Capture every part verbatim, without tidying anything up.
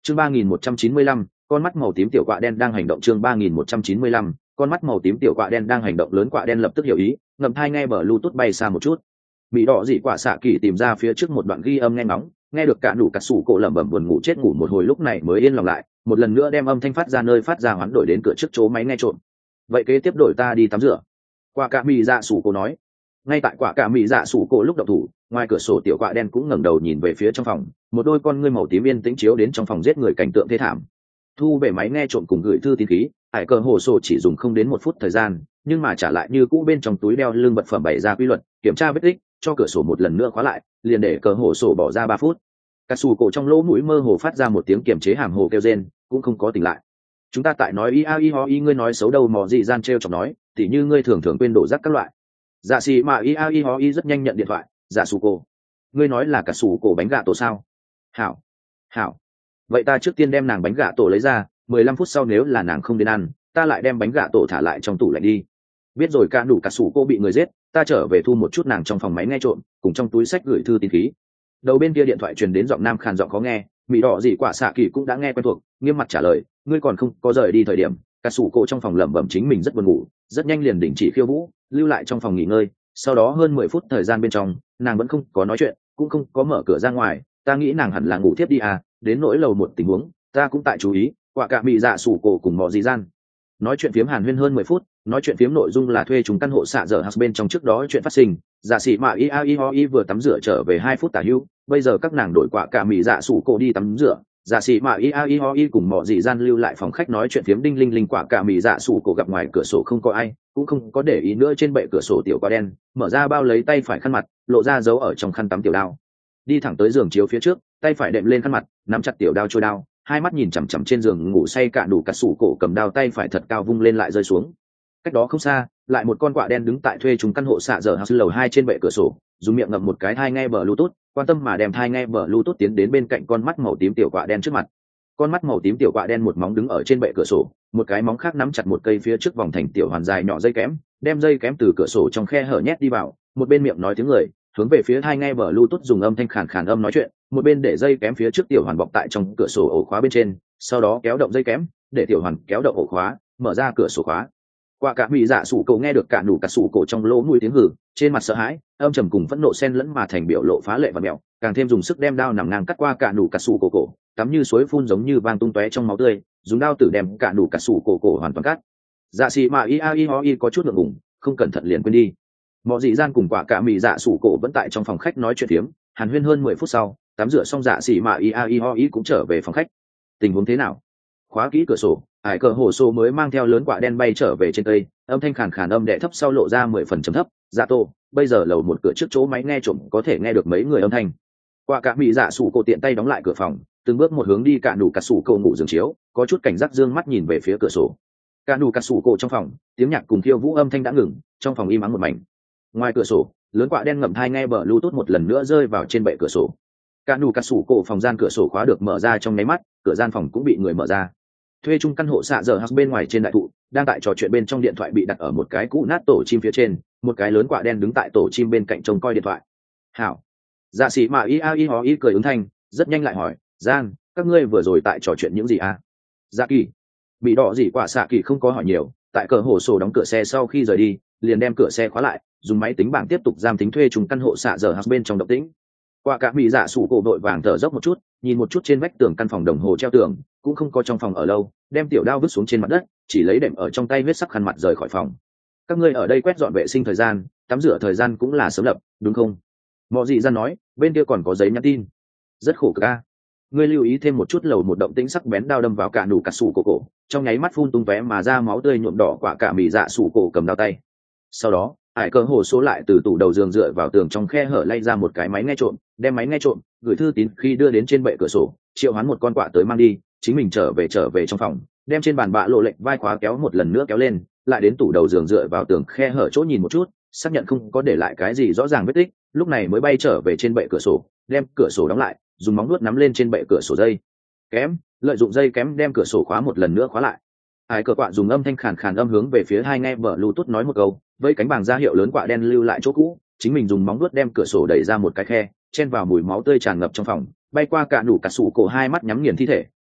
chương ba nghìn một trăm chín mươi lăm, con mắt màu tím tiểu quạ đen đang hành động. chương ba nghìn một trăm chín mươi lăm, con mắt màu tím tiểu quạ đen đang hành động. Lớn quạ đen lập tức hiểu ý, ngậm thai nghe bờ Bluetooth bay xa một chút. Bị đỏ dị quả xạ kỳ tìm ra phía trước một đoạn ghi âm nghe ngóng, nghe được cả nụ cà sủ cổ lẩm bẩm buồn ngủ chết ngủ một hồi, lúc này mới yên lòng lại, một lần nữa đem âm thanh phát ra nơi phát ra hoán đổi đến cửa trước chỗ máy nghe trộm. Vậy kế tiếp đổi ta đi tắm rửa. Quả cả mì dạ sủ cổ nói. Ngay tại quả cả mì dạ sủ cổ lúc động thủ, ngoài cửa sổ tiểu quạ đen cũng ngẩng đầu nhìn về phía trong phòng, một đôi con ngươi màu tím yên tĩnh chiếu đến trong phòng giết người cảnh tượng thê thảm. Thu về máy nghe trộm cùng gửi thư tín khí, hải cờ hồ sổ chỉ dùng không đến một phút thời gian, nhưng mà trả lại như cũ bên trong túi đeo lưng vật phẩm bày ra quy luật, kiểm tra vết tích, cho cửa sổ một lần nữa khóa lại, liền để cờ hồ sổ bỏ ra ba phút. Cà sủ cổ trong lỗ mũi mơ hồ phát ra một tiếng kiềm chế hàm hồ kêu rên, cũng không có tỉnh lại. Chúng ta tại nói i a i ho i ngươi nói xấu đâu mò gì gian treo chọc nói, tỉ như ngươi thường thường quên đổ rác các loại. Dạ xì mà i a i ho i rất nhanh nhận điện thoại. Dạ sủ cổ, ngươi nói là cà sủ cổ bánh gà tổ sao? Hảo, hảo. Vậy ta trước tiên đem nàng bánh gà tổ lấy ra, mười lăm phút sau nếu là nàng không đến ăn, ta lại đem bánh gà tổ thả lại trong tủ lạnh đi. Biết rồi, cả đủ cà sủ cô bị người giết, ta trở về thu một chút nàng trong phòng máy nghe trộm, cùng trong túi sách gửi thư tín khí. Đầu bên kia điện thoại truyền đến giọng nam khàn giọng khó nghe, mỹ đỏ dị quả xạ kỳ cũng đã nghe quen thuộc, nghiêm mặt trả lời, ngươi còn không có rời đi thời điểm, cà sủ cô trong phòng lẩm bẩm chính mình rất buồn ngủ, rất nhanh liền đình chỉ khiêu vũ, lưu lại trong phòng nghỉ ngơi. Sau đó hơn mười phút thời gian bên trong, nàng vẫn không có nói chuyện, cũng không có mở cửa ra ngoài, ta nghĩ nàng hẳn là ngủ tiếp đi à. Đến nỗi lầu một tình huống, ta cũng tại chú ý, quả cả mỹ dạ sủ cổ cùng mò dị gian nói chuyện phiếm hàn huyên hơn mười phút, nói chuyện phiếm nội dung là thuê chúng căn hộ xạ dở house bên trong trước đó chuyện phát sinh. Giả sĩ mà i a i ho i vừa tắm rửa trở về hai phút tả hữu, bây giờ các nàng đổi quả cả mỹ dạ sủ cổ đi tắm rửa. Giả sĩ mà i a i ho i cùng mò dị gian lưu lại phòng khách nói chuyện phiếm. Đinh linh linh quả cả mỹ dạ sủ cổ gặp ngoài cửa sổ không có ai, cũng không có để ý nữa trên bệ cửa sổ tiểu quạ đen, mở ra bao lấy tay phải khăn mặt, lộ ra dấu ở trong khăn tắm tiểu đao, đi thẳng tới giường chiếu phía trước, tay phải đệm lên khăn mặt, nắm chặt tiểu đao trôi đao, hai mắt nhìn chằm chằm trên giường ngủ say cả đủ cà sủ cổ cầm đao tay phải thật cao vung lên lại rơi xuống. Cách đó không xa, lại một con quạ đen đứng tại thuê chúng căn hộ xạ dở house lầu hai trên bệ cửa sổ, dùng miệng ngậm một cái thai nghe bờ Bluetooth, quan tâm mà đem thai nghe bờ Bluetooth tiến đến bên cạnh con mắt màu tím tiểu quạ đen trước mặt. Con mắt màu tím tiểu quạ đen một móng đứng ở trên bệ cửa sổ, một cái móng khác nắm chặt một cây phía trước vòng thành tiểu hoàn dài nhỏ dây kém, đem dây kém từ cửa sổ trong khe hở nhét đi vào, một bên miệng nói tiếng người, hướng về phía thai nghe bờ Bluetooth dùng âm thanh khàn khàn âm nói chuyện, một bên để dây kém phía trước tiểu hoàn bọc tại trong cửa sổ ổ khóa bên trên, sau đó kéo động dây kém, để tiểu hoàn kéo động ổ khóa, mở ra cửa sổ khóa. Quả cả mỹ dạ sủ cổ nghe được cả nụ cà sủ cổ trong lỗ mũi tiếng hử, trên mặt sợ hãi, âm trầm cùng phẫn nộ xen lẫn mà thành biểu lộ phá lệ và mèo, càng thêm dùng sức đem đao nằm ngang cắt qua cả nụ cà sủ cổ cổ, tắm như suối phun giống như vang tung tóe trong máu tươi, dùng đao tử đem cả nụ cà sủ cổ cổ hoàn toàn cắt. Dạ xì mà i a i ho i có chút ngượng ngùng, không cẩn thận liền quên đi. Mọ dị gian cùng quả cả mỹ dạ sủ cổ vẫn tại trong phòng khách nói chuyện phiếm, hàn huyên hơn mười phút sau, tắm rửa xong dạ xì mà i a i ho i cũng trở về phòng khách. Tình huống thế nào? Khóa kỹ cửa sổ, ải cờ hồ sô mới mang theo lớn quạ đen bay trở về trên cây, âm thanh khàn khàn âm đệ thấp sau lộ ra mười phần trầm thấp. Dạ tô, bây giờ lầu một cửa trước chỗ máy nghe trộm có thể nghe được mấy người âm thanh. Quả cả mỹ dạ sủ cổ tiện tay đóng lại cửa phòng, từng bước một hướng đi cả nụ cà sủ cổ ngủ giường chiếu, có chút cảnh giác dương mắt nhìn về phía cửa sổ. Cả nụ cà sủ cổ trong phòng, tiếng nhạc cùng khiêu vũ âm thanh đã ngừng, trong phòng im ắng một mảnh. Ngoài cửa sổ, lớn quạ đen ngậm thai nghe bờ Bluetooth một lần nữa rơi vào trên bệ cửa sổ. Cả nụ cà sủ cổ phòng gian cửa sổ khóa được mở ra trong nháy mắt, cửa gian phòng cũng bị người mở ra. Thuê chung căn hộ xạ dở house bên ngoài trên đại thụ, đang tại trò chuyện bên trong điện thoại bị đặt ở một cái cũ nát tổ chim phía trên, một cái lớn quạ đen đứng tại tổ chim bên cạnh trông coi điện thoại. Hảo. Dạ sĩ mà i a i ho i cười ứng thanh, rất nhanh lại hỏi, gian, các ngươi vừa rồi tại trò chuyện những gì à? Dạ kỳ. Bị đỏ gì quả xạ kỳ không có hỏi nhiều, tại cờ hồ sổ đóng cửa xe sau khi rời đi, liền đem cửa xe khóa lại, dùng máy tính bảng tiếp tục giam tính thuê chung căn hộ xạ dở house bên trong động tĩnh. Quả cả mỹ dạ sủ cổ đội vàng thở dốc một chút, nhìn một chút trên vách tường căn phòng đồng hồ treo tường, cũng không có trong phòng ở lâu, đem tiểu đao vứt xuống trên mặt đất, chỉ lấy đệm ở trong tay huyết sắc khăn mặt rời khỏi phòng. Các ngươi ở đây quét dọn vệ sinh thời gian, tắm rửa thời gian cũng là sớm lập, đúng không? Mọ dị gian nói, bên kia còn có giấy nhắn tin. Rất khổ ca. Ngươi lưu ý thêm một chút. Lầu một động tĩnh sắc bén đao đâm vào cả nụ cà sủ cổ cổ, trong nháy mắt phun tung tóe mà ra máu tươi nhuộm đỏ quả cả mỹ dạ sủ cổ cầm đao tay. Sau đó, ải cờ hồ số lại từ tủ đầu giường dựa vào tường trong khe hở lay ra một cái máy nghe trộm, đem máy nghe trộm gửi thư tín khi đưa đến trên bệ cửa sổ, triệu hoán một con quạ tới mang đi, chính mình trở về trở về trong phòng, đem trên bàn bạ lộ lệnh vai khóa kéo một lần nữa kéo lên, lại đến tủ đầu giường dựa vào tường khe hở chỗ nhìn một chút, xác nhận không có để lại cái gì rõ ràng vết tích, lúc này mới bay trở về trên bệ cửa sổ, đem cửa sổ đóng lại, dùng móng vuốt nắm lên trên bệ cửa sổ dây kém, lợi dụng dây kém đem cửa sổ khóa một lần nữa khóa lại. Ai cờ quạ dùng âm thanh khàn khàn âm hướng về phía hai nghe bờ Bluetooth nói một câu, với cánh bảng ra hiệu lớn quạ đen lưu lại chỗ cũ, chính mình dùng móng vuốt đem cửa sổ đẩy ra một cái khe, chen vào mùi máu tươi tràn ngập trong phòng, bay qua cả nụ cà sủ cổ hai mắt nhắm nghiền thi thể,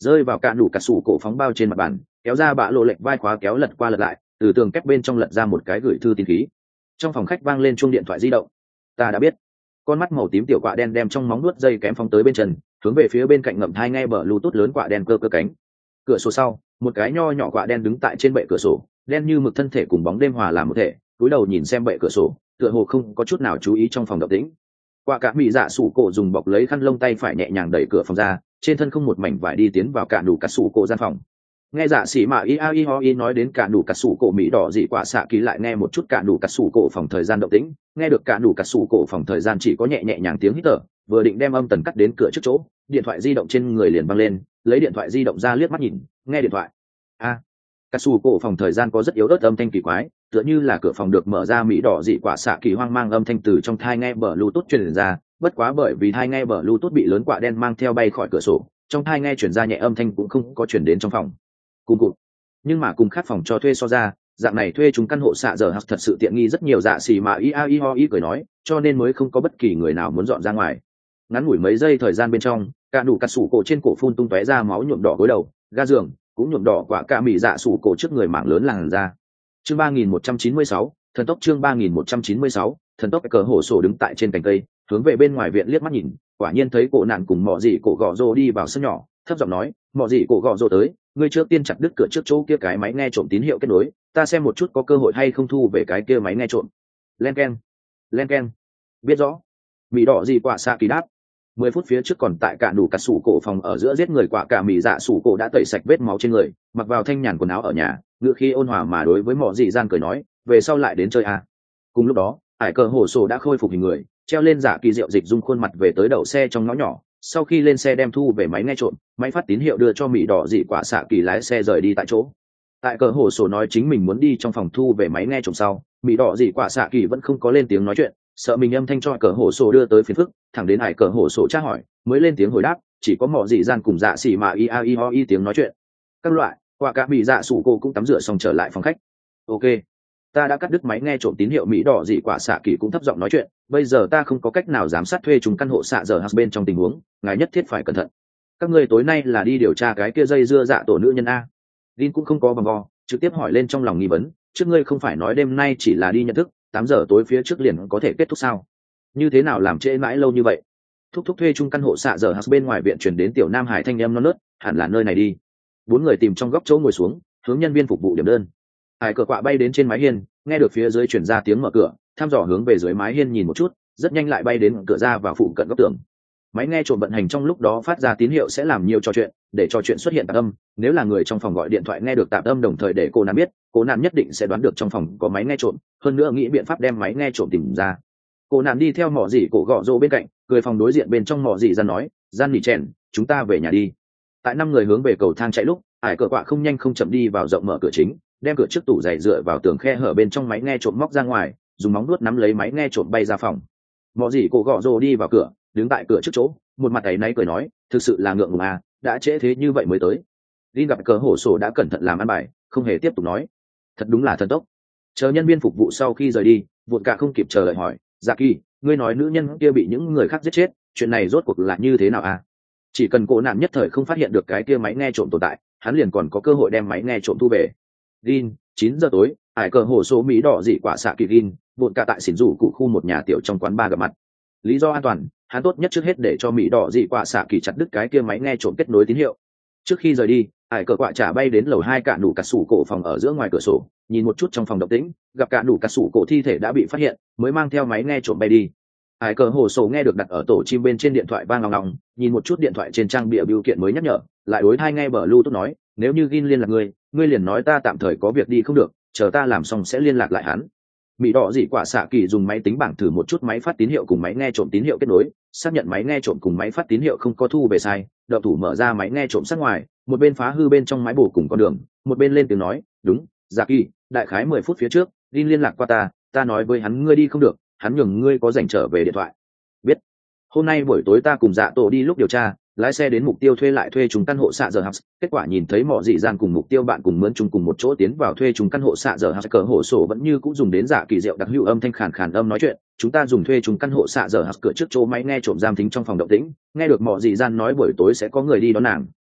rơi vào cạn đủ cả sủ cổ phóng bao trên mặt bàn, kéo ra bạ lộ lệnh vai khóa kéo lật qua lật lại, từ tường kép bên trong lật ra một cái gửi thư tín khí. Trong phòng khách vang lên chuông điện thoại di động. Ta đã biết. Con mắt màu tím tiểu quạ đen đem trong móng nuốt dây kém phóng tới bên chân, hướng về phía bên cạnh ngậm thai nghe bờ Bluetooth lớn quạ đen cơ cơ cánh. Cửa sổ sau, một cái nho nhỏ quạ đen đứng tại trên bệ cửa sổ, đen như mực thân thể cùng bóng đêm hòa làm một thể, cúi đầu nhìn xem bệ cửa sổ, tựa hồ không có chút nào chú ý trong phòng động tĩnh. Quạ cả mỹ dạ sủ cổ dùng bọc lấy khăn lông tay phải nhẹ nhàng đẩy cửa phòng ra, trên thân không một mảnh vải đi tiến vào cả đủ cả sủ cổ gian phòng. Nghe dạ sĩ mà y a y ho y nói đến cả đủ cả sủ cổ mỹ đỏ dị quả xạ kỳ lại nghe một chút cả đủ cả sủ cổ phòng thời gian động tĩnh, nghe được cả đủ cả sủ cổ phòng thời gian chỉ có nhẹ nhẹ nhàng tiếng hít thở, vừa định đem âm tần cắt đến cửa trước chỗ, điện thoại di động trên người liền văng lên, lấy điện thoại di động ra liếc mắt nhìn, nghe điện thoại. A, à, cả sủ cổ phòng thời gian có rất yếu ớt âm thanh kỳ quái, tựa như là cửa phòng được mở ra mỹ đỏ dị quả xạ kỳ hoang mang âm thanh từ trong thai nghe bờ Bluetooth truyền ra, bất quá bởi vì thai nghe bờ Bluetooth bị lớn quạ đen mang theo bay khỏi cửa sổ, trong thai nghe truyền ra nhẹ âm thanh cũng không có truyền đến trong phòng. Cùng cụt. Nhưng mà cùng khác phòng cho thuê so ra, dạng này thuê chúng căn hộ xạ giờ thật sự tiện nghi rất nhiều, dạ xì mà i a i ho i cười nói, cho nên mới không có bất kỳ người nào muốn dọn ra ngoài. Ngắn ngủi mấy giây thời gian bên trong, cả đủ cắt sủ cổ trên cổ phun tung tóe ra máu nhuộm đỏ gối đầu, ga giường cũng nhuộm đỏ quả cả mì dạ sủ cổ trước người mảng lớn làn ra. Chương ba nghìn một trăm chín mươi sáu, thần tốc chương ba nghìn một trăm chín mươi sáu, thần tốc cờ hổ sổ đứng tại trên cành cây, hướng về bên ngoài viện liếc mắt nhìn, quả nhiên thấy cổ nạn cùng mọ dị cổ gọ rồ đi vào sân nhỏ, thấp giọng nói, mọ dị cổ gọ rồ tới, ngươi trước tiên chặt đứt cửa trước chỗ kia cái máy nghe trộm tín hiệu kết nối, ta xem một chút có cơ hội hay không thu về cái kia máy nghe trộm. Len keng, len keng. Biết rõ. Mị đỏ gì quả xạ kỳ đáp. Mười phút phía trước còn tại cả đủ cả sủ cổ phòng ở giữa giết người quả cả mị dạ sủ cổ đã tẩy sạch vết máu trên người, mặc vào thanh nhàn quần áo ở nhà, ngựa khi ôn hòa mà đối với mọ dị gian cười nói, về sau lại đến chơi à. Cùng lúc đó, ải cờ hổ sổ đã khôi phục hình người, treo lên giả kỳ diệu dịch dung khuôn mặt về tới đậu xe trong ngõ nhỏ. Sau khi lên xe đem thu về máy nghe trộm, máy phát tín hiệu đưa cho mỹ đỏ dị quả xạ kỳ lái xe rời đi tại chỗ. Tại cờ hổ sổ nói chính mình muốn đi trong phòng thu về máy nghe trộm sau, mỹ đỏ dị quả xạ kỳ vẫn không có lên tiếng nói chuyện, sợ mình âm thanh cho cờ hổ sổ đưa tới phiền phức, thẳng đến hải cờ hổ sổ tra hỏi mới lên tiếng hồi đáp, chỉ có mỏ dị gian cùng dạ xỉ mà i a i ho i tiếng nói chuyện. Các loại quả cả mỹ dạ sủ cô cũng tắm rửa xong trở lại phòng khách. Ok, ta đã cắt đứt máy nghe trộm tín hiệu, mỹ đỏ dị quả xạ kỳ cũng thấp giọng nói chuyện, bây giờ ta không có cách nào giám sát thuê chúng căn hộ xạ giờ hạt bên trong tình huống, ngài nhất thiết phải cẩn thận. Các ngươi tối nay là đi điều tra cái kia dây dưa dạ tổ nữ nhân a? Lin cũng không có vòng vo, trực tiếp hỏi lên trong lòng nghi vấn, trước ngươi không phải nói đêm nay chỉ là đi nhận thức, tám giờ tối phía trước liền có thể kết thúc sao? Như thế nào làm trễ mãi lâu như vậy? Thúc thúc thuê chung căn hộ xạ giờ hạt bên ngoài viện chuyển đến tiểu nam hải thanh em non nớt, hẳn là nơi này đi. Bốn người tìm trong góc chỗ ngồi xuống, hướng nhân viên phục vụ điểm đơn. Hải cờ quạ bay đến trên mái hiên, nghe được phía dưới chuyển ra tiếng mở cửa, thăm dò hướng về dưới mái hiên nhìn một chút, rất nhanh lại bay đến cửa ra và phụ cận góc tường. Máy nghe trộm vận hành trong lúc đó phát ra tín hiệu sẽ làm nhiều trò chuyện, để trò chuyện xuất hiện tạp âm, nếu là người trong phòng gọi điện thoại nghe được tạp âm đồng thời để cô nàng biết, cô nàng nhất định sẽ đoán được trong phòng có máy nghe trộm, hơn nữa nghĩ biện pháp đem máy nghe trộm tìm ra. Cô nàng đi theo mỏ dỉ cổ gọ rô bên cạnh, cười phòng đối diện bên trong mỏ dỉ ra nói, gian nỉ chèn, chúng ta về nhà đi. Tại năm người hướng về cầu thang chạy lúc, ải cờ quạ không nhanh không chậm đi vào rộng mở cửa chính, đem cửa trước tủ giày dựa vào tường khe hở bên trong máy nghe trộm móc ra ngoài, dùng móng vuốt nắm lấy máy nghe trộm bay ra phòng. Mọ gì cổ gọ rồ đi vào cửa, đứng tại cửa trước chỗ, một mặt ấy náy cười nói, thực sự là ngượng ngùng à, đã trễ thế như vậy mới tới. Linh gặp cờ hổ sổ đã cẩn thận làm ăn bài, không hề tiếp tục nói, thật đúng là thần tốc. Chờ nhân viên phục vụ sau khi rời đi, vụt cả không kịp chờ đợi hỏi, dạ kỳ, ngươi nói nữ nhân kia bị những người khác giết chết, chuyện này rốt cuộc là như thế nào à? Chỉ cần cổ nạn nhất thời không phát hiện được cái kia máy nghe trộm tồn tại, hắn liền còn có cơ hội đem máy nghe trộm thu về. Gin, chín giờ tối, ải cờ hồ số mỹ đỏ dị quả xạ kỳ Gin, vụn cả tại xỉn rủ cụ khu một nhà tiểu trong quán bar gặp mặt. Lý do an toàn, hắn tốt nhất trước hết để cho mỹ đỏ dị quả xạ kỳ chặt đứt cái kia máy nghe trộm kết nối tín hiệu. Trước khi rời đi, ải cờ quạ trả bay đến lầu hai cả nủ cà sủ cổ phòng ở giữa ngoài cửa sổ, nhìn một chút trong phòng động tĩnh, gặp cả nủ cà sủ cổ thi thể đã bị phát hiện, mới mang theo máy nghe trộm bay đi. Ải cờ hồ sổ nghe được đặt ở tổ chim bên trên điện thoại vang lòng lòng, nhìn một chút điện thoại trên trang bìa bưu kiện mới nhắc nhở, lại đối thai nghe bờ Bluetooth nói, nếu như Gin liên lạc ngươi, ngươi liền nói ta tạm thời có việc đi không được, chờ ta làm xong sẽ liên lạc lại hắn. Mỹ đỏ dị quả xạ kỳ dùng máy tính bảng thử một chút máy phát tín hiệu cùng máy nghe trộm tín hiệu kết nối, xác nhận máy nghe trộm cùng máy phát tín hiệu không có thu về sai, đậu thủ mở ra máy nghe trộm sát ngoài, một bên phá hư bên trong máy bổ cùng con đường, một bên lên tiếng nói, đúng, dạ kỳ, đại khái mười phút phía trước, Gin liên lạc qua ta, ta nói với hắn ngươi đi không được, hắn nhường ngươi có dành trở về điện thoại. Biết. Hôm nay buổi tối ta cùng dạ tổ đi lúc điều tra, lái xe đến mục tiêu thuê lại thuê chúng căn hộ xạ giờ house, kết quả nhìn thấy mọ dị gian cùng mục tiêu bạn cùng mướn chung cùng một chỗ tiến vào thuê chúng căn hộ xạ giờ house, cờ hộ sổ vẫn như cũng dùng đến giả kỳ diệu đặc hữu âm thanh khàn khàn âm nói chuyện, chúng ta dùng thuê chúng căn hộ xạ giờ house cửa trước chỗ máy nghe trộm giam thính trong phòng động tĩnh, nghe được mọ dị gian nói buổi tối sẽ có người đi đón nàng,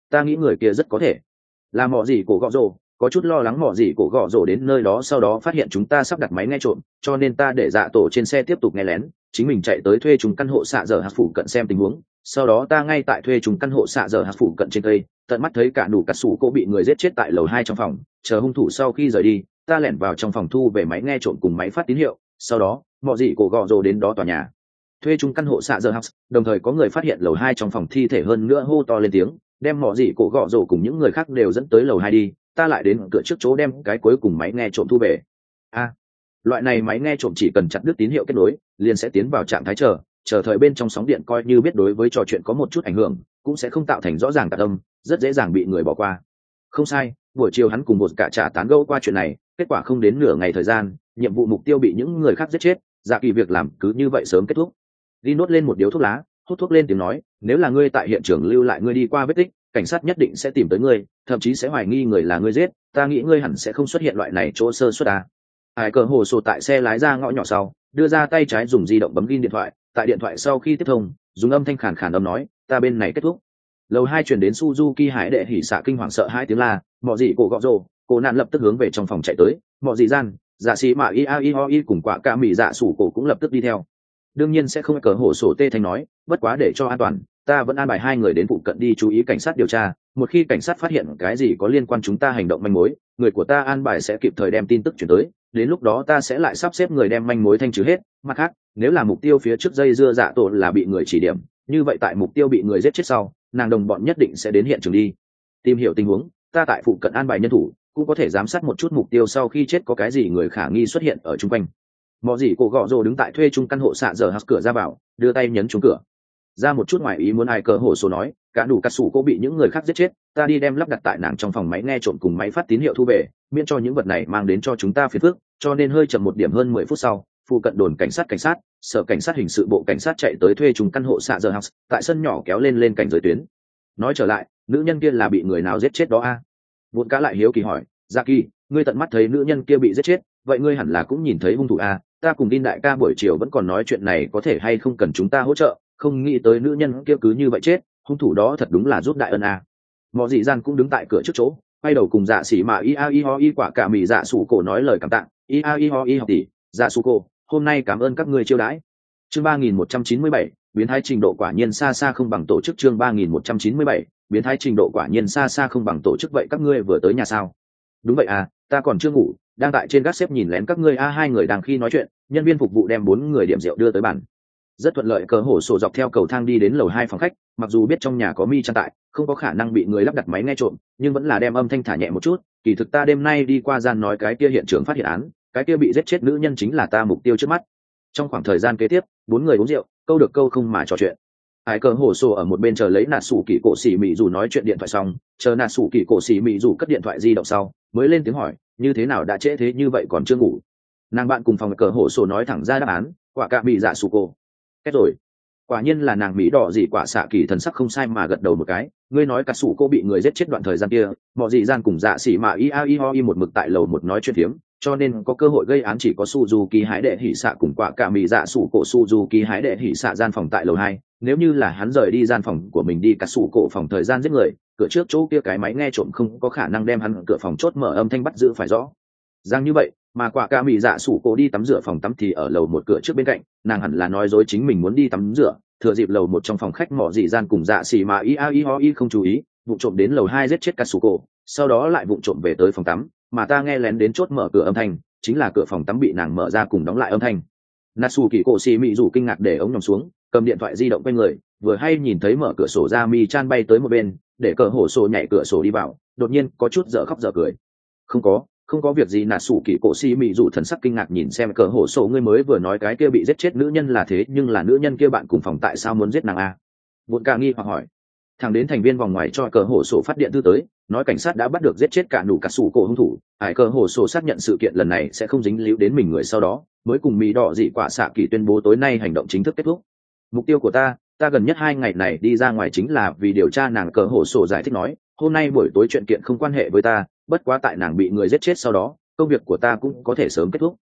ta nghĩ người kia rất có thể là mỏ gì cổ gọ rồ. Có chút lo lắng mỏ gì cổ gọ rồ đến nơi đó sau đó phát hiện chúng ta sắp đặt máy nghe trộm, cho nên ta để dạ tổ trên xe tiếp tục nghe lén, chính mình chạy tới thuê chúng căn hộ xạ giờ hạt phủ cận xem tình huống. Sau đó ta ngay tại thuê chúng căn hộ xạ giờ hạt phủ cận trên cây, tận mắt thấy cả đủ cắt sủ cô bị người giết chết tại lầu hai trong phòng. Chờ hung thủ sau khi rời đi, ta lẻn vào trong phòng thu về máy nghe trộm cùng máy phát tín hiệu. Sau đó mỏ gì cổ gọ rồ đến đó tòa nhà thuê chung căn hộ xạ giờ house, đồng thời có người phát hiện lầu hai trong phòng thi thể hơn nữa hô to lên tiếng, đem mỏ gì cổ gọ rồ cùng những người khác đều dẫn tới lầu hai đi. Ta lại đến cửa trước chỗ đem cái cuối cùng máy nghe trộm thu về. A, à, loại này máy nghe trộm chỉ cần chặt đứt tín hiệu kết nối, liền sẽ tiến vào trạng thái chờ, chờ thời bên trong sóng điện coi như biết đối với trò chuyện có một chút ảnh hưởng, cũng sẽ không tạo thành rõ ràng tạc âm, rất dễ dàng bị người bỏ qua. Không sai, buổi chiều hắn cùng một cả trả tán gẫu qua chuyện này, kết quả không đến nửa ngày thời gian, nhiệm vụ mục tiêu bị những người khác giết chết, dạ kỳ việc làm cứ như vậy sớm kết thúc. Đi nốt lên một điếu thuốc lá, hút thuốc lên tiếng nói, nếu là ngươi tại hiện trường lưu lại ngươi đi qua vết tích, cảnh sát nhất định sẽ tìm tới ngươi, thậm chí sẽ hoài nghi người là ngươi giết, ta nghĩ ngươi hẳn sẽ không xuất hiện loại này chỗ sơ suất à. Hải cờ hồ sổ tại xe lái ra ngõ nhỏ sau, đưa ra tay trái dùng di động bấm ghi điện thoại, tại điện thoại sau khi tiếp thông, dùng âm thanh khàn khàn âm nói, ta bên này kết thúc. Lầu hai chuyển đến Suzuki Hải đệ hỉ xạ kinh hoàng sợ hai tiếng la, mọ gì cổ gọ rồ, cô nạn lập tức hướng về trong phòng chạy tới, mọ gì gian, dạ sĩ mà i a i ho i cùng quả ca mì dạ sủ cổ cũng lập tức đi theo. Đương nhiên sẽ không cờ hổ sổ tê thanh nói, bất quá để cho an toàn, ta vẫn an bài hai người đến phụ cận đi chú ý cảnh sát điều tra, một khi cảnh sát phát hiện cái gì có liên quan chúng ta hành động manh mối, người của ta an bài sẽ kịp thời đem tin tức chuyển tới, đến lúc đó ta sẽ lại sắp xếp người đem manh mối thanh trừ hết. Mặt khác, nếu là mục tiêu phía trước dây dưa dạ tổ là bị người chỉ điểm, như vậy tại mục tiêu bị người giết chết sau, nàng đồng bọn nhất định sẽ đến hiện trường đi tìm hiểu tình huống, ta tại phụ cận an bài nhân thủ, cũng có thể giám sát một chút mục tiêu sau khi chết có cái gì người khả nghi xuất hiện ở chung quanh. Mọ gì cổ gọ rồ đứng tại thuê chung căn hộ xạ giờ hắt cửa ra vào, đưa tay nhấn chuông cửa. Ra một chút ngoài ý muốn ai cờ hổ số nói, cả đủ cắt sủ cô bị những người khác giết chết, ta đi đem lắp đặt tại nàng trong phòng máy nghe trộm cùng máy phát tín hiệu thu về, miễn cho những vật này mang đến cho chúng ta phiền phức, cho nên hơi chậm một điểm hơn mười phút sau, phụ cận đồn cảnh sát cảnh sát, sở cảnh sát hình sự bộ cảnh sát chạy tới thuê chung căn hộ xạ giờ house, tại sân nhỏ kéo lên lên cảnh giới tuyến. Nói trở lại, nữ nhân kia là bị người nào giết chết đó a? À? Vốn cá lại hiếu kỳ hỏi, Dạ Kỳ, ngươi tận mắt thấy nữ nhân kia bị giết chết, vậy ngươi hẳn là cũng nhìn thấy hung thủ a? À? Ta cùng Đinh đại ca buổi chiều vẫn còn nói chuyện này có thể hay không cần chúng ta hỗ trợ, không nghĩ tới nữ nhân kia cứ như vậy chết, hung thủ đó thật đúng là giúp đại ân a. À. Mọ dị gian cũng đứng tại cửa trước chỗ, quay đầu cùng dạ sĩ mà i a i ho i quả cả mì dạ sủ cổ nói lời cảm tạ, i a i ho i học tỷ, dạ sủ cổ, hôm nay cảm ơn các ngươi chiêu đãi. Chương ba nghìn một trăm chín mươi bảy, biến thái trình độ quả nhiên xa xa không bằng tổ chức. Chương ba nghìn một trăm chín mươi bảy, biến thái trình độ quả nhiên xa xa không bằng tổ chức. Vậy các ngươi vừa tới nhà sao? Đúng vậy à, ta còn chưa ngủ, đang tại trên gác xếp nhìn lén các ngươi. A hai người đang khi nói chuyện, nhân viên phục vụ đem bốn người điểm rượu đưa tới bàn. Rất thuận lợi, cờ hổ sổ dọc theo cầu thang đi đến lầu hai phòng khách, mặc dù biết trong nhà có mi trang tại, không có khả năng bị người lắp đặt máy nghe trộm, nhưng vẫn là đem âm thanh thả nhẹ một chút. Kỳ thực ta đêm nay đi qua gian nói cái kia hiện trường phát hiện án, cái kia bị giết chết nữ nhân chính là ta mục tiêu trước mắt. Trong khoảng thời gian kế tiếp, bốn người uống rượu, câu được câu không mà trò chuyện. Hải cờ hổ sổ ở một bên chờ lấy nạt sủ kỳ cổ xỉ mị dù nói chuyện điện thoại xong, chờ nạt sủ kỳ cổ xỉ mị dù cất điện thoại di động sau, mới lên tiếng hỏi, như thế nào đã trễ thế như vậy còn chưa ngủ? Nàng bạn cùng phòng cờ hổ sổ nói thẳng ra đáp án, quả cạ bị dạ sủ cổ. Kết rồi. Quả nhiên là nàng mỹ đỏ gì quả xạ kỳ thần sắc không sai mà gật đầu một cái. Ngươi nói cả sủ cô bị người giết chết đoạn thời gian kia, mọi dị gian cùng dạ xỉ mà i a i ho i một mực tại lầu một nói chuyện phiếm, cho nên có cơ hội gây án chỉ có Suzuki Hái đệ hỉ xạ cùng quả cả mì dạ sủ cổ. Suzuki Hái đệ hỉ xạ gian phòng tại lầu hai, nếu như là hắn rời đi gian phòng của mình đi cả sủ cổ phòng thời gian giết người, cửa trước chỗ kia cái máy nghe trộm không có khả năng đem hắn cửa phòng chốt mở âm thanh bắt giữ phải rõ ràng như vậy. Mà quả cả mì dạ sủ cổ đi tắm rửa phòng tắm thì ở lầu một cửa trước bên cạnh, nàng hẳn là nói dối chính mình muốn đi tắm rửa, thừa dịp lầu một trong phòng khách mỏ dị gian cùng dạ xỉ mà i a i ho i không chú ý, vụ trộm đến lầu hai giết chết cả sủ cổ, sau đó lại vụ trộm về tới phòng tắm, mà ta nghe lén đến chốt mở cửa âm thanh, chính là cửa phòng tắm bị nàng mở ra cùng đóng lại âm thanh. Natsu kỳ cổ xì mị rủ kinh ngạc để ống nhòm xuống, cầm điện thoại di động quay người, vừa hay nhìn thấy mở cửa sổ ra mi chan bay tới một bên, để cờ hổ sổ nhảy cửa sổ đi vào, đột nhiên có chút dở khóc dở cười. Không có, không có việc gì. Natsu kỳ cổ xì mị rủ thần sắc kinh ngạc nhìn xem cờ hổ sổ, ngươi mới vừa nói cái kia bị giết chết nữ nhân là thế, nhưng là nữ nhân kia bạn cùng phòng tại sao muốn giết nàng a? Vốn cả nghi hoặc hỏi. Thằng đến thành viên vòng ngoài cho cờ hổ sổ phát điện thư tới, nói cảnh sát đã bắt được giết chết cả nụ cả sủ cổ hung thủ. Hải cờ hổ sổ xác nhận sự kiện lần này sẽ không dính líu đến mình người, sau đó mới cùng mỹ đỏ dị quả xạ kỳ tuyên bố tối nay hành động chính thức kết thúc. Mục tiêu của ta ta gần nhất hai ngày này đi ra ngoài chính là vì điều tra nàng. Cờ hổ sổ giải thích nói, hôm nay buổi tối chuyện kiện không quan hệ với ta, bất quá tại nàng bị người giết chết sau đó, công việc của ta cũng có thể sớm kết thúc.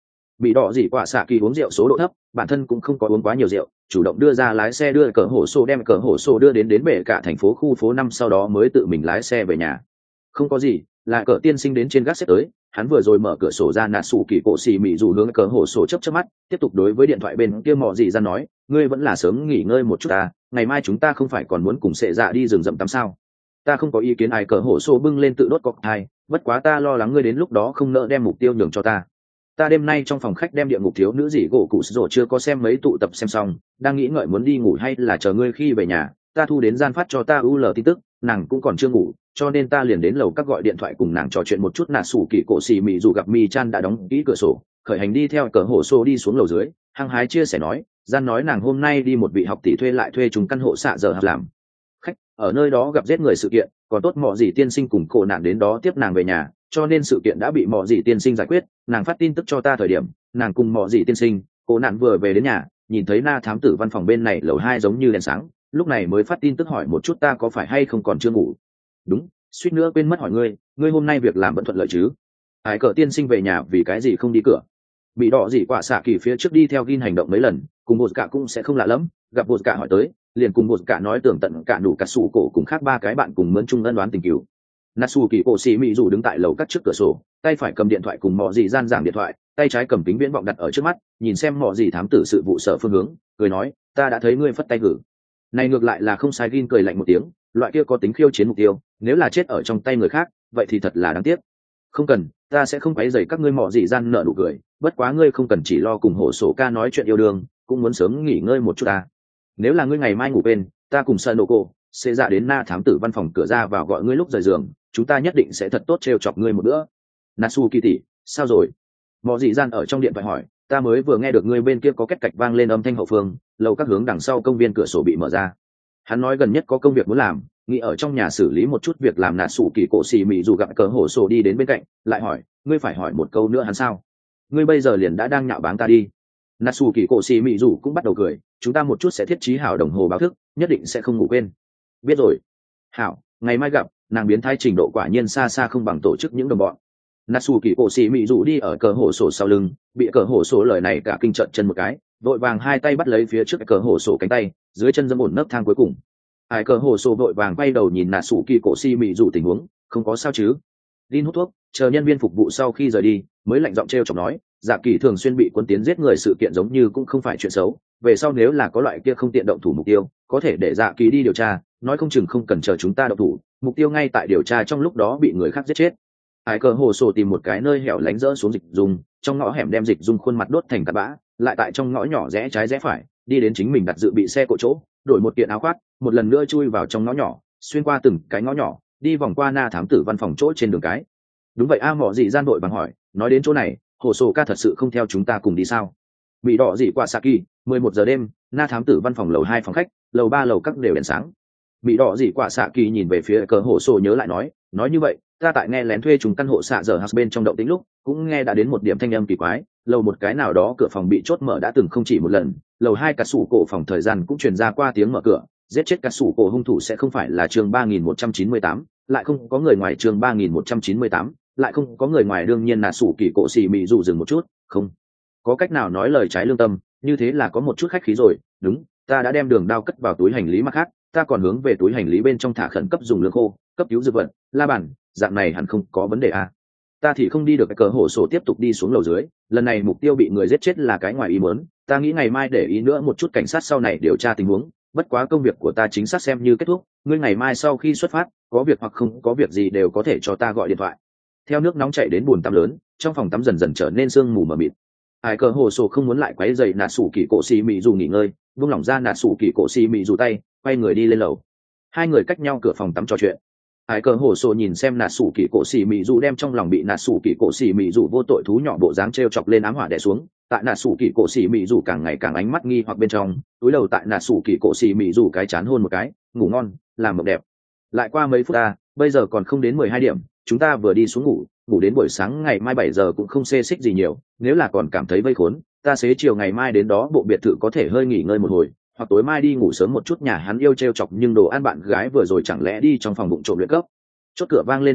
Bị đỏ gì quả xạ kỳ uống rượu số độ thấp, bản thân cũng không có uống quá nhiều rượu, chủ động đưa ra lái xe đưa cờ hổ sổ đem cờ hổ sổ đưa đến đến bể cả thành phố khu phố năm, sau đó mới tự mình lái xe về nhà. Không có gì, là cờ tiên sinh đến trên gác xếp tới, hắn vừa rồi mở cửa sổ ra, nạt sủ kỳ cổ xì mị dù hướng cờ hổ sổ chớp chớp mắt, tiếp tục đối với điện thoại bên kia mọ gì ra nói, ngươi vẫn là sớm nghỉ ngơi một chút ta, ngày mai chúng ta không phải còn muốn cùng sệ dạ đi rừng rậm tắm sao? Ta không có ý kiến. Ai cờ hổ sổ bưng lên tự đốt cọc hai, bất quá ta lo lắng ngươi đến lúc đó không nỡ đem mục tiêu nhường cho ta. Ta đêm nay trong phòng khách đem địa ngục thiếu nữ gì gỗ cụ rồi chưa có xem mấy tụ tập xem xong, đang nghĩ ngợi muốn đi ngủ hay là chờ ngươi khi về nhà. Ta thu đến gian phát cho ta u lờ tin tức, nàng cũng còn chưa ngủ, cho nên ta liền đến lầu các gọi điện thoại cùng nàng trò chuyện một chút. Nà sủ kỳ cổ xì mị dù gặp mi chan đã đóng kỹ cửa sổ, khởi hành đi theo cờ hổ xô đi xuống lầu dưới. Hăng hái chia sẻ nói, gian nói nàng hôm nay đi một vị học tỷ thuê lại thuê chúng căn hộ xạ giờ học làm khách, ở nơi đó gặp giết người sự kiện, còn tốt mọ gì tiên sinh cùng cổ nạn đến đó tiếp nàng về nhà, cho nên sự kiện đã bị mọ gì tiên sinh giải quyết. Nàng phát tin tức cho ta thời điểm nàng cùng mọ gì tiên sinh cổ nạn vừa về đến nhà, nhìn thấy na thám tử văn phòng bên này lầu hai giống như đèn sáng, lúc này mới phát tin tức hỏi một chút ta có phải hay không còn chưa ngủ. Đúng, suýt nữa quên mất hỏi ngươi, ngươi hôm nay việc làm vẫn thuận lợi chứ? Hải cờ tiên sinh về nhà vì cái gì không đi cửa? Bị đỏ gì quả xạ kỳ phía trước đi theo gin hành động mấy lần, cùng bột cả cũng sẽ không lạ lắm, gặp bột cả hỏi tới liền cùng bột cả nói tường tận cả đủ cả sủ cổ cùng khác ba cái bạn cùng mướn chung ân đoán tình cứu. Natsu kỳ cổ xì mị dù đứng tại lầu cắt trước cửa sổ, tay phải cầm điện thoại cùng mọ gì gian giảng điện thoại, tay trái cầm kính viễn vọng đặt ở trước mắt, nhìn xem mọ gì thám tử sự vụ sở phương hướng, cười nói, ta đã thấy ngươi phất tay gử. Này ngược lại là không sai. Gin cười lạnh một tiếng, loại kia có tính khiêu chiến mục tiêu, nếu là chết ở trong tay người khác, vậy thì thật là đáng tiếc. Không cần, ta sẽ không quấy rầy các ngươi. Mọ gì gian nợ nụ cười, bất quá ngươi không cần chỉ lo cùng hổ sổ ca nói chuyện yêu đương, cũng muốn sớm nghỉ ngơi một chút ta. Nếu là ngươi ngày mai ngủ bên, ta cùng sợ nổ cô sẽ ra đến na thám tử văn phòng cửa ra vào gọi ngươi lúc rời giường, chúng ta nhất định sẽ thật tốt trêu chọc ngươi một bữa. Natsu kỳ tỷ, sao rồi? Mọ dị gian ở trong điện thoại hỏi, ta mới vừa nghe được ngươi bên kia có két cạch vang lên âm thanh hậu phương, lầu các hướng đằng sau công viên cửa sổ bị mở ra. Hắn nói gần nhất có công việc muốn làm, nghĩ ở trong nhà xử lý một chút việc làm. Natsu kỳ cổ xì mị dù gặp cờ hổ sổ đi đến bên cạnh, lại hỏi, ngươi phải hỏi một câu nữa hắn sao? Ngươi bây giờ liền đã đang nhạo báng ta đi. Natsu kỳ cổ xì mị dù cũng bắt đầu cười, chúng ta một chút sẽ thiết trí hảo đồng hồ báo thức, nhất định sẽ không ngủ quên. Biết rồi. Hảo, ngày mai gặp. Nàng biến thái trình độ quả nhiên xa xa không bằng tổ chức những đồng bọn. Natsu kỳ cổ xì mị dù đi ở cờ hổ sổ sau lưng, bị cờ hổ sổ lời này cả kinh trợn chân một cái, vội vàng hai tay bắt lấy phía trước cờ hổ sổ cánh tay, dưới chân dẫm ổn nấc thang cuối cùng. Hai cờ hổ sổ vội vàng quay đầu nhìn Natsu kỳ cổ xì mị dù tình huống, không có sao chứ? Din hút thuốc, chờ nhân viên phục vụ sau khi rời đi, mới lạnh giọng trêu chọc nói, Dạ Kỳ thường xuyên bị quân tiến giết người sự kiện giống như cũng không phải chuyện xấu, về sau nếu là có loại kia không tiện động thủ mục tiêu, có thể để Dạ Kỳ đi điều tra, nói không chừng không cần chờ chúng ta động thủ, mục tiêu ngay tại điều tra trong lúc đó bị người khác giết chết. Hải cờ hồ sổ tìm một cái nơi hẻo lánh rỡ xuống dịch dung, trong ngõ hẻm đem dịch dung khuôn mặt đốt thành tạt bã, lại tại trong ngõ nhỏ rẽ trái rẽ phải, đi đến chính mình đặt dự bị xe cộ chỗ, đổi một kiện áo khoác, một lần nữa chui vào trong ngõ nhỏ, xuyên qua từng cái ngõ nhỏ, đi vòng qua na thám tử văn phòng chỗ trên đường cái. Đúng vậy a. Mọ dị gian đội bằng hỏi, nói đến chỗ này, hồ sổ ca thật sự không theo chúng ta cùng đi sao? Bị đỏ dị qua Saki, mười một giờ đêm, na thám tử văn phòng lầu hai phòng khách, lầu ba lầu các đều đèn sáng. Bị đỏ dị quả xạ kỳ nhìn về phía cờ hồ sổ nhớ lại nói, nói như vậy, ta tại nghe lén thuê chúng căn hộ xạ giờ house bên trong động tĩnh lúc, cũng nghe đã đến một điểm thanh âm kỳ quái, lầu một cái nào đó cửa phòng bị chốt mở đã từng không chỉ một lần, lầu hai cà sủ cổ phòng thời gian cũng truyền ra qua tiếng mở cửa, giết chết cà sủ cổ hung thủ sẽ không phải là chương ba nghìn một trăm chín mươi tám, lại không có người ngoài chương ba nghìn một trăm chín mươi tám, lại không có người ngoài. Đương nhiên là sủ kỳ cổ xì mị dù dừng một chút, không có cách nào nói lời trái lương tâm, như thế là có một chút khách khí rồi. Đúng, ta đã đem đường đao cất vào túi hành lý mặt khác, ta còn hướng về túi hành lý bên trong thả khẩn cấp dùng lương khô, cấp cứu dược vật, la bàn, dạng này hẳn không có vấn đề à. Ta thì không đi được. Cái cờ hổ sổ tiếp tục đi xuống lầu dưới, lần này mục tiêu bị người giết chết là cái ngoài ý muốn, ta nghĩ ngày mai để ý nữa một chút cảnh sát sau này điều tra tình huống, bất quá công việc của ta chính xác xem như kết thúc, ngươi ngày mai sau khi xuất phát, có việc hoặc không có việc gì đều có thể cho ta gọi điện thoại. Theo nước nóng chảy đến bồn tắm lớn, trong phòng tắm dần dần trở nên sương mù mờ mịt. Ai cờ hồ sổ không muốn lại quấy rầy nạt sủ kỳ cổ xì mị dù nghỉ ngơi, buông lỏng ra nạt sủ kỳ cổ xì mị dù tay, quay người đi lên lầu. Hai người cách nhau cửa phòng tắm trò chuyện. Ai cờ hồ sổ nhìn xem nạt sủ kỳ cổ xì mị dù đem trong lòng bị nạt sủ kỳ cổ xì mị dù vô tội thú nhỏ bộ dáng treo chọc lên ám hỏa đè xuống. Tại nạt sủ kỳ cổ xì mị dù càng ngày càng ánh mắt nghi hoặc bên trong, túi đầu tại nạt sủ kỳ cổ xì mị dù cái chán hôn một cái, ngủ ngon, làm mộng đẹp. Lại qua mấy phút ta, bây giờ còn không đến mười hai điểm, chúng ta vừa đi xuống ngủ, ngủ đến buổi sáng ngày mai bảy giờ cũng không xê xích gì nhiều, nếu là còn cảm thấy vây khốn, ta xế chiều ngày mai đến đó bộ biệt thự có thể hơi nghỉ ngơi một hồi, hoặc tối mai đi ngủ sớm một chút. Nhà hắn yêu trêu chọc nhưng đồ ăn bạn gái vừa rồi chẳng lẽ đi trong phòng bụng trộm luyện cấp. Chốt cửa vang lên một chút,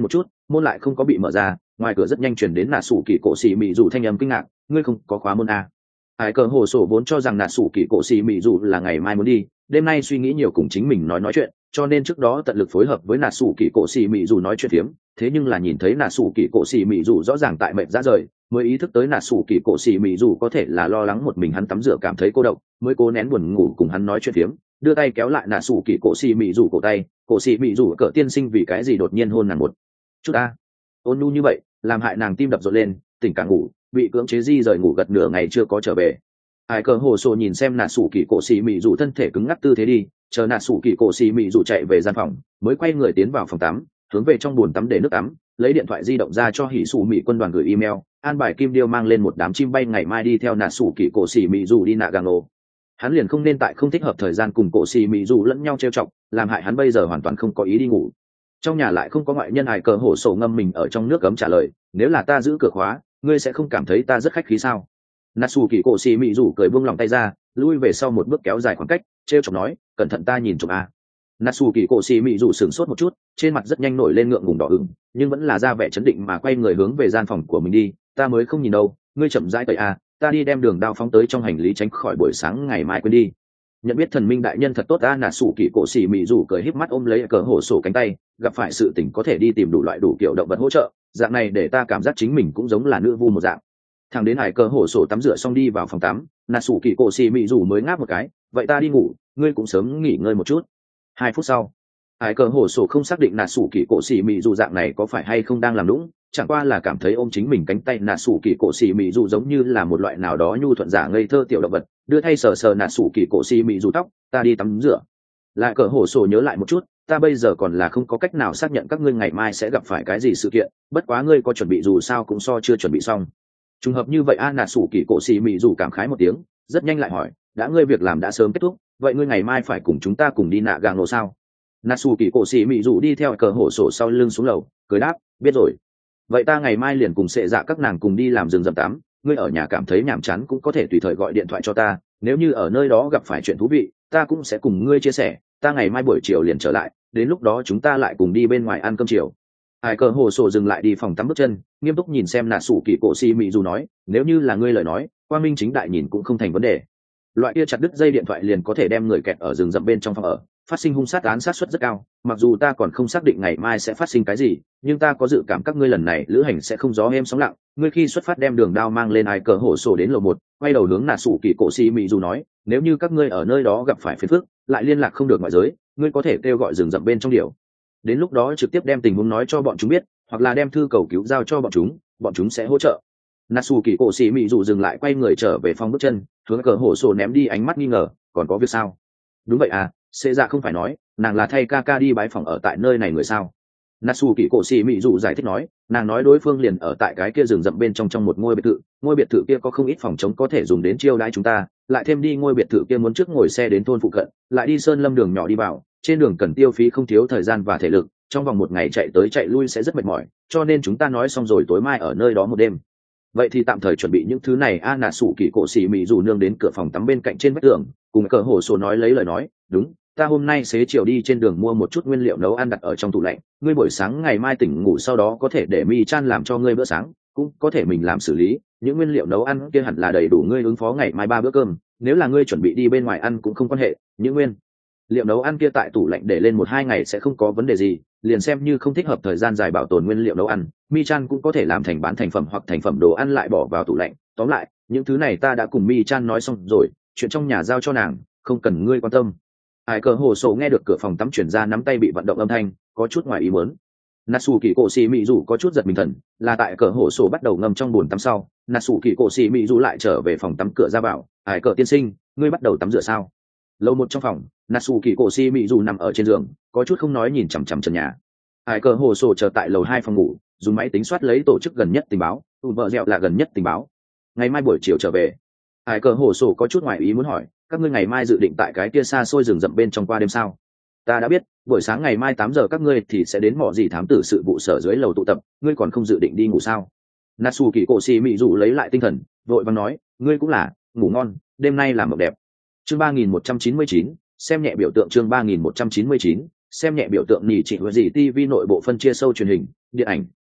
môn lại không có bị mở ra, ngoài cửa rất nhanh chuyển đến nà sủ kỳ cổ xì mị dù thanh âm kinh ngạc, ngươi không có khóa môn à. Hải cờ hồ sổ vốn cho rằng nà sủ kỳ cổ xì mị dù là ngày mai muốn đi, đêm nay suy nghĩ nhiều cùng chính mình nói nói chuyện, cho nên trước đó tận lực phối hợp với nà sủ kỳ cổ xì mị dù nói chuyện phiếm. Thế nhưng là nhìn thấy nà sủ kỳ cổ xì mị dù rõ ràng tại mệt ra rời, mới ý thức tới nà sủ kỳ cổ xì mị dù có thể là lo lắng một mình hắn tắm rửa cảm thấy cô độc, mới cố nén buồn ngủ cùng hắn nói chuyện phiếm, đưa tay kéo lại nà sủ kỳ cổ xì mị dù cổ tay. Cổ xì mị dù cỡ tiên sinh vì cái gì đột nhiên hôn nàng một chút ta, ôn nhu như vậy làm hại nàng tim đập rộn lên, tỉnh cả ngủ, bị cưỡng chế di rời ngủ gật nửa ngày chưa có trở về. Ai cờ hồ sổ nhìn xem nà sủ kỳ cổ xì mị dù thân thể cứng ngắc tư thế đi, chờ nà sủ kỳ cổ xì mị dù chạy về gian phòng, mới quay người tiến vào phòng tắm, hướng về trong bồn tắm để nước tắm, lấy điện thoại di động ra cho hỉ sủ mị quân đoàn gửi email, an bài kim điêu mang lên một đám chim bay ngày mai đi theo nà sủ kỳ cổ xì mị dù đi nạ gàng nổ. Hắn liền không nên tại không thích hợp thời gian cùng cổ xì mị dù lẫn nhau trêu chọc, làm hại hắn bây giờ hoàn toàn không có ý đi ngủ. Trong nhà lại không có ngoại nhân. Ai cờ hổ sổ ngâm mình ở trong nước cấm trả lời, nếu là ta giữ cửa khóa, ngươi sẽ không cảm thấy ta rất khách khí sao? Natsu kỳ cổ xì mị rủ cười buông lòng tay ra, lui về sau một bước kéo dài khoảng cách, trêu chọc nói, cẩn thận ta nhìn chụp a. Natsu kỳ cổ xì mị rủ sửng sốt một chút, trên mặt rất nhanh nổi lên ngượng ngùng đỏ ửng, nhưng vẫn là ra vẻ chấn định mà quay người hướng về gian phòng của mình đi. Ta mới không nhìn đâu, ngươi chậm rãi tẩy a, ta đi đem đường đao phóng tới trong hành lý tránh khỏi buổi sáng ngày mai quên đi. Nhận biết thần minh đại nhân thật tốt a. Natsu kỳ cổ xì mị rủ cười híp mắt ôm lấy cờ hổ sổ cánh tay, gặp phải sự tình có thể đi tìm đủ loại đủ kiểu động vật hỗ trợ, dạng này để ta cảm giác chính mình cũng giống là nữ vu một dạng. Thằng đến Hải cờ hổ sổ tắm rửa xong đi vào phòng tắm, nà sủ kỳ cổ xì mị rủ mới ngáp một cái, vậy ta đi ngủ, ngươi cũng sớm nghỉ ngơi một chút. Hai phút sau, Hải cờ hổ sổ không xác định nà sủ kỳ cổ xì mị rủ dạng này có phải hay không đang làm lũng, chẳng qua là cảm thấy ôm chính mình cánh tay nà sủ kỳ cổ xì mị rủ giống như là một loại nào đó nhu thuận giả ngây thơ tiểu động vật, đưa thay sờ sờ nà sủ kỳ cổ xì mị rủ tóc, ta đi tắm rửa. Lại cờ hổ sổ nhớ lại một chút, ta bây giờ còn là không có cách nào xác nhận các ngươi ngày mai sẽ gặp phải cái gì sự kiện, bất quá ngươi có chuẩn bị dù sao cũng so chưa chuẩn bị xong. Trùng hợp như vậy a. Nà sủ kỳ cổ xì mị dù cảm khái một tiếng, rất nhanh lại hỏi, đã ngươi việc làm đã sớm kết thúc, vậy ngươi ngày mai phải cùng chúng ta cùng đi nạ gàng nổ sao? Nà sủ kỳ cổ xì mị dù đi theo cờ hổ sổ sau lưng xuống lầu, cười đáp, biết rồi. Vậy ta ngày mai liền cùng sệ dạ các nàng cùng đi làm rừng rậm tắm, ngươi ở nhà cảm thấy nhàm chán cũng có thể tùy thời gọi điện thoại cho ta, nếu như ở nơi đó gặp phải chuyện thú vị, ta cũng sẽ cùng ngươi chia sẻ, ta ngày mai buổi chiều liền trở lại, đến lúc đó chúng ta lại cùng đi bên ngoài ăn cơm chiều. Ai cờ hồ sổ dừng lại đi phòng tắm bước chân, nghiêm túc nhìn xem nà sủ kỳ cổ xì mị dù nói, nếu như là ngươi lời nói, quang minh chính đại nhìn cũng không thành vấn đề. Loại kia chặt đứt dây điện thoại liền có thể đem người kẹt ở rừng rậm bên trong phòng ở, phát sinh hung sát án sát suất rất cao. Mặc dù ta còn không xác định ngày mai sẽ phát sinh cái gì, nhưng ta có dự cảm các ngươi lần này lữ hành sẽ không gió êm sóng lặng. Ngươi khi xuất phát đem đường đao mang lên. Ai cờ hồ sổ đến lầu một, quay đầu hướng nà sủ kỳ cổ xì mị dù nói, nếu như các ngươi ở nơi đó gặp phải phiền phức, lại liên lạc không được ngoại giới, ngươi có thể kêu gọi rừng rậm bên trong điều, đến lúc đó trực tiếp đem tình huống nói cho bọn chúng biết, hoặc là đem thư cầu cứu giao cho bọn chúng, bọn chúng sẽ hỗ trợ. Natsu kỳ cổ xì mị dù dừng lại quay người trở về phòng bước chân, hướng cờ hổ sổ ném đi ánh mắt nghi ngờ, còn có việc sao? Đúng vậy à, xê dạ không phải nói nàng là thay ca ca đi bái phòng ở tại nơi này người sao? Natsu kỳ cổ xì mị dù giải thích nói, nàng nói đối phương liền ở tại cái kia rừng rậm bên trong trong một ngôi biệt thự, ngôi biệt thự kia có không ít phòng chống có thể dùng đến chiêu đãi chúng ta, lại thêm đi ngôi biệt thự kia muốn trước ngồi xe đến thôn phụ cận, lại đi sơn lâm đường nhỏ đi vào, trên đường cần tiêu phí không thiếu thời gian và thể lực, trong vòng một ngày chạy tới chạy lui sẽ rất mệt mỏi, cho nên chúng ta nói xong rồi tối mai ở nơi đó một đêm. Vậy thì tạm thời chuẩn bị những thứ này. A. Nà sủ kỳ cổ xì mị dù nương đến cửa phòng tắm bên cạnh trên vách tường, cùng cờ hổ sổ nói lấy lời nói, đúng, ta hôm nay xế chiều đi trên đường mua một chút nguyên liệu nấu ăn đặt ở trong tủ lạnh, ngươi buổi sáng ngày mai tỉnh ngủ sau đó có thể để mi chan làm cho ngươi bữa sáng, cũng có thể mình làm xử lý, những nguyên liệu nấu ăn kia hẳn là đầy đủ ngươi ứng phó ngày mai ba bữa cơm. Nếu là ngươi chuẩn bị đi bên ngoài ăn cũng không quan hệ, những nguyên liệu nấu ăn kia tại tủ lạnh để lên một hai ngày sẽ không có vấn đề gì, liền xem như không thích hợp thời gian dài bảo tồn nguyên liệu nấu ăn, mi chan cũng có thể làm thành bán thành phẩm hoặc thành phẩm đồ ăn lại bỏ vào tủ lạnh. Tóm lại, những thứ này ta đã cùng mi chan nói xong rồi, chuyện trong nhà giao cho nàng, không cần ngươi quan tâm. Ai cờ hồ sổ nghe được cửa phòng tắm chuyển ra nắm tay bị vận động âm thanh, có chút ngoài ý muốn. Natsu kỳ cổ xì mị dù có chút giật mình thần, là tại cờ hồ sổ bắt đầu ngâm trong bồn tắm sau, Natsu kỳ cổ xì mị dù lại trở về phòng tắm cửa ra vào. Ai cờ tiên sinh, ngươi bắt đầu tắm rửa sao? Lầu một trong phòng, Natsu kỳ cổ xì mị dù nằm ở trên giường, có chút không nói nhìn chằm chằm trần nhà. Ai cờ hồ sổ chờ tại lầu hai phòng ngủ, dùng máy tính soát lấy tổ chức gần nhất tình báo, tụt vợ dẹo là gần nhất tình báo. Ngày mai buổi chiều trở về. Ai cờ hồ sổ có chút ngoài ý muốn hỏi, các ngươi ngày mai dự định tại cái kia xa xôi rừng rậm bên trong qua đêm sao? Ta đã biết, buổi sáng ngày mai tám giờ các ngươi thì sẽ đến mỏ gì thám tử sự vụ sở dưới lầu tụ tập, ngươi còn không dự định đi ngủ sao? Natsu kỳ cổ xì mị dù lấy lại tinh thần, vội vàng nói, ngươi cũng là, ngủ ngon, đêm nay làm mộng đẹp. Chương ba nghìn một trăm chín mươi chín, xem nhẹ biểu tượng. Chương ba nghìn một trăm chín mươi chín, xem nhẹ biểu tượng. Nhỉ chị với gì ti vi nội bộ phân chia sâu truyền hình, điện ảnh,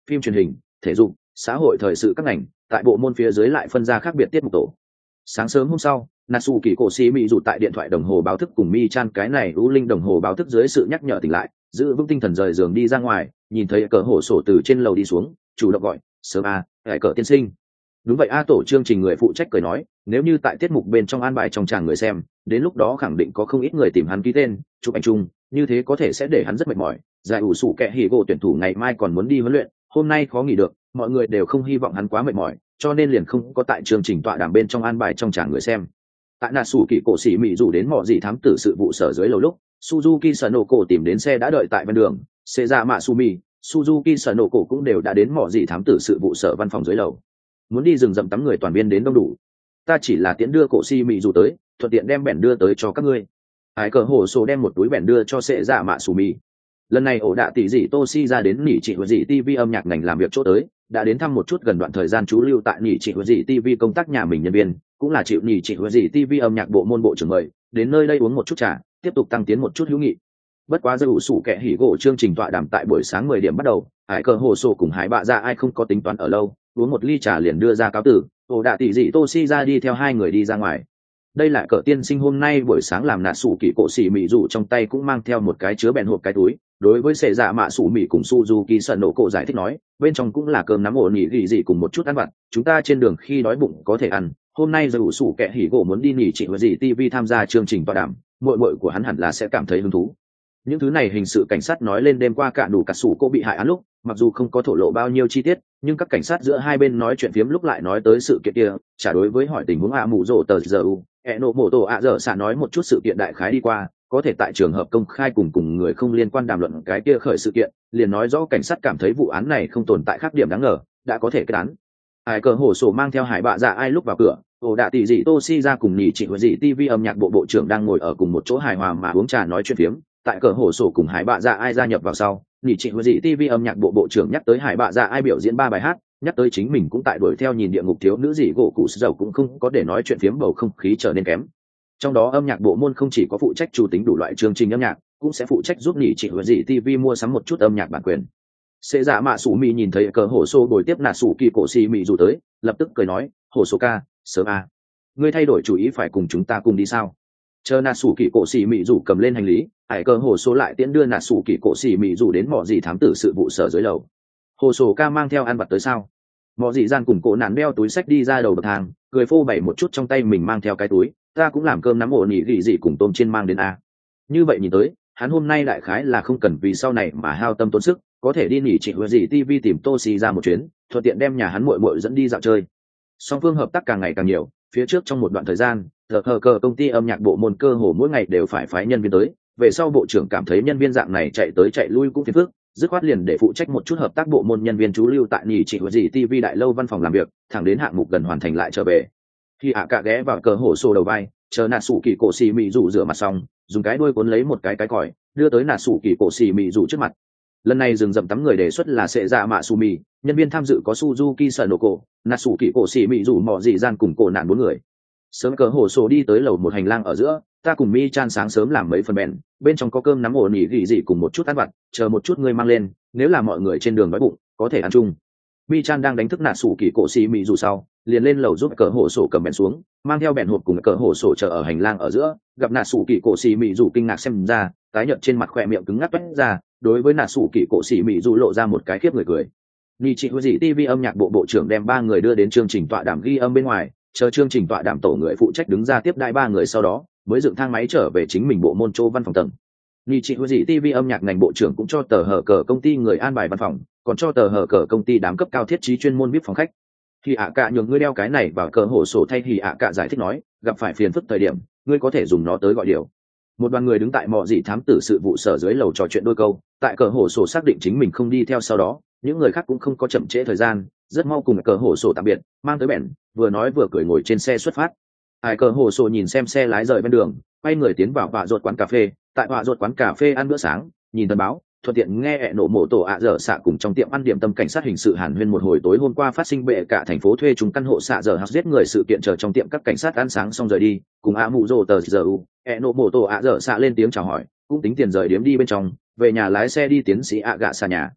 phim truyền hình, thể dục, xã hội thời sự các ngành, tại bộ môn phía dưới lại phân ra khác biệt tiết mục tổ. Sáng sớm hôm sau, Natsu Kỳ Cổ Sĩ Mị dù tại điện thoại đồng hồ báo thức cùng Mi Chan cái này U Linh đồng hồ báo thức dưới sự nhắc nhở tỉnh lại, giữ vững tinh thần rời giường đi ra ngoài, nhìn thấy cờ hổ sổ từ trên lầu đi xuống, chủ động gọi, "Sớm a, à, cờ tiên sinh." Đúng vậy a, tổ chương trình người phụ trách cười nói, nếu như tại tiết mục bên trong an bài trong tràng người xem, đến lúc đó khẳng định có không ít người tìm hắn ký tên, chụp ảnh chung, như thế có thể sẽ để hắn rất mệt mỏi. Giải ủ sủ kẻ hỉ gỗ tuyển thủ ngày mai còn muốn đi huấn luyện, hôm nay khó nghỉ được, mọi người đều không hy vọng hắn quá mệt mỏi, cho nên liền không có tại chương trình tọa đàm bên trong an bài trong tràng người xem. Tại nà sủ kỳ cổ sĩ mỹ dù đến mỏ gì thám tử sự vụ sở dưới lầu lúc, Suzuki Sanoko tìm đến xe đã đợi tại ven đường, xe ra mạ Sumi, Suzuki Sanoko cũng đều đã đến mỏ gì thám tử sự vụ sở văn phòng dưới lầu. Muốn đi rừng rậm tắm người toàn viên đến đông đủ. Ta chỉ là tiễn đưa cổ sĩ mỹ dù tới, thuận tiện đem bẻn đưa tới cho các ngươi. Ai cờ hổ sổ đem một túi bẻn đưa cho xe ra mạ Sumi. Lần này ổ đạ tỷ dị Toshi ra đến nỉ chị huệ dị ti vi âm nhạc ngành làm việc chỗ tới, đã đến thăm một chút gần đoạn thời gian chú lưu tại nỉ chị huệ dị ti vi công tác nhà mình nhân viên, cũng là chịu nỉ chị huệ dị ti vi âm nhạc bộ môn bộ trưởng mời, đến nơi đây uống một chút trà, tiếp tục tăng tiến một chút hữu nghị. Bất quá dư sủ kẻ hỉ gỗ chương trình tọa đàm tại buổi sáng mười điểm bắt đầu, hải cờ hồ sổ cùng hải bạ ra ai không có tính toán ở lâu, uống một ly trà liền đưa ra cáo tử, ổ đạ tỷ dị Toshi ra đi theo hai người đi ra ngoài. Đây là cờ tiên sinh hôm nay buổi sáng làm nạt sủ kỳ cổ xỉ mị dù trong tay cũng mang theo một cái chứa bèn hộp cái túi, đối với sệ dạ mạ sủ mị cùng Suzuki sợ nổ cổ giải thích nói, bên trong cũng là cơm nắm ổ nỉ gỉ gì cùng một chút ăn vặt, chúng ta trên đường khi đói bụng có thể ăn. Hôm nay dù sủ kẻ hỉ gỗ muốn đi nỉ chị với gì ti vi tham gia chương trình tọa đàm, muội muội của hắn hẳn là sẽ cảm thấy hứng thú. Những thứ này hình sự cảnh sát nói lên đêm qua cả đủ cả sủ cô bị hại án lúc, mặc dù không có thổ lộ bao nhiêu chi tiết, nhưng các cảnh sát giữa hai bên nói chuyện phiếm lúc lại nói tới sự kiện kia, trả đối với hỏi tình huống ạ mù rồ tờ giờ u, ẹ nộ mổ tổ ạ giờ xả nói một chút sự kiện đại khái đi qua, có thể tại trường hợp công khai cùng cùng người không liên quan đàm luận cái kia khởi sự kiện, liền nói rõ cảnh sát cảm thấy vụ án này không tồn tại khác điểm đáng ngờ, đã có thể kết án. Ai cờ hổ sổ mang theo hải bạ dạ ai lúc vào cửa, ổ đạ tỷ dị Toshi ra cùng nhị chị huệ dị ti vi âm nhạc bộ bộ trưởng đang ngồi ở cùng một chỗ hài hòa mà uống trà nói chuyện phiếm. Tại cờ hổ sổ cùng hải bạ dạ ai gia nhập vào sau, nhị chị huệ dị ti vi âm nhạc bộ bộ trưởng nhắc tới hải bạ dạ ai biểu diễn ba bài hát, nhắc tới chính mình cũng tại đuổi theo nhìn địa ngục thiếu nữ dị gỗ cụ dầu cũng không có để nói chuyện phiếm, bầu không khí trở nên kém. Trong đó âm nhạc bộ môn không chỉ có phụ trách chủ tính đủ loại chương trình âm nhạc, cũng sẽ phụ trách giúp nhị chị huệ dị ti vi mua sắm một chút âm nhạc bản quyền. Sệ dạ mạ sủ mị nhìn thấy cờ hổ sổ bồi tiếp nạt sủ kỳ cổ xì mị dù tới, lập tức cười nói, hổ sổ ca, sớm à. Ngươi thay đổi chủ ý phải cùng chúng ta cùng đi sao? Chờ nạt sủ kỳ cổ xì mị dù cầm lên hành lý, hải cờ hổ sổ lại tiễn đưa nạt sủ kỳ cổ xì mị dù đến mỏ gì thám tử sự vụ sở dưới lầu. Hổ sổ ca mang theo ăn vặt tới sao? Mỏ gì gian cùng cổ nản đeo túi sách đi ra đầu bậc thang, cười phô bày một chút trong tay mình mang theo cái túi, ta cũng làm cơm nắm ổ nỉ gỉ gì cùng tôm chiên mang đến a. Như vậy nhìn tới, hắn hôm nay đại khái là không cần vì sau này mà hao tâm tốn sức, có thể đi nỉ chị huệ gì ti vi tìm Toshi ra một chuyến, thuận tiện đem nhà hắn muội muội dẫn đi dạo chơi. Song phương hợp tác càng ngày càng nhiều, phía trước trong một đoạn thời gian, thờ hờ cờ công ty âm nhạc bộ môn cơ hồ mỗi ngày đều phải phái nhân viên tới, về sau bộ trưởng cảm thấy nhân viên dạng này chạy tới chạy lui cũng phiền phức, dứt khoát liền để phụ trách một chút hợp tác bộ môn nhân viên trú lưu tại nỉ chị huệ gì ti vi đại lâu văn phòng làm việc, thẳng đến hạng mục gần hoàn thành lại trở về. Khi ạ cạ ghé vào cờ hổ xô đầu vai, chờ nạt sủ kỳ cổ xì mị rủ rửa mặt xong, dùng cái đuôi cuốn lấy một cái cái còi, đưa tới nạt sủ kỳ cổ xì mị rủ trước mặt. Lần này rừng rậm tắm người đề xuất là sệ dạ mạ su mì, nhân viên tham dự có Suzuki sợ nổ cổ, nạt sủ kỳ cổ xì mị rủ mò dị gian cùng cổ nạn bốn người. Sớm cờ hổ xô đi tới lầu một hành lang ở giữa, ta cùng Mi Chan sáng sớm làm mấy phần bèn, bên trong có cơm nắm ổ nỉ gỉ dị cùng một chút ăn vặt, chờ một chút ngươi mang lên, nếu là mọi người trên đường đói bụng, có thể ăn chung. Mi Chan đang đánh thức nạt sủ kỳ cổ xì mị rủ sau, liền lên lầu giúp cờ hổ sổ cầm bèn xuống, mang theo bèn hộp cùng cờ hổ sổ chờ ở hành lang ở giữa, gặp nạt sủ kỳ cổ xì mị rủ kinh ngạc xem ra, tái nhợt trên mặt khỏe miệng cứng ngắc toét ra, đối với nạt sủ kỳ cổ xì mị rủ lộ ra một cái khiếp người cười. Nị chị huệ dị ti vi âm nhạc bộ bộ trưởng đem ba người đưa đến chương trình tọa đàm ghi âm bên ngoài, chờ chương trình tọa đàm tổ người phụ trách đứng ra tiếp đãi ba người sau đó, mới dựng thang máy trở về chính mình bộ môn chỗ văn phòng tầng. Nị chị huệ dị ti vi âm nhạc ngành bộ trưởng cũng cho tờ hở cờ công ty người an bài văn phòng, còn cho tờ hở cờ công ty đám cấp cao thiết trí chuyên môn vip phòng khách. Thì ạ cạ nhường ngươi đeo cái này vào cờ hổ sổ thay thì ạ cạ giải thích nói, gặp phải phiền phức thời điểm, ngươi có thể dùng nó tới gọi điều. Một đoàn người đứng tại mọ dị thám tử sự vụ sở dưới lầu trò chuyện đôi câu, tại cờ hổ sổ xác định chính mình không đi theo sau đó, những người khác cũng không có chậm trễ thời gian, rất mau cùng cờ hổ sổ tạm biệt, mang tới bèn, vừa nói vừa cười ngồi trên xe xuất phát. Ai cờ hổ sổ nhìn xem xe lái rời bên đường, quay người tiến vào họa ruột quán cà phê, tại họa ruột quán cà phê ăn bữa sáng, nhìn tờ báo, thuận tiện nghe ẹ nổ mổ tổ ạ dở xạ cùng trong tiệm ăn điểm tâm cảnh sát hình sự hàn huyên một hồi tối hôm qua phát sinh bệ cả thành phố thuê chúng căn hộ xạ dở hạt giết người sự kiện, chờ trong tiệm các cảnh sát ăn sáng xong rời đi, cùng ạ mụ rồ tờ giờ u ẹ nổ mổ tổ ạ dở xạ lên tiếng chào hỏi, cũng tính tiền rời điếm đi bên trong, về nhà lái xe đi tiến sĩ ạ gạ xa nhà.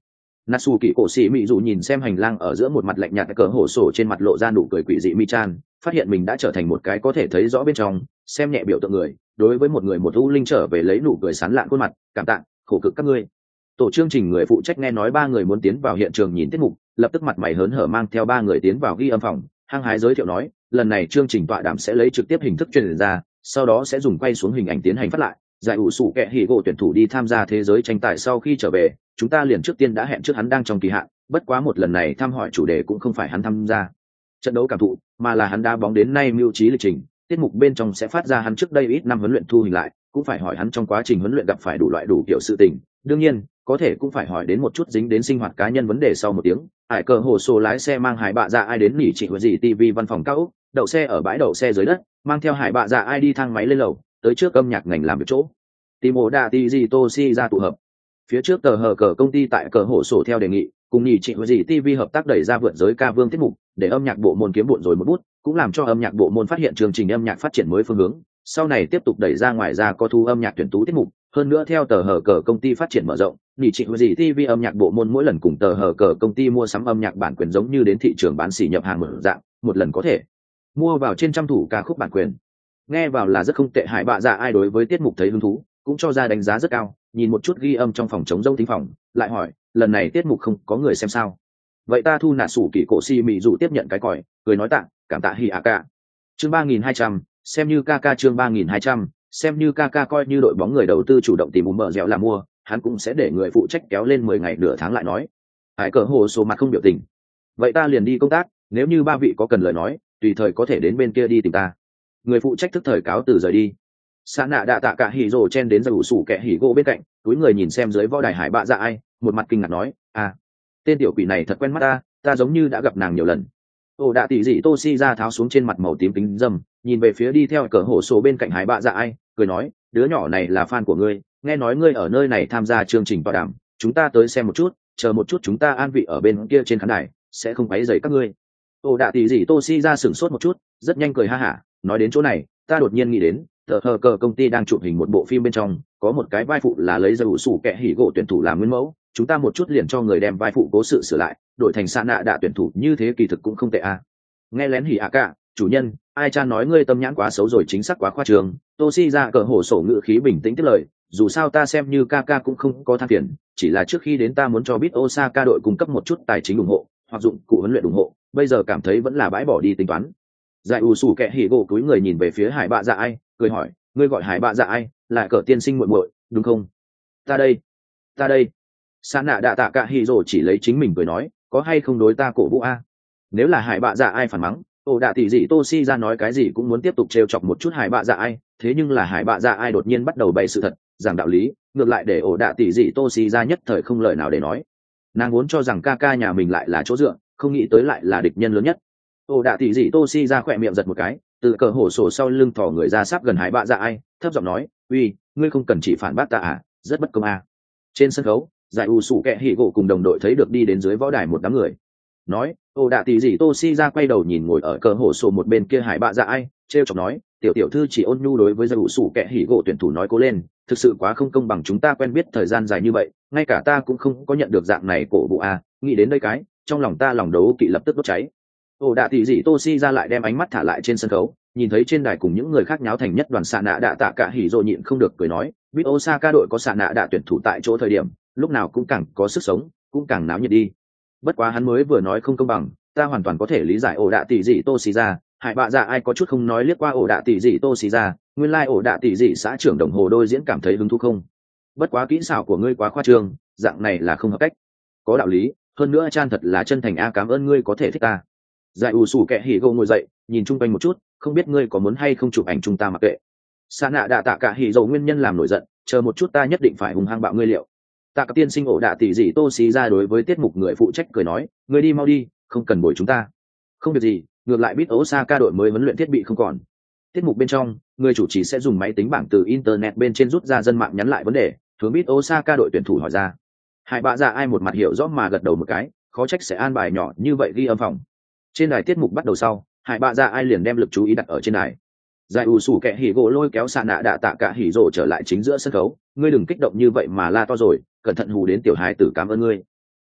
Natsu kỳ cổ sĩ mỹ dù nhìn xem hành lang ở giữa một mặt lạnh nhạt cờ hổ sổ trên mặt lộ ra nụ cười quỷ dị mi chan, phát hiện mình đã trở thành một cái có thể thấy rõ bên trong, xem nhẹ biểu tượng người, đối với một người một u linh trở về lấy nụ cười sán lạn khuôn mặt, cảm tạ, khổ cực các ngươi. Tổ chương trình người phụ trách nghe nói ba người muốn tiến vào hiện trường nhìn tiết mục, lập tức mặt mày hớn hở mang theo ba người tiến vào ghi âm phòng, hăng hái giới thiệu nói, lần này chương trình tọa đàm sẽ lấy trực tiếp hình thức truyền ra, sau đó sẽ dùng quay xuống hình ảnh tiến hành phát lại. Giải ủ sủ kẹ hỉ gỗ tuyển thủ đi tham gia thế giới tranh tài sau khi trở về, chúng ta liền trước tiên đã hẹn trước hắn đang trong kỳ hạn, bất quá một lần này thăm hỏi chủ đề cũng không phải hắn tham gia trận đấu cảm thụ, mà là hắn đá bóng đến nay mưu trí lịch trình. Tiết mục bên trong sẽ phát ra hắn trước đây ít năm huấn luyện thu hình lại, cũng phải hỏi hắn trong quá trình huấn luyện gặp phải đủ loại đủ kiểu sự tình. Đương nhiên, có thể cũng phải hỏi đến một chút dính đến sinh hoạt cá nhân vấn đề. Sau một tiếng, Hải Cờ Hồ Sô lái xe mang Hải Bạ Dạ ai đến nghỉ trị huấn gì ti vi văn phòng cao ốc, đậu xe ở bãi đậu xe dưới đất, mang theo Hải Bạ Dạ ai đi thang máy lên lầu, tới trước âm nhạc ngành làm việc chỗ. Timo Da Tiji Toshi ra tụ hợp. Phía trước tờ hờ cờ công ty tại Cờ Hồ Sô theo đề nghị, cùng nhị chị huấn gì ti vi hợp tác đẩy ra vượt giới ca vương tiết mục, để âm nhạc bộ môn kiếm bộn rồi một bút, cũng làm cho âm nhạc bộ môn phát hiện chương trình âm nhạc phát triển mới phương hướng. Sau này tiếp tục đẩy ra ngoài ra có thu âm nhạc tuyển tú tiết mục, hơn nữa theo tờ hờ cờ công ty phát triển mở rộng, nhị chị huấn gì ti vi âm nhạc bộ môn mỗi lần cùng tờ hờ cờ công ty mua sắm âm nhạc bản quyền giống như đến thị trường bán xỉ nhập hàng mở dạng, một lần có thể mua vào trên trăm thủ ca khúc bản quyền. Nghe vào là rất không tệ. Hải Bạ Dạ ai đối với tiết mục thấy hứng thú, cũng cho ra đánh giá rất cao, nhìn một chút ghi âm trong phòng chống rông thính phòng, lại hỏi, lần này tiết mục không có người xem sao? Vậy ta thu nạ sủ kỳ cổ si mỹ dụ tiếp nhận cái còi, cười nói tạ, cảm tạ hi ạ cả. Chương ba nghìn hai trăm, xem như ca ca chương ba nghìn hai trăm, xem như ca ca coi như đội bóng người đầu tư chủ động tìm ùm bờ dẻo làm mua, hắn cũng sẽ để người phụ trách kéo lên mười ngày nửa tháng lại nói. Hải Cờ Hồ Sô mặt không biểu tình. Vậy ta liền đi công tác, nếu như ba vị có cần lời nói, tùy thời có thể đến bên kia đi tìm ta. Người phụ trách thức thời cáo từ rời đi. Sa nạ đạ tạ cả hỉ rồ chen đến giải ủ sủ kẻ hỉ gỗ bên cạnh, túi người nhìn xem dưới võ đài Hải Bạ Dạ ai, một mặt kinh ngạc nói, à, tên tiểu quỷ này thật quen mắt ta, ta giống như đã gặp nàng nhiều lần. Ồ đạ tỷ dị Toshi ra tháo xuống trên mặt màu tím kính dâm, nhìn về phía đi theo Cờ Hổ Sô bên cạnh Hải Bạ Dạ ai, cười nói, đứa nhỏ này là fan của ngươi, nghe nói ngươi ở nơi này tham gia chương trình tọa đàm, chúng ta tới xem một chút, chờ một chút chúng ta an vị ở bên kia trên khán đài, sẽ không quấy rầy các ngươi. Ồ đạ tỷ dị Toshi ra sửng sốt một chút, rất nhanh cười ha hả, nói đến chỗ này, ta đột nhiên nghĩ đến, tờ hờ cờ công ty đang chụp hình một bộ phim bên trong, có một cái vai phụ là lấy giải ủ sủ kẻ hỉ gỗ tuyển thủ làm nguyên mẫu, chúng ta một chút liền cho người đem vai phụ cố sự sửa lại, đổi thành Sa nạ đạ tuyển thủ, như thế kỳ thực cũng không tệ à. Nghe lén hỉ ạ cả, chủ nhân, ai cha nói ngươi tâm nhãn quá xấu rồi, chính xác quá khoa trương. Toshi ra Cờ Hổ Sổ ngữ khí bình tĩnh tiếp lời, dù sao ta xem như ca ca cũng không có than phiền, chỉ là trước khi đến ta muốn cho biết Osaka đội cung cấp một chút tài chính ủng hộ hoặc dụng cụ huấn luyện ủng hộ, bây giờ cảm thấy vẫn là bãi bỏ đi tính toán. Giải ủ sủ kẻ hỉ gỗ cúi người nhìn về phía Hải Bạ Dạ ai, cười hỏi, ngươi gọi Hải Bạ Dạ ai, là Cờ tiên sinh muội muội, đúng không? Ta đây, ta đây. Sa nạ đạ tạ cả hỉ rồ chỉ lấy chính mình cười nói, có hay không đối ta cổ vũ a? Nếu là Hải Bạ Dạ ai phản mắng, ồ đạ tỷ dị Toshi ra nói cái gì cũng muốn tiếp tục trêu chọc một chút Hải Bạ Dạ ai, thế nhưng là Hải Bạ Dạ ai đột nhiên bắt đầu bày sự thật, giảng đạo lý, ngược lại để ổ đạ tỷ dị Toshi ra nhất thời không lời nào để nói. Nàng vốn cho rằng ca ca nhà mình lại là chỗ dựa, không nghĩ tới lại là địch nhân lớn nhất. Ổ đạ tỷ dị Toshi ra khỏe miệng giật một cái, từ Cờ Hổ Sổ sau lưng thò người ra sắp gần Hải Bạ Dạ ai, thấp giọng nói, uy, ngươi không cần chỉ phản bác ta à, rất bất công à. Trên sân khấu, giải u sủ kẹ hỉ gỗ cùng đồng đội thấy được đi đến dưới võ đài một đám người, nói, ổ đạ tỷ dị Toshi ra quay đầu nhìn ngồi ở Cờ Hổ Sổ một bên kia Hải Bạ Dạ ai, trêu chọc nói, tiểu tiểu thư chỉ ôn nhu đối với giải u sủ kẹ hỉ gỗ tuyển thủ nói cố lên, thực sự quá không công bằng, chúng ta quen biết thời gian dài như vậy, ngay cả ta cũng không có nhận được dạng này cổ vũ à. Nghĩ đến đây cái, trong lòng ta lòng đấu kỵ lập tức đốt cháy. Ổ đạ tỷ dị Toshi ra lại đem ánh mắt thả lại trên sân khấu, nhìn thấy trên đài cùng những người khác nháo thành nhất đoàn Sa nạ đạ tạ cả hỉ rồ nhịn không được cười nói, biết Osaka đội có Sa nạ đạ tuyển thủ tại chỗ thời điểm, lúc nào cũng càng có sức sống, cũng càng náo nhiệt đi. Bất quá hắn mới vừa nói không công bằng, ta hoàn toàn có thể lý giải. Ổ đạ tỷ dị Toshi ra, Hải Bạ Dạ ai có chút không nói liếc qua ổ đạ tỷ dị Toshi ra, nguyên lai like ổ đạ tỷ dị xã trưởng đồng hồ đôi diễn cảm thấy hứng thú không? Bất quá kỹ xảo của ngươi quá khoa trương, dạng này là không hợp cách. Có đạo lý, hơn nữa Chan thật là chân thành a, cảm ơn ngươi có thể thích ta. Giải ủ sủ kẹ hỉ gỗ ngồi dậy, nhìn chung quanh một chút, không biết ngươi có muốn hay không chụp ảnh chúng ta mặc kệ. Sa nạ đạ tạ cả hỉ dầu nguyên nhân làm nổi giận, chờ một chút ta nhất định phải hung hăng bạo ngươi liệu. Tạ cả tiên sinh ổ đạ tỷ dị Toshi ra đối với tiết mục người phụ trách cười nói, ngươi đi mau đi, không cần bồi chúng ta. Không việc gì, ngược lại biết Osaka đội mới huấn luyện thiết bị không còn. Tiết mục bên trong, người chủ trì sẽ dùng máy tính bảng từ internet bên trên rút ra dân mạng nhắn lại vấn đề, hướng biết Osaka đội tuyển thủ hỏi ra. Hải Bạ Dạ ai một mặt hiểu rõ mà gật đầu một cái, khó trách sẽ an bài nhỏ như vậy ghi âm phòng. Trên đài tiết mục bắt đầu sau, Hải Bạ Dạ ai liền đem lực chú ý đặt ở trên đài. Giải ủ sủ kẹ hỉ gỗ lôi kéo Sa nạ đạ tạ cả hỉ rồ trở lại chính giữa sân khấu, ngươi đừng kích động như vậy mà la to rồi, cẩn thận hù đến tiểu hài tử, cảm ơn ngươi.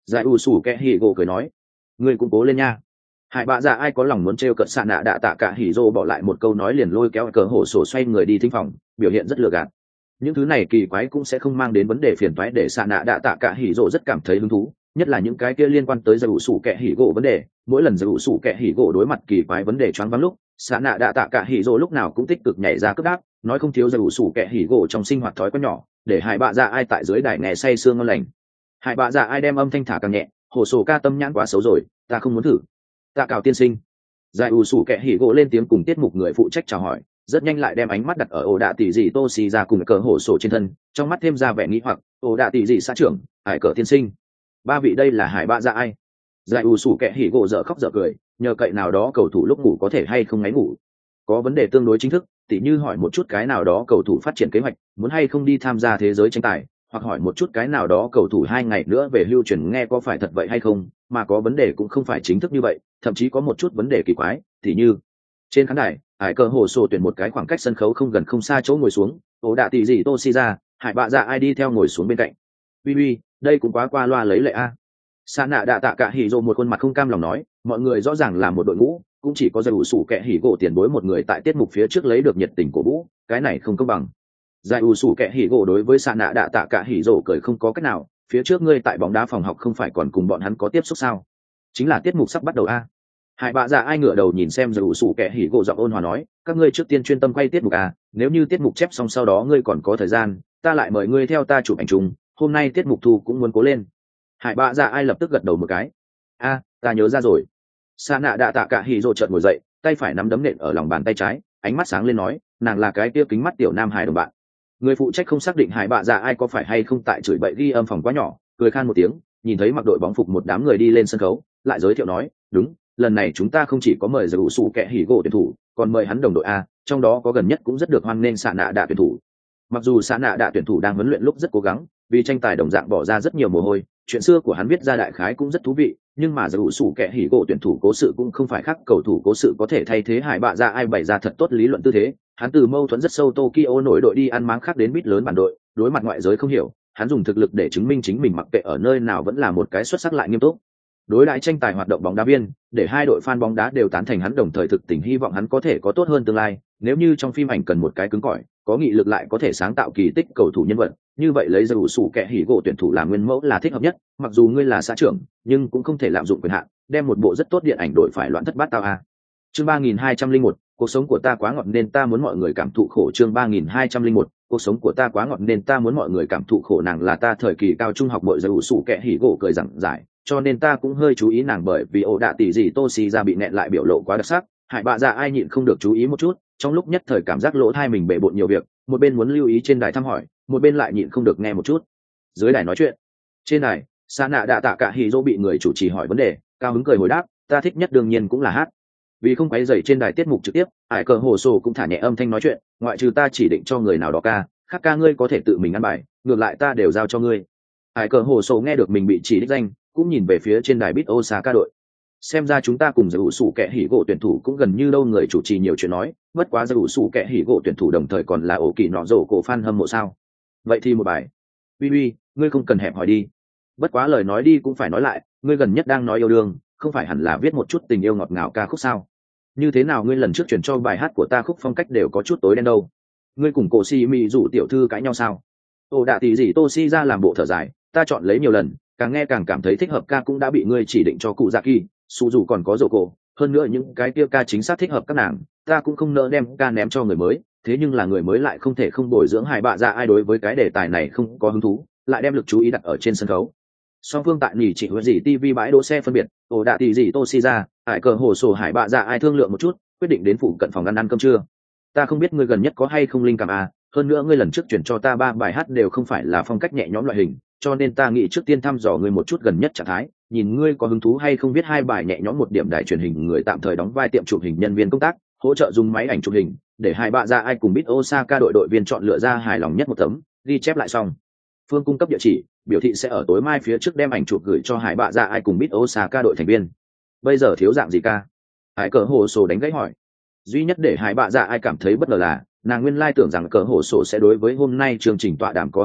Giải u sủ kẹ hỉ gỗ cười nói, ngươi cũng cố lên nha. Hải bạ dạ ai có lòng muốn trêu cợt xạ nạ đạ tạ cả hỉ rô bỏ lại một câu nói liền lôi kéo cờ hổ sổ xoay người đi thính phòng, biểu hiện rất lừa gạt. Những thứ này kỳ quái cũng sẽ không mang đến vấn đề phiền toái để xạ nạ đạ tạ cả hỉ rô rất cảm thấy hứng thú, nhất là những cái kia liên quan tới giải ủ sủ kẹ hỉ gỗ vấn đề. Mỗi lần giải ủ sủ kẹ hỉ gỗ đối mặt kỳ quái vấn đề choáng váng lúc, xạ nạ đạ tạ cả hỉ rô lúc nào cũng tích cực nhảy ra cướp đáp, nói không thiếu giải ủ sủ kẹ hỉ gỗ trong sinh hoạt thói quen nhỏ, để hải bạ dạ ai tại dưới đài nghe say sương ngon lành. Hải bạ dạ ai đem âm thanh thả càng nhẹ, hồ sổ ca tâm nhãn quá xấu rồi, ta không muốn thử. Tạ cào tiên sinh. Giải ủ sủ kẹ hỉ gỗ lên tiếng cùng tiết mục người phụ trách chào hỏi, rất nhanh lại đem ánh mắt đặt ở ổ đạ tỷ dị tô xì ra cùng cờ hổ sổ trên thân, trong mắt thêm ra vẻ nghĩ hoặc, ổ đạ tỷ dị xã trưởng, hải cờ tiên sinh, ba vị đây là hải bạ dạ ai. Giải ủ sủ kẹ hỉ gỗ dở khóc dở cười, nhờ cậy nào đó cầu thủ lúc ngủ có thể hay không ngáy ngủ, có vấn đề tương đối chính thức, tỉ như hỏi một chút cái nào đó cầu thủ phát triển kế hoạch, muốn hay không đi tham gia thế giới tranh tài, hoặc hỏi một chút cái nào đó cầu thủ hai ngày nữa về hưu chuyển nghe có phải thật vậy hay không, mà có vấn đề cũng không phải chính thức như vậy, thậm chí có một chút vấn đề kỳ quái, tỉ như trên khán đài hải cờ hồ sổ tuyển một cái khoảng cách sân khấu không gần không xa chỗ ngồi xuống, ổ đạ tỷ dị tô si ra hải bạ dạ ai đi theo ngồi xuống bên cạnh. Uy uy, đây cũng quá qua loa lấy lệ a. Sa nạ đạ tạ cả hỉ rồ một khuôn mặt không cam lòng nói, mọi người rõ ràng là một đội ngũ, cũng chỉ có giải ủ sủ kẹ hỉ gỗ tiền bối một người tại tiết mục phía trước lấy được nhiệt tình cổ vũ, cái này không công bằng. Giải ủ sủ kẹ hỉ gỗ đối với Sa nạ đạ tạ cả hỉ rồ cười không có cách nào, phía trước ngươi tại bóng đá phòng học không phải còn cùng bọn hắn có tiếp xúc sao? Chính là tiết mục sắp bắt đầu a. Hải bạ dạ ai ngửa đầu nhìn xem giải ủ sủ kẹ hỉ gỗ giọng ôn hòa nói, các ngươi trước tiên chuyên tâm quay tiết mục a, nếu như tiết mục chép xong sau đó ngươi còn có thời gian, ta lại mời ngươi theo ta chụp ảnh chung, hôm nay tiết mục thu cũng muốn cố lên. Hải bạ dạ ai lập tức gật đầu một cái, a ta nhớ ra rồi. Sa nạ đạ tạ cả hỉ rồ chợt ngồi dậy, tay phải nắm đấm nện ở lòng bàn tay trái, ánh mắt sáng lên nói, nàng là cái kia kính mắt tiểu nam hải đồng bạn. Người phụ trách không xác định hải bạ dạ ai có phải hay không tại chửi bậy ghi âm phòng quá nhỏ, cười khan một tiếng, nhìn thấy mặc đội bóng phục một đám người đi lên sân khấu, lại giới thiệu nói, đúng, lần này chúng ta không chỉ có mời giải ủ sủ kẹ hỉ gỗ tuyển thủ, còn mời hắn đồng đội a, trong đó có gần nhất cũng rất được hoan nghênh Sa nạ đạ tuyển thủ. Mặc dù Sa nạ đạ tuyển thủ đang huấn luyện lúc rất cố gắng, vì tranh tài đồng dạng bỏ ra rất nhiều mồ hôi, chuyện xưa của hắn viết ra đại khái cũng rất thú vị, nhưng mà giải ủ sủ kẹ hỉ gỗ tuyển thủ cố sự cũng không phải khác cầu thủ cố sự có thể thay thế hải bạ dạ ai bày ra thật tốt lý luận tư thế. Hắn từ mâu thuẫn rất sâu Tokyo nổi đội đi ăn máng khác đến bít lớn bản đội, đối mặt ngoại giới không hiểu, hắn dùng thực lực để chứng minh chính mình mặc kệ ở nơi nào vẫn là một cái xuất sắc lại nghiêm túc. Đối đãi tranh tài hoạt động bóng đá viên, để hai đội fan bóng đá đều tán thành hắn, đồng thời thực tình hy vọng hắn có thể có tốt hơn tương lai. Nếu như trong phim ảnh cần một cái cứng cỏi, có nghị lực lại có thể sáng tạo kỳ tích cầu thủ nhân vật, như vậy lấy giải ủ sủ kẹ hỉ gỗ tuyển thủ làm nguyên mẫu là thích hợp nhất. Mặc dù ngươi là xã trưởng, nhưng cũng không thể lạm dụng quyền hạn, đem một bộ rất tốt điện ảnh đổi phải loạn thất bát tao a. Chương ba nghìn hai trăm lẻ một, cuộc sống của ta quá ngọt nên ta muốn mọi người cảm thụ khổ. Chương ba nghìn hai trăm lẻ một, cuộc sống của ta quá ngọt nên ta muốn mọi người cảm thụ khổ. Nàng là ta thời kỳ cao trung học bội giải ủ sủ kẹ hỉ gỗ cười rằng giải, cho nên ta cũng hơi chú ý nàng, bởi vì ổ đạ tỷ dị tô xì ra bị nẹn lại biểu lộ quá đặc sắc. Hải bạ dạ ai nhịn không được chú ý một chút, trong lúc nhất thời cảm giác lỗ tai mình bể bộn nhiều việc, một bên muốn lưu ý trên đài thăm hỏi, một bên lại nhịn không được nghe một chút dưới đài nói chuyện. Trên đài Sa nạ đạ tạ cả hỉ rỗ bị người chủ trì hỏi vấn đề, cao hứng cười hồi đáp, ta thích nhất đương nhiên cũng là hát. Vì không quấy rầy trên đài tiết mục trực tiếp, Hải cờ hồ sổ cũng thả nhẹ âm thanh nói chuyện, ngoại trừ ta chỉ định cho người nào đó ca, khác ca ngươi có thể tự mình ăn bài, ngược lại ta đều giao cho ngươi. Hải cờ hồ sổ nghe được mình bị chỉ đích danh, cũng nhìn về phía trên đài Bit Osaka đội. Xem ra chúng ta cùng giải ủ sủ kẹ hỉ gỗ tuyển thủ cũng gần như đâu, người chủ trì nhiều chuyện nói, bất quá giải ủ sủ kẹ hỉ gỗ tuyển thủ đồng thời còn là ổ kỳ nọ rổ cổ fan hâm mộ sao? Vậy thì một bài. Uy uy, ngươi không cần hẹp hỏi đi. Bất quá lời nói đi cũng phải nói lại, ngươi gần nhất đang nói yêu đương, không phải hẳn là viết một chút tình yêu ngọt ngào ca khúc sao? Như thế nào ngươi lần trước chuyển cho bài hát của ta khúc phong cách đều có chút tối đen đâu? Ngươi cùng cổ si mị dụ tiểu thư cãi nhau sao? Ồ đạ tỷ gì tô si ra làm bộ thở dài, ta chọn lấy nhiều lần, càng nghe càng cảm thấy thích hợp ca cũng đã bị ngươi chỉ định cho cụ dạ kỳ, su dù còn có rổ cổ, hơn nữa những cái kia ca chính xác thích hợp các nàng, ta cũng không nỡ đem ca ném cho người mới, thế nhưng là người mới lại không thể không bồi dưỡng hải bạ dạ ai đối với cái đề tài này không có hứng thú, lại đem lực chú ý đặt ở trên sân khấu. Song phương tại nhỉ chị huệ gì tv bãi đỗ xe phân biệt, ổ đạ tỷ gì tô si ra, hải cờ hồ sổ hải bạ dạ ai thương lượng một chút, quyết định đến phụ cận phòng ăn ăn cơm trưa. Ta không biết ngươi gần nhất có hay không linh cảm à, hơn nữa ngươi lần trước chuyển cho ta ba bài hát đều không phải là phong cách nhẹ nhõm loại hình, cho nên ta nghĩ trước tiên thăm dò ngươi một chút gần nhất trạng thái, nhìn ngươi có hứng thú hay không viết hai bài nhẹ nhõm một điểm đài truyền hình người tạm thời đóng vai tiệm chụp hình nhân viên công tác, hỗ trợ dùng máy ảnh chụp hình, để hai bạ dạ ai cùng Bit Osaka đội đội viên chọn lựa ra hài lòng nhất một tấm, ghi chép lại xong. Phương cung cấp địa chỉ, biểu thị sẽ ở tối mai phía trước đem ảnh chụp gửi cho hải bạ dạ ai cùng Bit Osaka đội thành viên. Bây giờ thiếu dạng gì ca? Hải cờ hồ sổ đánh gãy hỏi. Duy nhất để hải bạ dạ ai cảm thấy bất ngờ là nàng nguyên lai tưởng rằng cờ hồ sổ sẽ đối với hôm nay chương trình tọa đàm có hứng thú,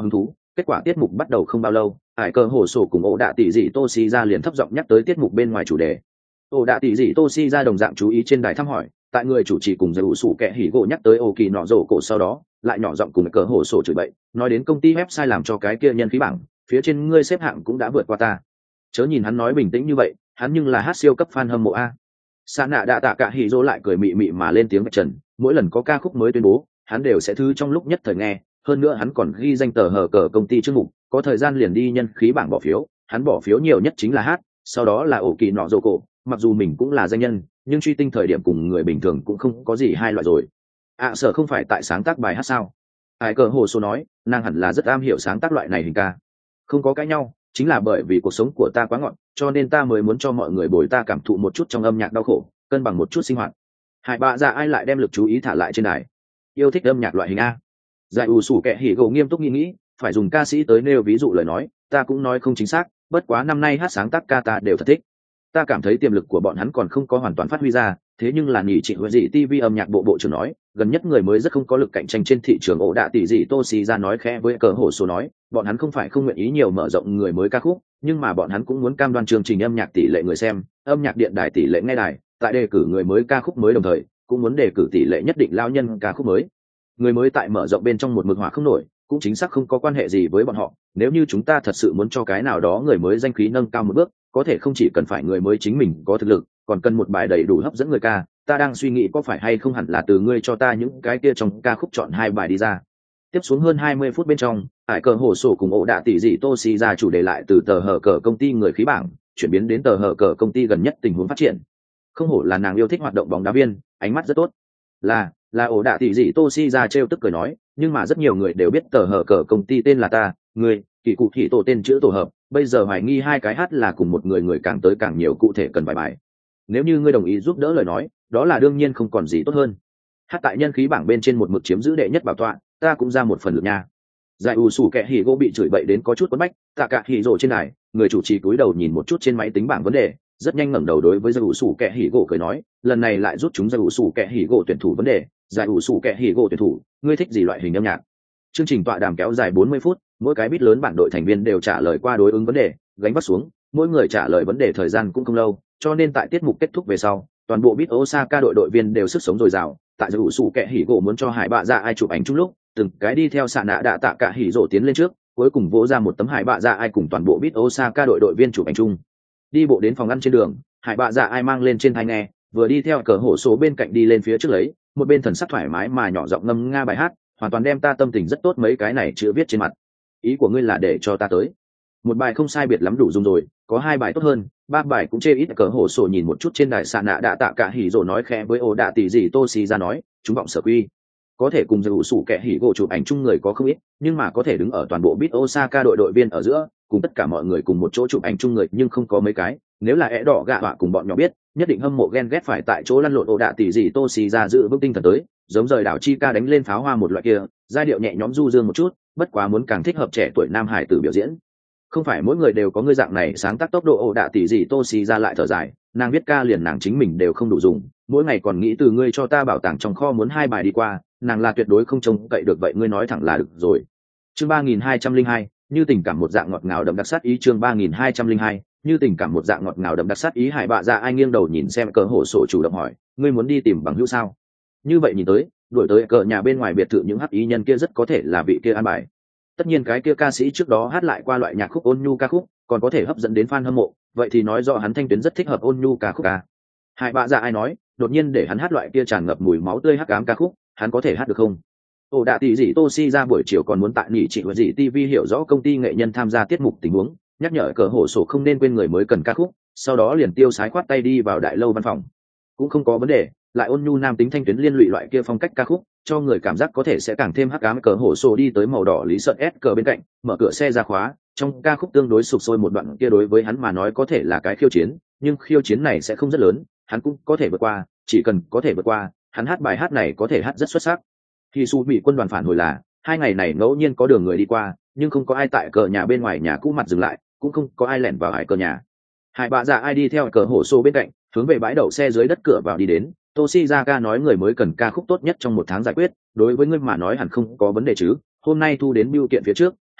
Kết quả tiết mục bắt đầu không bao lâu, hải cờ hổ sổ cùng ổ đạ tỷ dị Toshi ra liền thấp giọng nhắc tới tiết mục bên ngoài chủ đề. Ổ đạ tỷ dị Toshi ra đồng dạng chú ý trên đài thăm hỏi, tại người chủ trì cùng giải ủ sủ kẻ hỉ gỗ nhắc tới ô kỳ nọ rổ cổ sau đó, lại nhỏ giọng cùng cờ hổ sổ chửi bậy, nói đến công ty website làm cho cái kia nhân khí bảng, phía trên ngươi xếp hạng cũng đã vượt qua ta. Chớ nhìn hắn nói bình tĩnh như vậy, hắn nhưng là hát siêu cấp fan hâm mộ a. Sa nạ đã tạ cả hỉ rỗ lại cười mị mị mà lên tiếng vạch trần, mỗi lần có ca khúc mới tuyên bố, hắn đều sẽ thứ trong lúc nhất thời nghe, hơn nữa hắn còn ghi danh tờ hờ cờ công ty chương mục, có thời gian liền đi nhân khí bảng bỏ phiếu, hắn bỏ phiếu nhiều nhất chính là hát, sau đó là ổ kỳ nọ rổ cổ, mặc dù mình cũng là danh nhân, nhưng truy tinh thời điểm cùng người bình thường cũng không có gì hai loại rồi. À sợ không phải tại sáng tác bài hát sao? Ai cờ hồ số nói, nàng hẳn là rất am hiểu sáng tác loại này hình ca. Không có cãi nhau, chính là bởi vì cuộc sống của ta quá ngọn, cho nên ta mới muốn cho mọi người bồi ta cảm thụ một chút trong âm nhạc đau khổ, cân bằng một chút sinh hoạt. Hải bạ dạ ai lại đem lực chú ý thả lại trên đài? Yêu thích âm nhạc loại hình a. Giải ủ sủ kệ hỉ gỗ nghiêm túc nghĩ nghĩ, phải dùng ca sĩ tới nêu ví dụ lời nói, ta cũng nói không chính xác, bất quá năm nay hát sáng tác ca ta đều thật thích. Ta cảm thấy tiềm lực của bọn hắn còn không có hoàn toàn phát huy ra, thế nhưng là nhị chị huệ dị ti vi âm nhạc bộ bộ trưởng nói, gần nhất người mới rất không có lực cạnh tranh trên thị trường. Ổ đạ tỷ dị Toshi ra nói khẽ với cờ hổ số nói, bọn hắn không phải không nguyện ý nhiều mở rộng người mới ca khúc, nhưng mà bọn hắn cũng muốn cam đoan chương trình âm nhạc tỷ lệ người xem, âm nhạc điện đài tỷ lệ nghe đài, tại đề cử người mới ca khúc mới đồng thời, cũng muốn đề cử tỷ lệ nhất định lao nhân ca khúc mới. Người mới tại mở rộng bên trong một mực hỏa không nổi, cũng chính xác không có quan hệ gì với bọn họ. Nếu như chúng ta thật sự muốn cho cái nào đó người mới danh khí nâng cao một bước, có thể không chỉ cần phải người mới chính mình có thực lực, còn cần một bài đầy đủ hấp dẫn người ca. Ta đang suy nghĩ có phải hay không hẳn là từ ngươi cho ta những cái kia trong ca khúc chọn hai bài đi ra. Tiếp xuống hơn hai mươi phút bên trong, Hải cờ hồ sổ cùng ổ đạ tỷ dị Toshi ra chủ đề lại từ tờ hở cờ công ty người khí bảng chuyển biến đến tờ hở cờ công ty gần nhất tình huống phát triển. Không hổ là nàng yêu thích hoạt động bóng đá viên, ánh mắt rất tốt. Là, là ổ đạ tỷ dị Toshi ra trêu tức cười nói, nhưng mà rất nhiều người đều biết tờ hở cờ công ty tên là ta, người, kỳ cụ thị tổ tên chữ tổ hợp, bây giờ hoài nghi hai cái hát là cùng một người, người càng tới càng nhiều, cụ thể cần vài bài. Nếu như ngươi đồng ý giúp đỡ lời nói, đó là đương nhiên không còn gì tốt hơn. Hát tại nhân khí bảng bên trên một mực chiếm giữ đệ nhất bảo tọa, ta cũng ra một phần lực nha. Giải ủ sủ kẹ hỉ gỗ bị chửi bậy đến có chút quấn bách, tạ cả hỉ rồ trên đài, người chủ trì cúi đầu nhìn một chút trên máy tính bảng vấn đề, rất nhanh ngẩng đầu đối với giải ủ sủ kẹ hỉ gỗ cười nói, lần này lại rút chúng giải ủ sủ kẹ hỉ gỗ tuyển thủ vấn đề. Giải ủ sủ kẹ hỉ gỗ tuyển thủ, ngươi thích gì loại hình âm nhạc? Chương trình tọa đàm kéo dài bốn mươi phút, mỗi cái bit lớn bản đội thành viên đều trả lời qua đối ứng vấn đề, gánh vác xuống, mỗi người trả lời vấn đề thời gian cũng không lâu, cho nên tại tiết mục kết thúc về sau, toàn bộ bit Osaka đội đội viên đều sức sống dồi dào. Tại giải ủ sủ kẹ hỉ gỗ muốn cho hải bạ dạ ai chụp ảnh chung lúc, từng cái đi theo xạ nạ đạ tạ cả hỉ rổ tiến lên trước, cuối cùng vỗ ra một tấm hải bạ dạ ai cùng toàn bộ bit Osaka đội đội viên chụp ảnh chung. Đi bộ đến phòng ăn trên đường, hải bạ dạ ai mang lên trên tai nghe, vừa đi theo cờ hổ số bên cạnh đi lên phía trước lấy, một bên thần sắc thoải mái mà nhỏ giọng ngâm nga bài hát, hoàn toàn đem ta tâm tình rất tốt mấy cái này chữ viết trên mặt. Ý của ngươi là để cho ta tới? Một bài không sai biệt lắm đủ dùng rồi, có hai bài tốt hơn, ba bài cũng chê ít. Cờ hổ sổ nhìn một chút trên đài xạ nạ đạ tạ cả hỉ rổ nói khẽ với ổ đạ tỷ dị Toshi ra nói, chúng vọng sở quy. Có thể cùng giải ủ sủ kẻ hỉ gỗ chụp ảnh chung người có không ít, nhưng mà có thể đứng ở toàn bộ bit Osaka đội đội viên ở giữa, cùng tất cả mọi người cùng một chỗ chụp ảnh chung người nhưng không có mấy cái. Nếu là é đỏ gạ họa cùng bọn nhỏ biết, nhất định hâm mộ ghen ghét phải tại chỗ lăn lộn. Ổ đạ tỷ dị Toshi ra giữ vững tinh thần tới, giống rời đảo chi ca đánh lên pháo hoa một loại kia, giai điệu nhẹ nhõm du dương một chút, bất quá muốn càng thích hợp trẻ tuổi nam hải tử biểu diễn. Không phải mỗi người đều có ngươi dạng này sáng tác tốc độ. Ổ đạ tỷ dị Toshi ra lại thở dài, nàng viết ca liền nàng chính mình đều không đủ dùng, mỗi ngày còn nghĩ từ ngươi cho ta bảo tàng trong kho muốn hai bài đi qua, nàng là tuyệt đối không trông cậy được. Vậy ngươi nói thẳng là được rồi. Chương ba nghìn hai trăm linh hai, như tình cảm một dạng ngọt ngào đậm đặc sát ý. Chương ba nghìn hai trăm linh hai, như tình cảm một dạng ngọt ngào đậm đặc sát ý. Hải bạ dạ ai nghiêng đầu nhìn xem cờ hổ sổ chủ động hỏi, ngươi muốn đi tìm bằng hữu sao? Như vậy nhìn tới, đuổi tới cờ nhà bên ngoài biệt thự những hắc ý nhân kia rất có thể là vị kia an bài. Tất nhiên cái kia ca sĩ trước đó hát lại qua loại nhạc khúc ôn nhu ca khúc, còn có thể hấp dẫn đến fan hâm mộ, vậy thì nói rõ hắn thanh tuyến rất thích hợp ôn nhu ca khúc ca. Hải bạ dạ ai nói, đột nhiên để hắn hát loại kia tràn ngập mùi máu tươi hắc ám ca khúc, hắn có thể hát được không? Ổ đạ tỷ dị Toshi ra buổi chiều còn muốn tại nhị chị và dị ti vi hiểu rõ công ty nghệ nhân tham gia tiết mục tình huống, nhắc nhở cờ hổ sổ không nên quên người mới cần ca khúc, sau đó liền tiêu sái khoát tay đi vào đại lâu văn phòng. Cũng không có vấn đề, lại ôn nhu nam tính thanh tuyến liên lụy loại kia phong cách ca khúc, cho người cảm giác có thể sẽ càng thêm hắc ám. Cờ hổ sổ đi tới màu đỏ lý sợ S cờ bên cạnh, mở cửa xe ra khóa, trong ca khúc tương đối sụp sôi một đoạn kia đối với hắn mà nói có thể là cái khiêu chiến, nhưng khiêu chiến này sẽ không rất lớn, hắn cũng có thể vượt qua, chỉ cần có thể vượt qua, hắn hát bài hát này có thể hát rất xuất sắc. Khi su bị quân đoàn phản hồi là, hai ngày này ngẫu nhiên có đường người đi qua, nhưng không có ai tại cờ nhà bên ngoài nhà cũ mặt dừng lại, cũng không có ai lẻn vào hải cờ nhà. Hải bạ dạ ai đi theo cờ hổ sổ bên cạnh, hướng về bãi đậu xe dưới đất cửa vào đi đến. Toshizaka nói người mới cần ca khúc tốt nhất trong một tháng giải quyết, đối với ngươi mà nói hẳn không có vấn đề chứ. Hôm nay thu đến bưu kiện phía trước,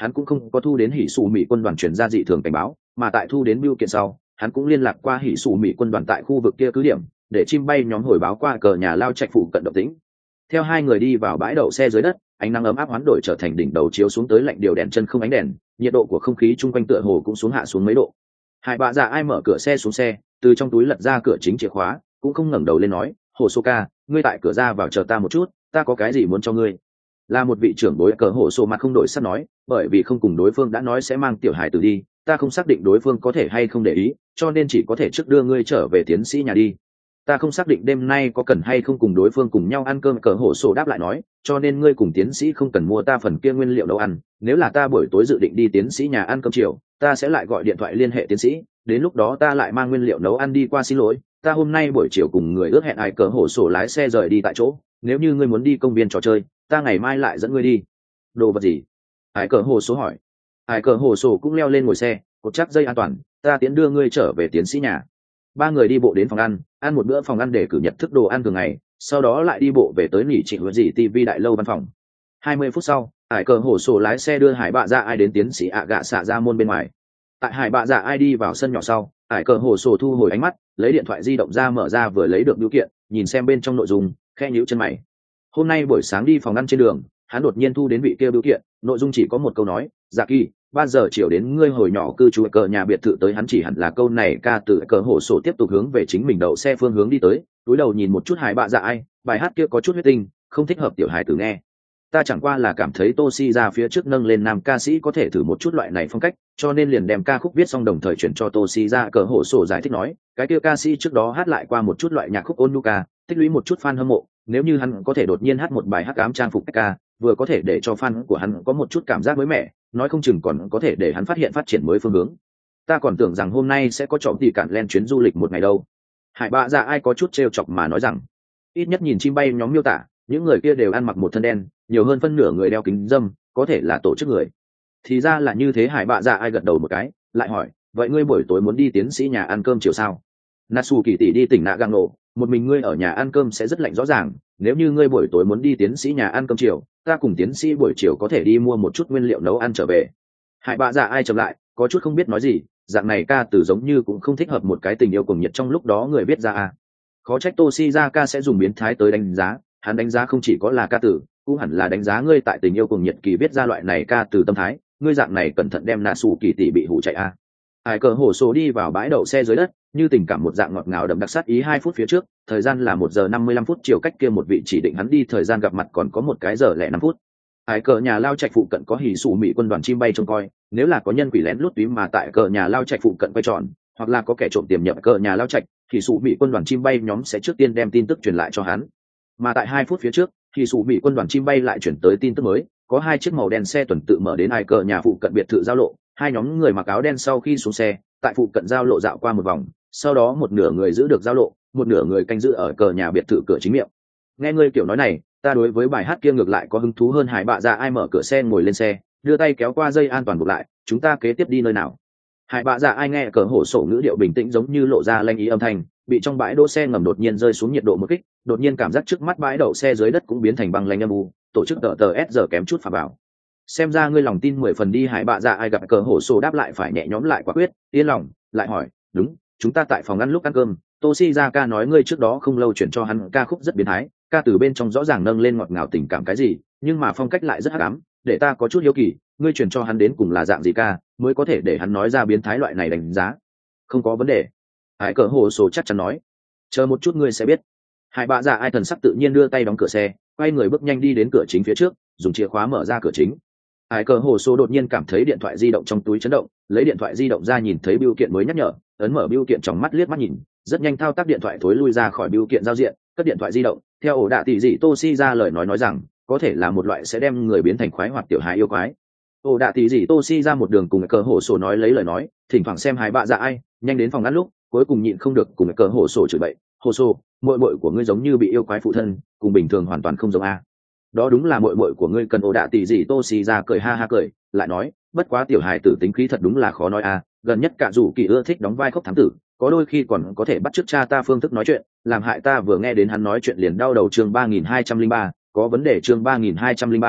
hắn cũng không có thu đến hỉ sủ mỹ quân đoàn truyền ra dị thường cảnh báo, mà tại thu đến bưu kiện sau hắn cũng liên lạc qua hỉ sủ mỹ quân đoàn tại khu vực kia cứ điểm để chim bay nhóm hồi báo qua cờ nhà lao trạch phụ cận động tĩnh. Theo hai người đi vào bãi đậu xe dưới đất, ánh nắng ấm áp hoán đổi trở thành đỉnh đầu chiếu xuống tới lạnh điều đèn chân không ánh đèn, nhiệt độ của không khí chung quanh tựa hồ cũng xuống hạ xuống mấy độ. Hải Bạ Dạ Ai mở cửa xe xuống xe, từ trong túi lật ra cửa chính chìa khóa, cũng không ngẩng đầu lên nói, hồ sô ca, ngươi tại cửa ra vào chờ ta một chút, ta có cái gì muốn cho ngươi. Là một vị trưởng bối cờ hồ sô mặt không đổi sắc nói, bởi vì không cùng đối phương đã nói sẽ mang tiểu hải tử đi, ta không xác định đối phương có thể hay không để ý, cho nên chỉ có thể trước đưa ngươi trở về tiến sĩ nhà đi. Ta không xác định đêm nay có cần hay không cùng đối phương cùng nhau ăn cơm. Cờ hổ sổ đáp lại nói, cho nên ngươi cùng tiến sĩ không cần mua ta phần kia nguyên liệu nấu ăn, nếu là ta buổi tối dự định đi tiến sĩ nhà ăn cơm chiều, ta sẽ lại gọi điện thoại liên hệ tiến sĩ, đến lúc đó ta lại mang nguyên liệu nấu ăn đi qua. Xin lỗi, ta hôm nay buổi chiều cùng người ước hẹn. Ai cờ hổ sổ lái xe rời đi tại chỗ, nếu như ngươi muốn đi công viên trò chơi, ta ngày mai lại dẫn ngươi đi. Đồ vật gì? Ai cờ hổ sổ hỏi. Ai cờ hổ sổ cũng leo lên ngồi xe, cột chắc dây an toàn, ta tiến đưa ngươi trở về tiến sĩ nhà. Ba người đi bộ đến phòng ăn, ăn một bữa phòng ăn để cử nhật thức đồ ăn thường ngày, sau đó lại đi bộ về tới nỉ chị huệ dị tv đại lâu văn phòng. Hai mươi phút sau, Hải cờ hổ sổ lái xe đưa Hải Bạ Dạ Ai đến tiến sĩ ạ gạ xạ ra môn bên ngoài. Tại Hải Bạ Dạ Ai đi vào sân nhỏ sau, Hải cờ hổ sổ thu hồi ánh mắt, lấy điện thoại di động ra mở ra vừa lấy được bưu kiện, nhìn xem bên trong nội dung, khẽ nhíu chân mày. Hôm nay buổi sáng đi phòng ăn trên đường, hắn đột nhiên thu đến vị kia bưu kiện, nội dung chỉ có một câu nói, dạ kỳ, ba giờ chiều đến ngươi hồi nhỏ cư trú cờ nhà biệt thự tới. Hắn chỉ hẳn là câu này ca từ cờ hổ sổ tiếp tục hướng về chính mình đậu xe phương hướng đi tới, túi đầu nhìn một chút Hải Bạ Dạ Ai, bài hát kia có chút huyết tinh, không thích hợp tiểu hài tử nghe. Ta chẳng qua là cảm thấy Toshi ra phía trước nâng lên nam ca sĩ có thể thử một chút loại này phong cách, cho nên liền đem ca khúc viết xong đồng thời chuyển cho Toshi ra. Cờ hổ sổ giải thích nói, cái kia ca sĩ trước đó hát lại qua một chút loại nhạc khúc Onuka, tích lũy một chút fan hâm mộ, nếu như hắn có thể đột nhiên hát một bài hát ám trang phục ca, vừa có thể để cho fan của hắn có một chút cảm giác mới mẻ, nói không chừng còn có thể để hắn phát hiện phát triển mới phương hướng. Ta còn tưởng rằng hôm nay sẽ có trộm tỉ cạn len chuyến du lịch một ngày đâu. Hải Bạ Dạ Ai có chút trêu chọc mà nói rằng, ít nhất nhìn chim bay nhóm miêu tả, những người kia đều ăn mặc một thân đen, nhiều hơn phân nửa người đeo kính dâm, có thể là tổ chức người. Thì ra là như thế. Hải Bạ Dạ Ai gật đầu một cái, lại hỏi, vậy ngươi buổi tối muốn đi tiến sĩ nhà ăn cơm chiều sao? Natsu Kỳ tỷ đi tỉnh Nagano, một mình ngươi ở nhà ăn cơm sẽ rất lạnh rõ ràng, nếu như ngươi buổi tối muốn đi tiến sĩ nhà ăn cơm chiều, ta cùng tiến sĩ buổi chiều có thể đi mua một chút nguyên liệu nấu ăn trở về. Hải Bạ Dạ Ai chậm lại, có chút không biết nói gì, dạng này ca từ giống như cũng không thích hợp một cái tình yêu cuồng nhiệt trong lúc đó người biết ra à. Khó trách Toshizaka sẽ dùng biến thái tới đánh giá, hắn đánh giá không chỉ có là ca từ, cũng hẳn là đánh giá ngươi tại tình yêu cuồng nhiệt kỳ viết ra loại này ca từ tâm thái, ngươi dạng này cẩn thận đem Natsu Kỳ tỷ bị hủ chạy à. Hải cờ hổ số đi vào bãi đậu xe dưới đất, như tình cảm một dạng ngọt ngào đậm đặc sát ý. Hai phút phía trước, thời gian là một giờ năm mươi lăm phút chiều, cách kia một vị chỉ định hắn đi thời gian gặp mặt còn có một cái giờ lẻ năm phút. Hải cờ nhà lao trạch phụ cận có hỉ sủ mỹ quân đoàn chim bay trông coi, nếu là có nhân quỷ lén lút túy mà tại cờ nhà lao trạch phụ cận quay tròn, hoặc là có kẻ trộm tiềm nhập cờ nhà lao trạch, thì sủ mỹ quân đoàn chim bay nhóm sẽ trước tiên đem tin tức truyền lại cho hắn. Mà tại hai phút phía trước, thì sủ mỹ quân đoàn chim bay lại chuyển tới tin tức mới, có hai chiếc màu đen xe tuần tự mở đến hải cờ nhà phụ cận biệt thự giao lộ. Hai nhóm người mặc áo đen sau khi xuống xe, tại phụ cận giao lộ dạo qua một vòng, sau đó một nửa người giữ được giao lộ, một nửa người canh giữ ở cờ nhà biệt thự cửa chính miệng. Nghe ngươi kiểu nói này, ta đối với bài hát kia ngược lại có hứng thú hơn. Hải Bạ Dạ Ai mở cửa xe ngồi lên xe, đưa tay kéo qua dây an toàn buộc lại, chúng ta kế tiếp đi nơi nào? Hải Bạ Dạ Ai nghe cờ hổ sổ ngữ điệu bình tĩnh giống như lộ ra lanh ý âm thanh, bị trong bãi đỗ xe ngầm đột nhiên rơi xuống nhiệt độ một kích, đột nhiên cảm giác trước mắt bãi đậu xe dưới đất cũng biến thành băng lanh âm u, tổ chức tờ tờ s giờ kém chút phà bảo. Xem ra ngươi lòng tin mười phần đi. Hải Bạ Dạ Ai gặp cờ hổ sổ đáp lại phải nhẹ nhõm lại quả quyết, yên lòng, lại hỏi, đúng, chúng ta tại phòng ăn lúc ăn cơm, Toshizaka nói ngươi trước đó không lâu chuyển cho hắn ca khúc rất biến thái, ca từ bên trong rõ ràng nâng lên ngọt ngào tình cảm cái gì, nhưng mà phong cách lại rất hắc ám, để ta có chút hiếu kỳ, ngươi chuyển cho hắn đến cùng là dạng gì ca, mới có thể để hắn nói ra biến thái loại này đánh giá. Không có vấn đề. Hải cờ hổ sổ chắc chắn nói, chờ một chút ngươi sẽ biết. Hải Bạ Dạ Ai thần sắc tự nhiên đưa tay đóng cửa xe, quay người bước nhanh đi đến cửa chính phía trước, dùng chìa khóa mở ra cửa chính. Hải cờ hồ số đột nhiên cảm thấy điện thoại di động trong túi chấn động, lấy điện thoại di động ra nhìn thấy bưu kiện mới nhắc nhở, ấn mở bưu kiện trong mắt liếc mắt nhìn, rất nhanh thao tác điện thoại thối lui ra khỏi bưu kiện giao diện, cất điện thoại di động. Theo ổ đạ tỷ dị Toshi ra lời nói nói rằng, có thể là một loại sẽ đem người biến thành khoái hoạt tiểu hài yêu quái. Ổ đạ tỷ dị Toshi ra một đường cùng cờ hồ số nói lấy lời nói, thỉnh thoảng xem Hải Bạ Dạ Ai, nhanh đến phòng ăn lúc, cuối cùng nhịn không được cùng cờ hồ số chửi bậy, hồ số, muội muội của ngươi giống như bị yêu quái phụ thân, cùng bình thường hoàn toàn không giống a. Đó đúng là muội muội của ngươi. Cần ổ đạ tỷ dị Toshi ra cười ha ha cười, lại nói, bất quá tiểu hài tử tính khí thật đúng là khó nói a, gần nhất cả dù kỳ ưa thích đóng vai khóc thám tử, có đôi khi còn có thể bắt chước cha ta phương thức nói chuyện, làm hại ta vừa nghe đến hắn nói chuyện liền đau đầu. Chương ba nghìn hai trăm linh ba, có vấn đề. Chương ba nghìn hai trăm linh ba,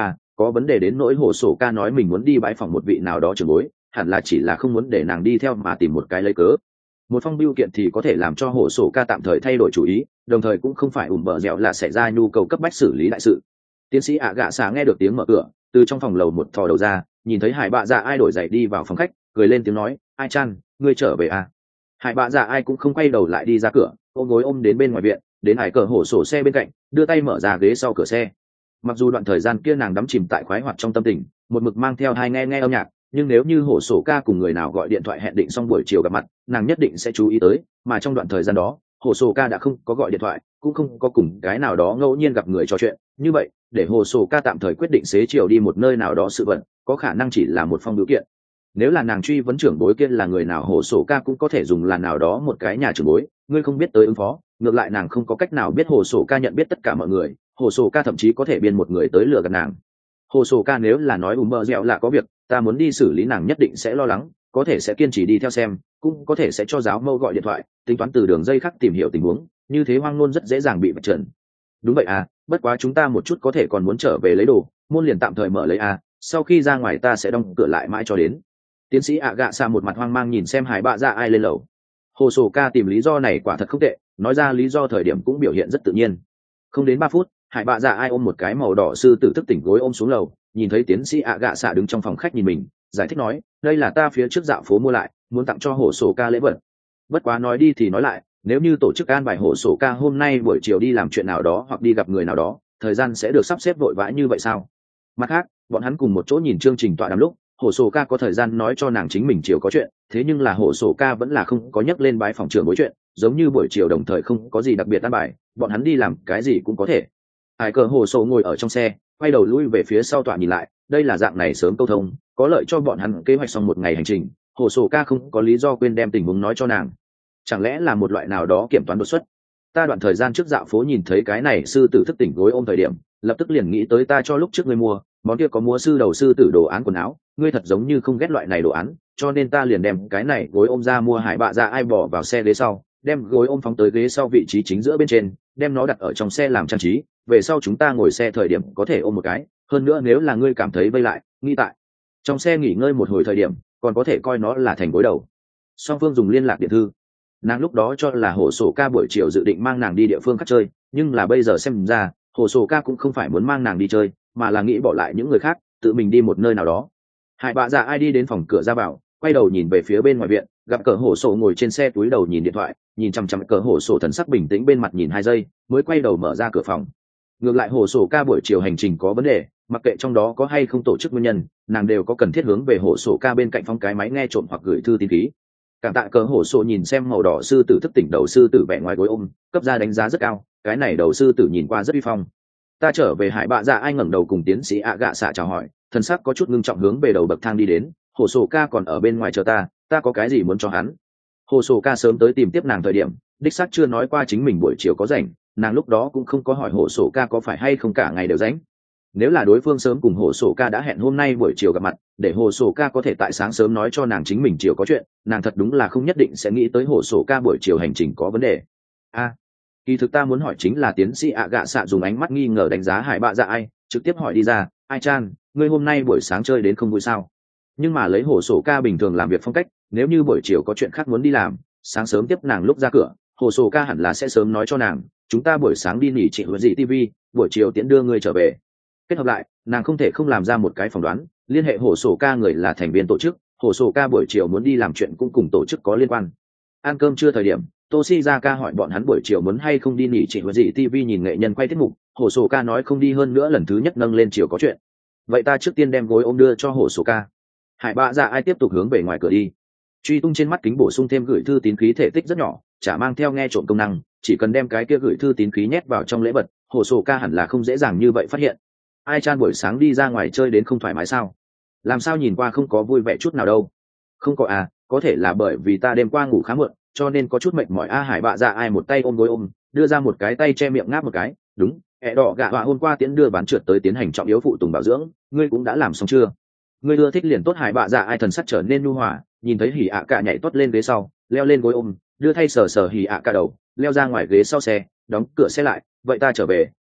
có vấn đề đến nỗi hồ sổ ca nói mình muốn đi bãi phòng một vị nào đó trưởng bối, hẳn là chỉ là không muốn để nàng đi theo mà tìm một cái lấy cớ. Một phong bưu kiện thì có thể làm cho hồ sổ ca tạm thời thay đổi chủ ý, đồng thời cũng không phải ủm bờ dẻo là xảy ra nhu cầu cấp bách xử lý đại sự. Tiến sĩ ạ gạ xạ nghe được tiếng mở cửa, từ trong phòng lầu một thò đầu ra, nhìn thấy hải bạ dạ ai đổi giày đi vào phòng khách, cười lên tiếng nói, ai chan, ngươi trở về à? Hải bạ dạ ai cũng không quay đầu lại đi ra cửa, ôm gối ôm đến bên ngoài viện, đến hải cờ hổ sổ xe bên cạnh, đưa tay mở ra ghế sau cửa xe. Mặc dù đoạn thời gian kia nàng đắm chìm tại khoái hoạt trong tâm tình, một mực mang theo hai nghe nghe âm nhạc, nhưng nếu như hổ sổ ca cùng người nào gọi điện thoại hẹn định xong buổi chiều gặp mặt, nàng nhất định sẽ chú ý tới. Mà trong đoạn thời gian đó, hổ sổ ca đã không có gọi điện thoại, cũng không có cùng cái nào đó ngẫu nhiên gặp người trò chuyện. Như vậy, để hồ sổ ca tạm thời quyết định xế chiều đi một nơi nào đó sự vận, có khả năng chỉ là một phong biểu kiện. Nếu là nàng truy vấn trưởng bối kia là người nào, hồ sổ ca cũng có thể dùng là nào đó một cái nhà trưởng bối, ngươi không biết tới ứng phó. Ngược lại nàng không có cách nào biết hồ sổ ca nhận biết tất cả mọi người, hồ sổ ca thậm chí có thể biên một người tới lừa gạt nàng. Hồ sổ ca nếu là nói ùm mơ dẻo là có việc ta muốn đi xử lý, nàng nhất định sẽ lo lắng, có thể sẽ kiên trì đi theo xem, cũng có thể sẽ cho giáo mâu gọi điện thoại tính toán từ đường dây khác tìm hiểu tình huống, như thế hoang ngôn rất dễ dàng bị vạch trần. Đúng vậy à, bất quá chúng ta một chút có thể còn muốn trở về lấy đồ, môn liền tạm thời mở lấy à, sau khi ra ngoài ta sẽ đóng cửa lại mãi cho đến. Tiến sĩ ạ gạ xa một mặt hoang mang nhìn xem hải bạ dạ ai lên lầu. Hồ sổ ca tìm lý do này quả thật không tệ, nói ra lý do thời điểm cũng biểu hiện rất tự nhiên. Không đến ba phút, hải bạ dạ ai ôm một cái màu đỏ sư tử thức tỉnh gối ôm xuống lầu, nhìn thấy tiến sĩ ạ gạ xạ đứng trong phòng khách nhìn mình, giải thích nói, đây là ta phía trước dạo phố mua lại, muốn tặng cho hồ sổ ca lễ vật. Bất quá nói đi thì nói lại, nếu như tổ chức an bài hồ sổ ca hôm nay buổi chiều đi làm chuyện nào đó hoặc đi gặp người nào đó, thời gian sẽ được sắp xếp vội vã như vậy sao? Mặt khác, bọn hắn cùng một chỗ nhìn chương trình tọa đàm lúc, hồ sổ ca có thời gian nói cho nàng chính mình chiều có chuyện, thế nhưng là hồ sổ ca vẫn là không có nhắc lên bái phòng trưởng bối chuyện, giống như buổi chiều đồng thời không có gì đặc biệt an bài, bọn hắn đi làm cái gì cũng có thể. Hải cờ hồ sổ ngồi ở trong xe, quay đầu lui về phía sau tọa nhìn lại, đây là dạng này sớm câu thông, có lợi cho bọn hắn kế hoạch xong một ngày hành trình. Hồ sổ ca không có lý do quên đem tình huống nói cho nàng, chẳng lẽ là một loại nào đó kiểm toán đột xuất. Ta đoạn thời gian trước dạo phố nhìn thấy cái này sư tử thức tỉnh gối ôm thời điểm, lập tức liền nghĩ tới ta cho lúc trước ngươi mua món kia có múa sư đầu sư tử đồ án quần áo, ngươi thật giống như không ghét loại này đồ án, cho nên ta liền đem cái này gối ôm ra mua. Hải bạ dạ ai bỏ vào xe ghế sau, đem gối ôm phóng tới ghế sau vị trí chính giữa bên trên, đem nó đặt ở trong xe làm trang trí, về sau chúng ta ngồi xe thời điểm có thể ôm một cái, hơn nữa nếu là ngươi cảm thấy vây lại, nghĩ tại trong xe nghỉ ngơi một hồi thời điểm, còn có thể coi nó là thành gối đầu. Song phương dùng liên lạc điện thư. Nàng lúc đó cho là hồ sổ ca buổi chiều dự định mang nàng đi địa phương khác chơi, nhưng là bây giờ xem ra hồ sổ ca cũng không phải muốn mang nàng đi chơi, mà là nghĩ bỏ lại những người khác, tự mình đi một nơi nào đó. Hải bạ dạ ai đi đến phòng cửa ra vào, quay đầu nhìn về phía bên ngoài viện, gặp cờ hổ sổ ngồi trên xe túi đầu nhìn điện thoại, nhìn chằm chằm cờ hổ sổ thần sắc bình tĩnh bên mặt nhìn hai giây, mới quay đầu mở ra cửa phòng. Ngược lại hồ sổ ca buổi chiều hành trình có vấn đề, mặc kệ trong đó có hay không tổ chức nguyên nhân, nàng đều có cần thiết hướng về hồ sổ ca bên cạnh phong cái máy nghe trộm hoặc gửi thư tín ký. Cảm tạ cờ hổ sổ nhìn xem màu đỏ sư tử thức tỉnh đầu sư tử vẻ ngoài gối ôm, cấp ra đánh giá rất cao, cái này đầu sư tử nhìn qua rất uy phong. Ta trở về hải bạ dạ ai ngẩng đầu cùng tiến sĩ ạ gạ xạ chào hỏi, thần sắc có chút ngưng trọng hướng về đầu bậc thang đi đến. Hồ sổ ca còn ở bên ngoài chờ ta, ta có cái gì muốn cho hắn. Hồ sổ ca sớm tới tìm tiếp nàng thời điểm, đích xác chưa nói qua chính mình buổi chiều có rảnh, nàng lúc đó cũng không có hỏi hồ sổ ca có phải hay không cả ngày đều rảnh. Nếu là đối phương sớm cùng hồ sổ ca đã hẹn hôm nay buổi chiều gặp mặt, để hồ sổ ca có thể tại sáng sớm nói cho nàng chính mình chiều có chuyện, nàng thật đúng là không nhất định sẽ nghĩ tới hồ sổ ca buổi chiều hành trình có vấn đề. A, à, kỳ thực ta muốn hỏi chính là tiến sĩ ạ gạ xạ dùng ánh mắt nghi ngờ đánh giá hải bạ dạ ai, trực tiếp hỏi đi ra, ai chan, ngươi hôm nay buổi sáng chơi đến không vui sao? Nhưng mà lấy hồ sổ ca bình thường làm việc phong cách, nếu như buổi chiều có chuyện khác muốn đi làm, sáng sớm tiếp nàng lúc ra cửa, hồ sổ ca hẳn là sẽ sớm nói cho nàng, chúng ta buổi sáng đi nghỉ chị huệ dị tv, buổi chiều tiễn đưa ngươi trở về. Kết hợp lại, nàng không thể không làm ra một cái phỏng đoán, liên hệ hồ sổ ca người là thành viên tổ chức, hồ sổ ca buổi chiều muốn đi làm chuyện cũng cùng tổ chức có liên quan. Ăn cơm trưa thời điểm, Toshizaka hỏi bọn hắn buổi chiều muốn hay không đi nghỉ chị huệ dị tv nhìn nghệ nhân quay tiết mục, hồ sổ ca nói không đi, hơn nữa lần thứ nhất nâng lên chiều có chuyện. Vậy ta trước tiên đem gối ôm đưa cho hồ sổ ca. Hải bạ dạ ai tiếp tục hướng về ngoài cửa đi, truy tung trên mắt kính bổ sung thêm gửi thư tín khí thể tích rất nhỏ, chả mang theo nghe trộm công năng, chỉ cần đem cái kia gửi thư tín khí nhét vào trong lễ vật, hồ sổ ca hẳn là không dễ dàng như vậy phát hiện. Ai chan buổi sáng đi ra ngoài chơi đến không thoải mái sao? Làm sao nhìn qua không có vui vẻ chút nào đâu? Không có à, có thể là bởi vì ta đêm qua ngủ khá muộn, cho nên có chút mệt mỏi. A Hải bạ dạ ai một tay ôm gối ôm, đưa ra một cái tay che miệng ngáp một cái, đúng, ẹ đỏ gạ họa hôm qua tiễn đưa bán trượt tới tiến hành trọng yếu phụ tùng bảo dưỡng, ngươi cũng đã làm xong chưa? Ngươi ưa thích liền tốt. Hải bạ dạ ai thần sắc trở nên nhu hòa, nhìn thấy hỉ ạ cả nhảy tuốt lên ghế sau, leo lên gối ôm, đưa thay sờ sờ hỉ ạ cả đầu, leo ra ngoài ghế sau xe, đóng cửa xe lại, vậy ta trở về,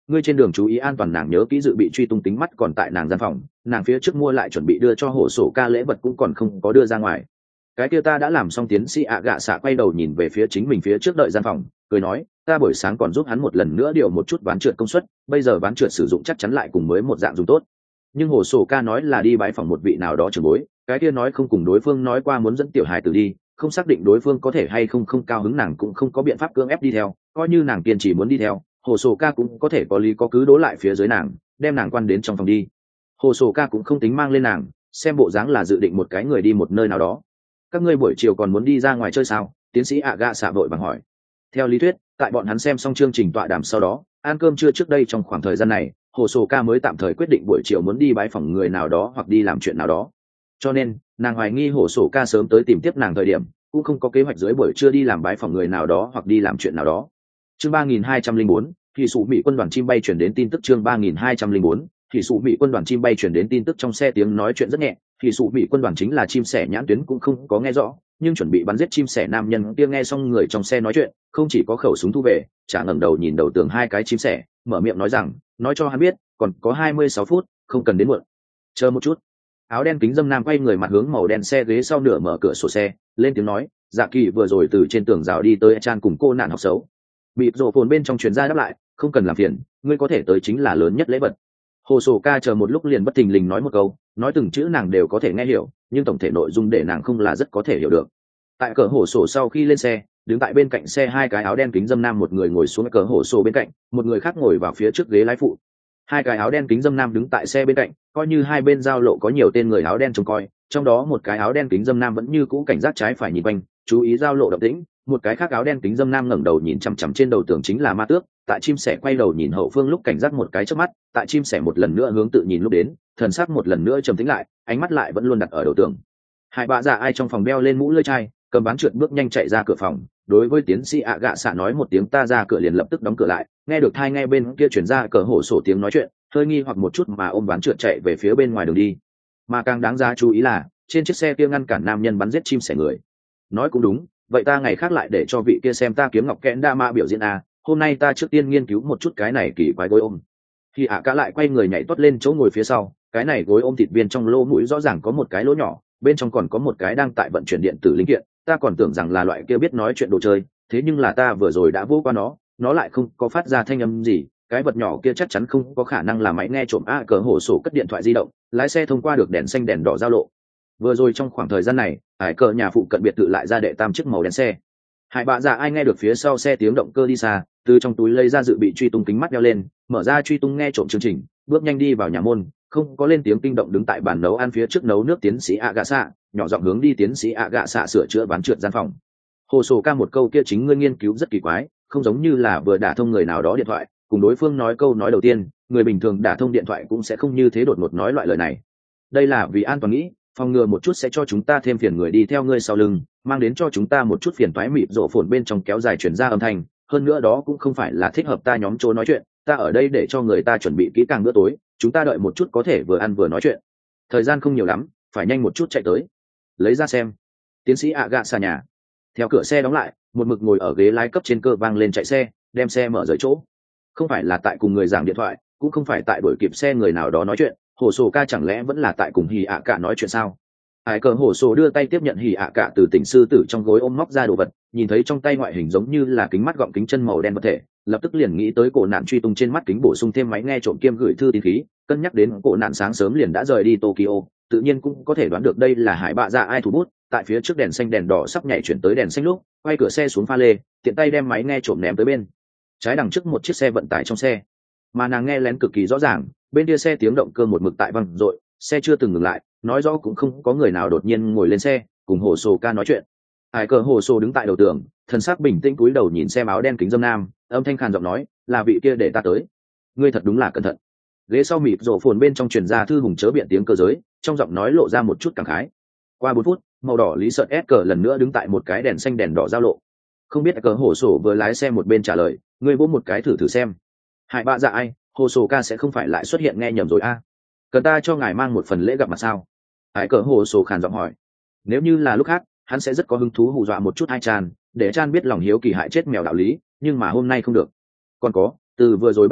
ngươi trên đường chú ý an toàn, nàng nhớ kỹ dự bị truy tung tính mắt còn tại nàng gian phòng, nàng phía trước mua lại chuẩn bị đưa cho hồ sổ ca lễ vật cũng còn không có đưa ra ngoài. Cái kia ta đã làm xong. Tiến sĩ ạ gạ xạ quay đầu nhìn về phía chính mình phía trước đợi gian phòng, cười nói, ta buổi sáng còn giúp hắn một lần nữa điều một chút ván trượt công suất, bây giờ ván trượt sử dụng chắc chắn lại cùng mới một dạng dùng tốt. Nhưng hồ sổ ca nói là đi bái phòng một vị nào đó trưởng bối, cái kia nói không cùng đối phương nói qua muốn dẫn tiểu hài tử đi, không xác định đối phương có thể hay không không cao hứng, nàng cũng không có biện pháp cưỡng ép đi theo, coi như nàng kiên trì muốn đi theo, hồ sổ ca cũng có thể có lý có cứ đố lại phía dưới nàng, đem nàng quan đến trong phòng đi. Hồ sổ ca cũng không tính mang lên nàng, xem bộ dáng là dự định một cái người đi một nơi nào đó. Các ngươi buổi chiều còn muốn đi ra ngoài chơi sao? Tiến sĩ ạ gạ xạ vội bằng hỏi. Theo lý thuyết, tại bọn hắn xem xong chương trình tọa đàm sau đó, ăn cơm trưa trước đây trong khoảng thời gian này, hồ sổ ca mới tạm thời quyết định buổi chiều muốn đi bái phỏng người nào đó hoặc đi làm chuyện nào đó. Cho nên nàng hoài nghi hồ sổ ca sớm tới tìm tiếp nàng thời điểm cũng không có kế hoạch dưới buổi trưa đi làm bái phỏng người nào đó hoặc đi làm chuyện nào đó. Chương ba nghìn hai trăm linh bốn, thì sụ mỹ quân đoàn chim bay chuyển đến tin tức. Chương ba nghìn hai trăm linh bốn, thì sụ mỹ quân đoàn chim bay chuyển đến tin tức. Trong xe tiếng nói chuyện rất nhẹ, thì sụ mỹ quân đoàn chính là chim sẻ nhãn tuyến cũng không có nghe rõ, nhưng chuẩn bị bắn giết chim sẻ nam nhân kia nghe xong người trong xe nói chuyện, không chỉ có khẩu súng thu về, chả ngẩng đầu nhìn đầu tường hai cái chim sẻ, mở miệng nói rằng, nói cho hắn biết còn có hai mươi sáu phút, không cần đến muộn, chờ một chút. Áo đen kính dâm nam quay người mặt hướng màu đen xe ghế sau nửa mở cửa sổ xe, lên tiếng nói, dạ kỳ vừa rồi từ trên tường rào đi tới Chan cùng cô nạn học xấu. Bịt rổ phồn bên trong truyền ra đáp lại, không cần làm phiền, ngươi có thể tới chính là lớn nhất lễ vật. Hồ sổ ca chờ một lúc liền bất thình lình nói một câu, nói từng chữ nàng đều có thể nghe hiểu, nhưng tổng thể nội dung để nàng không là rất có thể hiểu được. Tại cờ hồ sổ sau khi lên xe, đứng tại bên cạnh xe hai cái áo đen kính dâm nam, một người ngồi xuống cờ hồ sổ bên cạnh, một người khác ngồi vào phía trước ghế lái phụ. Hai cái áo đen kính dâm nam đứng tại xe bên cạnh, coi như hai bên giao lộ có nhiều tên người áo đen trông coi, trong đó một cái áo đen kính dâm nam vẫn như cũ cảnh giác trái phải nhìn quanh, chú ý giao lộ động tĩnh. Một cái khác áo đen kính dâm nam ngẩng đầu nhìn chằm chằm trên đầu tường chính là ma tước, tại chim sẻ quay đầu nhìn hậu phương lúc cảnh giác một cái chớp mắt, tại chim sẻ một lần nữa hướng tự nhìn lúc đến, thần sắc một lần nữa trầm tĩnh lại, ánh mắt lại vẫn luôn đặt ở đầu tường. Hai bà già ai trong phòng đeo lên mũ lưỡi chai, cầm bán trượt bước nhanh chạy ra cửa phòng, đối với tiến sĩ ạ gạ xạ nói một tiếng, ta ra cửa liền lập tức đóng cửa lại. Nghe được thai nghe bên kia chuyển ra cờ hổ sổ tiếng nói chuyện, hơi nghi hoặc một chút mà ôm bán trượt chạy về phía bên ngoài đường đi. Mà càng đáng giá chú ý là trên chiếc xe kia ngăn cản nam nhân bắn giết chim sẻ người. Nói cũng đúng, vậy ta ngày khác lại để cho vị kia xem ta kiếm ngọc kẽn đa ma biểu diễn à, hôm nay ta trước tiên nghiên cứu một chút cái này kỳ quái gối ôm. Khi ạ cả lại quay người nhảy tuốt lên chỗ ngồi phía sau, cái này gối ôm thịt viên trong lỗ mũi rõ ràng có một cái lỗ nhỏ, bên trong còn có một cái đang tại vận chuyển điện tử linh kiện, ta còn tưởng rằng là loại kia biết nói chuyện đồ chơi, thế nhưng là ta vừa rồi đã vô qua nó, nó lại không có phát ra thanh âm gì, cái vật nhỏ kia chắc chắn không có khả năng là máy nghe trộm. A cờ hổ sổ cất điện thoại di động, lái xe thông qua được đèn xanh đèn đỏ giao lộ. Vừa rồi trong khoảng thời gian này, hải cờ nhà phụ cận biệt thự lại ra đệ tam chiếc màu đen xe. Hải bạ dạ ai nghe được phía sau xe tiếng động cơ đi xa, từ trong túi lấy ra dự bị truy tung kính mắt đeo lên, mở ra truy tung nghe trộm chương trình, bước nhanh đi vào nhà môn, không có lên tiếng kinh động, đứng tại bàn nấu ăn phía trước nấu nước. Tiến sĩ ạ gạ xạ nhỏ giọng hướng đi tiến sĩ ạ gạ xạ sửa chữa ván trượt gian phòng. Hồ sổ ca một câu kia chính ngươi nghiên cứu rất kỳ quái, không giống như là vừa đả thông người nào đó điện thoại, cùng đối phương nói câu nói đầu tiên, người bình thường đả thông điện thoại cũng sẽ không như thế đột ngột nói loại lời này. Đây là vì an toàn nghĩ, phòng ngừa một chút sẽ cho chúng ta thêm phiền người đi theo ngươi sau lưng, mang đến cho chúng ta một chút phiền toái. Mịt rộ phồn bên trong kéo dài chuyển ra âm thanh, hơn nữa đó cũng không phải là thích hợp ta nhóm chỗ nói chuyện, ta ở đây để cho người ta chuẩn bị kỹ càng bữa tối, chúng ta đợi một chút có thể vừa ăn vừa nói chuyện, thời gian không nhiều lắm, phải nhanh một chút chạy tới lấy ra xem. Tiến sĩ ạ gạ xa nhà theo cửa xe đóng lại, một mực ngồi ở ghế lái cấp trên cơ vang lên chạy xe, đem xe mở rời chỗ. Không phải là tại cùng người giảng điện thoại, cũng không phải tại đuổi kịp xe người nào đó nói chuyện, hồ sổ ca chẳng lẽ vẫn là tại cùng hì ạ cả nói chuyện sao? Hải cờ hồ sổ đưa tay tiếp nhận hì ạ cả từ tỉnh sư tử trong gối, ôm móc ra đồ vật, nhìn thấy trong tay ngoại hình giống như là kính mắt gọng kính chân màu đen vật thể, lập tức liền nghĩ tới cổ nạn truy tung trên mắt kính bổ sung thêm máy nghe trộm kiêm gửi thư tín khí, cân nhắc đến cổ nạn sáng sớm liền đã rời đi Tokyo, tự nhiên cũng có thể đoán được đây là hải bạ dạ ai thủ bút. Tại phía trước đèn xanh đèn đỏ sắp nhảy chuyển tới đèn xanh lúc, quay cửa xe xuống pha lê, tiện tay đem máy nghe trộm ném tới bên trái đằng trước một chiếc xe vận tải trong xe, mà nàng nghe lén cực kỳ rõ ràng, bên kia xe tiếng động cơ một mực tại văng dội, xe chưa từng ngừng lại, nói rõ cũng không có người nào đột nhiên ngồi lên xe cùng hồ sổ ca nói chuyện. Hải cờ hồ sổ đứng tại đầu tường, thần sắc bình tĩnh cúi đầu nhìn xem áo đen kính dâm nam, âm thanh khàn giọng nói, là vị kia để ta tới. Ngươi thật đúng là cẩn thận. Ghế sau mịt rổ phồn bên trong truyền ra thư hùng chớ biện tiếng cơ giới, trong giọng nói lộ ra một chút cảm khái. Qua bốn phút, màu đỏ lý sợt ép cờ lần nữa đứng tại một cái đèn xanh đèn đỏ giao lộ. Không biết cờ hổ sổ vừa lái xe một bên trả lời, ngươi vỗ một cái thử thử xem. Hải bạ dạ ai, hồ sổ ca sẽ không phải lại xuất hiện nghe nhầm rồi a? À? Cần ta cho ngài mang một phần lễ gặp mặt sao? Hải cờ hồ sổ khàn giọng hỏi. Nếu như là lúc khác, hắn sẽ rất có hứng thú hù dọa một chút hai Chan, để Chan biết lòng hiếu kỳ hại chết mèo đạo lý, nhưng mà hôm nay không được. Còn có, từ vừa rồi bắt đầu,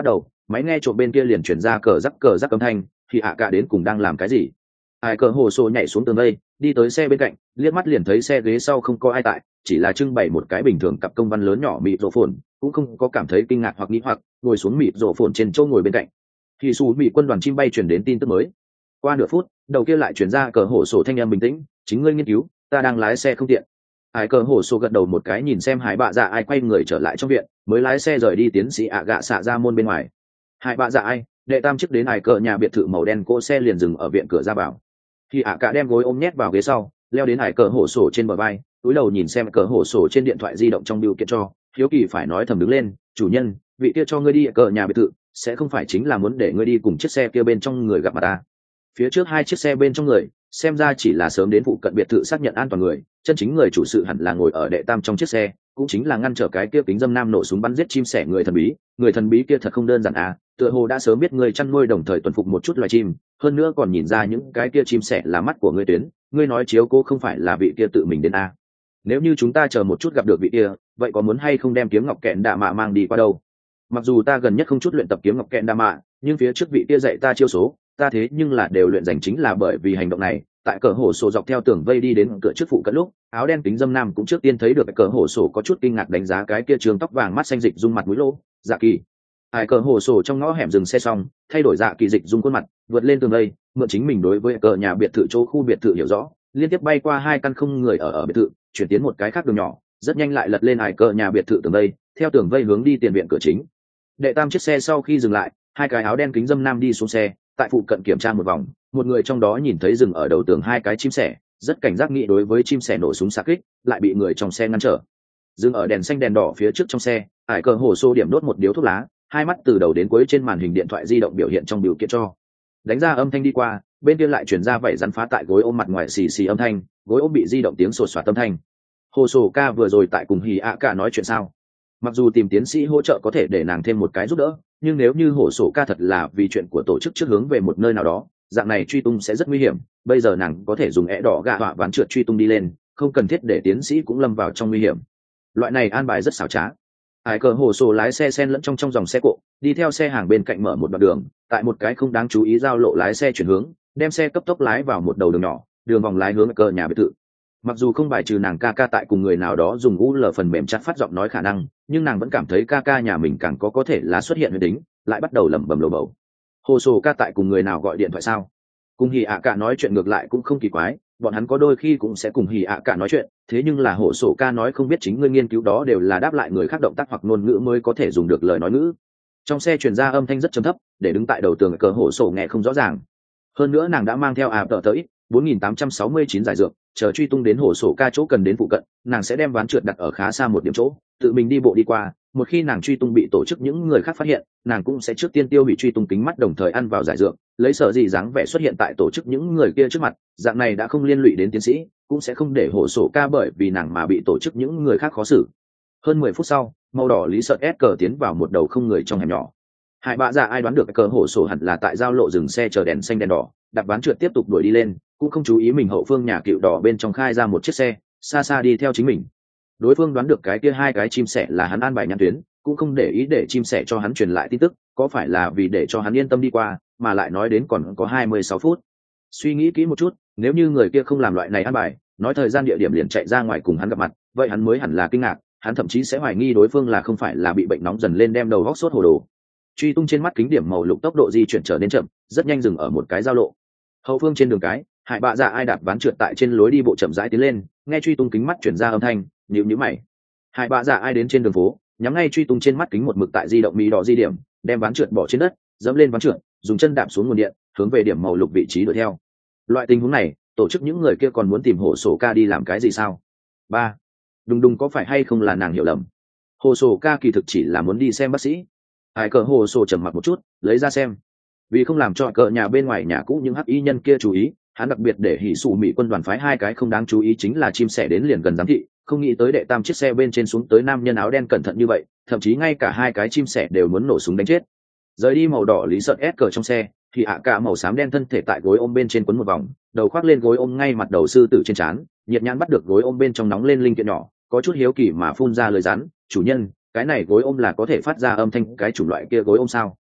máy nghe trộm bên kia liền chuyển ra cờ rắc cờ rắc âm thanh, thì ạ cả đến cùng đang làm cái gì. Ai cờ hồ sổ nhảy xuống tường đây, đi tới xe bên cạnh, liếc mắt liền thấy xe ghế sau không có ai tại, chỉ là trưng bày một cái bình thường cặp công văn lớn nhỏ mịt rổ phồn, cũng không có cảm thấy kinh ngạc hoặc nghĩ hoặc, ngồi xuống mịt rổ phồn trên chỗ ngồi bên cạnh. Thì xù bị quân đoàn chim bay chuyển đến tin tức mới. Qua nửa phút, đầu kia lại chuyển ra cờ hổ sổ thanh em bình tĩnh, chính ngươi nghiên cứu, ta đang lái xe không tiện. Ai cờ hổ sổ gật đầu một cái nhìn xem hải bạ dạ ai quay người trở lại trong viện, mới lái xe rời đi tiến sĩ ạ gạ xạ ra môn bên ngoài. Hải bạ dạ ai, đệ tam chức đến ai cờ nhà biệt thự màu đen cỗ xe liền dừng ở viện cửa ra vào. Thì ạ cả đem gối ôm nhét vào ghế sau, leo đến hải cờ hổ sổ trên bờ vai, túi đầu nhìn xem cờ hổ sổ trên điện thoại di động trong biểu kiện cho, hiếu kỳ phải nói thầm đứng lên, chủ nhân, vị kia cho ngươi đi cờ nhà biệt thự, sẽ không phải chính là muốn để ngươi đi cùng chiếc xe kia bên trong người gặp mặt ta. Phía trước hai chiếc xe bên trong người, xem ra chỉ là sớm đến phụ cận biệt thự xác nhận an toàn người, chân chính người chủ sự hẳn là ngồi ở đệ tam trong chiếc xe, cũng chính là ngăn trở cái kia kính dâm nam nổ súng bắn giết chim sẻ người thần bí. Người thần bí kia thật không đơn giản à, tựa hồ đã sớm biết người chăn nuôi đồng thời tuần phục một chút loài chim, hơn nữa còn nhìn ra những cái kia chim sẻ là mắt của ngươi tuyến, ngươi nói chiếu cố không phải là vị kia tự mình đến à. Nếu như chúng ta chờ một chút gặp được vị kia, vậy có muốn hay không đem kiếm ngọc kẹn đạ mạ mang đi qua đâu? Mặc dù ta gần nhất không chút luyện tập kiếm ngọc kẹn đạ mạ, nhưng phía trước vị kia dạy ta chiêu số, ta thế nhưng là đều luyện dành chính là bởi vì hành động này. Tại cờ hổ sổ dọc theo tường vây đi đến cửa trước phụ cận lúc, áo đen kính dâm nam cũng trước tiên thấy được cờ hổ sổ có chút kinh ngạc đánh giá cái kia trường tóc vàng mắt xanh dịch dung mặt mũi lỗ. Dạ kỳ. Ai cờ hổ sổ trong ngõ hẻm dừng xe xong, thay đổi dạ kỳ dịch dung khuôn mặt, vượt lên tường vây, mượn chính mình đối với cờ nhà biệt thự chỗ khu biệt thự hiểu rõ, liên tiếp bay qua hai căn không người ở ở biệt thự, chuyển tiến một cái khác đường nhỏ, rất nhanh lại lật lên ai cờ nhà biệt thự tường vây, theo tường vây hướng đi tiền viện cửa chính. Đệ tam chiếc xe sau khi dừng lại, hai cái áo đen kính dâm nam đi xuống xe, tại phụ cận kiểm tra một vòng, một người trong đó nhìn thấy dừng ở đầu tường hai cái chim sẻ, rất cảnh giác nghĩ đối với chim sẻ nổ súng xạ kích, lại bị người trong xe ngăn trở. Dừng ở đèn xanh đèn đỏ phía trước trong xe, ải cờ hổ xô điểm đốt một điếu thuốc lá, hai mắt từ đầu đến cuối trên màn hình điện thoại di động biểu hiện trong biểu kiện cho. Đánh ra âm thanh đi qua, bên kia lại chuyển ra vảy rắn phá tại gối ôm mặt ngoài xì xì âm thanh, gối ôm bị di động tiếng sột soạt âm thanh. Hồ sổ ca vừa rồi tại cùng hì ạ cả nói chuyện sao? Mặc dù tìm tiến sĩ hỗ trợ có thể để nàng thêm một cái giúp đỡ, nhưng nếu như hổ sổ ca thật là vì chuyện của tổ chức trước hướng về một nơi nào đó, dạng này truy tung sẽ rất nguy hiểm. Bây giờ nàng có thể dùng ẽ đỏ gạ họa ván trượt truy tung đi lên, không cần thiết để tiến sĩ cũng lâm vào trong nguy hiểm. Loại này an bài rất xảo trá. Hải cờ hổ sổ lái xe sen lẫn trong trong dòng xe cộ, đi theo xe hàng bên cạnh mở một đoạn đường, tại một cái không đáng chú ý giao lộ lái xe chuyển hướng, đem xe cấp tốc lái vào một đầu đường nhỏ, đường vòng lái hướng cờ nhà biệt thự. Mặc dù không bài trừ nàng ca ca tại cùng người nào đó dùng u lờ phần mềm chặt phát giọng nói khả năng, nhưng nàng vẫn cảm thấy ca ca nhà mình càng có có thể là xuất hiện huyền tính, lại bắt đầu lẩm bẩm lồ bầu. Hồ sổ ca tại cùng người nào gọi điện thoại sao? Cùng hì ạ cả nói chuyện ngược lại cũng không kỳ quái, bọn hắn có đôi khi cũng sẽ cùng hì ạ cả nói chuyện, thế nhưng là hồ sổ ca nói không biết chính ngươi nghiên cứu đó đều là đáp lại người khác động tác hoặc ngôn ngữ mới có thể dùng được lời nói ngữ. Trong xe truyền ra âm thanh rất trầm thấp, để đứng tại đầu tường cờ hồ sổ nghe không rõ ràng. Hơn nữa nàng đã mang theo ạp tờ tới bốn nghìn tám trăm sáu mươi chín giải dược, chờ truy tung đến hồ sổ ca chỗ cần đến phụ cận, nàng sẽ đem ván trượt đặt ở khá xa một điểm chỗ, tự mình đi bộ đi qua. Một khi nàng truy tung bị tổ chức những người khác phát hiện, nàng cũng sẽ trước tiên tiêu hủy truy tung kính mắt đồng thời ăn vào giải dược, lấy sợ gì dáng vẻ xuất hiện tại tổ chức những người kia trước mặt. Dạng này đã không liên lụy đến tiến sĩ, cũng sẽ không để hồ sổ ca bởi vì nàng mà bị tổ chức những người khác khó xử. Hơn mười phút sau, màu đỏ lý sợ ép cờ tiến vào một đầu không người trong hẻm nhỏ. Hải bạ dạ ai đoán được cờ hồ sổ hẳn là tại giao lộ dừng xe chờ đèn xanh đèn đỏ, đặt ván trượt tiếp tục đuổi đi lên, cũng không chú ý mình hậu phương nhà cựu đỏ bên trong khai ra một chiếc xe, xa xa đi theo chính mình. Đối phương đoán được cái kia hai cái chim sẻ là hắn an bài nhãn tuyến, cũng không để ý để chim sẻ cho hắn truyền lại tin tức, có phải là vì để cho hắn yên tâm đi qua, mà lại nói đến còn có hai mươi sáu phút. Suy nghĩ kỹ một chút, nếu như người kia không làm loại này an bài, nói thời gian địa điểm liền chạy ra ngoài cùng hắn gặp mặt, vậy hắn mới hẳn là kinh ngạc, hắn thậm chí sẽ hoài nghi đối phương là không phải là bị bệnh nóng dần lên đem đầu góc sốt hồ đồ. Truy tung trên mắt kính điểm màu lục tốc độ di chuyển trở nên chậm, rất nhanh dừng ở một cái giao lộ. Hậu phương trên đường cái, Hải bạ dạ ai đạp ván trượt tại trên lối đi bộ chậm rãi tiến lên, nghe truy tung kính mắt chuyển ra âm thanh, nhíu nhíu mày. Hải bạ dạ ai đến trên đường phố, nhắm ngay truy tung trên mắt kính một mực tại di động mỹ đỏ di điểm, đem ván trượt bỏ trên đất, dẫm lên ván trượt, dùng chân đạp xuống nguồn điện, hướng về điểm màu lục vị trí đuổi theo. Loại tình huống này, tổ chức những người kia còn muốn tìm hồ sổ ca đi làm cái gì sao? Ba, đùng đùng có phải hay không là nàng hiểu lầm? Hồ sổ ca kỳ thực chỉ là muốn đi xem bác sĩ. Hải cờ hồ sổ trầm mặc một chút, lấy ra xem. Vì không làm cho cờ nhà bên ngoài nhà cũ những hắc y nhân kia chú ý, hắn đặc biệt để hỉ sụ mỹ quân đoàn phái hai cái không đáng chú ý chính là chim sẻ đến liền gần giám thị, không nghĩ tới đệ tam chiếc xe bên trên xuống tới nam nhân áo đen cẩn thận như vậy, thậm chí ngay cả hai cái chim sẻ đều muốn nổ súng đánh chết. Rời đi màu đỏ lý sợ ép cờ trong xe, thì ạ cả màu xám đen thân thể tại gối ôm bên trên quấn một vòng, đầu khoác lên gối ôm ngay mặt đầu sư tử trên trán, nhiệt nhãn bắt được gối ôm bên trong nóng lên linh kiện nhỏ, có chút hiếu kỳ mà phun ra lời rắn, chủ nhân, cái này gối ôm là có thể phát ra âm thanh cái chủng loại kia gối ôm sao?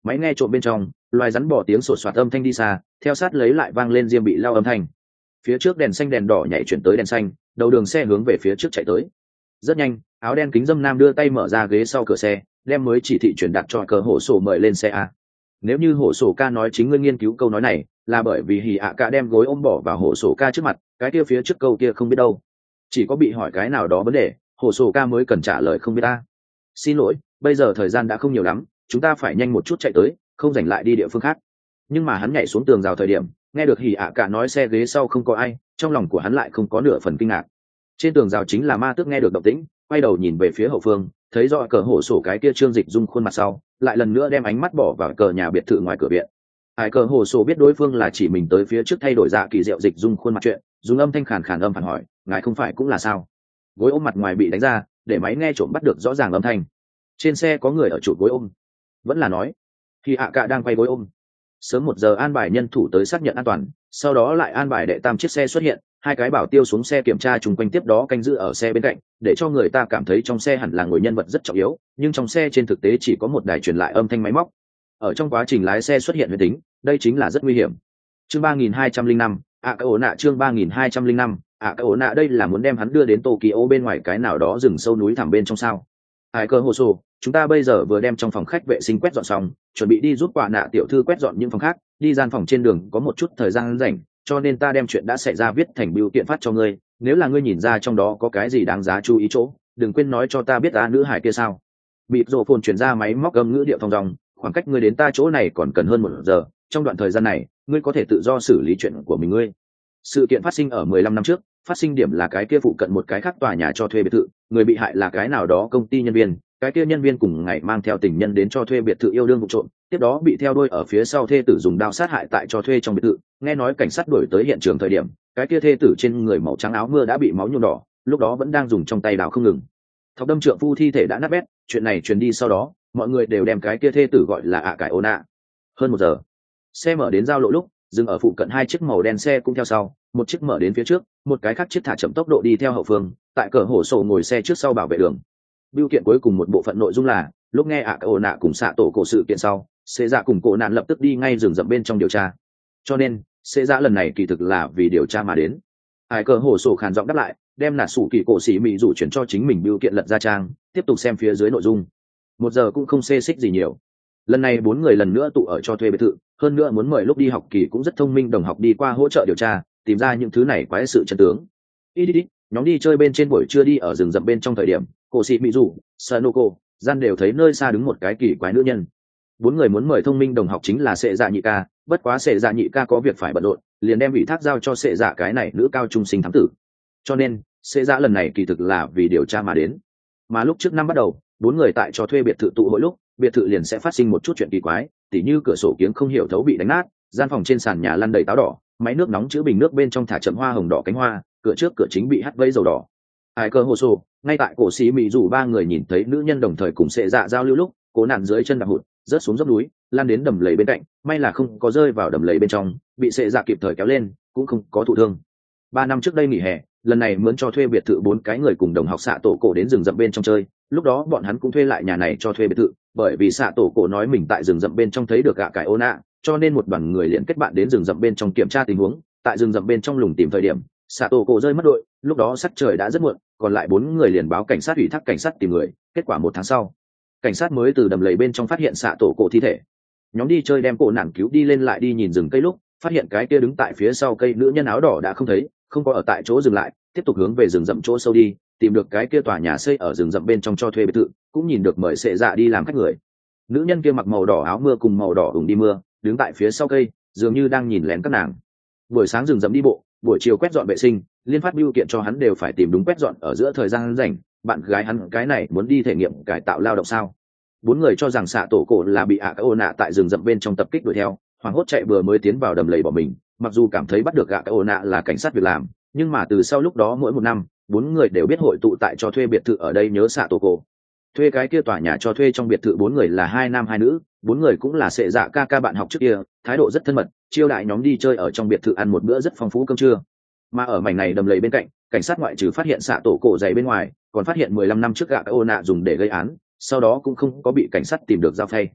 Máy nghe trộm bên trong, loài rắn bỏ tiếng sột soạt âm thanh đi xa, theo sát lấy lại vang lên diêm bị lao âm thanh. Phía trước đèn xanh đèn đỏ nhảy chuyển tới đèn xanh, đầu đường xe hướng về phía trước chạy tới. Rất nhanh, áo đen kính dâm nam đưa tay mở ra ghế sau cửa xe, đem mới chỉ thị truyền đạt cho cờ hổ sổ mời lên xe a. Nếu như hổ sổ ca nói chính ngươi nghiên cứu câu nói này là bởi vì hì ạ cả đem gối ôm bỏ vào hổ sổ ca trước mặt, cái kia phía trước câu kia không biết đâu, chỉ có bị hỏi cái nào đó vấn đề hổ sổ ca mới cần trả lời không biết ta. Xin lỗi, bây giờ thời gian đã không nhiều lắm, chúng ta phải nhanh một chút chạy tới, không dành lại đi địa phương khác. Nhưng mà hắn nhảy xuống tường rào thời điểm nghe được hì ạ cả nói xe ghế sau không có ai, trong lòng của hắn lại không có nửa phần kinh ngạc. Trên tường rào chính là ma tước nghe được động tĩnh, quay đầu nhìn về phía hậu phương, thấy rõ cờ hổ sổ cái kia trương dịch dung khuôn mặt sau, lại lần nữa đem ánh mắt bỏ vào cờ nhà biệt thự ngoài cửa viện. Ai cờ hổ sổ biết đối phương là chỉ mình tới phía trước thay đổi dạ kỳ diệu dịch dung khuôn mặt chuyện, dùng âm thanh khàn khàn âm phản hỏi, ngài không phải cũng là sao? Gối ôm mặt ngoài bị đánh ra, để máy nghe trộm bắt được rõ ràng âm thanh. Trên xe có người ở trụ gối ôm, vẫn là nói khi ạ cả đang quay gối ôm. Sớm một giờ an bài nhân thủ tới xác nhận an toàn, sau đó lại an bài đệ tam chiếc xe xuất hiện, hai cái bảo tiêu xuống xe kiểm tra chung quanh, tiếp đó canh giữ ở xe bên cạnh, để cho người ta cảm thấy trong xe hẳn là ngồi nhân vật rất trọng yếu, nhưng trong xe trên thực tế chỉ có một đài truyền lại âm thanh máy móc. Ở trong quá trình lái xe xuất hiện huyền tính, đây chính là rất nguy hiểm. Chương ba nghìn hai trăm lẻ năm, ạ cái ổ nạ chương ba nghìn hai trăm lẻ năm, ạ cái ổ nạ đây là muốn đem hắn đưa đến Tokyo bên ngoài cái nào đó rừng sâu núi thẳm bên trong sao? Ai cơ hồ sổ, chúng ta bây giờ vừa đem trong phòng khách vệ sinh quét dọn xong, chuẩn bị đi giúp quả nạ tiểu thư quét dọn những phòng khác, đi gian phòng trên đường có một chút thời gian rảnh, cho nên ta đem chuyện đã xảy ra viết thành bưu kiện phát cho ngươi, nếu là ngươi nhìn ra trong đó có cái gì đáng giá chú ý chỗ, đừng quên nói cho ta biết. Ta nữ hải kia sao? Bịt rổ phồn chuyển ra máy móc gầm ngữ điệu thong dong, khoảng cách ngươi đến ta chỗ này còn cần hơn một giờ, trong đoạn thời gian này ngươi có thể tự do xử lý chuyện của mình. Ngươi sự kiện phát sinh ở mười lăm năm trước, phát sinh điểm là cái kia phụ cận một cái khác tòa nhà cho thuê biệt thự, người bị hại là cái nào đó công ty nhân viên, cái kia nhân viên cùng ngày mang theo tình nhân đến cho thuê biệt thự yêu đương vụ trộm, tiếp đó bị theo đuôi ở phía sau thê tử dùng đao sát hại tại cho thuê trong biệt thự. Nghe nói cảnh sát đuổi tới hiện trường thời điểm, cái kia thê tử trên người màu trắng áo mưa đã bị máu nhuộm đỏ, lúc đó vẫn đang dùng trong tay đào không ngừng thọc đâm trượng phu thi thể đã nát bét. Chuyện này truyền đi sau đó, mọi người đều đem cái kia thê tử gọi là ạ cải ô nạ. Hơn một giờ, xe mở đến giao lộ lúc dừng ở phụ cận, hai chiếc màu đen xe cũng theo sau, một chiếc mở đến phía trước, một cái khác chiếc thả chậm tốc độ đi theo hậu phương. Tại cờ hổ sổ ngồi xe trước sau bảo vệ đường. Biêu kiện cuối cùng một bộ phận nội dung là lúc nghe ạ cải ô nạ cùng xạ tổ cổ sự kiện sau, xê dạ cùng cổ nạn lập tức đi ngay rừng rậm bên trong điều tra, cho nên xê dạ lần này kỳ thực là vì điều tra mà đến. Ai cờ hổ sổ khàn giọng đáp lại, đem nạt sủ kỳ cổ xỉ mị rủ chuyển cho chính mình biêu kiện lật ra trang, tiếp tục xem phía dưới nội dung. Một giờ cũng không xê xích gì nhiều. Lần này bốn người lần nữa tụ ở cho thuê biệt thự, hơn nữa muốn mời lúc đi học kỳ cũng rất thông minh đồng học đi qua hỗ trợ điều tra, tìm ra những thứ này quái sự chân tướng. Đi đi đi, nhóm đi chơi bên trên buổi trưa đi ở rừng rậm bên trong thời điểm, cổ xỉ mị rủ, Sanoko, gian đều thấy nơi xa đứng một cái kỳ quái nữ nhân. Bốn người muốn mời thông minh đồng học chính là sệ dạ nhị ca, bất quá sệ dạ nhị ca có việc phải bận rộn, liền đem ủy thác giao cho sệ dạ cái này nữ cao trung sinh thám tử. Cho nên sệ dạ lần này kỳ thực là vì điều tra mà đến. Mà lúc trước năm bắt đầu, bốn người tại cho thuê biệt thự tụ hội lúc, biệt thự liền sẽ phát sinh một chút chuyện kỳ quái, tỉ như cửa sổ kiếng không hiểu thấu bị đánh nát, gian phòng trên sàn nhà lăn đầy táo đỏ, máy nước nóng chứa bình nước bên trong thả chậm hoa hồng đỏ cánh hoa, cửa trước cửa chính bị hắt vây dầu đỏ. Ai cơ hồ sổ, ngay tại cổ xí mỹ rủ ba người nhìn thấy nữ nhân đồng thời cùng sệ dạ giao lưu lúc, cố nạn dưới chân đạp hụt, rớt xuống dốc núi, lan đến đầm lầy bên cạnh, may là không có rơi vào đầm lầy bên trong, bị sệ dạ kịp thời kéo lên, cũng không có thụ thương. Ba năm trước đây nghỉ hè, lần này mướn cho thuê biệt thự bốn cái người cùng đồng học xạ tổ cổ đến rừng rậm bên trong chơi, lúc đó bọn hắn cũng thuê lại nhà này cho thuê biệt thự, bởi vì xạ tổ cổ nói mình tại rừng rậm bên trong thấy được gạ cải ô nạ, cho nên một đoàn người liền kết bạn đến rừng rậm bên trong kiểm tra tình huống. Tại rừng rậm bên trong lùng tìm thời điểm, xạ tổ cổ rơi mất đội, lúc đó sắc trời đã rất muộn, còn lại bốn người liền báo cảnh sát, ủy thác cảnh sát tìm người. Kết quả một tháng sau, cảnh sát mới từ đầm lầy bên trong phát hiện xạ tổ cổ thi thể. Nhóm đi chơi đem cổ nạn cứu đi lên, lại đi nhìn rừng cây lúc phát hiện cái kia đứng tại phía sau cây nữ nhân áo đỏ đã không thấy, không có ở tại chỗ dừng lại, tiếp tục hướng về rừng rậm chỗ sâu đi, tìm được cái kia tòa nhà xây ở rừng rậm bên trong cho thuê biệt thự, cũng nhìn được mời sệ dạ đi làm khách người. Nữ nhân kia mặc màu đỏ áo mưa cùng màu đỏ ủng đi mưa, đứng tại phía sau cây, dường như đang nhìn lén các nàng. Buổi sáng rừng rậm đi bộ, buổi chiều quét dọn vệ sinh, liên phát bưu kiện cho hắn đều phải tìm đúng quét dọn ở giữa thời gian rảnh. Bạn gái hắn cái này muốn đi thể nghiệm cải tạo lao động sao? Bốn người cho rằng xạ tổ cổ là bị ạ ô nạ tại rừng rậm bên trong tập kích đuổi theo, hoảng hốt chạy vừa mới tiến vào đầm lầy bỏ mình. Mặc dù cảm thấy bắt được ạ ô nạ là cảnh sát việc làm, nhưng mà từ sau lúc đó mỗi một năm, bốn người đều biết hội tụ tại cho thuê biệt thự ở đây nhớ xạ tổ cổ. Thuê cái kia tòa nhà cho thuê trong biệt thự bốn người là hai nam hai nữ, bốn người cũng là sệ dạ ca ca bạn học trước kia, thái độ rất thân mật, chiêu đại nhóm đi chơi ở trong biệt thự ăn một bữa rất phong phú cơm trưa. Mà ở mảnh này đầm lầy bên cạnh, cảnh sát ngoại trừ phát hiện xạ tổ cổ giày bên ngoài, còn phát hiện mười lăm năm trước gạ ô nạ dùng để gây án, sau đó cũng không có bị cảnh sát tìm được giao phay.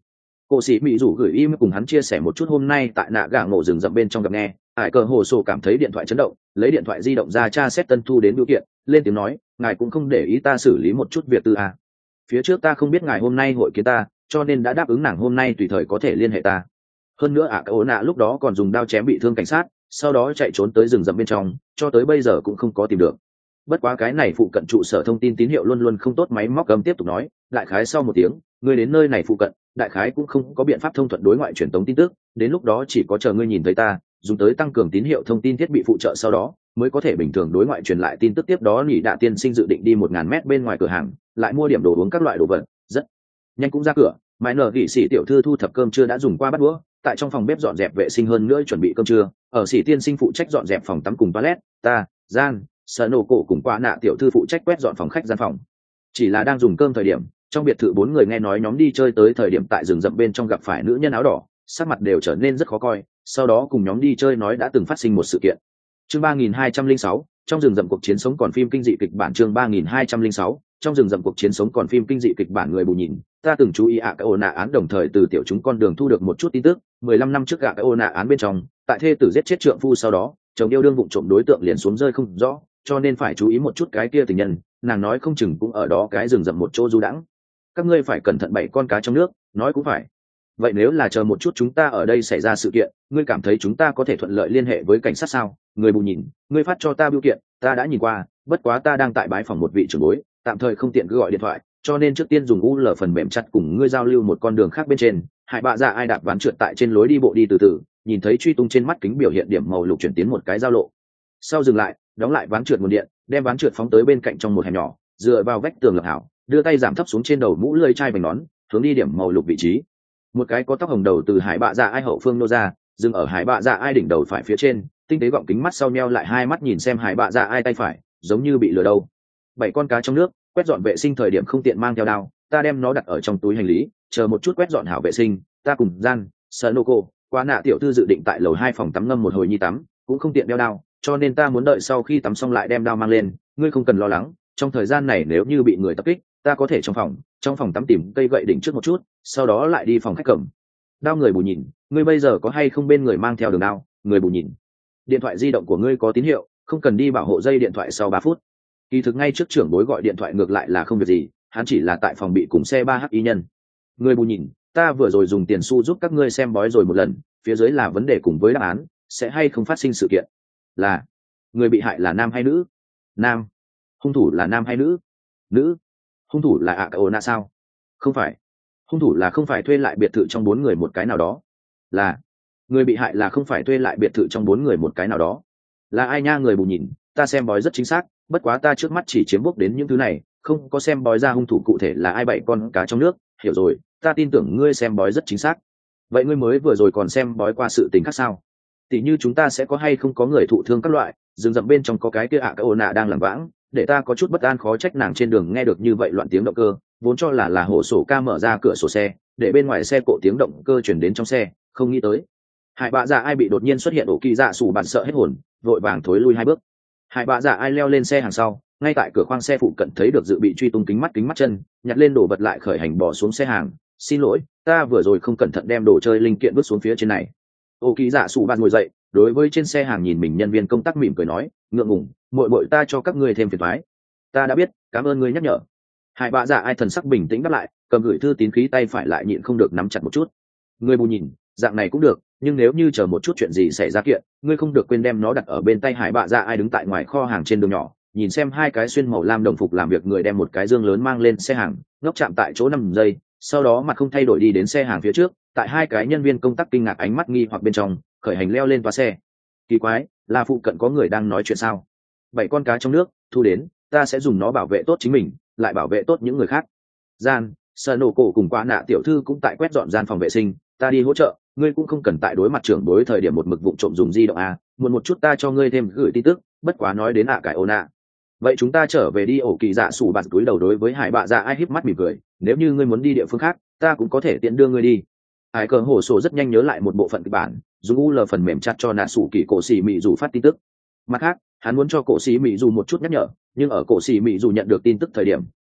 Cổ sĩ mỹ rủ gửi email cùng hắn chia sẻ một chút hôm nay tại nạ gà ngộ rừng rậm bên trong gặp nghe. Hải cờ hồ sổ cảm thấy điện thoại chấn động, lấy điện thoại di động ra tra xét tân thu đến biểu kiện, lên tiếng nói, ngài cũng không để ý ta xử lý một chút việc tư à. Phía trước ta không biết ngài hôm nay hội kiến ta, cho nên đã đáp ứng nàng hôm nay tùy thời có thể liên hệ ta. Hơn nữa ạ à, ố nạ lúc đó còn dùng đao chém bị thương cảnh sát, sau đó chạy trốn tới rừng rậm bên trong, cho tới bây giờ cũng không có tìm được. Bất quá cái này phụ cận trụ sở thông tin tín hiệu luôn luôn không tốt, máy móc gầm tiếp tục nói, đại khái sau một tiếng, ngươi đến nơi này phụ cận, đại khái cũng không có biện pháp thông thuận đối ngoại truyền tống tin tức, đến lúc đó chỉ có chờ ngươi nhìn thấy ta, dùng tới tăng cường tín hiệu thông tin thiết bị phụ trợ, sau đó mới có thể bình thường đối ngoại truyền lại tin tức. Tiếp đó nhị đạ tiên sinh dự định đi một ngàn mét bên ngoài cửa hàng, lại mua điểm đồ uống các loại đồ vật, rất nhanh cũng ra cửa. Mãi nở nghị sĩ tiểu thư thu thập cơm trưa đã dùng qua bát đũa, tại trong phòng bếp dọn dẹp vệ sinh, hơn nữa chuẩn bị cơm trưa. Ở sĩ tiên sinh phụ trách dọn dẹp phòng tắm cùng toilet, ta, gian, sợ nổ cổ cùng qua nạ tiểu thư phụ trách quét dọn phòng khách gian phòng. Chỉ là đang dùng cơm thời điểm, trong biệt thự bốn người nghe nói nhóm đi chơi tới thời điểm tại rừng rậm bên trong gặp phải nữ nhân áo đỏ, sắc mặt đều trở nên rất khó coi, sau đó cùng nhóm đi chơi nói đã từng phát sinh một sự kiện. Chương ba nghìn hai trăm lẻ sáu, trong rừng rậm cuộc chiến sống còn phim kinh dị kịch bản. Chương ba nghìn hai trăm lẻ sáu, trong rừng rậm cuộc chiến sống còn phim kinh dị kịch bản. Người bù nhìn, ta từng chú ý ạ cái ô nạ án, đồng thời từ tiểu chúng con đường thu được một chút tin tức. mười lăm năm trước ạ cái ô nạ án bên trong, tại thê tử giết chết trượng phu sau đó, chồng yêu đương vụng trộm đối tượng liền xuống rơi không rõ, cho nên phải chú ý một chút cái kia tình nhân, nàng nói không chừng cũng ở đó cái rừng rậm một chỗ du đãng. Các ngươi phải cẩn thận bảy con cá trong nước, nói cũng phải. Vậy nếu là chờ một chút chúng ta ở đây xảy ra sự kiện, ngươi cảm thấy chúng ta có thể thuận lợi liên hệ với cảnh sát sao? Người bù nhìn, ngươi phát cho ta biểu kiện, ta đã nhìn qua, bất quá ta đang tại bái phòng một vị trưởng bối, tạm thời không tiện cứ gọi điện thoại, cho nên trước tiên dùng u lờ phần mềm chặt cùng ngươi giao lưu một con đường khác bên trên. Hải bạ dạ ai đạp ván trượt tại trên lối đi bộ đi từ từ, nhìn thấy truy tung trên mắt kính biểu hiện điểm màu lục chuyển tiến một cái giao lộ. Sau dừng lại, đóng lại ván trượt nguồn điện, đem ván trượt phóng tới bên cạnh trong một hẻm nhỏ, dựa vào vách tường lập hảo, đưa tay giảm thấp xuống trên đầu mũ lưỡi chai vành nón, hướng đi điểm màu lục vị trí. Một cái có tóc hồng đầu từ hải bạ dạ ai hậu phương nô ra, dừng ở hải bạ dạ ai đỉnh đầu phải phía trên, tinh tế gọng kính mắt sau nheo lại hai mắt nhìn xem hải bạ dạ ai tay phải, giống như bị lừa đâu. Bảy con cá trong nước, quét dọn vệ sinh thời điểm không tiện mang theo đao, ta đem nó đặt ở trong túi hành lý, chờ một chút quét dọn hảo vệ sinh, ta cùng gian, Sanoco, qua nạ tiểu thư dự định tại lầu hai phòng tắm ngâm một hồi nhi tắm, cũng không tiện đeo đao, cho nên ta muốn đợi sau khi tắm xong lại đem đao mang lên. Ngươi không cần lo lắng, trong thời gian này nếu như bị người tập kích, ta có thể trong phòng trong phòng tắm tìm cây gậy đỉnh trước một chút, sau đó lại đi phòng khách cầm đao. Người bù nhìn, ngươi bây giờ có hay không bên người mang theo đường đao? Người bù nhìn, điện thoại di động của ngươi có tín hiệu, không cần đi bảo hộ dây điện thoại sau ba phút. Kỳ thực ngay trước trưởng bối gọi điện thoại ngược lại là không việc gì, hắn chỉ là tại phòng bị cùng xe ba h y nhân. Người bù nhìn, ta vừa rồi dùng tiền xu giúp các ngươi xem bói rồi một lần, phía dưới là vấn đề cùng với đáp án, sẽ hay không phát sinh sự kiện. Là, người bị hại là nam hay nữ? Nam. Hung thủ là nam hay nữ? Nữ. Hung thủ là ạ cà ô nạ sao? Không phải. Hung thủ là không phải thuê lại biệt thự trong bốn người một cái nào đó? Là. Người bị hại là không phải thuê lại biệt thự trong bốn người một cái nào đó? Là ai nha? Người bù nhìn, ta xem bói rất chính xác, bất quá ta trước mắt chỉ chiếm bốc đến những thứ này, không có xem bói ra hung thủ cụ thể là ai. Bảy con cá trong nước, hiểu rồi, ta tin tưởng ngươi xem bói rất chính xác. Vậy ngươi mới vừa rồi còn xem bói qua sự tình khác sao? Tỷ như chúng ta sẽ có hay không có người thụ thương các loại, rừng rậm bên trong có cái kia ạ cà ô nạ đang lảng vãng, để ta có chút bất an, khó trách nàng trên đường nghe được như vậy loạn tiếng động cơ, vốn cho là là hổ sổ ca mở ra cửa sổ xe, để bên ngoài xe cộ tiếng động cơ chuyển đến trong xe, không nghĩ tới hải bạ dạ ai bị đột nhiên xuất hiện ổ kỳ dạ sủ bạn sợ hết hồn, vội vàng thối lui hai bước. Hải bạ dạ ai leo lên xe hàng sau, ngay tại cửa khoang xe phụ cận thấy được dự bị truy tung kính mắt kính mắt chân, nhặt lên đồ vật lại khởi hành bỏ xuống xe hàng. Xin lỗi, ta vừa rồi không cẩn thận đem đồ chơi linh kiện vứt xuống phía trên này. Ổ kỳ dạ sủ bạn ngồi dậy, đối với trên xe hàng nhìn mình nhân viên công tác mỉm cười nói, ngượng ngùng, muội muội ta cho các ngươi thêm phiền toái. Ta đã biết, cảm ơn ngươi nhắc nhở. Hải bạ dạ ai thần sắc bình tĩnh đáp lại, cầm gửi thư tín khí tay phải lại nhịn không được nắm chặt một chút. Ngươi bù nhìn, dạng này cũng được, nhưng nếu như chờ một chút chuyện gì xảy ra kiện, ngươi không được quên đem nó đặt ở bên tay. Hải bạ dạ ai đứng tại ngoài kho hàng trên đường nhỏ, nhìn xem hai cái xuyên màu lam đồng phục làm việc người đem một cái dương lớn mang lên xe hàng, ngốc chạm tại chỗ năm giây, sau đó mặt không thay đổi đi đến xe hàng phía trước, tại hai cái nhân viên công tác kinh ngạc ánh mắt nghi hoặc bên trong, khởi hành leo lên toa xe. Kỳ quái, là phụ cận có người đang nói chuyện sao? Bảy con cá trong nước, thu đến, ta sẽ dùng nó bảo vệ tốt chính mình, lại bảo vệ tốt những người khác. Gian, sợ nổ cổ cùng quá nạ tiểu thư cũng tại quét dọn gian phòng vệ sinh, ta đi hỗ trợ, ngươi cũng không cần tại đối mặt trưởng bối thời điểm một mực vụng trộm dùng di động a, muốn một chút ta cho ngươi thêm gửi tin tức, bất quá nói đến ạ cải ô nạ. Vậy chúng ta trở về đi. Ổ kỳ dạ sủ bạt túi đầu đối với hải bạ dạ ai híp mắt mỉm cười, nếu như ngươi muốn đi địa phương khác, ta cũng có thể tiện đưa ngươi đi. Hải cờ hổ sổ rất nhanh nhớ lại một bộ phận kịch bản, dùng u lờ phần mềm chặt cho nạ sủ kỳ cổ xì mị dù phát tin tức. Mặt khác, hắn muốn cho cổ xì mị dù một chút nhắc nhở, nhưng ở cổ xì mị dù nhận được tin tức thời điểm,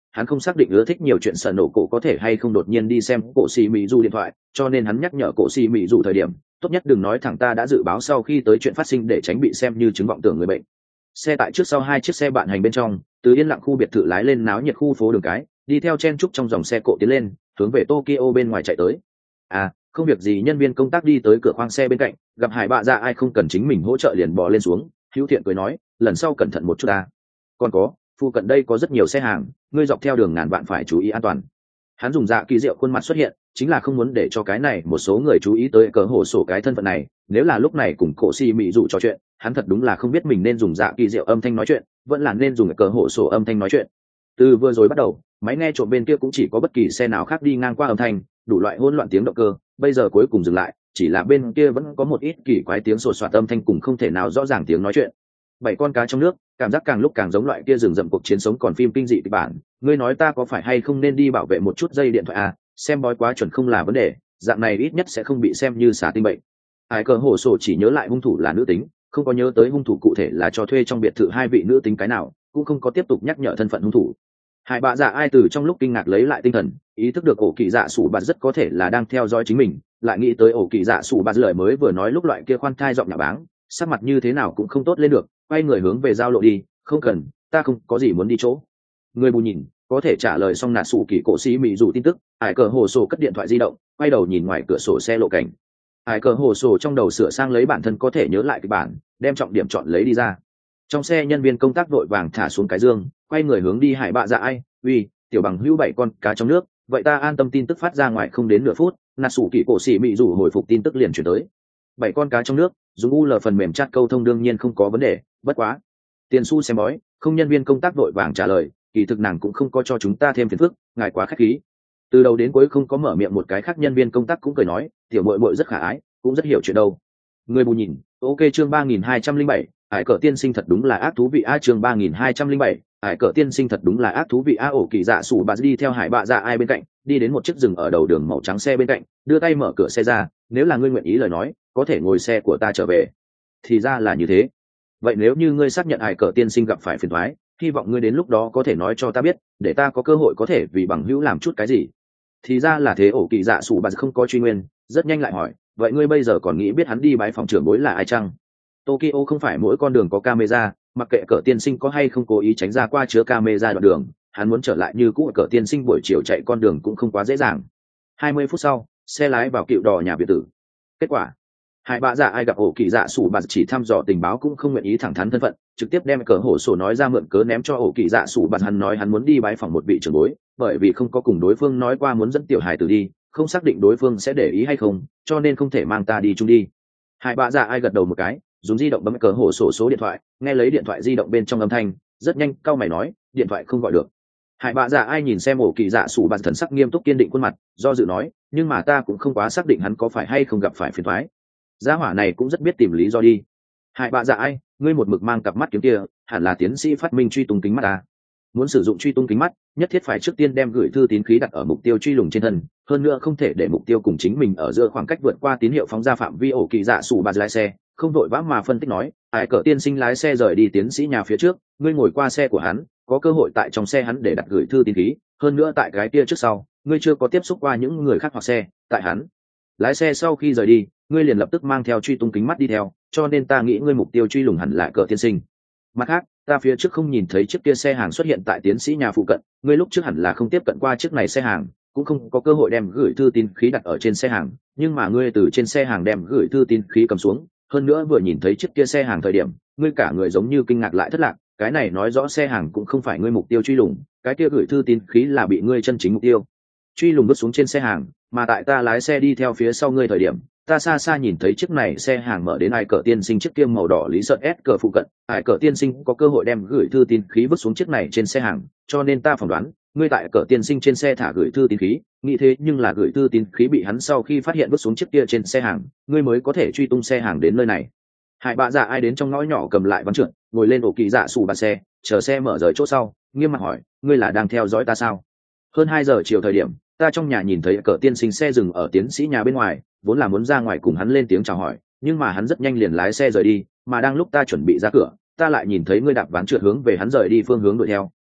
hắn không xác định ưa thích nhiều chuyện sợ nổ cổ có thể hay không đột nhiên đi xem cổ xì mỹ dù điện thoại, cho nên hắn nhắc nhở cổ xì mỹ dù thời điểm tốt nhất đừng nói thẳng ta đã dự báo sau khi tới chuyện phát sinh để tránh bị xem như chứng vọng tưởng người bệnh. Xe tại trước sau hai chiếc xe bạn hành bên trong, từ yên lặng khu biệt thự lái lên náo nhiệt khu phố đường cái, đi theo chen trúc trong dòng xe cộ tiến lên, hướng về Tokyo bên ngoài chạy tới. À, không việc gì, nhân viên công tác đi tới cửa khoang xe bên cạnh, gặp Hải Bạ Dạ Ai không cần chính mình hỗ trợ liền bò lên xuống, hữu thiện cười nói, lần sau cẩn thận một chút ta. Còn có, phụ cận đây có rất nhiều xe hàng, ngươi dọc theo đường ngàn vạn phải chú ý an toàn. Hắn dùng dạ kỳ diệu khuôn mặt xuất hiện, chính là không muốn để cho cái này một số người chú ý tới cỡ hổ sổ cái thân phận này. Nếu là lúc này cùng cổ xì mị dụ trò chuyện, hắn thật đúng là không biết mình nên dùng dạ kỳ diệu âm thanh nói chuyện, vẫn là nên dùng cỡ hổ sổ âm thanh nói chuyện. Từ vừa rồi bắt đầu, máy nghe trộm bên kia cũng chỉ có bất kỳ xe nào khác đi ngang qua âm thanh, đủ loại hỗn loạn tiếng động cơ. Bây giờ cuối cùng dừng lại, chỉ là bên kia vẫn có một ít kỳ quái tiếng sột soạt âm thanh cùng không thể nào rõ ràng tiếng nói chuyện. Bảy con cá trong nước, cảm giác càng lúc càng giống loại kia rừng rậm cuộc chiến sống còn phim kinh dị kịch bản. Ngươi nói ta có phải hay không nên đi bảo vệ một chút dây điện thoại à? Xem bói quá chuẩn không là vấn đề, dạng này ít nhất sẽ không bị xem như xả tinh bệnh. Ai cờ hổ sổ chỉ nhớ lại hung thủ là nữ tính, không có nhớ tới hung thủ cụ thể là cho thuê trong biệt thự hai vị nữ tính cái nào, cũng không có tiếp tục nhắc nhở thân phận hung thủ. Hải Bạ Dạ Ai từ trong lúc kinh ngạc lấy lại tinh thần, ý thức được ổ kỳ dạ sủ bạt rất có thể là đang theo dõi chính mình, lại nghĩ tới ổ kỳ dạ sủ bạt lời mới vừa nói lúc loại kia khoan thai giọng nhà báng, sắc mặt như thế nào cũng không tốt lên được, quay người hướng về giao lộ đi. Không cần, ta không có gì muốn đi chỗ. Người bù nhìn có thể trả lời xong nạt sủ kỳ cổ xí mỹ dụ tin tức. Hải cờ hồ sổ cất điện thoại di động, quay đầu nhìn ngoài cửa sổ xe lộ cảnh. Hải cờ hồ sổ trong đầu sửa sang lấy bản thân có thể nhớ lại kịch bản, đem trọng điểm chọn lấy đi ra. Trong xe nhân viên công tác vội vàng thả xuống cái dương, quay người hướng đi Hải Bạ Dạ Ai. Uy, tiểu bằng hữu bảy con cá trong nước, vậy ta an tâm. Tin tức phát ra ngoài không đến nửa phút, nạt sủ kỳ cổ xí mỹ dụ hồi phục tin tức liền chuyển tới. Bảy con cá trong nước, dùng u lờ phần mềm chat câu thông đương nhiên không có vấn đề, bất quá tiền xu xem bói không. Nhân viên công tác vội vàng trả lời, kỳ thực nàng cũng không có cho chúng ta thêm phiền phức, ngài quá khách khí. Từ đầu đến cuối không có mở miệng một cái khác nhân viên công tác cũng cười nói, tiểu muội muội rất khả ái, cũng rất hiểu chuyện đâu. Người bù nhìn, ok. Chương ba nghìn hai trăm linh bảy, ải cỡ tiên sinh thật đúng là ác thú vị a. Chương ba nghìn hai trăm linh bảy, ải cỡ tiên sinh thật đúng là ác thú vị a. Ổ kỳ dạ sủ bà đi theo Hải Bạ Dạ Ai bên cạnh, đi đến một chiếc rừng ở đầu đường màu trắng xe bên cạnh, đưa tay mở cửa xe ra, nếu là ngươi nguyện ý lời nói, có thể ngồi xe của ta trở về. Thì ra là như thế. Vậy nếu như ngươi xác nhận ải cỡ tiên sinh gặp phải phiền toái, hy vọng ngươi đến lúc đó có thể nói cho ta biết, để ta có cơ hội có thể vì bằng hữu làm chút cái gì. Thì ra là thế. Ổ kỳ dạ sủ bà không có truy nguyên, rất nhanh lại hỏi, vậy ngươi bây giờ còn nghĩ biết hắn đi bái phòng trưởng bối là ai chăng? Tokyo không phải mỗi con đường có camera, mặc kệ cỡ tiên sinh có hay không cố ý tránh ra qua chứa camera đoạn đường, hắn muốn trở lại như cũ cỡ tiên sinh buổi chiều chạy con đường cũng không quá dễ dàng. Hai mươi phút sau, xe lái vào cựu đỏ nhà biệt tử. Kết quả, Hải Bạ Dạ Ai gặp ổ kỳ dạ sủ bạt chỉ thăm dò tình báo cũng không nguyện ý thẳng thắn thân phận, trực tiếp đem cờ hổ sổ nói ra mượn cớ ném cho ổ kỳ dạ sủ bạt. Hắn nói hắn muốn đi bái phỏng một vị trưởng bối, bởi vì không có cùng đối phương nói qua muốn dẫn tiểu hài tử đi, không xác định đối phương sẽ để ý hay không, cho nên không thể mang ta đi chung đi. Hải Bạ Dạ Ai gật đầu một cái, dùng di động bấm cờ hổ sổ số điện thoại, nghe lấy điện thoại di động bên trong âm thanh, rất nhanh cau mày nói, điện thoại không gọi được. Hải Bạ Dạ Ai nhìn xem ổ kỳ dạ sủ bạt thần sắc nghiêm túc kiên định khuôn mặt, do dự nói, nhưng mà ta cũng không quá xác định hắn có phải hay không gặp phải phiền toái. Gia hỏa này cũng rất biết tìm lý do đi. Hải Bạ Dạ Ai, ngươi một mực mang cặp mắt kiếm kia, hẳn là tiến sĩ phát minh truy tung kính mắt ta. Muốn sử dụng truy tung kính mắt, nhất thiết phải trước tiên đem gửi thư tín khí đặt ở mục tiêu truy lùng trên thân, hơn nữa không thể để mục tiêu cùng chính mình ở giữa khoảng cách vượt qua tín hiệu phóng ra phạm vi. Ổ kỳ dạ sủ bạt lái xe, không vội vã mà phân tích nói, ải cỡ tiên sinh lái xe rời đi tiến sĩ nhà phía trước, ngươi ngồi qua xe của hắn, có cơ hội tại trong xe hắn để đặt gửi thư tín khí, hơn nữa tại cái kia trước sau, ngươi chưa có tiếp xúc qua những người khác hoặc xe, tại hắn lái xe sau khi rời đi, ngươi liền lập tức mang theo truy tung kính mắt đi theo, cho nên ta nghĩ ngươi mục tiêu truy lùng hẳn là cỡ tiên sinh. Mặt khác, ta phía trước không nhìn thấy chiếc kia xe hàng xuất hiện tại tiến sĩ nhà phụ cận, ngươi lúc trước hẳn là không tiếp cận qua chiếc này xe hàng, cũng không có cơ hội đem gửi thư tín khí đặt ở trên xe hàng, nhưng mà ngươi từ trên xe hàng đem gửi thư tín khí cầm xuống, hơn nữa vừa nhìn thấy chiếc kia xe hàng thời điểm, ngươi cả người giống như kinh ngạc lại thất lạc, cái này nói rõ xe hàng cũng không phải ngươi mục tiêu truy lùng, cái kia gửi thư tín khí là bị ngươi chân chính mục tiêu truy lùng bước xuống trên xe hàng. Mà tại ta lái xe đi theo phía sau ngươi thời điểm, ta xa xa nhìn thấy chiếc này xe hàng mở đến ai cỡ tiên sinh chiếc kia màu đỏ lý sợ S cỡ phụ cận, ai cỡ tiên sinh có cơ hội đem gửi thư tín khí vứt xuống chiếc này trên xe hàng, cho nên ta phỏng đoán ngươi tại cỡ tiên sinh trên xe thả gửi thư tín khí, nghĩ thế nhưng là gửi thư tín khí bị hắn sau khi phát hiện vứt xuống chiếc kia trên xe hàng, ngươi mới có thể truy tung xe hàng đến nơi này. Hải Bạ Dạ Ai đến trong ngõ nhỏ cầm lại ván trượt, ngồi lên ổ kỳ dạ sủ bạt xe, chờ xe mở rời chỗ sau, nghiêm mặt hỏi, ngươi là đang theo dõi ta sao? Hơn hai giờ chiều thời điểm, ta trong nhà nhìn thấy cỡ tiên sinh xe dừng ở tiến sĩ nhà bên ngoài, vốn là muốn ra ngoài cùng hắn lên tiếng chào hỏi, nhưng mà hắn rất nhanh liền lái xe rời đi, mà đang lúc ta chuẩn bị ra cửa, ta lại nhìn thấy ngươi đạp ván trượt hướng về hắn rời đi phương hướng đuổi theo,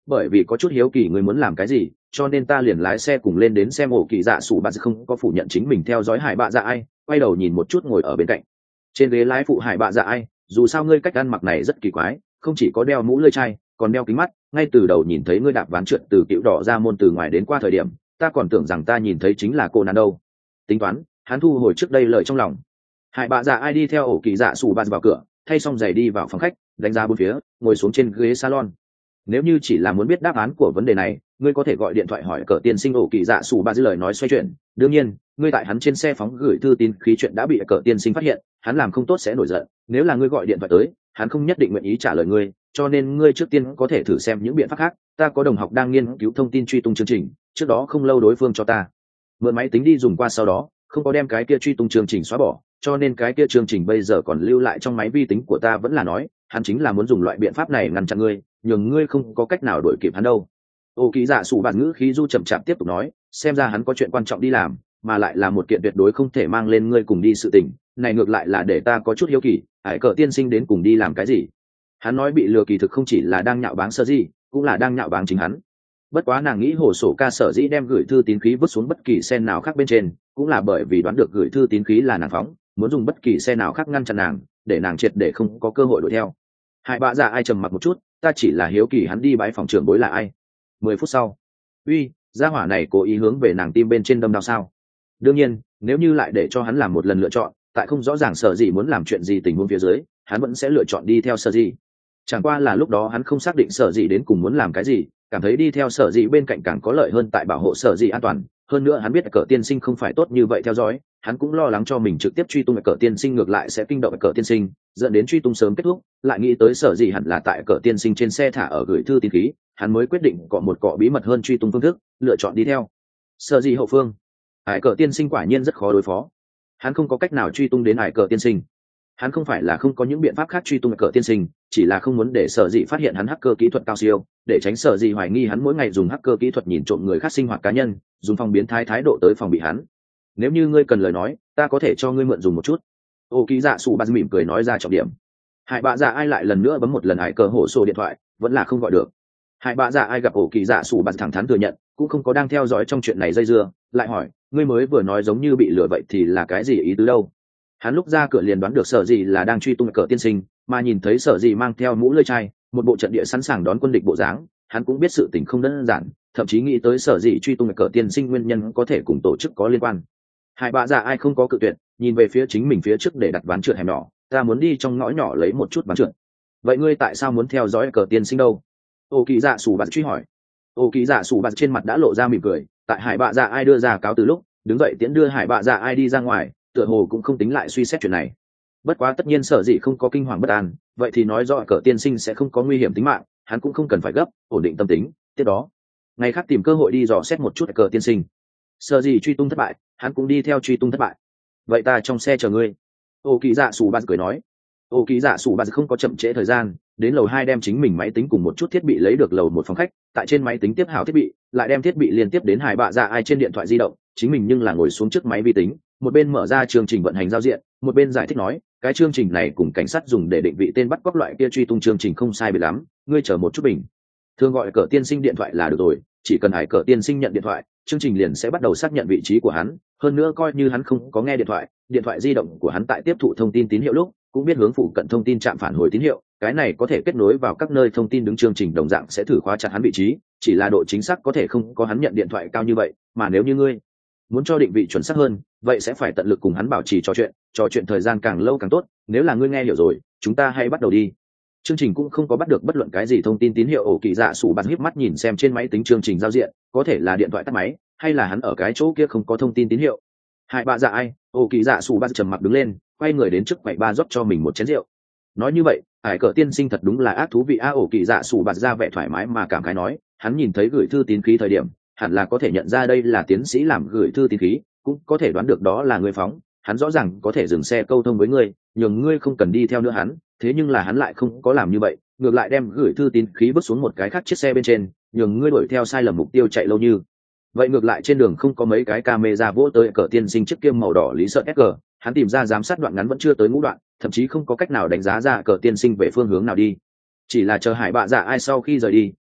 bởi vì có chút hiếu kỳ ngươi muốn làm cái gì cho nên ta liền lái xe cùng lên đến xem ổ kỳ dạ sủ bà không có phủ nhận chính mình theo dõi hải bạ dạ ai, quay đầu nhìn một chút ngồi ở bên cạnh trên ghế lái phụ hải bạ dạ ai, dù sao ngươi cách ăn mặc này rất kỳ quái, không chỉ có đeo mũ lưỡi chai còn đeo kính mắt, ngay từ đầu nhìn thấy ngươi đạp ván trượt từ cựu đỏ ra môn từ ngoài đến qua thời điểm ta còn tưởng rằng ta nhìn thấy chính là cô nàng đâu. Tính toán hắn thu hồi trước đây lời trong lòng. Hải bạ dạ ai đi theo ổ kỳ dạ sủ bà vào cửa, thay xong giày đi vào phòng khách, đánh giá bốn phía, ngồi xuống trên ghế salon. Nếu như chỉ là muốn biết đáp án của vấn đề này, ngươi có thể gọi điện thoại hỏi cờ tiên sinh ổ kỳ dạ sủ bà dư lời nói xoay chuyển. Đương nhiên ngươi tại hắn trên xe phóng gửi thư tín khí chuyện đã bị cờ tiên sinh phát hiện, hắn làm không tốt sẽ nổi giận, nếu là ngươi gọi điện thoại tới hắn không nhất định nguyện ý trả lời ngươi, cho nên ngươi trước tiên có thể thử xem những biện pháp khác. Ta có đồng học đang nghiên cứu thông tin truy tung chương trình, trước đó không lâu đối phương cho ta mượn máy tính đi dùng qua, sau đó không có đem cái kia truy tung chương trình xóa bỏ, cho nên cái kia chương trình bây giờ còn lưu lại trong máy vi tính của ta. Vẫn là nói hắn chính là muốn dùng loại biện pháp này ngăn chặn ngươi, nhường ngươi không có cách nào đuổi kịp hắn đâu. Ô ký giả sủ bạt ngữ khí du chậm chạp tiếp tục nói, xem ra hắn có chuyện quan trọng đi làm, mà lại là một kiện tuyệt đối không thể mang lên ngươi cùng đi sự tình này, ngược lại là để ta có chút hiếu kỳ, hải cờ tiên sinh đến cùng đi làm cái gì. Hắn nói bị lừa kỳ thực không chỉ là đang nhạo báng sơ gì, cũng là đang nhạo báng chính hắn. Bất quá nàng nghĩ hồ sổ ca sở dĩ đem gửi thư tín khí vứt xuống bất kỳ xe nào khác bên trên, cũng là bởi vì đoán được gửi thư tín khí là nàng phóng, muốn dùng bất kỳ xe nào khác ngăn chặn nàng, để nàng triệt để không có cơ hội đuổi theo. Hải bạ dạ ai trầm mặc một chút, ta chỉ là hiếu kỳ hắn đi bái phòng trưởng bối là ai. Mười phút sau, uy, gia hỏa này cố ý hướng về nàng tim bên trên đâm đau sao? Đương nhiên nếu như lại để cho hắn làm một lần lựa chọn, tại không rõ ràng sở gì muốn làm chuyện gì tình huống phía dưới, hắn vẫn sẽ lựa chọn đi theo sở gì. Chẳng qua là lúc đó hắn không xác định sở gì đến cùng muốn làm cái gì, cảm thấy đi theo sở gì bên cạnh càng có lợi hơn tại bảo hộ sở gì an toàn. Hơn nữa hắn biết cờ tiên sinh không phải tốt như vậy theo dõi, hắn cũng lo lắng cho mình trực tiếp truy tung cờ tiên sinh ngược lại sẽ kinh động cờ tiên sinh, dẫn đến truy tung sớm kết thúc. Lại nghĩ tới sở gì hẳn là tại cờ tiên sinh trên xe thả ở gửi thư tín khí, hắn mới quyết định cọ một cọ bí mật hơn truy tung phương thức, lựa chọn đi theo sở gì hậu phương. Hải cờ tiên sinh quả nhiên rất khó đối phó, hắn không có cách nào truy tung đến hải cờ tiên sinh. Hắn không phải là không có những biện pháp khác truy tung cờ tiên sinh, chỉ là không muốn để sở dị phát hiện hắn hacker kỹ thuật cao siêu, để tránh sở dị hoài nghi hắn mỗi ngày dùng hacker kỹ thuật nhìn trộm người khác sinh hoạt cá nhân, dùng phòng biến thái thái độ tới phòng bị hắn. Nếu như ngươi cần lời nói, ta có thể cho ngươi mượn dùng một chút. Ô ký dạ sủ bạt mỉm cười nói ra trọng điểm. Hải bạ dạ ai lại lần nữa bấm một lần hải cờ hổ sổ điện thoại, vẫn là không gọi được. Hải bạ dạ ai gặp ổ kỳ dạ sủ bạt thẳng thắn thừa nhận, cũng không có đang theo dõi trong chuyện này dây dưa, lại hỏi, ngươi mới vừa nói giống như bị lừa vậy thì là cái gì ý tứ đâu? Hắn lúc ra cửa liền đoán được sở gì là đang truy tung cờ tiên sinh, mà nhìn thấy sở gì mang theo mũ lưỡi chai, một bộ trận địa sẵn sàng đón quân địch bộ dáng, hắn cũng biết sự tình không đơn giản, thậm chí nghĩ tới sở gì truy tung cờ tiên sinh nguyên nhân có thể cùng tổ chức có liên quan. Hải bạ dạ ai không có cự tuyệt, nhìn về phía chính mình phía trước để đặt ván trượt hẻm nhỏ, ta muốn đi trong ngõ nhỏ lấy một chút ván trượt. Vậy ngươi tại sao muốn theo dõi cờ tiên sinh đâu? Ô kỳ dạ sủ bạt truy hỏi. Ô kỳ dạ sủ bạt trên mặt đã lộ ra mỉm cười, tại hải bạ dạ ai đưa ra cáo từ lúc, đứng dậy tiễn đưa hải bạ dạ ai đi ra ngoài, tựa hồ cũng không tính lại suy xét chuyện này. Bất quá tất nhiên sở dĩ không có kinh hoàng bất an, vậy thì nói rõ cờ tiên sinh sẽ không có nguy hiểm tính mạng, hắn cũng không cần phải gấp, ổn định tâm tính. Tiếp đó ngày khác tìm cơ hội đi dò xét một chút cờ tiên sinh. Sở dĩ truy tung thất bại, hắn cũng đi theo truy tung thất bại. Vậy ta trong xe chờ ngươi. Ô kỳ dạ sủ bạt cười nói. Ô kỳ dạ sủ bạt không có chậm trễ thời gian, đến lầu hai đem chính mình máy tính cùng một chút thiết bị lấy được lầu một phòng khách, tại trên máy tính tiếp hảo thiết bị, lại đem thiết bị liên tiếp đến hải bạ dạ ai trên điện thoại di động, chính mình nhưng là ngồi xuống trước máy vi tính, một bên mở ra chương trình vận hành giao diện, một bên giải thích nói, cái chương trình này cùng cảnh sát dùng để định vị tên bắt cóc loại kia truy tung chương trình không sai biệt lắm, ngươi chờ một chút bình thường gọi cờ tiên sinh điện thoại là được rồi, chỉ cần hải cờ tiên sinh nhận điện thoại, chương trình liền sẽ bắt đầu xác nhận vị trí của hắn, hơn nữa coi như hắn không có nghe điện thoại, điện thoại di động của hắn tại tiếp thụ thông tin tín hiệu lúc cũng biết hướng phụ cận thông tin chạm phản hồi tín hiệu, cái này có thể kết nối vào các nơi thông tin đứng chương trình đồng dạng sẽ thử khóa chặt hắn vị trí, chỉ là độ chính xác có thể không có hắn nhận điện thoại cao như vậy, mà nếu như ngươi muốn cho định vị chuẩn xác hơn, vậy sẽ phải tận lực cùng hắn bảo trì trò chuyện, trò chuyện thời gian càng lâu càng tốt. Nếu là ngươi nghe hiểu rồi, chúng ta hãy bắt đầu đi. Chương trình cũng không có bắt được bất luận cái gì thông tin tín hiệu. Ổ kỳ dạ sủ bạt híp mắt nhìn xem trên máy tính chương trình giao diện, có thể là điện thoại tắt máy, hay là hắn ở cái chỗ kia không có thông tin tín hiệu. Hải bạ dạ ai? Ổ kỳ dạ sủ bạt trầm mặc đứng lên, quay người đến trước quầy ba rót cho mình một chén rượu. Nói như vậy, hải cờ tiên sinh thật đúng là ác thú vị a. Ổ kỳ dạ sủ bạt ra vẻ thoải mái mà cảm khái nói, hắn nhìn thấy gửi thư tín khí thời điểm, hẳn là có thể nhận ra đây là tiến sĩ làm gửi thư tín khí, cũng có thể đoán được đó là người phóng. Hắn rõ ràng có thể dừng xe câu thông với ngươi, nhường ngươi không cần đi theo nữa hắn, thế nhưng là hắn lại không có làm như vậy, ngược lại đem gửi thư tín khí bước xuống một cái khác chiếc xe bên trên, nhường ngươi đuổi theo sai lầm mục tiêu chạy lâu như vậy. Ngược lại trên đường không có mấy cái camera vỗ tới cờ tiên sinh chiếc kiêm màu đỏ lý sợ ét giê, hắn tìm ra giám sát đoạn ngắn vẫn chưa tới ngũ đoạn, thậm chí không có cách nào đánh giá ra cờ tiên sinh về phương hướng nào đi. Chỉ là chờ hải bạ dạ ai sau khi rời đi,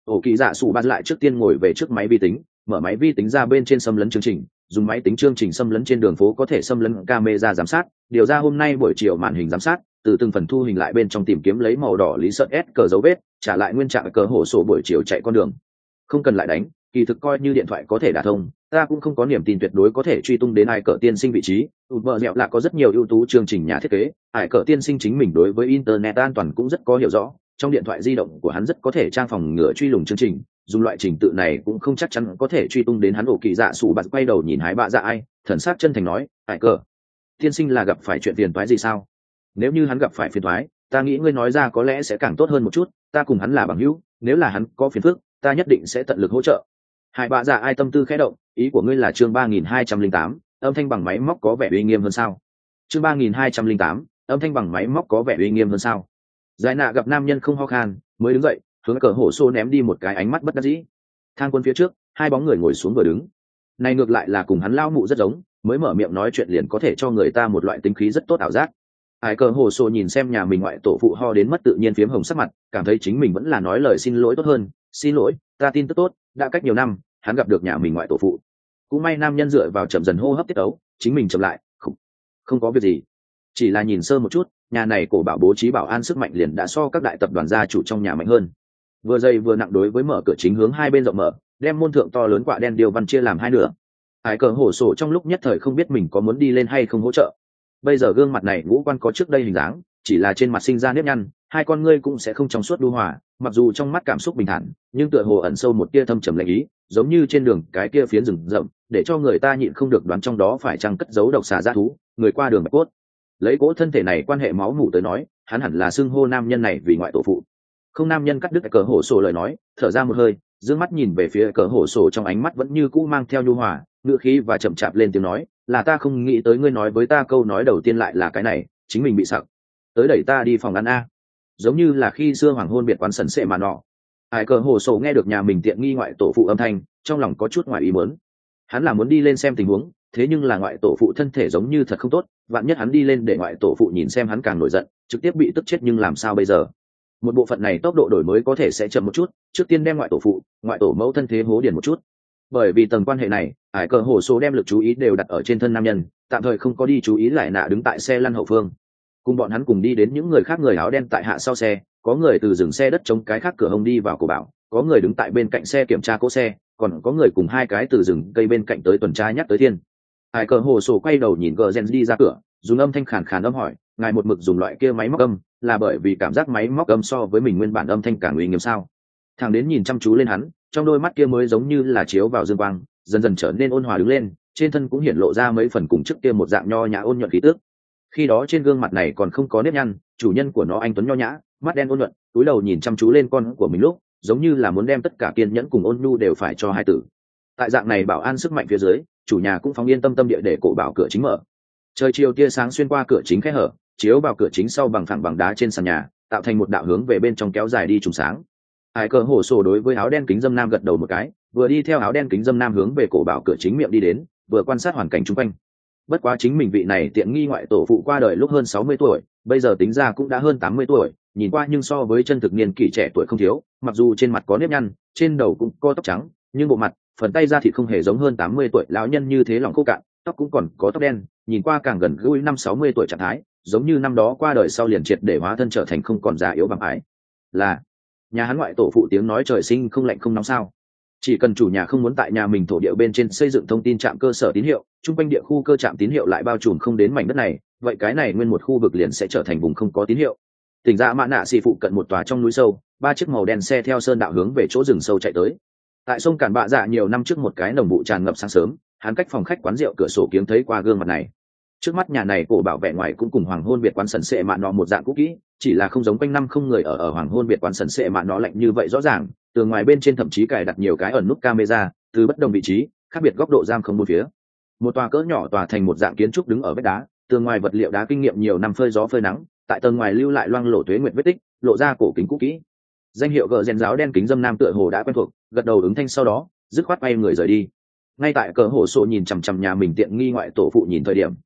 ổ kỳ dạ sủ bạt lại trước tiên ngồi về trước máy vi tính, mở máy vi tính ra bên trên xâm lấn chương trình, dùng máy tính chương trình xâm lấn trên đường phố có thể xâm lấn camera giám sát, điều ra hôm nay buổi chiều màn hình giám sát, từ từng phần thu hình lại bên trong tìm kiếm lấy màu đỏ lý sợ s cờ dấu vết, trả lại nguyên trạng cờ hổ sổ buổi chiều chạy con đường. Không cần lại đánh, kỳ thực coi như điện thoại có thể đả thông, ta cũng không có niềm tin tuyệt đối có thể truy tung đến ai cờ tiên sinh vị trí. Tụt bờ dẻo là có rất nhiều ưu tú chương trình nhà thiết kế, ai cờ tiên sinh chính mình đối với internet an toàn cũng rất có hiểu rõ, trong điện thoại di động của hắn rất có thể trang phòng ngừa truy lùng chương trình, dùng loại trình tự này cũng không chắc chắn có thể truy tung đến hắn. Ổ kỳ dạ sủ bạt quay đầu nhìn hái bạ dạ ai, thần sắc chân thành nói, ai cờ tiên sinh là gặp phải chuyện phiền toái gì sao? Nếu như hắn gặp phải phiền toái, ta nghĩ ngươi nói ra có lẽ sẽ càng tốt hơn một chút, ta cùng hắn là bằng hữu, nếu là hắn có phiền phức, ta nhất định sẽ tận lực hỗ trợ. Hải bạ dạ ai tâm tư khẽ động, ý của ngươi là chương ba nghìn hai trăm lẻ tám, âm thanh bằng máy móc có vẻ uy nghiêm hơn sao? Chương ba nghìn hai trăm lẻ tám, âm thanh bằng máy móc có vẻ uy nghiêm hơn sao? Giải nạ gặp nam nhân không ho khan, mới đứng dậy, hướng cờ hổ xô ném đi một cái ánh mắt bất đắc dĩ. Thang quân phía trước, hai bóng người ngồi xuống vừa đứng. Này ngược lại là cùng hắn lao mụ rất giống, mới mở miệng nói chuyện liền có thể cho người ta một loại tính khí rất tốt ảo giác. Ai cờ hổ xô nhìn xem nhà mình ngoại tổ phụ ho đến mất tự nhiên phiếm hồng sắc mặt, cảm thấy chính mình vẫn là nói lời xin lỗi tốt hơn. Xin lỗi, ta tin tức tốt, đã cách nhiều năm, hắn gặp được nhà mình ngoại tổ phụ. Cũng may nam nhân dựa vào chậm dần hô hấp tiết ấu, chính mình chậm lại, không, không có việc gì, chỉ là nhìn sơ một chút, nhà này cổ bảo bố trí bảo an sức mạnh liền đã so các đại tập đoàn gia chủ trong nhà mạnh hơn. Vừa dày vừa nặng đối với mở cửa chính hướng hai bên rộng mở, đem môn thượng to lớn quạ đen điêu văn chia làm hai nửa. Hải cờ hổ sổ trong lúc nhất thời không biết mình có muốn đi lên hay không hỗ trợ. Bây giờ gương mặt này ngũ quan có trước đây hình dáng, chỉ là trên mặt sinh ra nếp nhăn, hai con ngươi cũng sẽ không trong suốt đu hòa, mặc dù trong mắt cảm xúc bình thản, nhưng tựa hồ ẩn sâu một tia thâm trầm lạnh ý, giống như trên đường cái kia phiến rừng rậm, để cho người ta nhịn không được đoán trong đó phải chăng cất giấu độc xà dã thú, người qua đường bạch cốt. Lấy cỗ thân thể này quan hệ máu mủ tới nói, hắn hẳn là xưng hô nam nhân này vì ngoại tổ phụ. Không, nam nhân cắt đứt cờ hổ sổ lời nói, thở ra một hơi, dương mắt nhìn về phía cờ hổ sổ, trong ánh mắt vẫn như cũ mang theo nhu hòa, ngữ khí và chậm chạp lên tiếng nói, là ta không nghĩ tới ngươi nói với ta câu nói đầu tiên lại là cái này, chính mình bị sặc, tới đẩy ta đi phòng ăn a. Giống như là khi xưa hoàng hôn biệt quán sần sệ mà nọ. Ai cờ hổ sổ nghe được nhà mình tiện nghi ngoại tổ phụ âm thanh, trong lòng có chút ngoài ý muốn. Hắn là muốn đi lên xem tình huống, thế nhưng là ngoại tổ phụ thân thể giống như thật không tốt, vạn nhất hắn đi lên để ngoại tổ phụ nhìn xem hắn càng nổi giận, trực tiếp bị tức chết, nhưng làm sao bây giờ? Một bộ phận này tốc độ đổi mới có thể sẽ chậm một chút, trước tiên đem ngoại tổ phụ, ngoại tổ mẫu thân thế hố điền một chút. Bởi vì tầng quan hệ này, Hải cờ hổ số đem lực chú ý đều đặt ở trên thân nam nhân, tạm thời không có đi chú ý lại nạ đứng tại xe lăn hậu phương. Cùng bọn hắn cùng đi đến những người khác, người áo đen tại hạ sau xe, có người từ dừng xe đất chống cái khác cửa hông đi vào cổ bảo, có người đứng tại bên cạnh xe kiểm tra cỗ xe, còn có người cùng hai cái từ rừng cây bên cạnh tới tuần tra nhắc tới thiên. Hải cờ hồ sổ quay đầu nhìn gờ gen đi ra cửa, dùng âm thanh khàn khàn âm hỏi, ngài một mực dùng loại kia máy móc âm, là bởi vì cảm giác máy móc âm so với mình nguyên bản âm thanh càng uy nghiêm sao? Thằng đến nhìn chăm chú lên hắn, trong đôi mắt kia mới giống như là chiếu vào dương quang, dần dần trở nên ôn hòa đứng lên, trên thân cũng hiển lộ ra mấy phần cùng trước kia một dạng nho nhã ôn nhuận khí tước. Khi đó trên gương mặt này còn không có nếp nhăn, chủ nhân của nó anh tuấn nho nhã, mắt đen ôn nhuận, túi đầu nhìn chăm chú lên con của mình lúc, giống như là muốn đem tất cả kiên nhẫn cùng ôn nhu đều phải cho hai tử. Tại dạng này bảo an sức mạnh phía dưới, chủ nhà cũng phóng yên tâm tâm địa để cổ bảo cửa chính mở. Trời chiều tia sáng xuyên qua cửa chính khẽ hở, chiếu vào cửa chính sau bằng phẳng bằng đá trên sàn nhà, tạo thành một đạo hướng về bên trong kéo dài đi trùng sáng. Hải cờ hổ sổ đối với áo đen kính dâm nam gật đầu một cái, vừa đi theo áo đen kính dâm nam hướng về cổ bảo cửa chính miệng đi đến, vừa quan sát hoàn cảnh xung quanh. Bất quá chính mình vị này tiện nghi ngoại tổ phụ qua đời lúc hơn sáu mươi tuổi, bây giờ tính ra cũng đã hơn tám mươi tuổi, nhìn qua nhưng so với chân thực niên kỷ trẻ tuổi không thiếu, mặc dù trên mặt có nếp nhăn, trên đầu cũng có tóc trắng, nhưng bộ mặt, phần tay da thịt không hề giống hơn tám mươi tuổi lão nhân như thế lòng khô cạn, tóc cũng còn có tóc đen, nhìn qua càng gần gũi năm sáu mươi tuổi trạng thái, giống như năm đó qua đời sau liền triệt để hóa thân trở thành không còn già yếu bằng ái. Là nhà hắn ngoại tổ phụ tiếng nói trời sinh không lạnh không nóng sao? Chỉ cần chủ nhà không muốn tại nhà mình thổ địa bên trên xây dựng thông tin trạm cơ sở tín hiệu, trung quanh địa khu cơ trạm tín hiệu lại bao trùm không đến mảnh đất này, vậy cái này nguyên một khu vực liền sẽ trở thành vùng không có tín hiệu. Tỉnh Dạ Mã Nạ xì phụ cận một tòa trong núi sâu, ba chiếc màu đen xe theo sơn đạo hướng về chỗ rừng sâu chạy tới. Tại sông Cản Bạ Dạ nhiều năm trước một cái nồng vụ tràn ngập sáng sớm, hắn cách phòng khách quán rượu cửa sổ kiếng thấy qua gương mặt này. Trước mắt nhà này cổ bảo vệ ngoài cũng cùng hoàng hôn biệt quán sần sệ mạ nọ một dạng cũ kỹ, chỉ là không giống quanh năm không người ở ở hoàng hôn biệt quán sần sệ mạ nọ lạnh như vậy rõ ràng, từ ngoài bên trên thậm chí cài đặt nhiều cái ẩn nút camera, từ bất đồng vị trí, khác biệt góc độ giam không bốn phía. Một tòa cỡ nhỏ tòa thành một dạng kiến trúc đứng ở vách đá, tường ngoài vật liệu đá kinh nghiệm nhiều năm phơi gió phơi nắng, tại tầng ngoài lưu lại loang lổ tuế nguyệt vết tích, lộ ra cổ kính cũ kỹ. Danh hiệu gờ rèn giáo đen kính dâm nam tựa hồ đã quen thuộc, gật đầu ứng thanh sau đó, dứt khoát bay người rời đi. Ngay tại cờ hổ sổ nhìn chằm chằm nhà mình tiện nghi ngoại tổ phụ nhìn thời điểm,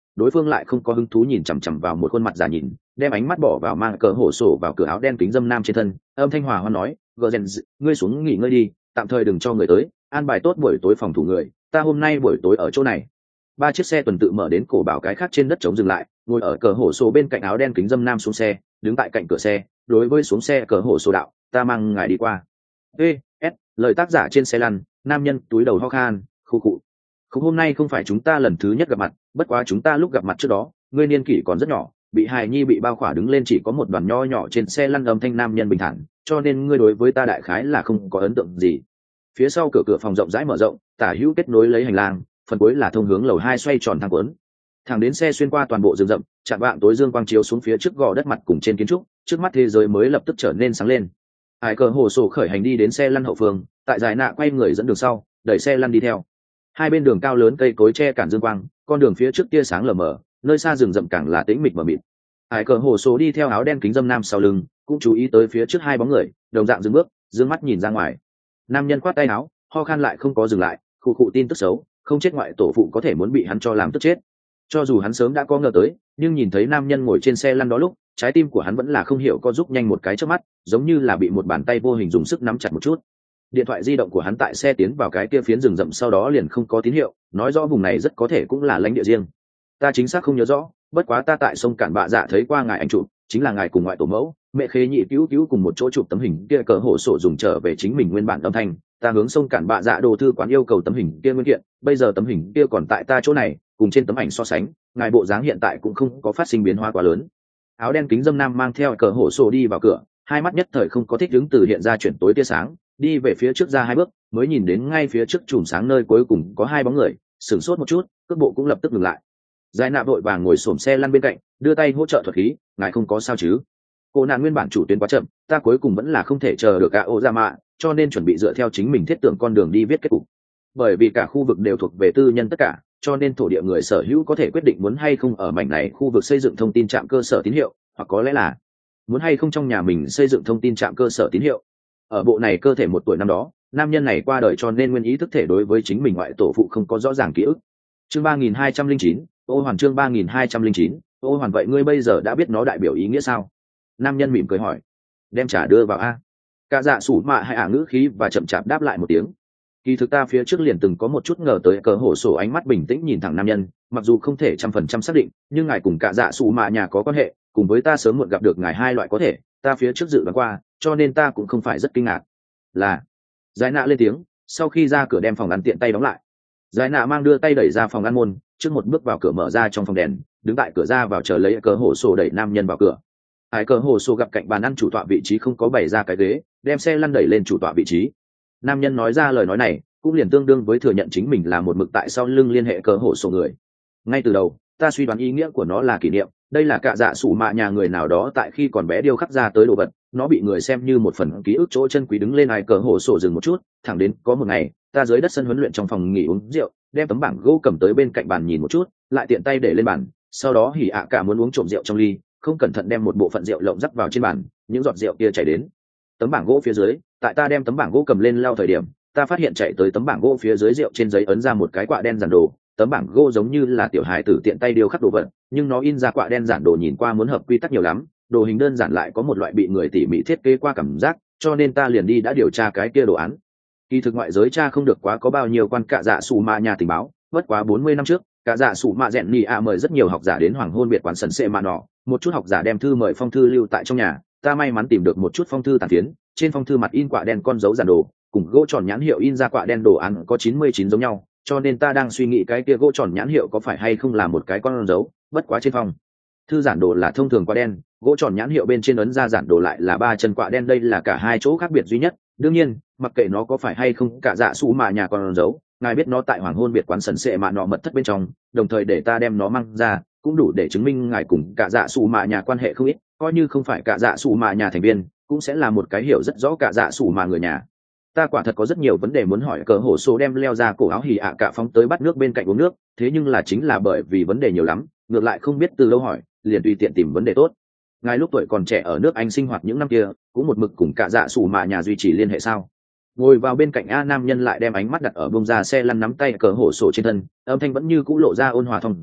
đối phương lại không có hứng thú nhìn chằm chằm vào một khuôn mặt giả nhìn, đem ánh mắt bỏ vào mang cờ hổ sổ vào cửa áo đen kính dâm nam trên thân, âm thanh hòa hoa nói, gờ rèn, ngươi xuống nghỉ ngơi đi, tạm thời đừng cho người tới, an bài tốt buổi tối phòng thủ người, ta hôm nay buổi tối ở chỗ này. Ba chiếc xe tuần tự mở đến cổ bảo cái khác trên đất trống dừng lại, ngồi ở cờ hổ sổ bên cạnh áo đen kính dâm nam xuống xe, đứng tại cạnh cửa xe, đối với xuống xe cờ hổ sổ đạo, ta mang ngài đi qua. Ê, S, lời tác giả trên xe lăn, nam nhân túi đầu ho khan, khu cụ. Không, hôm nay không phải chúng ta lần thứ nhất gặp mặt, bất quá chúng ta lúc gặp mặt trước đó, ngươi niên kỷ còn rất nhỏ, bị hài nhi bị bao khỏa đứng lên chỉ có một đoàn nho nhỏ trên xe lăn, âm thanh nam nhân bình thản, cho nên ngươi đối với ta đại khái là không có ấn tượng gì. Phía sau cửa cửa phòng rộng rãi mở rộng, tả hữu kết nối lấy hành lang, phần cuối là thông hướng lầu hai xoay tròn thang cuốn. Thẳng đến xe xuyên qua toàn bộ rừng rậm, chạm vạng tối dương quang chiếu xuống phía trước gò đất mặt cùng trên kiến trúc, trước mắt thế giới mới lập tức trở nên sáng lên. Hải cờ hồ sổ khởi hành đi đến xe lăn hậu phương, tại giải nạ quay người dẫn đường sau, đẩy xe lăn đi theo. Hai bên đường cao lớn cây cối che cản dương quang, con đường phía trước tia sáng lờ mờ, nơi xa rừng rậm càng là tĩnh mịch mờ mịt. Hải cờ hồ sổ đi theo áo đen kính dâm nam sau lưng, cũng chú ý tới phía trước hai bóng người, đồng dạng dừng bước, dương mắt nhìn ra ngoài. Nam nhân khoát tay áo, ho khan lại không có dừng lại, khụ khụ tin tức xấu, không chết ngoại tổ phụ có thể muốn bị hắn cho làm tức chết. Cho dù hắn sớm đã có ngờ tới, nhưng nhìn thấy nam nhân ngồi trên xe lăn đó lúc, trái tim của hắn vẫn là không hiểu có giúp nhanh một cái trước mắt, giống như là bị một bàn tay vô hình dùng sức nắm chặt một chút. Điện thoại di động của hắn tại xe tiến vào cái kia phiến rừng rậm sau đó liền không có tín hiệu, nói rõ vùng này rất có thể cũng là lãnh địa riêng. Ta chính xác không nhớ rõ, bất quá ta tại sông Cản Bạ Dạ thấy qua ngài ảnh chụp, chính là ngài cùng ngoại tổ mẫu, mẹ khế nhị cứu cứu cùng một chỗ chụp tấm hình kia, cờ hổ sổ dùng trở về chính mình nguyên bản âm thanh. Ta hướng sông Cản Bạ Dạ đồ thư quán yêu cầu tấm hình kia nguyên kiện, bây giờ tấm hình kia còn tại ta chỗ này, cùng trên tấm ảnh so sánh, ngài bộ dáng hiện tại cũng không có phát sinh biến hóa quá lớn. Áo đen kính dâm nam mang theo cờ hổ sổ đi vào cửa, hai mắt nhất thời không có thích ứng từ hiện ra chuyển tối tia sáng, đi về phía trước ra hai bước, mới nhìn đến ngay phía trước chùm sáng nơi cuối cùng có hai bóng người, sửng sốt một chút, cước bộ cũng lập tức ngừng lại. Giải nạ vội vàng ngồi xổm xe lăn bên cạnh, đưa tay hỗ trợ thuật khí, ngài không có sao chứ? Cô nạn nguyên bản chủ tuyến quá chậm, ta cuối cùng vẫn là không thể chờ được cả ô ra mạ, cho nên chuẩn bị dựa theo chính mình thiết tưởng con đường đi viết kết cục. Bởi vì cả khu vực đều thuộc về tư nhân tất cả, cho nên thổ địa người sở hữu có thể quyết định muốn hay không ở mảnh này khu vực xây dựng thông tin trạm cơ sở tín hiệu, hoặc có lẽ là muốn hay không trong nhà mình xây dựng thông tin trạm cơ sở tín hiệu. Ở bộ này cơ thể một tuổi năm đó, nam nhân này qua đời cho nên nguyên ý thức thể đối với chính mình ngoại tổ phụ không có rõ ràng ký ức. Chương ba nghìn hai trăm lẻ chín, ô hoàn chương ba nghìn hai trăm lẻ chín, ô hoàn vậy ngươi bây giờ đã biết nó đại biểu ý nghĩa sao? Nam nhân mỉm cười hỏi. Đem trả đưa vào a. Cả dạ sủ mạ hay ả ngữ khí và chậm chạp đáp lại một tiếng. Kỳ thực ta phía trước liền từng có một chút ngờ tới, cờ hổ sổ ánh mắt bình tĩnh nhìn thẳng nam nhân, mặc dù không thể trăm phần trăm xác định, nhưng ngài cùng cả dạ sủ mạ nhà có quan hệ, cùng với ta sớm muộn gặp được ngài hai loại có thể, ta phía trước dự đoán qua, cho nên ta cũng không phải rất kinh ngạc. Là. Giải nạ lên tiếng, sau khi ra cửa đem phòng ăn tiện tay đóng lại. Giải nạ mang đưa tay đẩy ra phòng ăn môn, trước một bước vào cửa mở ra trong phòng đèn, đứng tại cửa ra vào chờ lấy cờ hổ sổ đẩy nam nhân vào cửa. Ai cờ hổ sổ gặp cạnh bàn ăn chủ tọa vị trí không có bày ra cái ghế, đem xe lăn đẩy lên chủ tọa vị trí. Nam nhân nói ra lời nói này, cũng liền tương đương với thừa nhận chính mình là một mực tại sau lưng liên hệ cờ hổ sổ người. Ngay từ đầu, ta suy đoán ý nghĩa của nó là kỷ niệm, đây là cả dạ sủ mạ nhà người nào đó tại khi còn bé điêu khắc ra tới đồ vật, nó bị người xem như một phần ký ức chỗ chân quý đứng lên. Ai cờ hổ sổ dừng một chút, thẳng đến có một ngày, ta dưới đất sân huấn luyện trong phòng nghỉ uống rượu, đem tấm bảng gỗ cầm tới bên cạnh bàn nhìn một chút, lại tiện tay để lên bàn, sau đó hỉ ạ cả muốn uống trộm rượu trong ly, không cẩn thận đem một bộ phận rượu lộng rắc vào trên bàn, những giọt rượu kia chảy đến tấm bảng gỗ phía dưới. Tại ta đem tấm bảng gỗ cầm lên lau thời điểm, ta phát hiện chạy tới tấm bảng gỗ phía dưới rượu trên giấy ấn ra một cái quạ đen giản đồ. Tấm bảng gỗ giống như là tiểu hài tử tiện tay điêu khắc đồ vật, nhưng nó in ra quạ đen giản đồ nhìn qua muốn hợp quy tắc nhiều lắm, đồ hình đơn giản lại có một loại bị người tỉ mỉ thiết kế qua cảm giác, cho nên ta liền đi đã điều tra cái kia đồ án. Kỳ thực ngoại giới tra không được quá có bao nhiêu quan cạ dạ sủ mạ nhà tình báo, bất quá bốn mươi năm trước, cạ dạ sủ mạ rèn nhì ạ mời rất nhiều học giả đến hoàng hôn biệt quán sần xệ mạ nọ, một chút học giả đem thư mời phong thư lưu tại trong nhà, ta may mắn tìm được một chút phong thư tàn phiến, trên phong thư mặt in quạ đen con dấu giản đồ, cùng gỗ tròn nhãn hiệu in ra quạ đen đồ án có chín mươi chín giống nhau, cho nên ta đang suy nghĩ cái kia gỗ tròn nhãn hiệu có phải hay không là một cái con dấu. Bất quá trên phong thư giản đồ là thông thường quạ đen, gỗ tròn nhãn hiệu bên trên ấn ra giản đồ lại là ba chân quạ đen, đây là cả hai chỗ khác biệt duy nhất. Đương nhiên, mặc kệ nó có phải hay không cả dạ sủ mạ nhà con dấu, ngài biết nó tại hoàng hôn biệt quán sần sệ mạ nọ mật thất bên trong, đồng thời để ta đem nó mang ra, cũng đủ để chứng minh ngài cùng cả dạ sủ mạ nhà quan hệ không ít, coi như không phải cả dạ sủ mạ nhà thành viên, cũng sẽ là một cái hiểu rất rõ cả dạ sủ mạ người nhà. Ta quả thật có rất nhiều vấn đề muốn hỏi. Cờ hổ số đem leo ra cổ áo hỉ ạ cả phóng tới bát nước bên cạnh uống nước, thế nhưng là chính là bởi vì vấn đề nhiều lắm, ngược lại không biết từ đâu hỏi, liền tùy tiện tìm vấn đề tốt. Ngài lúc tuổi còn trẻ ở nước Anh sinh hoạt những năm kia, cũng một mực cùng cả dạ sủ mạ nhà duy trì liên hệ sao? Ngồi vào bên cạnh A nam nhân lại đem ánh mắt đặt ở bông ra xe lăn nắm tay cờ hổ sổ trên thân, âm thanh vẫn như cũ lộ ra ôn hòa thông dòng.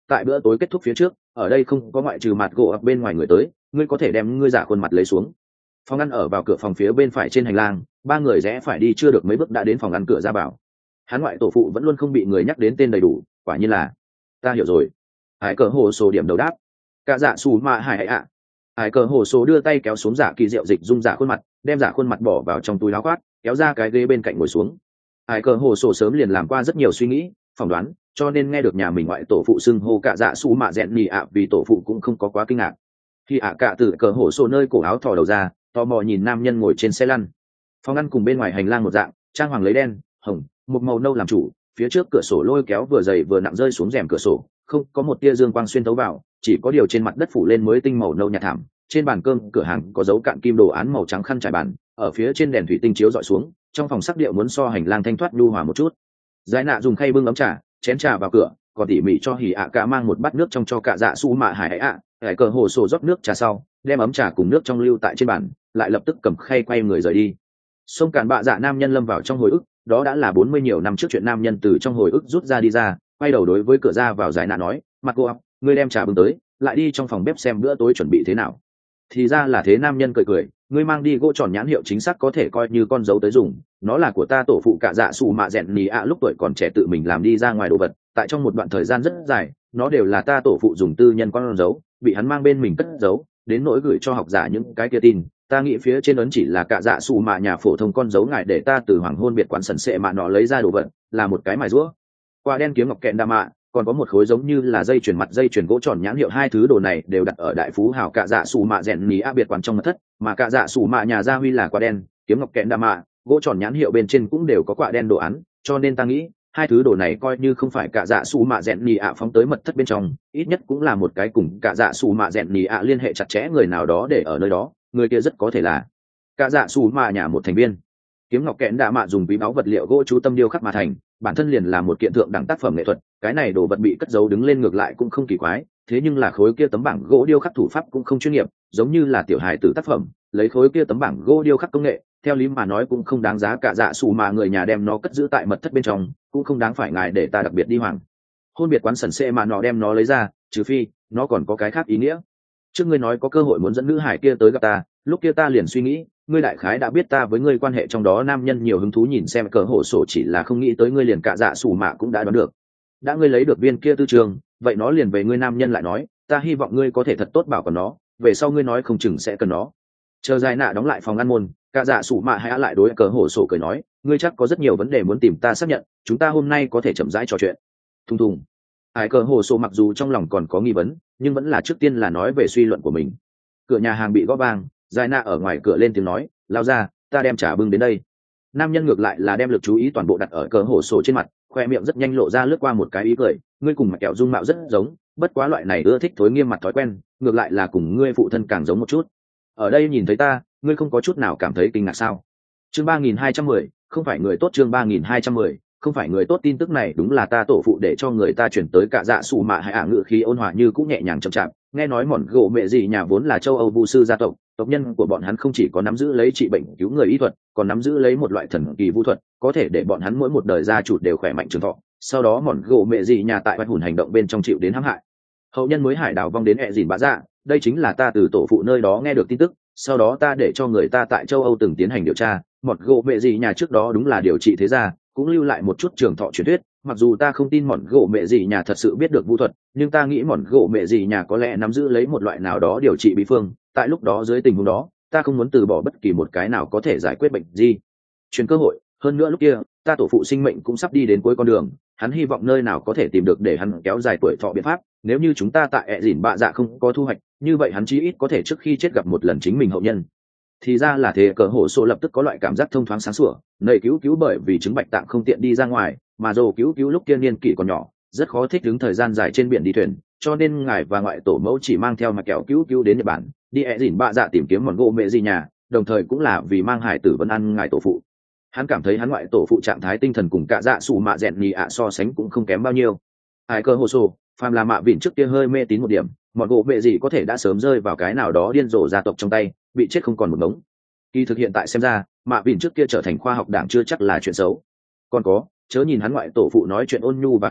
tại bữa tối kết thúc phía trước ở đây không có ngoại trừ mặt gỗ ập bên ngoài người tới, ngươi có thể đem ngươi giả khuôn mặt lấy xuống. Phòng ăn ở vào cửa phòng phía bên phải trên hành lang, ba người rẽ phải đi chưa được mấy bước đã đến phòng ăn cửa ra vào. Hắn ngoại tổ phụ vẫn luôn không bị người nhắc đến tên đầy đủ, quả nhiên là ta hiểu rồi. Hải cờ hồ sổ điểm đầu đáp. Cả dạ xù mạ hải hải ạ. Hải cờ hồ sổ đưa tay kéo xuống giả kỳ diệu dịch dung giả khuôn mặt, đem giả khuôn mặt bỏ vào trong túi áo khoác, kéo ra cái ghế bên cạnh ngồi xuống. Hải cờ hồ sổ sớm liền làm qua rất nhiều suy nghĩ phỏng đoán, cho nên nghe được nhà mình ngoại tổ phụ xưng hô cả dạ xù mạ rẽn nhì ạ vì tổ phụ cũng không có quá kinh ngạc. Khi ạ cả từ cờ hồ sổ nơi cổ áo thò đầu ra, tò mò nhìn nam nhân ngồi trên xe lăn. Phòng ăn cùng bên ngoài hành lang một dạng, trang hoàng lấy đen hồng một màu nâu làm chủ, phía trước cửa sổ lôi kéo vừa dày vừa nặng rơi xuống rèm cửa sổ, không có một tia dương quang xuyên thấu vào, chỉ có điều trên mặt đất phủ lên mới tinh màu nâu nhạt thảm. Trên bàn cơm cửa hàng có dấu cạn kim đồ án màu trắng khăn trải bàn, ở phía trên đèn thủy tinh chiếu dọi xuống, trong phòng sắc điệu muốn so hành lang thanh thoát nhu hòa một chút. Giải nạ dùng khay bưng ấm trà chén trà vào cửa, còn tỉ mỉ cho hỉ ạ cả mang một bát nước trong cho cả dạ su mạ hải ạ. Hải cờ hồ sổ rót nước trà sau, đem ấm trà cùng nước trong lưu tại trên bàn, lại lập tức cầm khay quay người rời đi. Xông cản bạ dạ nam nhân lâm vào trong hồi ức, đó đã là bốn mươi nhiều năm trước chuyện. Nam nhân từ trong hồi ức rút ra đi ra, quay đầu đối với cửa ra vào giải nạ nói, mặt cô ấp, ngươi đem trà bưng tới, lại đi trong phòng bếp xem bữa tối chuẩn bị thế nào. Thì ra là thế. Nam nhân cười cười, ngươi mang đi gỗ tròn nhãn hiệu chính xác có thể coi như con dấu tới dùng, nó là của ta tổ phụ cả dạ xù mạ rèn nì ạ lúc tuổi còn trẻ tự mình làm đi ra ngoài đồ vật, tại trong một đoạn thời gian rất dài, nó đều là ta tổ phụ dùng tư nhân con dấu, bị hắn mang bên mình cất giấu, đến nỗi gửi cho học giả những cái kia tin, ta nghĩ phía trên ấn chỉ là cả dạ xù mạ nhà phổ thông con dấu ngài để ta từ hoàng hôn biệt quán sần sệ mạ nọ lấy ra đồ vật, là một cái mài rũa, qua đen kiếm ngọc kẹn đa mạ, còn có một khối giống như là dây chuyền mặt dây chuyền gỗ tròn nhãn hiệu. Hai thứ đồ này đều đặt ở đại phú hào cả dạ xù mạ rèn nì a biệt quán trong mật thất, mà cả dạ xù mạ nhà gia huy là quả đen kiếm ngọc kẹn đa mạ, gỗ tròn nhãn hiệu bên trên cũng đều có quả đen đồ án, cho nên ta nghĩ hai thứ đồ này coi như không phải cả dạ xù mạ rèn nì ạ phóng tới mật thất bên trong, ít nhất cũng là một cái cùng cả dạ xù mạ rèn nì ạ liên hệ chặt chẽ người nào đó để ở nơi đó, người kia rất có thể là cả dạ xù mạ nhà một thành viên. Kiếm ngọc kẽn đạ mạ dùng quý báu vật liệu gỗ chú tâm điêu khắc mà thành, bản thân liền là một kiện thượng đẳng tác phẩm nghệ thuật, cái này đồ vật bị cất giấu đứng lên ngược lại cũng không kỳ quái, thế nhưng là khối kia tấm bảng gỗ điêu khắc thủ pháp cũng không chuyên nghiệp, giống như là tiểu hài tử tác phẩm, lấy khối kia tấm bảng gỗ điêu khắc công nghệ, theo lý mà nói cũng không đáng giá cả dạ xù mà người nhà đem nó cất giữ tại mật thất bên trong, cũng không đáng phải ngài để ta đặc biệt đi hoàng hôn biệt quán sần xê mà nó đem nó lấy ra, trừ phi nó còn có cái khác ý nghĩa. Trước ngươi nói có cơ hội muốn dẫn nữ hải kia tới gặp ta, lúc kia ta liền suy nghĩ ngươi đại khái đã biết ta với ngươi quan hệ trong đó. Nam nhân nhiều hứng thú nhìn xem cờ hổ sổ, chỉ là không nghĩ tới ngươi liền cả dạ xù mạ cũng đã đoán được. Đã ngươi lấy được viên kia tư trường, vậy nó liền về ngươi. Nam nhân lại nói, ta hy vọng ngươi có thể thật tốt bảo còn nó, về sau ngươi nói không chừng sẽ cần nó. Chờ dài nạ đóng lại phòng ăn môn, cả dạ xù mạ hãy lại đối cờ hổ sổ cười nói, ngươi chắc có rất nhiều vấn đề muốn tìm ta xác nhận, chúng ta hôm nay có thể chậm rãi trò chuyện. Thùng thùng. Hải cờ hổ sổ mặc dù trong lòng còn có nghi vấn, nhưng vẫn là trước tiên là nói về suy luận của mình. Cửa nhà hàng bị gõ vang, dài nạ ở ngoài cửa lên tiếng nói, lao ra, ta đem trà bưng đến đây. Nam nhân ngược lại là đem lực chú ý toàn bộ đặt ở cờ hổ sổ trên mặt, khoe miệng rất nhanh lộ ra lướt qua một cái ý cười, ngươi cùng mặt kẹo dung mạo rất giống, bất quá loại này ưa thích thối nghiêm mặt thói quen, ngược lại là cùng ngươi phụ thân càng giống một chút. Ở đây nhìn thấy ta, ngươi không có chút nào cảm thấy kinh ngạc sao? Chương ba nghìn hai trăm mười, không phải người tốt. Chương ba nghìn hai trăm mười, không phải người tốt. Tin tức này đúng là ta tổ phụ để cho người ta chuyển tới cả dạ xù mạ. Hải ả ngự khí ôn hòa như cũng nhẹ nhàng chậm chạp, nghe nói mòn gỗ mẹ gì nhà vốn là châu Âu vu sư gia tộc, tộc nhân của bọn hắn không chỉ có nắm giữ lấy trị bệnh cứu người y thuật, còn nắm giữ lấy một loại thần kỳ vu thuật, có thể để bọn hắn mỗi một đời gia chủ đều khỏe mạnh trường thọ. Sau đó mòn gỗ mẹ gì nhà tại bạch hùn hành động bên trong chịu đến hãm hại, hậu nhân mới hải đảo vong đến ẹ dìn bá dạ. Đây chính là ta từ tổ phụ nơi đó nghe được tin tức, sau đó ta để cho người ta tại châu Âu từng tiến hành điều tra, mọt gỗ mẹ gì nhà trước đó đúng là điều trị thế gia, cũng lưu lại một chút trường thọ truyền thuyết. Mặc dù ta không tin mọt gỗ mẹ gì nhà thật sự biết được vu thuật, nhưng ta nghĩ mọt gỗ mẹ gì nhà có lẽ nắm giữ lấy một loại nào đó điều trị bí phương. Tại lúc đó dưới tình huống đó, ta không muốn từ bỏ bất kỳ một cái nào có thể giải quyết bệnh gì truyền cơ hội. Hơn nữa lúc kia ta tổ phụ sinh mệnh cũng sắp đi đến cuối con đường, hắn hy vọng nơi nào có thể tìm được để hắn kéo dài tuổi thọ biện pháp. Nếu như chúng ta tại ẹ dìn bạ dạ không có thu hoạch, như vậy hắn chí ít có thể trước khi chết gặp một lần chính mình hậu nhân. Thì ra là thế. Cờ hổ sổ lập tức có loại cảm giác thông thoáng sáng sủa. Nầy cứu cứu bởi vì chứng bạch tạng không tiện đi ra ngoài, mà dồ cứu cứu lúc kia niên kỷ còn nhỏ, rất khó thích ứng thời gian dài trên biển đi thuyền, cho nên ngài và ngoại tổ mẫu chỉ mang theo mặt kẹo cứu cứu đến Nhật Bản, đi ẹ dìn bạ dạ tìm kiếm mòn gỗ mẹ gì nhà, đồng thời cũng là vì mang hải tử vân ăn ngài tổ phụ. Hắn cảm thấy hắn ngoại tổ phụ trạng thái tinh thần cùng cả dạ sủ mạ rèn nhì ạ so sánh cũng không kém bao nhiêu. Ai cơ hồ sổ phàm là mạ vịn trước kia hơi mê tín một điểm, mọn gỗ mẹ gì có thể đã sớm rơi vào cái nào đó điên rồ gia tộc trong tay, bị chết không còn một ngống. Kỳ thực hiện tại xem ra, mạ vịn trước kia trở thành khoa học đảng chưa chắc là chuyện xấu. Còn có, chớ nhìn hắn ngoại tổ phụ nói chuyện ôn nhu và khí,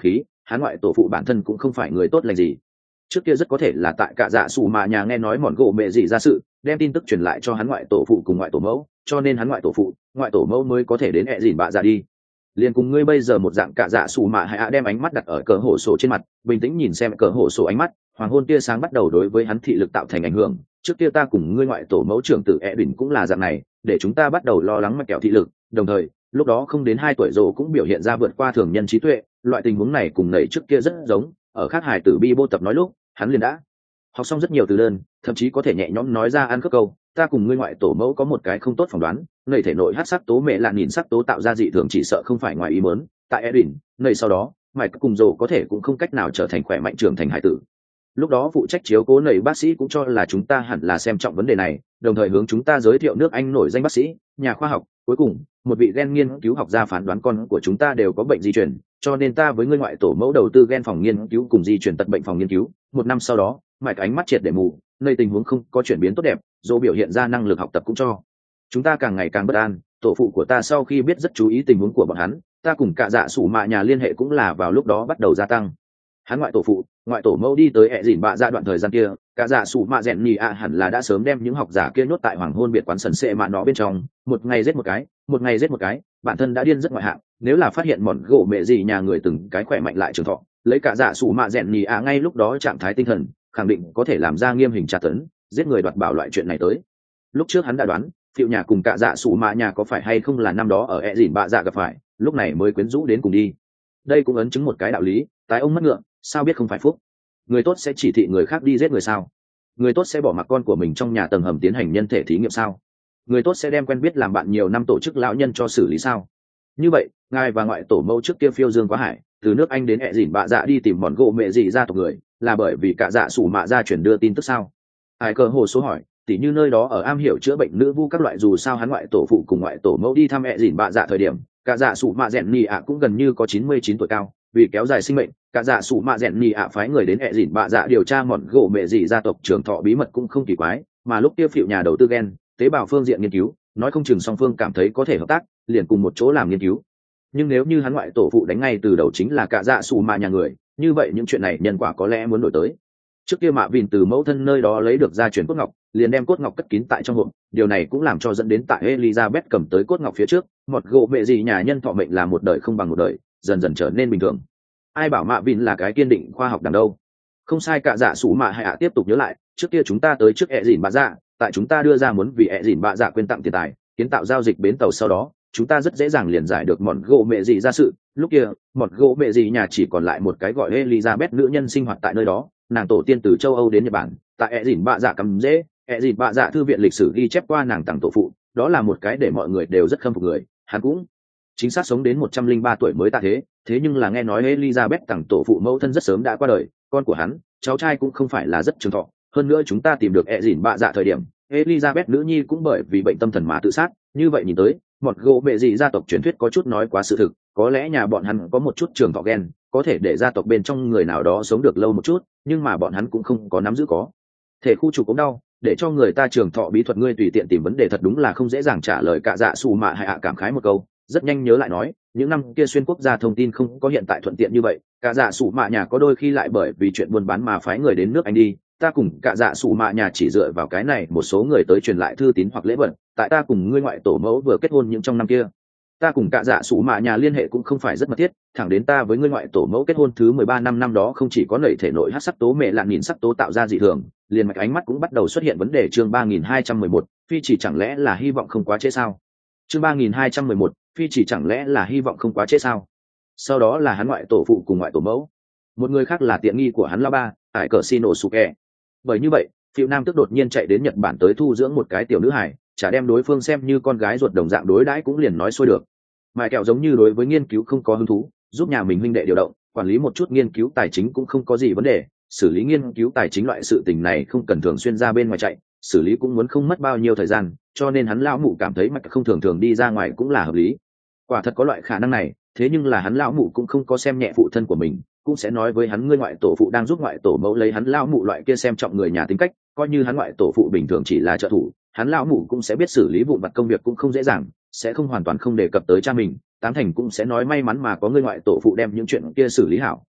hắn ngoại tổ phụ bản thân cũng không phải người tốt lành gì. Trước kia rất có thể là tại cả dạ sủ mà nhà nghe nói mòn gỗ mẹ gì ra sự, đem tin tức truyền lại cho hắn ngoại tổ phụ cùng ngoại tổ mẫu, cho nên hắn ngoại tổ phụ ngoại tổ mẫu mới có thể đến ẹ dìn bạ dạ đi. Liền cùng ngươi bây giờ một dạng cả dạ sủ mà hãy đem ánh mắt đặt ở cờ hổ sổ trên mặt, bình tĩnh nhìn xem cờ hổ sổ ánh mắt, hoàng hôn tia sáng bắt đầu đối với hắn thị lực tạo thành ảnh hưởng. Trước kia ta cùng ngươi ngoại tổ mẫu trưởng tử ẹ đỉnh cũng là dạng này, để chúng ta bắt đầu lo lắng mạch kẹo thị lực, đồng thời lúc đó không đến hai tuổi rồ cũng biểu hiện ra vượt qua thường nhân trí tuệ. Loại tình huống này cùng nảy trước kia rất giống, ở khác hài tử bi bô tập nói lúc hắn liền đã học xong rất nhiều từ đơn, thậm chí có thể nhẹ nhõm nói ra ăn cướp câu ta cùng ngươi ngoại tổ mẫu có một cái không tốt phỏng đoán, nảy thể nội hát sắc tố mẹ lạ nhìn sắc tố tạo ra dị thường chỉ sợ không phải ngoài ý mớn. Tại Edwin, nảy sau đó mày cùng rồ có thể cũng không cách nào trở thành khỏe mạnh trưởng thành hải tử. Lúc đó phụ trách chiếu cố nảy bác sĩ cũng cho là chúng ta hẳn là xem trọng vấn đề này, đồng thời hướng chúng ta giới thiệu nước Anh nổi danh bác sĩ, nhà khoa học. Cuối cùng một vị gen nghiên cứu học gia phán đoán con của chúng ta đều có bệnh di truyền, cho nên ta với ngươi ngoại tổ mẫu đầu tư gen phòng nghiên cứu cùng di truyền tật bệnh phòng nghiên cứu. Một năm sau đó mạch ánh mắt triệt để mù, nơi tình huống không có chuyển biến tốt đẹp, dỗ biểu hiện ra năng lực học tập cũng cho chúng ta càng ngày càng bất an. Tổ phụ của ta sau khi biết rất chú ý tình huống của bọn hắn, ta cùng cả dạ sủ mạ nhà liên hệ cũng là vào lúc đó bắt đầu gia tăng. Hắn ngoại tổ phụ ngoại tổ mẫu đi tới ẹ dìn bạ dạ đoạn thời gian kia, cả dạ sủ mạ rèn nhì ạ hẳn là đã sớm đem những học giả kia nhốt tại hoàng hôn biệt quán sần sệ mạ nó bên trong, một ngày giết một cái, một ngày giết một cái, bản thân đã điên rất ngoại hạng. Nếu là phát hiện mòn gỗ mẹ gì nhà người từng cái khỏe mạnh lại trường thọ, lấy cả dạ sủ mạ rèn nhì ạ ngay lúc đó trạng thái tinh thần khẳng định có thể làm ra nghiêm hình tra tấn, giết người đoạt bảo loại chuyện này tới. Lúc trước hắn đã đoán phiệu nhà cùng cả dạ sủ mạ nhà có phải hay không là năm đó ở ẹ dìn bạ dạ gặp phải, lúc này mới quyến rũ đến cùng đi. Đây cũng ấn chứng một cái đạo lý, tái ông mất ngựa sao biết không phải phúc. Người tốt sẽ chỉ thị người khác đi giết người sao? Người tốt sẽ bỏ mặc con của mình trong nhà tầng hầm tiến hành nhân thể thí nghiệm sao? Người tốt sẽ đem quen biết làm bạn nhiều năm tổ chức lão nhân cho xử lý sao? Như vậy ngài và ngoại tổ mẫu trước kia phiêu dương quá hải, từ nước Anh đến ẹ dìn bạ dạ đi tìm mòn gỗ mẹ gì gia tộc người, là bởi vì cả dạ sủ mạ gia chuyển đưa tin tức sao? Ai cờ hồ số hỏi, tỉ như nơi đó ở am hiểu chữa bệnh nữ vu các loại, dù sao hắn ngoại tổ phụ cùng ngoại tổ mẫu đi thăm ẹ dìn bạ dạ thời điểm cả dạ sủ mạ rèn nhì ạ cũng gần như có chín mươi chín tuổi cao, vì kéo dài sinh mệnh cả dạ sủ mạ rèn nhì ạ phái người đến ẹ dìn bạ dạ điều tra mòn gỗ mẹ gì gia tộc trưởng thọ bí mật cũng không kỳ quái. Mà lúc kia phiệu nhà đầu tư gen tế bào phương diện nghiên cứu, nói không chừng song phương cảm thấy có thể hợp tác, liền cùng một chỗ làm nghiên cứu. Nhưng nếu như hắn ngoại tổ phụ đánh ngay từ đầu chính là cả dạ sủ mạ nhà người, như vậy những chuyện này nhân quả có lẽ muốn đổi tới. Trước kia mạ vìn từ mẫu thân nơi đó lấy được gia truyền cốt ngọc, liền đem cốt ngọc cất kín tại trong hộp, điều này cũng làm cho dẫn đến tại Elizabeth cầm tới cốt ngọc phía trước, một gỗ mẹ gì nhà nhân thọ mệnh là một đời không bằng một đời, dần dần trở nên bình thường. Ai bảo mạ vìn là cái kiên định khoa học đằng đâu. Không sai, cả dạ sủ mạ hay ạ tiếp tục nhớ lại, trước kia chúng ta tới trước ẹ dìn bạ dạ, tại chúng ta đưa ra muốn vì ẹ dìn bạ dạ quyên tặng tiền tài, kiến tạo giao dịch bến tàu, sau đó chúng ta rất dễ dàng liền giải được mòn gỗ mẹ gì ra sự. Lúc kia mòn gỗ mẹ gì nhà chỉ còn lại một cái gọi Elizabeth nữ nhân sinh hoạt tại nơi đó, nàng tổ tiên từ châu Âu đến Nhật Bản, tại ẹ dìn bạ dạ cắm dễ. Ẹ dìn bạ dạ thư viện lịch sử ghi chép qua nàng tặng tổ phụ, đó là một cái để mọi người đều rất khâm phục người, hắn cũng chính xác sống đến một trăm linh ba tuổi mới tạ thế. Thế nhưng là nghe nói Elizabeth tặng tổ phụ mẫu thân rất sớm đã qua đời, con của hắn cháu trai cũng không phải là rất trường thọ. Hơn nữa chúng ta tìm được ẹ dìn bạ dạ thời điểm Elizabeth nữ nhi cũng bởi vì bệnh tâm thần mà tự sát. Như vậy nhìn tới một gỗ mẹ gì gia tộc truyền thuyết có chút nói quá sự thực, có lẽ nhà bọn hắn có một chút trường thọ gen, có thể để gia tộc bên trong người nào đó sống được lâu một chút, nhưng mà bọn hắn cũng không có nắm giữ có thể khu trục ống đau để cho người ta trường thọ bí thuật. Ngươi tùy tiện tìm vấn đề thật đúng là không dễ dàng trả lời. Cả dạ xù mạ hay ạ cảm khái một câu, rất nhanh nhớ lại nói, những năm kia xuyên quốc gia thông tin không có hiện tại thuận tiện như vậy, cả dạ xù mạ nhà có đôi khi lại bởi vì chuyện buôn bán mà phái người đến nước Anh đi. Ta cùng cả dạ xù mạ nhà chỉ dựa vào cái này một số người tới truyền lại thư tín hoặc lễ vật. Tại ta cùng ngươi ngoại tổ mẫu vừa kết hôn những trong năm kia, ta cùng cả dạ xù mạ nhà liên hệ cũng không phải rất mật thiết, thẳng đến ta với ngươi ngoại tổ mẫu kết hôn thứ mười ba năm năm đó, không chỉ có nảy thể nội hát sắc tố mẹ lạn nhìn sắc tố tạo ra dị thường, liền mạch ánh mắt cũng bắt đầu xuất hiện vấn đề. Chương ba nghìn hai trăm mười một, phi chỉ chẳng lẽ là hy vọng không quá trễ sao? Chương ba nghìn hai trăm mười một, phi chỉ chẳng lẽ là hy vọng không quá trễ sao? Sau đó là hắn ngoại tổ phụ cùng ngoại tổ mẫu, một người khác là tiện nghi của hắn la ba, tại cờ Sino Suke. Bởi như vậy, phiêu nam tức đột nhiên chạy đến Nhật Bản tới thu dưỡng một cái tiểu nữ hài, chả đem đối phương xem như con gái ruột đồng dạng đối đãi cũng liền nói xuôi được. Mại kẹo giống như đối với nghiên cứu không có hứng thú, giúp nhà mình huynh đệ điều động quản lý một chút nghiên cứu tài chính cũng không có gì vấn đề. Xử lý nghiên cứu tài chính loại sự tình này không cần thường xuyên ra bên ngoài chạy, xử lý cũng muốn không mất bao nhiêu thời gian, cho nên hắn lão mụ cảm thấy Mạch không thường thường đi ra ngoài cũng là hợp lý. Quả thật có loại khả năng này, thế nhưng là hắn lão mụ cũng không có xem nhẹ phụ thân của mình, cũng sẽ nói với hắn ngươi ngoại tổ phụ đang giúp ngoại tổ mẫu lấy hắn lão mụ loại kia xem trọng người nhà tính cách, coi như hắn ngoại tổ phụ bình thường chỉ là trợ thủ, hắn lão mụ cũng sẽ biết xử lý vụn vặt công việc cũng không dễ dàng, sẽ không hoàn toàn không đề cập tới cha mình, tám thành cũng sẽ nói may mắn mà có người ngoại tổ phụ đem những chuyện kia xử lý hảo.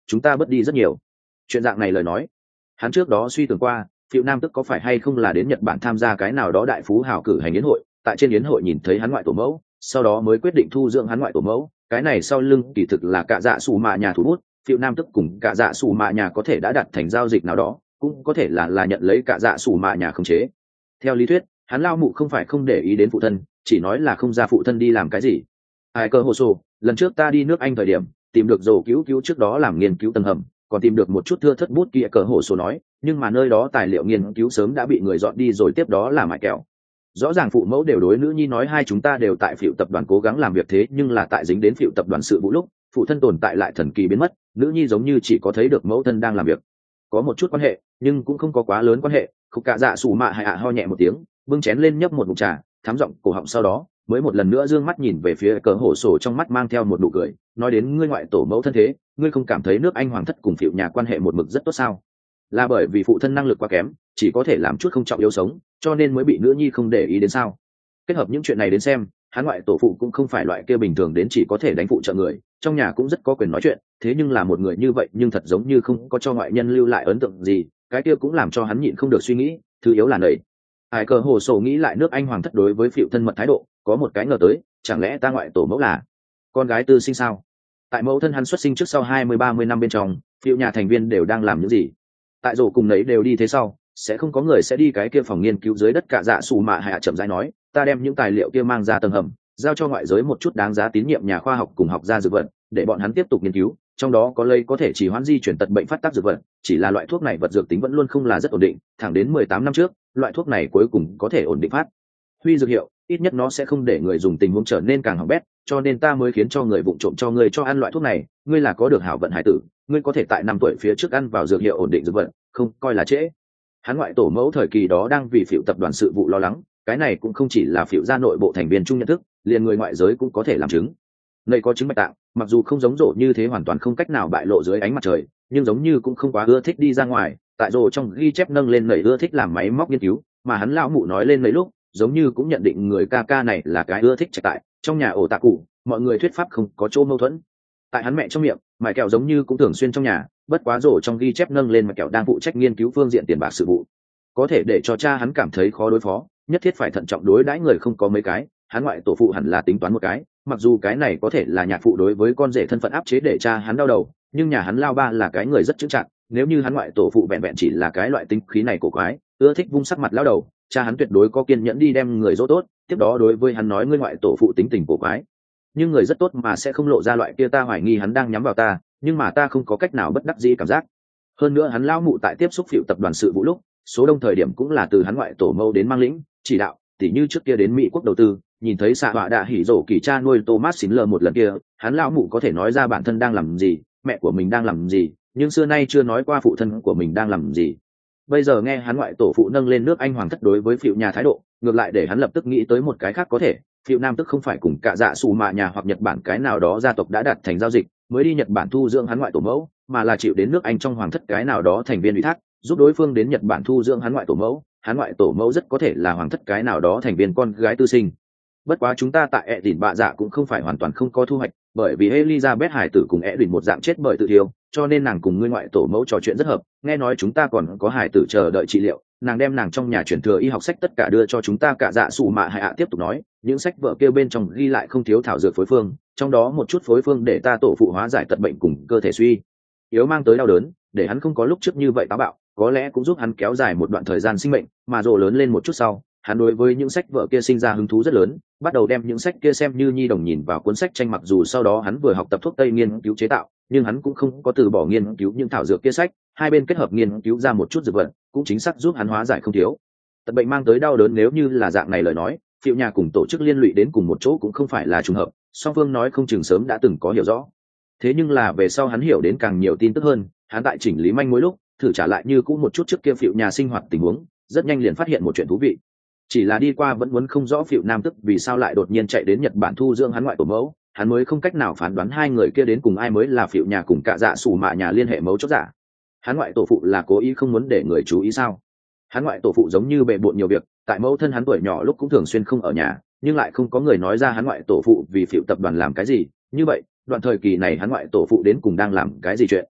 chúng ta bớt đi rất nhiều. Chuyện dạng này lời nói, hắn trước đó suy tưởng qua, Phiệu Nam tức có phải hay không là đến Nhật Bản tham gia cái nào đó đại phú hào cử hành yến hội, tại trên yến hội nhìn thấy hắn ngoại tổ mẫu, sau đó mới quyết định thu dưỡng hắn ngoại tổ mẫu. Cái này sau lưng kỳ thực là cả dạ sủ mạ nhà thủ bút, Phiệu Nam tức cùng cả dạ sủ mạ nhà có thể đã đặt thành giao dịch nào đó, cũng có thể là là nhận lấy cả dạ sủ mạ nhà khống chế. Theo lý thuyết, hắn lao mụ không phải không để ý đến phụ thân, chỉ nói là không ra phụ thân đi làm cái gì. Ai cơ hồ sổ, lần trước ta đi nước Anh thời điểm, tìm được rổ cứu cứu trước đó làm nghiên cứu tầng hầm, còn tìm được một chút thưa thất bút kia cờ hồ sổ nói, nhưng mà nơi đó tài liệu nghiên cứu sớm đã bị người dọn đi rồi, tiếp đó là mại kẹo. Rõ ràng phụ mẫu đều đối nữ nhi nói hai chúng ta đều tại Phiệu tập đoàn cố gắng làm việc, thế nhưng là tại dính đến Phiệu tập đoàn sự vụ lúc, phụ thân tồn tại lại thần kỳ biến mất, nữ nhi giống như chỉ có thấy được mẫu thân đang làm việc. Có một chút quan hệ, nhưng cũng không có quá lớn quan hệ. Khúc Cạ Dạ Sủ Mạ Hạ ạ ho nhẹ một tiếng, bưng chén lên nhấp một ngụm trà, thắm giọng cổ họng, sau đó mới một lần nữa dương mắt nhìn về phía cờ hổ sổ, trong mắt mang theo một nụ cười, nói đến ngươi ngoại tổ mẫu thân thế, ngươi không cảm thấy nước Anh hoàng thất cùng Phiệu nhà quan hệ một mực rất tốt sao? Là bởi vì phụ thân năng lực quá kém, chỉ có thể làm chút không trọng yếu sống, cho nên mới bị nữ nhi không để ý đến sao? Kết hợp những chuyện này đến xem, hắn ngoại tổ phụ cũng không phải loại kia bình thường đến chỉ có thể đánh phụ trợ người, trong nhà cũng rất có quyền nói chuyện, thế nhưng là một người như vậy nhưng thật giống như không có cho ngoại nhân lưu lại ấn tượng gì, cái kia cũng làm cho hắn nhịn không được suy nghĩ, thứ yếu là nầy. Ai cờ hồ sổ nghĩ lại nước Anh hoàng thất đối với Phiệu thân mật thái độ, có một cái ngờ tới, chẳng lẽ ta ngoại tổ mẫu là con gái tư sinh sao? Tại mẫu thân hắn xuất sinh trước sau hai mươi ba mươi năm bên trong, Phiệu nhà thành viên đều đang làm những gì? Tại rổ cùng nấy đều đi thế sau, sẽ không có người sẽ đi cái kia phòng nghiên cứu dưới đất. Cả dạ Sủ Mạ Hạ chậm rãi nói, ta đem những tài liệu kia mang ra tầng hầm, giao cho ngoại giới một chút đáng giá tín nhiệm nhà khoa học cùng học gia dược vật, để bọn hắn tiếp tục nghiên cứu, trong đó có lây có thể chỉ hoãn di chuyển tật bệnh phát tác dược vật, chỉ là loại thuốc này vật dược tính vẫn luôn không là rất ổn định, thẳng đến mười tám năm trước, loại thuốc này cuối cùng có thể ổn định phát huy dược hiệu, ít nhất nó sẽ không để người dùng tình huống trở nên càng hỏng bét, cho nên ta mới khiến cho người vụng trộm cho ngươi cho ăn loại thuốc này, ngươi là có được hảo vận hải tử, ngươi có thể tại năm tuổi phía trước ăn vào dược hiệu ổn định dược vật, không coi là trễ. Hắn ngoại tổ mẫu thời kỳ đó đang vì Phiệu tập đoàn sự vụ lo lắng, cái này cũng không chỉ là Phiệu gia nội bộ thành viên chung nhận thức, liền người ngoại giới cũng có thể làm chứng. Nơi có chứng bạch tạng, mặc dù không giống rổ như thế hoàn toàn không cách nào bại lộ dưới ánh mặt trời, nhưng giống như cũng không quá ưa thích đi ra ngoài. Tại rổ trong ghi chép nâng lên nảy ưa thích làm máy móc nghiên cứu, mà hắn lão mụ nói lên mấy lúc, giống như cũng nhận định người ca ca này là cái ưa thích trạch tại trong nhà ổ tạ cụ, mọi người thuyết pháp không có chỗ mâu thuẫn. Tại hắn mẹ trong miệng, mải kẹo giống như cũng thường xuyên trong nhà, bất quá rổ trong ghi chép nâng lên mải kẹo đang phụ trách nghiên cứu phương diện tiền bạc sự vụ, có thể để cho cha hắn cảm thấy khó đối phó, nhất thiết phải thận trọng đối đãi người không có mấy cái. Hắn ngoại tổ phụ hẳn là tính toán một cái, mặc dù cái này có thể là nhạc phụ đối với con rể thân phận áp chế để cha hắn đau đầu, nhưng nhà hắn lao ba là cái người rất chững chạc, nếu như hắn ngoại tổ phụ vẹn vẹn chỉ là cái loại tính khí này của quái, ưa thích vung sắc mặt lao đầu, cha hắn tuyệt đối có kiên nhẫn đi đem người dỗ tốt, tiếp đó đối với hắn nói ngươi ngoại tổ phụ tính tình của quái, nhưng người rất tốt mà sẽ không lộ ra loại kia ta hoài nghi hắn đang nhắm vào ta, nhưng mà ta không có cách nào bất đắc dĩ cảm giác. Hơn nữa hắn lao mụ tại tiếp xúc Phiệu tập đoàn sự vụ lúc, số đông thời điểm cũng là từ hắn ngoại tổ mâu đến mang lĩnh chỉ đạo, tỉ như trước kia đến Mỹ quốc đầu tư, nhìn thấy xạ họa đạ hỉ rổ kỳ cha nuôi Thomas Schindler một lần kia, hắn lão mụ có thể nói ra bản thân đang làm gì, mẹ của mình đang làm gì, nhưng xưa nay chưa nói qua phụ thân của mình đang làm gì. Bây giờ nghe hắn ngoại tổ phụ nâng lên nước Anh hoàng thất đối với Phiệu nhà thái độ, ngược lại để hắn lập tức nghĩ tới một cái khác có thể, Phiệu Nam tức không phải cùng cả dạ Sủ Mạ nhà hoặc Nhật Bản cái nào đó gia tộc đã đạt thành giao dịch, mới đi Nhật Bản thu dưỡng hắn ngoại tổ mẫu, mà là chịu đến nước Anh trong hoàng thất cái nào đó thành viên ủy thác, giúp đối phương đến Nhật Bản thu dưỡng hắn ngoại tổ mẫu, hắn ngoại tổ mẫu rất có thể là hoàng thất cái nào đó thành viên con gái tư sinh. Bất quá chúng ta tại ẹ đỉnh bạ dạ cũng không phải hoàn toàn không có thu hoạch, bởi vì Elizabeth hải tử cùng ẹ đỉnh một dạng chết bởi tự thiêu, cho nên nàng cùng ngươi ngoại tổ mẫu trò chuyện rất hợp, nghe nói chúng ta còn có hải tử chờ đợi trị liệu, nàng đem nàng trong nhà chuyển thừa y học sách tất cả đưa cho chúng ta. Cả dạ Sủ Mạ Hạ ạ tiếp tục nói, những sách vở kêu bên trong ghi lại không thiếu thảo dược phối phương, trong đó một chút phối phương để ta tổ phụ hóa giải tật bệnh cùng cơ thể suy yếu mang tới đau đớn, để hắn không có lúc trước như vậy táo bạo, có lẽ cũng giúp hắn kéo dài một đoạn thời gian sinh mệnh. Mà rồ lớn lên một chút sau, hắn đối với những sách vở kia sinh ra hứng thú rất lớn, bắt đầu đem những sách kia xem như nhi đồng nhìn vào cuốn sách tranh. Mặc dù sau đó hắn vừa học tập thuốc tây nghiên cứu chế tạo, nhưng hắn cũng không có từ bỏ nghiên cứu những thảo dược kia sách, hai bên kết hợp nghiên cứu ra một chút dược vật, cũng chính xác giúp hắn hóa giải không thiếu tật bệnh mang tới đau đớn. Nếu như là dạng này lời nói, Phiệu nhà cùng tổ chức liên lụy đến cùng một chỗ cũng không phải là trùng hợp, song phương nói không chừng sớm đã từng có hiểu rõ. Thế nhưng là về sau hắn hiểu đến càng nhiều tin tức hơn, hắn tại chỉnh lý manh mối lúc thử trả lại như cũ một chút trước kia Phiệu nhà sinh hoạt tình huống, rất nhanh liền phát hiện một chuyện thú vị. Chỉ là đi qua vẫn muốn không rõ Phiệu Nam tức vì sao lại đột nhiên chạy đến Nhật Bản thu dưỡng hắn ngoại tổ mẫu, hắn mới không cách nào phán đoán hai người kia đến cùng ai mới là Phiệu nhà cùng cả dạ Sủ Mạ nhà liên hệ mấu chốt giả. Hắn ngoại tổ phụ là cố ý không muốn để người chú ý sao? Hắn ngoại tổ phụ giống như bề bộn nhiều việc, tại mẫu thân hắn tuổi nhỏ lúc cũng thường xuyên không ở nhà, nhưng lại không có người nói ra hắn ngoại tổ phụ vì Phiệu tập đoàn làm cái gì. Như vậy đoạn thời kỳ này hắn ngoại tổ phụ đến cùng đang làm cái gì chuyện?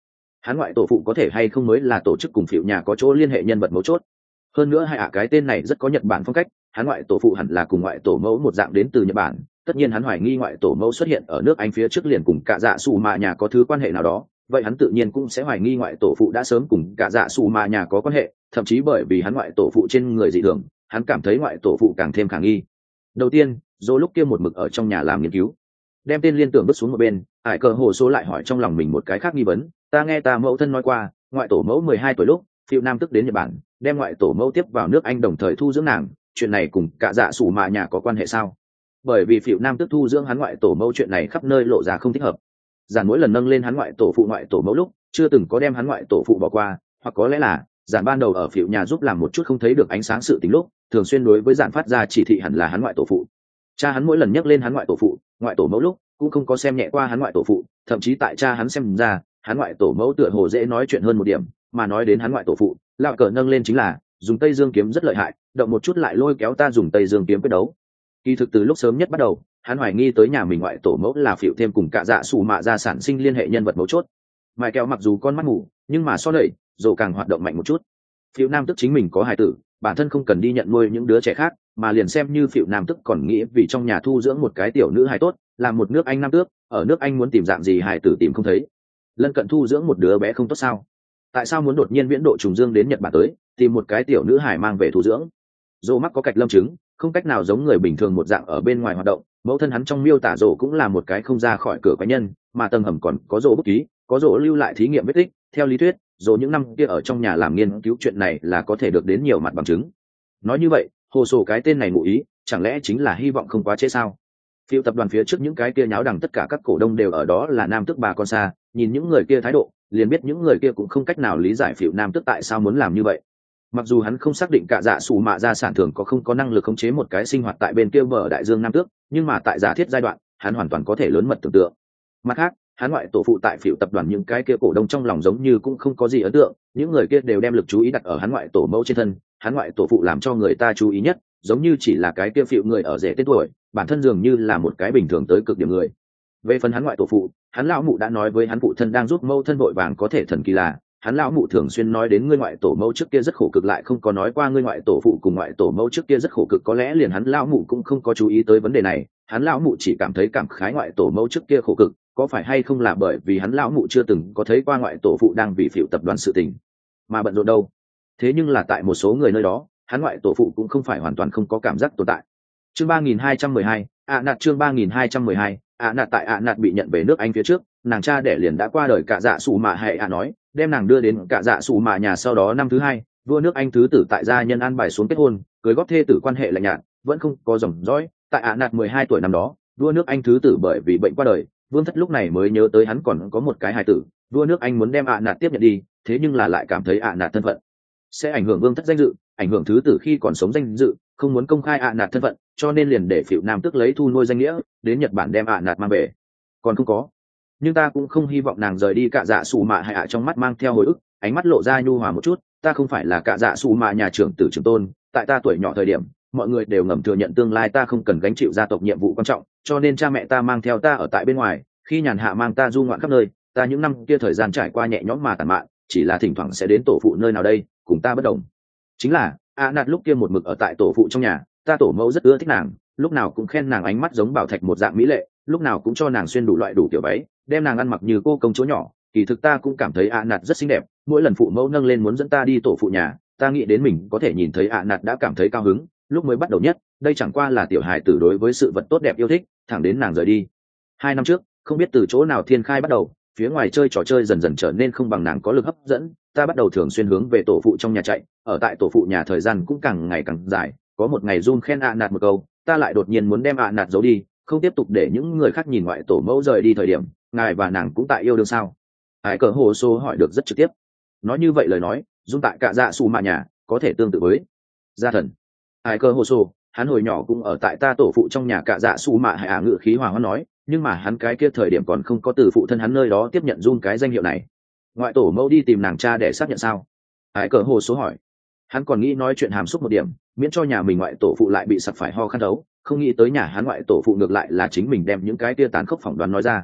hắn ngoại tổ phụ có thể hay không mới là tổ chức cùng phiệu nhà có chỗ liên hệ nhân vật mấu chốt. Hơn nữa hai ạ cái tên này rất có Nhật Bản phong cách, hắn ngoại tổ phụ hẳn là cùng ngoại tổ mẫu một dạng đến từ Nhật Bản, tất nhiên hắn hoài nghi ngoại tổ mẫu xuất hiện ở nước Anh phía trước liền cùng cả dạ xù mạ nhà có thứ quan hệ nào đó, vậy hắn tự nhiên cũng sẽ hoài nghi ngoại tổ phụ đã sớm cùng cả dạ xù mạ nhà có quan hệ, thậm chí bởi vì hắn ngoại tổ phụ trên người dị thường, hắn cảm thấy ngoại tổ phụ càng thêm khả nghi. Đầu tiên, dỗ lúc kia một mực ở trong nhà làm nghiên cứu, đem tên liên tưởng bước xuống một bên, ải cờ hồ số lại hỏi trong lòng mình một cái khác nghi vấn, ta nghe ta mẫu thân nói qua, ngoại tổ mẫu mười hai tuổi lúc phiêu nam tức đến Nhật Bản, đem ngoại tổ mẫu tiếp vào nước Anh đồng thời thu dưỡng nàng, chuyện này cùng cả dạ sủ mạ nhà có quan hệ sao? Bởi vì phiêu nam tức thu dưỡng hắn ngoại tổ mẫu chuyện này khắp nơi lộ ra không thích hợp. Giản mỗi lần nâng lên hắn ngoại tổ phụ ngoại tổ mẫu lúc chưa từng có đem hắn ngoại tổ phụ bỏ qua, hoặc có lẽ là giản ban đầu ở phiêu nhà giúp làm một chút không thấy được ánh sáng sự tình lúc thường xuyên đối với giản phát ra chỉ thị hẳn là hắn ngoại tổ phụ. Cha hắn mỗi lần nhắc lên hắn ngoại tổ phụ ngoại tổ mẫu lúc cũng không có xem nhẹ qua hắn ngoại tổ phụ, thậm chí tại cha hắn xem ra hắn ngoại tổ mẫu tựa hồ dễ nói chuyện hơn một điểm, mà nói đến hắn ngoại tổ phụ lão cờ nâng lên chính là dùng tây dương kiếm rất lợi hại, động một chút lại lôi kéo ta dùng tây dương kiếm quyết đấu. Kỳ thực từ lúc sớm nhất bắt đầu hắn hoài nghi tới nhà mình ngoại tổ mẫu là phịu thêm cùng cả dạ xù mạ ra sản sinh liên hệ nhân vật mấu chốt. Mài kẹo mặc dù con mắt ngủ nhưng mà so đẩy dồ càng hoạt động mạnh một chút. Phịu nam tức chính mình có hài tử, bản thân không cần đi nhận nuôi những đứa trẻ khác, mà liền xem như phịu nam tức còn nghĩ vì trong nhà thu dưỡng một cái tiểu nữ hài tốt, làm một nước Anh nam tước, ở nước Anh muốn tìm dạng gì hài tử tìm không thấy, lân cận thu dưỡng một đứa bé không tốt sao? Tại sao muốn đột nhiên viễn độ trùng dương đến Nhật Bản tới tìm một cái tiểu nữ hài mang về thu dưỡng? Dô mắc có cạch lâm chứng, không cách nào giống người bình thường một dạng ở bên ngoài hoạt động, mẫu thân hắn trong miêu tả Dô cũng là một cái không ra khỏi cửa cá nhân, mà tầng hầm còn có Dô bút ký, có Dô lưu lại thí nghiệm vết tích. Theo lý thuyết, Dô những năm kia ở trong nhà làm nghiên cứu chuyện này là có thể được đến nhiều mặt bằng chứng. Nói như vậy, hồ sổ cái tên này ngụ ý chẳng lẽ chính là hy vọng không quá trễ sao? Phiêu tập đoàn phía trước những cái kia nháo đằng tất cả các cổ đông đều ở đó là nam tước bà con xa, nhìn những người kia thái độ liền biết những người kia cũng không cách nào lý giải phiêu nam tước tại sao muốn làm như vậy. Mặc dù hắn không xác định cả dạ sủ mạ gia sản thường có không có năng lực khống chế một cái sinh hoạt tại bên kia bờ đại dương nam tước, nhưng mà tại giả thiết giai đoạn hắn hoàn toàn có thể lớn mật tưởng tượng. Mặt khác, hắn ngoại tổ phụ tại phiêu tập đoàn những cái kia cổ đông trong lòng giống như cũng không có gì ấn tượng, những người kia đều đem lực chú ý đặt ở hắn ngoại tổ mẫu trên thân, hắn ngoại tổ phụ làm cho người ta chú ý nhất giống như chỉ là cái kia phiêu người ở rể tên tuổi, bản thân dường như là một cái bình thường tới cực điểm người. Về phần hắn ngoại tổ phụ, hắn lão mụ đã nói với hắn phụ thân đang giúp mẫu thân vội vàng có thể thần kỳ là hắn lão mụ thường xuyên nói đến ngươi ngoại tổ mẫu trước kia rất khổ cực, lại không có nói qua ngươi ngoại tổ phụ cùng ngoại tổ mẫu trước kia rất khổ cực. Có lẽ liền hắn lão mụ cũng không có chú ý tới vấn đề này, hắn lão mụ chỉ cảm thấy cảm khái ngoại tổ mẫu trước kia khổ cực, có phải hay không là bởi vì hắn lão mụ chưa từng có thấy qua ngoại tổ phụ đang vì phiêu tập đoàn sự tình mà bận rộn đâu. Thế nhưng là tại một số người nơi đó, hắn ngoại tổ phụ cũng không phải hoàn toàn không có cảm giác tồn tại. Chương ba nghìn hai trăm mười hai, ạ nạt chương ba nghìn hai trăm mười hai, ạ nạt tại ạ nạt bị nhận về nước Anh phía trước, nàng cha đẻ liền đã qua đời cả dạ sủ mạ hay ạ nói, đem nàng đưa đến cả dạ sủ mạ nhà. Sau đó năm thứ hai, vua nước Anh thứ tử tại gia nhân an bài xuống kết hôn, cưới góp thê tử quan hệ lạnh nhạt, vẫn không có dòng dõi. Tại ạ nạt mười hai tuổi năm đó, vua nước Anh thứ tử bởi vì bệnh qua đời, vương thất lúc này mới nhớ tới hắn còn có một cái hài tử, vua nước Anh muốn đem ạ nạt tiếp nhận đi, thế nhưng là lại cảm thấy ạ nạt thân phận sẽ ảnh hưởng vương thất danh dự, ảnh hưởng thứ tử khi còn sống danh dự, không muốn công khai ạ nạt thân phận, cho nên liền để phiệu nam tức lấy thu nuôi danh nghĩa đến Nhật Bản đem ạ nạt mang về. Còn không có, nhưng ta cũng không hy vọng nàng rời đi. Cả dạ sủ mạ hay ạ trong mắt mang theo hồi ức, ánh mắt lộ ra nhu hòa một chút, ta không phải là cả dạ sủ mạ nhà trưởng tử trưởng tôn, tại ta tuổi nhỏ thời điểm mọi người đều ngầm thừa nhận tương lai ta không cần gánh chịu gia tộc nhiệm vụ quan trọng, cho nên cha mẹ ta mang theo ta ở tại bên ngoài, khi nhàn hạ mang ta du ngoạn khắp nơi. Ta những năm kia thời gian trải qua nhẹ nhõm mà tàn mạn, chỉ là thỉnh thoảng sẽ đến tổ phụ nơi nào đây, cùng ta bất đồng chính là a nạt lúc kia một mực ở tại tổ phụ trong nhà, ta tổ mẫu rất ưa thích nàng, lúc nào cũng khen nàng ánh mắt giống bảo thạch một dạng mỹ lệ, lúc nào cũng cho nàng xuyên đủ loại đủ kiểu váy, đem nàng ăn mặc như cô công chúa nhỏ. Kỳ thực ta cũng cảm thấy a nạt rất xinh đẹp, mỗi lần phụ mẫu nâng lên muốn dẫn ta đi tổ phụ nhà, ta nghĩ đến mình có thể nhìn thấy a nạt đã cảm thấy cao hứng. Lúc mới bắt đầu nhất, đây chẳng qua là tiểu hài tử đối với sự vật tốt đẹp yêu thích, thẳng đến nàng rời đi hai năm trước, không biết từ chỗ nào thiên khai bắt đầu, phía ngoài chơi trò chơi dần dần trở nên không bằng nàng có lực hấp dẫn, ta bắt đầu thường xuyên hướng về tổ phụ trong nhà chạy, ở tại tổ phụ nhà thời gian cũng càng ngày càng dài. Có một ngày Jun khen ạ nạt một câu, ta lại đột nhiên muốn đem ạ nạt giấu đi, không tiếp tục để những người khác nhìn ngoại tổ mẫu rời đi thời điểm, ngài và nàng cũng tại yêu đương sao? Hải cờ hồ sô hỏi được rất trực tiếp. Nói như vậy lời nói, Jun tại cả dạ sủ mạ nhà có thể tương tự với gia thần. Hải cờ hồ sô, hắn hồi nhỏ cũng ở tại ta tổ phụ trong nhà cả dạ sủ mạ hay ả ngự khí hòa hoãn nói, nhưng mà hắn cái kia thời điểm còn không có từ phụ thân hắn nơi đó tiếp nhận Jun cái danh hiệu này. Ngoại tổ mẫu đi tìm nàng cha để xác nhận sao? Hải cờ hồ số hỏi. Hắn còn nghĩ nói chuyện hàm xúc một điểm, miễn cho nhà mình ngoại tổ phụ lại bị sặc phải ho khăn đấu, không nghĩ tới nhà hắn ngoại tổ phụ ngược lại là chính mình đem những cái kia tán khốc phỏng đoán nói ra.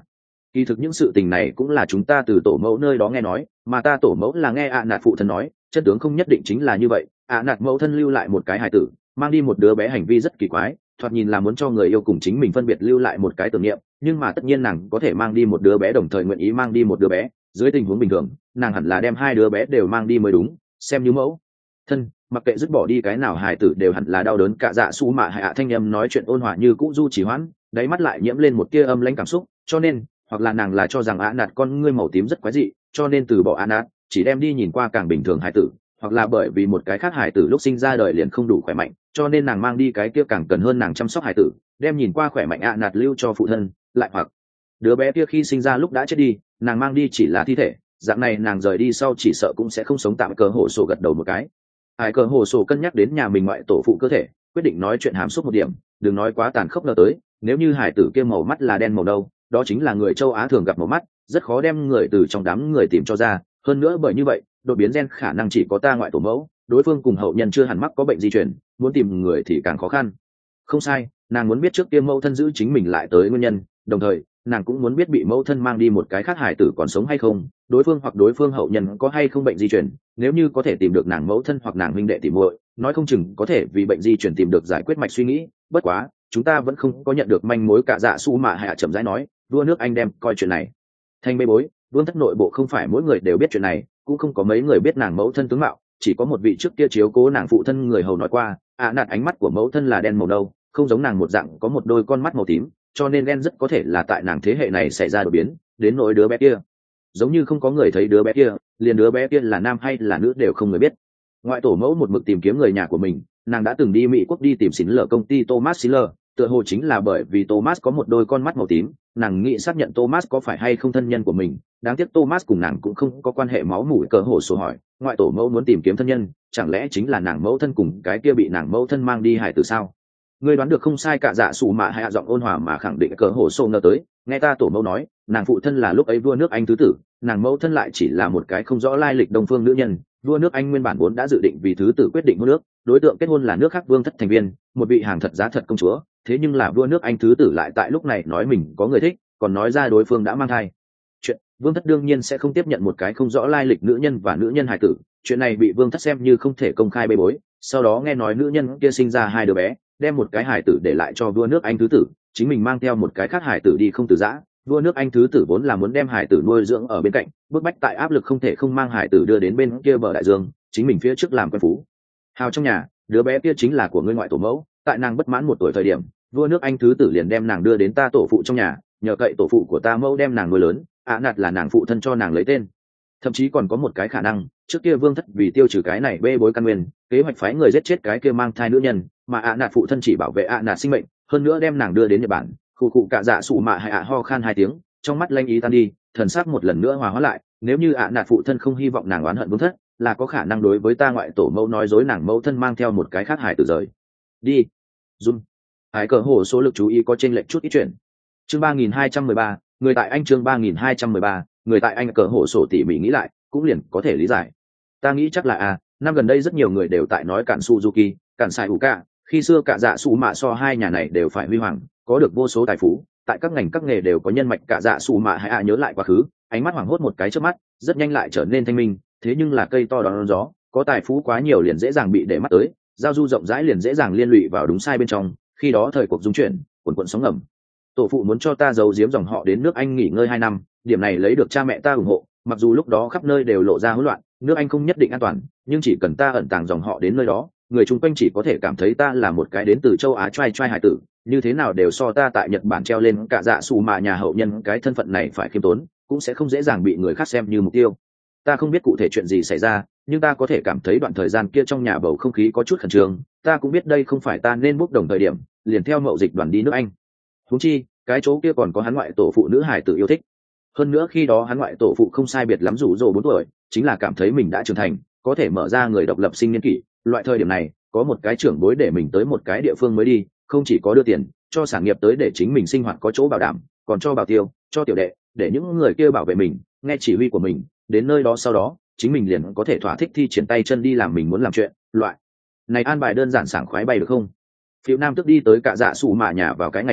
Kỳ thực những sự tình này cũng là chúng ta từ tổ mẫu nơi đó nghe nói, mà ta tổ mẫu là nghe ạ nạt phụ thân nói, chân tướng không nhất định chính là như vậy. ạ nạt mẫu thân lưu lại một cái hài tử, mang đi một đứa bé, hành vi rất kỳ quái, thoạt nhìn là muốn cho người yêu cùng chính mình phân biệt lưu lại một cái tưởng niệm, nhưng mà tất nhiên nàng có thể mang đi một đứa bé, đồng thời nguyện ý mang đi một đứa bé, dưới tình huống bình thường nàng hẳn là đem hai đứa bé đều mang đi mới đúng, xem như mẫu thân mặc kệ dứt bỏ đi cái nào hài tử đều hẳn là đau đớn. Cả dạ su mạ hạ thanh âm nói chuyện ôn hòa như cũ du chỉ hoãn, đáy mắt lại nhiễm lên một tia âm lãnh cảm xúc, cho nên hoặc là nàng là cho rằng ạ nạt con ngươi màu tím rất quái dị, cho nên từ bỏ ạ nạt, chỉ đem đi nhìn qua càng bình thường hài tử, hoặc là bởi vì một cái khác hài tử lúc sinh ra đời liền không đủ khỏe mạnh, cho nên nàng mang đi cái kia càng cần hơn nàng chăm sóc hài tử, đem nhìn qua khỏe mạnh ạ nạt lưu cho phụ thân, lại hoặc đứa bé kia khi sinh ra lúc đã chết đi, nàng mang đi chỉ là thi thể, dạng này nàng rời đi sau chỉ sợ cũng sẽ không sống tạm. Cờ hồ sổ gật đầu một cái. Ai cờ hồ sổ cân nhắc đến nhà mình ngoại tổ phụ cơ thể, quyết định nói chuyện hàm xúc một điểm, đừng nói quá tàn khốc ngờ tới, nếu như hải tử kia màu mắt là đen màu đâu, đó chính là người châu Á thường gặp màu mắt, rất khó đem người từ trong đám người tìm cho ra, hơn nữa bởi như vậy đột biến gen khả năng chỉ có ta ngoại tổ mẫu, đối phương cùng hậu nhân chưa hẳn mắc có bệnh di truyền, muốn tìm người thì càng khó khăn. Không sai, nàng muốn biết trước kia mẫu thân giữ chính mình lại tới nguyên nhân, đồng thời nàng cũng muốn biết bị mẫu thân mang đi một cái khác hải tử còn sống hay không, đối phương hoặc đối phương hậu nhân có hay không bệnh di truyền, nếu như có thể tìm được nàng mẫu thân hoặc nàng huynh đệ tỉ muội, nói không chừng có thể vì bệnh di truyền tìm được giải quyết mạch suy nghĩ. Bất quá chúng ta vẫn không có nhận được manh mối. Cả dạ su mạ hạ chậm rãi nói, vua nước Anh đem coi chuyện này thành bê bối, vương thất nội bộ không phải mỗi người đều biết chuyện này, cũng không có mấy người biết nàng mẫu thân tướng mạo, chỉ có một vị trước kia chiếu cố nàng phụ thân người hầu nói qua, ạ à, nạt ánh mắt của mẫu thân là đen màu nâu, không giống nàng một dạng có một đôi con mắt màu tím, cho nên đen rất có thể là tại nàng thế hệ này xảy ra đột biến. Đến nỗi đứa bé kia, giống như không có người thấy đứa bé kia, liền đứa bé kia là nam hay là nữ đều không người biết. Ngoại tổ mẫu một mực tìm kiếm người nhà của mình, nàng đã từng đi Mỹ quốc đi tìm xín lở công ty Thomas Schiller, tựa hồ chính là bởi vì Thomas có một đôi con mắt màu tím, nàng nghĩ xác nhận Thomas có phải hay không thân nhân của mình, đáng tiếc Thomas cùng nàng cũng không có quan hệ máu mủ. Cờ hồ số hỏi, ngoại tổ mẫu muốn tìm kiếm thân nhân, chẳng lẽ chính là nàng mẫu thân cùng cái kia bị nàng mẫu thân mang đi hải tử sao? Ngươi đoán được không sai. Cả dạ sủ mạ hạ giọng ôn hòa mà khẳng định. Cờ hồ sô ngờ tới, nghe ta tổ mẫu nói, nàng phụ thân là lúc ấy vua nước Anh thứ tử, nàng mẫu thân lại chỉ là một cái không rõ lai lịch đông phương nữ nhân. Vua nước Anh nguyên bản vốn đã dự định vì thứ tử quyết định hôn nước, đối tượng kết hôn là nước khác vương thất thành viên, một vị hàng thật giá thật công chúa, thế nhưng là vua nước Anh thứ tử lại tại lúc này nói mình có người thích, còn nói ra đối phương đã mang thai. Chuyện vương thất đương nhiên sẽ không tiếp nhận một cái không rõ lai lịch nữ nhân và nữ nhân hài tử, chuyện này bị vương thất xem như không thể công khai bê bối. Sau đó nghe nói nữ nhân kia sinh ra hai đứa bé, đem một cái hài tử để lại cho vua nước Anh thứ tử, chính mình mang theo một cái khác hài tử đi không từ giã. Vua nước Anh thứ tử vốn là muốn đem hài tử nuôi dưỡng ở bên cạnh, bức bách tại áp lực không thể không mang hài tử đưa đến bên kia bờ đại dương, chính mình phía trước làm quen phú hào trong nhà. Đứa bé kia chính là của ngươi ngoại tổ mẫu. Tại nàng bất mãn một tuổi thời điểm, vua nước Anh thứ tử liền đem nàng đưa đến ta tổ phụ trong nhà, nhờ cậy tổ phụ của ta mẫu đem nàng nuôi lớn. ạ à, nạt là nàng phụ thân cho nàng lấy tên. Thậm chí còn có một cái khả năng, trước kia vương thất vì tiêu trừ cái này bê bối căn nguyên, kế hoạch phái người giết chết cái kia mang thai nữ nhân, mà ạ à, nạt phụ thân chỉ bảo vệ ạ à, nạt sinh mệnh, hơn nữa đem nàng đưa đến Nhật Bản. Khu cụ cả dạ sủ mạ hay ạ ho khan hai tiếng, trong mắt lanh ý tan đi, thần sắc một lần nữa hòa hóa lại. Nếu như ạ à, nạt phụ thân không hy vọng nàng oán hận vương thất, là có khả năng đối với ta ngoại tổ mẫu nói dối nàng mẫu thân mang theo một cái khác hải tử rời đi. Dung hải cờ hồ số lực chú ý có chênh lệch chút ít chuyện. Chương ba nghìn hai trăm mười ba, người tại Anh. Chương ba nghìn hai trăm mười ba, người tại Anh. Cờ hồ sổ tỉ mỉ nghĩ lại cũng liền có thể lý giải. Ta nghĩ chắc là à, năm gần đây rất nhiều người đều tại nói cản Suzuki, cản sai Uka, khi xưa cả dạ sủ mạ so hai nhà này đều phải huy hoàng, có được vô số tài phú, tại các ngành các nghề đều có nhân mạch. Cả dạ sủ mạ hay à nhớ lại quá khứ, ánh mắt hoảng hốt một cái trước mắt, rất nhanh lại trở nên thanh minh. Thế nhưng là cây to đón gió, có tài phú quá nhiều liền dễ dàng bị để mắt tới, giao du rộng rãi liền dễ dàng liên lụy vào đúng sai bên trong. Khi đó thời cuộc dung chuyển, cuồn cuộn sóng ngầm. Tổ phụ muốn cho ta giấu giếm dòng họ đến nước Anh nghỉ ngơi hai năm, điểm này lấy được cha mẹ ta ủng hộ. Mặc dù lúc đó khắp nơi đều lộ ra hỗn loạn, nước Anh không nhất định an toàn, nhưng chỉ cần ta ẩn tàng dòng họ đến nơi đó, người chung quanh chỉ có thể cảm thấy ta là một cái đến từ châu Á trai trai hải tử, như thế nào đều so ta tại Nhật Bản treo lên cả dạ sủ mạ nhà hậu nhân cái thân phận này phải khiêm tốn, cũng sẽ không dễ dàng bị người khác xem như mục tiêu. Ta không biết cụ thể chuyện gì xảy ra, nhưng ta có thể cảm thấy đoạn thời gian kia trong nhà bầu không khí có chút khẩn trương. Ta cũng biết đây không phải ta nên bốc đồng thời điểm, liền theo mậu dịch đoàn đi nước Anh. Huống chi cái chỗ kia còn có hắn ngoại tổ phụ nữ hải tử yêu thích. Hơn nữa khi đó hắn ngoại tổ phụ không sai biệt lắm rủ rỗ bốn tuổi, chính là cảm thấy mình đã trưởng thành, có thể mở ra người độc lập sinh niên kỷ. Loại thời điểm này có một cái trưởng bối để mình tới một cái địa phương mới đi, không chỉ có đưa tiền cho sản nghiệp tới để chính mình sinh hoạt có chỗ bảo đảm, còn cho bảo tiêu, cho tiểu đệ, để những người kia bảo vệ mình, nghe chỉ huy của mình. Đến nơi đó sau đó chính mình liền có thể thỏa thích thi triển tay chân đi làm mình muốn làm chuyện. Loại này an bài đơn giản sảng khoái bay được không? Phiêu Nam tức đi tới cả dạ sủ mạ nhà vào cái ngày đó,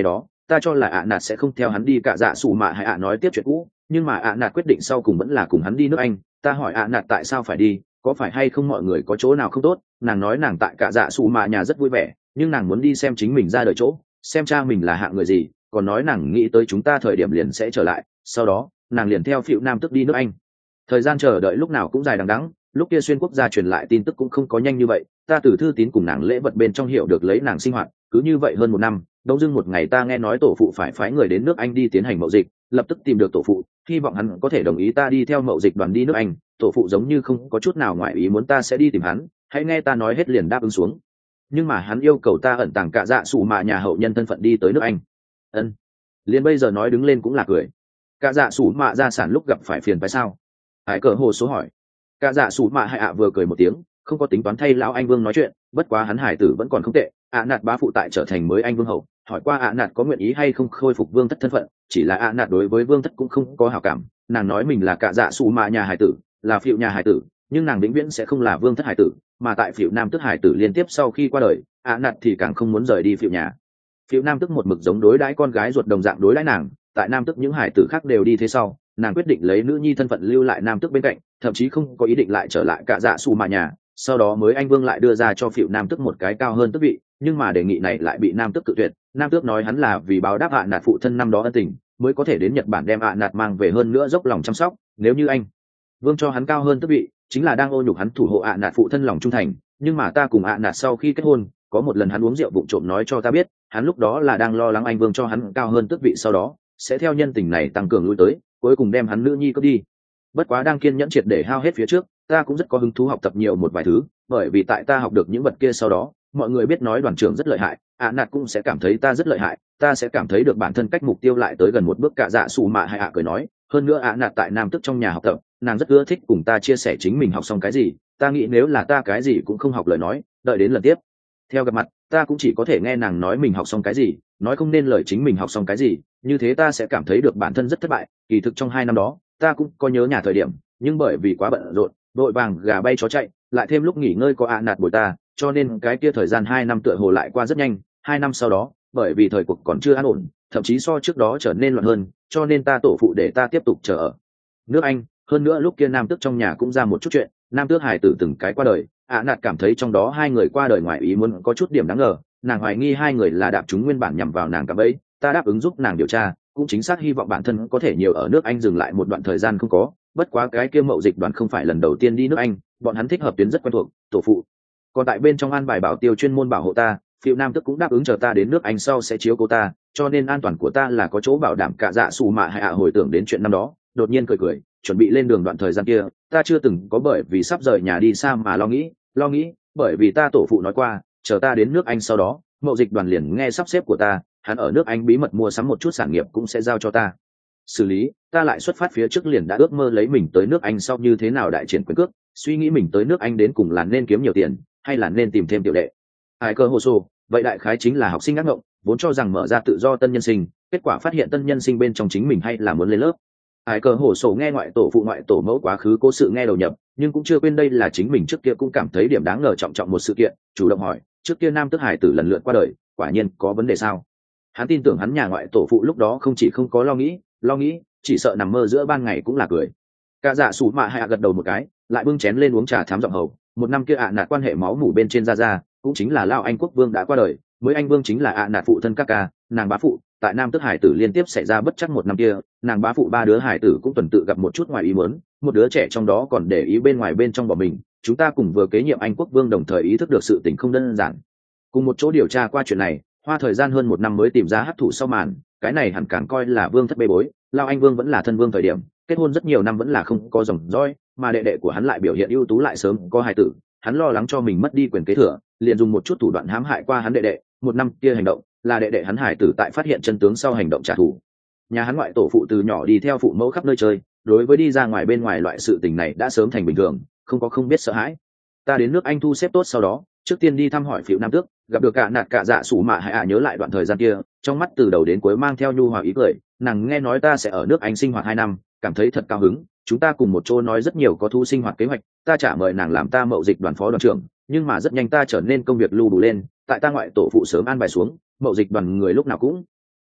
ta cho là ạ nạt sẽ không theo hắn đi cả dạ sủ mạ hay ạ nói tiếp chuyện cũ, nhưng mà ạ nạt quyết định sau cùng vẫn là cùng hắn đi nước Anh. Ta hỏi ạ nạt tại sao phải đi, có phải hay không mọi người có chỗ nào không tốt, nàng nói nàng tại cả dạ sủ mạ nhà rất vui vẻ, nhưng nàng muốn đi xem chính mình ra đời chỗ, xem cha mình là hạng người gì, còn nói nàng nghĩ tới chúng ta thời điểm liền sẽ trở lại, sau đó nàng liền theo Phịu Nam Tức đi nước Anh. Thời gian chờ đợi lúc nào cũng dài đằng đẵng, lúc kia xuyên quốc gia truyền lại tin tức cũng không có nhanh như vậy, ta từ thư tín cùng nàng lễ vật bên trong hiểu được lấy nàng sinh hoạt, cứ như vậy hơn một năm, đông dưng một ngày ta nghe nói tổ phụ phải phái người đến nước Anh đi tiến hành mậu dịch, lập tức tìm được tổ phụ, hy vọng hắn có thể đồng ý ta đi theo mậu dịch đoàn đi nước Anh. Tổ phụ giống như không có chút nào ngoại ý muốn ta sẽ đi tìm hắn, hãy nghe ta nói hết liền đáp ứng xuống. Nhưng mà hắn yêu cầu ta ẩn tàng cả dạ sủ mạ nhà hậu nhân thân phận đi tới nước Anh. Ân, liền bây giờ nói đứng lên cũng là cười. Cả dạ sủ mạ gia sản lúc gặp phải phiền phải sao? Hải cờ hồ số hỏi. Cả dạ sủ mạ hai ạ vừa cười một tiếng, không có tính toán thay lão anh vương nói chuyện, bất quá hắn hải tử vẫn còn không tệ. ạ nạt bá phụ tại trở thành mới anh vương hậu, hỏi qua ạ nạt có nguyện ý hay không khôi phục vương thất thân phận, chỉ là ạ nạt đối với vương thất cũng không có hảo cảm. Nàng nói mình là cả dạ sủ mạ nhà hải tử, là Phịu nhà hải tử, nhưng nàng vĩnh viễn sẽ không là vương thất hải tử, mà tại Phịu Nam Tức hải tử liên tiếp sau khi qua đời, ạ nạt thì càng không muốn rời đi Phịu nhà. Phịu Nam Tức một mực giống đối đãi con gái ruột đồng dạng đối đãi nàng, tại Nam Tức những hải tử khác đều đi thế sau, nàng quyết định lấy nữ nhi thân phận lưu lại Nam Tức bên cạnh, thậm chí không có ý định lại trở lại cả dạ sủ mạ nhà. Sau đó mới anh vương lại đưa ra cho Phịu Nam Tức một cái cao hơn tước vị, nhưng mà đề nghị này lại bị Nam Tức cự tuyệt. Nam Tước nói hắn là vì báo đáp ạ nạt phụ thân năm đó ân tình, mới có thể đến Nhật Bản đem ạ nạt mang về, hơn nữa dốc lòng chăm sóc, nếu như anh vương cho hắn cao hơn tước vị, chính là đang ô nhục hắn thủ hộ ạ nạt phụ thân lòng trung thành. Nhưng mà ta cùng ạ nạt sau khi kết hôn, có một lần hắn uống rượu vụng trộm nói cho ta biết, hắn lúc đó là đang lo lắng anh vương cho hắn cao hơn tước vị sau đó sẽ theo nhân tình này tăng cường lui tới, cuối cùng đem hắn nữ nhi cướp đi. Bất quá đang kiên nhẫn triệt để hao hết phía trước, ta cũng rất có hứng thú học tập nhiều một vài thứ, bởi vì tại ta học được những vật kia sau đó, mọi người biết nói đoàn trưởng rất lợi hại, ạ nạt cũng sẽ cảm thấy ta rất lợi hại, ta sẽ cảm thấy được bản thân cách mục tiêu lại tới gần một bước. Cả dạ sủ mạ hay ạ cười nói, hơn nữa ạ nạt tại Nam Tức trong nhà học tập, nàng rất ưa thích cùng ta chia sẻ chính mình học xong cái gì, ta nghĩ nếu là ta cái gì cũng không học lời nói, đợi đến lần tiếp theo gặp mặt, ta cũng chỉ có thể nghe nàng nói mình học xong cái gì, nói không nên lời chính mình học xong cái gì, như thế ta sẽ cảm thấy được bản thân rất thất bại. Kỳ thực trong hai năm đó ta cũng có nhớ nhà thời điểm, nhưng bởi vì quá bận rộn, vội vàng gà bay chó chạy, lại thêm lúc nghỉ ngơi có ạ nạt bồi ta, cho nên cái kia thời gian hai năm tựa hồ lại qua rất nhanh. Hai năm sau đó, bởi vì thời cuộc còn chưa an ổn, thậm chí so trước đó trở nên loạn hơn, cho nên ta tổ phụ để ta tiếp tục chờ ở nước Anh. Hơn nữa lúc kia Nam Tước trong nhà cũng ra một chút chuyện, Nam Tước hài tử từng cái qua đời, ạ nạt cảm thấy trong đó hai người qua đời ngoài ý muốn có chút điểm đáng ngờ, nàng hoài nghi hai người là đạp chúng nguyên bản nhằm vào nàng cả bấy. Ta đáp ứng giúp nàng điều tra, cũng chính xác hy vọng bản thân có thể nhiều ở nước Anh dừng lại một đoạn thời gian không có. Bất quá cái kia mậu dịch đoàn không phải lần đầu tiên đi nước Anh, bọn hắn thích hợp tuyến rất quen thuộc, tổ phụ còn tại bên trong an bài bảo tiêu chuyên môn bảo hộ ta. Phịu Nam Tức cũng đáp ứng chờ ta đến nước Anh sau sẽ chiếu cố ta, cho nên an toàn của ta là có chỗ bảo đảm. Cả dạ sủ mạ hay ạ hồi tưởng đến chuyện năm đó, đột nhiên cười cười, chuẩn bị lên đường đoạn thời gian kia, ta chưa từng có bởi vì sắp rời nhà đi xa mà lo nghĩ, lo nghĩ, bởi vì ta tổ phụ nói qua, chờ ta đến nước Anh sau đó, mậu dịch đoàn liền nghe sắp xếp của ta, hắn ở nước Anh bí mật mua sắm một chút sản nghiệp cũng sẽ giao cho ta xử lý. Ta lại xuất phát phía trước liền đã ước mơ lấy mình tới nước Anh sau như thế nào đại triển quyền cước, suy nghĩ mình tới nước Anh đến cùng là nên kiếm nhiều tiền hay là nên tìm thêm tiểu đệ. Ai cơ hồ sô, vậy đại khái chính là học sinh ác mộng, vốn cho rằng mở ra tự do tân nhân sinh, kết quả phát hiện tân nhân sinh bên trong chính mình hay là muốn lên lớp. Ai cơ hồ sổ nghe ngoại tổ phụ ngoại tổ mẫu quá khứ cố sự nghe đầu nhập, nhưng cũng chưa quên đây là chính mình trước kia cũng cảm thấy điểm đáng ngờ trọng trọng một sự kiện, chủ động hỏi, trước kia Nam Tước hải tử lần lượt qua đời, quả nhiên có vấn đề sao? Hắn tin tưởng hắn nhà ngoại tổ phụ lúc đó không chỉ không có lo nghĩ, lo nghĩ, chỉ sợ nằm mơ giữa ban ngày cũng là cười. Cả dạ sủ mạ hay gật đầu một cái, lại bưng chén lên uống trà thám giọng hầu. Một năm kia ạ nạt quan hệ máu mủ bên trên ra ra, cũng chính là Lao Anh quốc vương đã qua đời, mới anh vương chính là ạ nạt phụ thân các ca, nàng bá phụ. Tại Nam Tước hải tử liên tiếp xảy ra bất chắc một năm kia, nàng bá phụ ba đứa hải tử cũng tuần tự gặp một chút ngoài ý muốn, một đứa trẻ trong đó còn để ý bên ngoài bên trong bỏ mình. Chúng ta cùng vừa kế nhiệm anh quốc vương đồng thời ý thức được sự tình không đơn giản, cùng một chỗ điều tra qua chuyện này, hoa thời gian hơn một năm mới tìm ra hắc thủ sau màn. Cái này hẳn càng coi là vương thất bê bối. Lao Anh vương vẫn là thân vương thời điểm, kết hôn rất nhiều năm vẫn là không có dòng dõi, mà đệ đệ của hắn lại biểu hiện ưu tú lại sớm có hài tử, hắn lo lắng cho mình mất đi quyền kế thừa, liền dùng một chút thủ đoạn hãm hại qua hắn đệ đệ. Một năm kia hành động là đệ đệ hắn hài tử tại phát hiện chân tướng sau hành động trả thù. Nhà hắn ngoại tổ phụ từ nhỏ đi theo phụ mẫu khắp nơi chơi, đối với đi ra ngoài bên ngoài loại sự tình này đã sớm thành bình thường, không có không biết sợ hãi. Ta đến nước Anh thu xếp tốt sau đó, trước tiên đi thăm hỏi Phịu Nam Tước, gặp được cả nạt cả dạ sủ mạ hay ạ nhớ lại đoạn thời gian kia, trong mắt từ đầu đến cuối mang theo nhu hòa ý cười. Nàng nghe nói ta sẽ ở nước Anh sinh hoạt hai năm, cảm thấy thật cao hứng, chúng ta cùng một chỗ nói rất nhiều có thu sinh hoạt kế hoạch. Ta trả mời nàng làm ta mậu dịch đoàn phó đoàn trưởng, nhưng mà rất nhanh ta trở nên công việc lưu đủ lên, tại ta ngoại tổ phụ sớm an bài xuống, mậu dịch đoàn người lúc nào cũng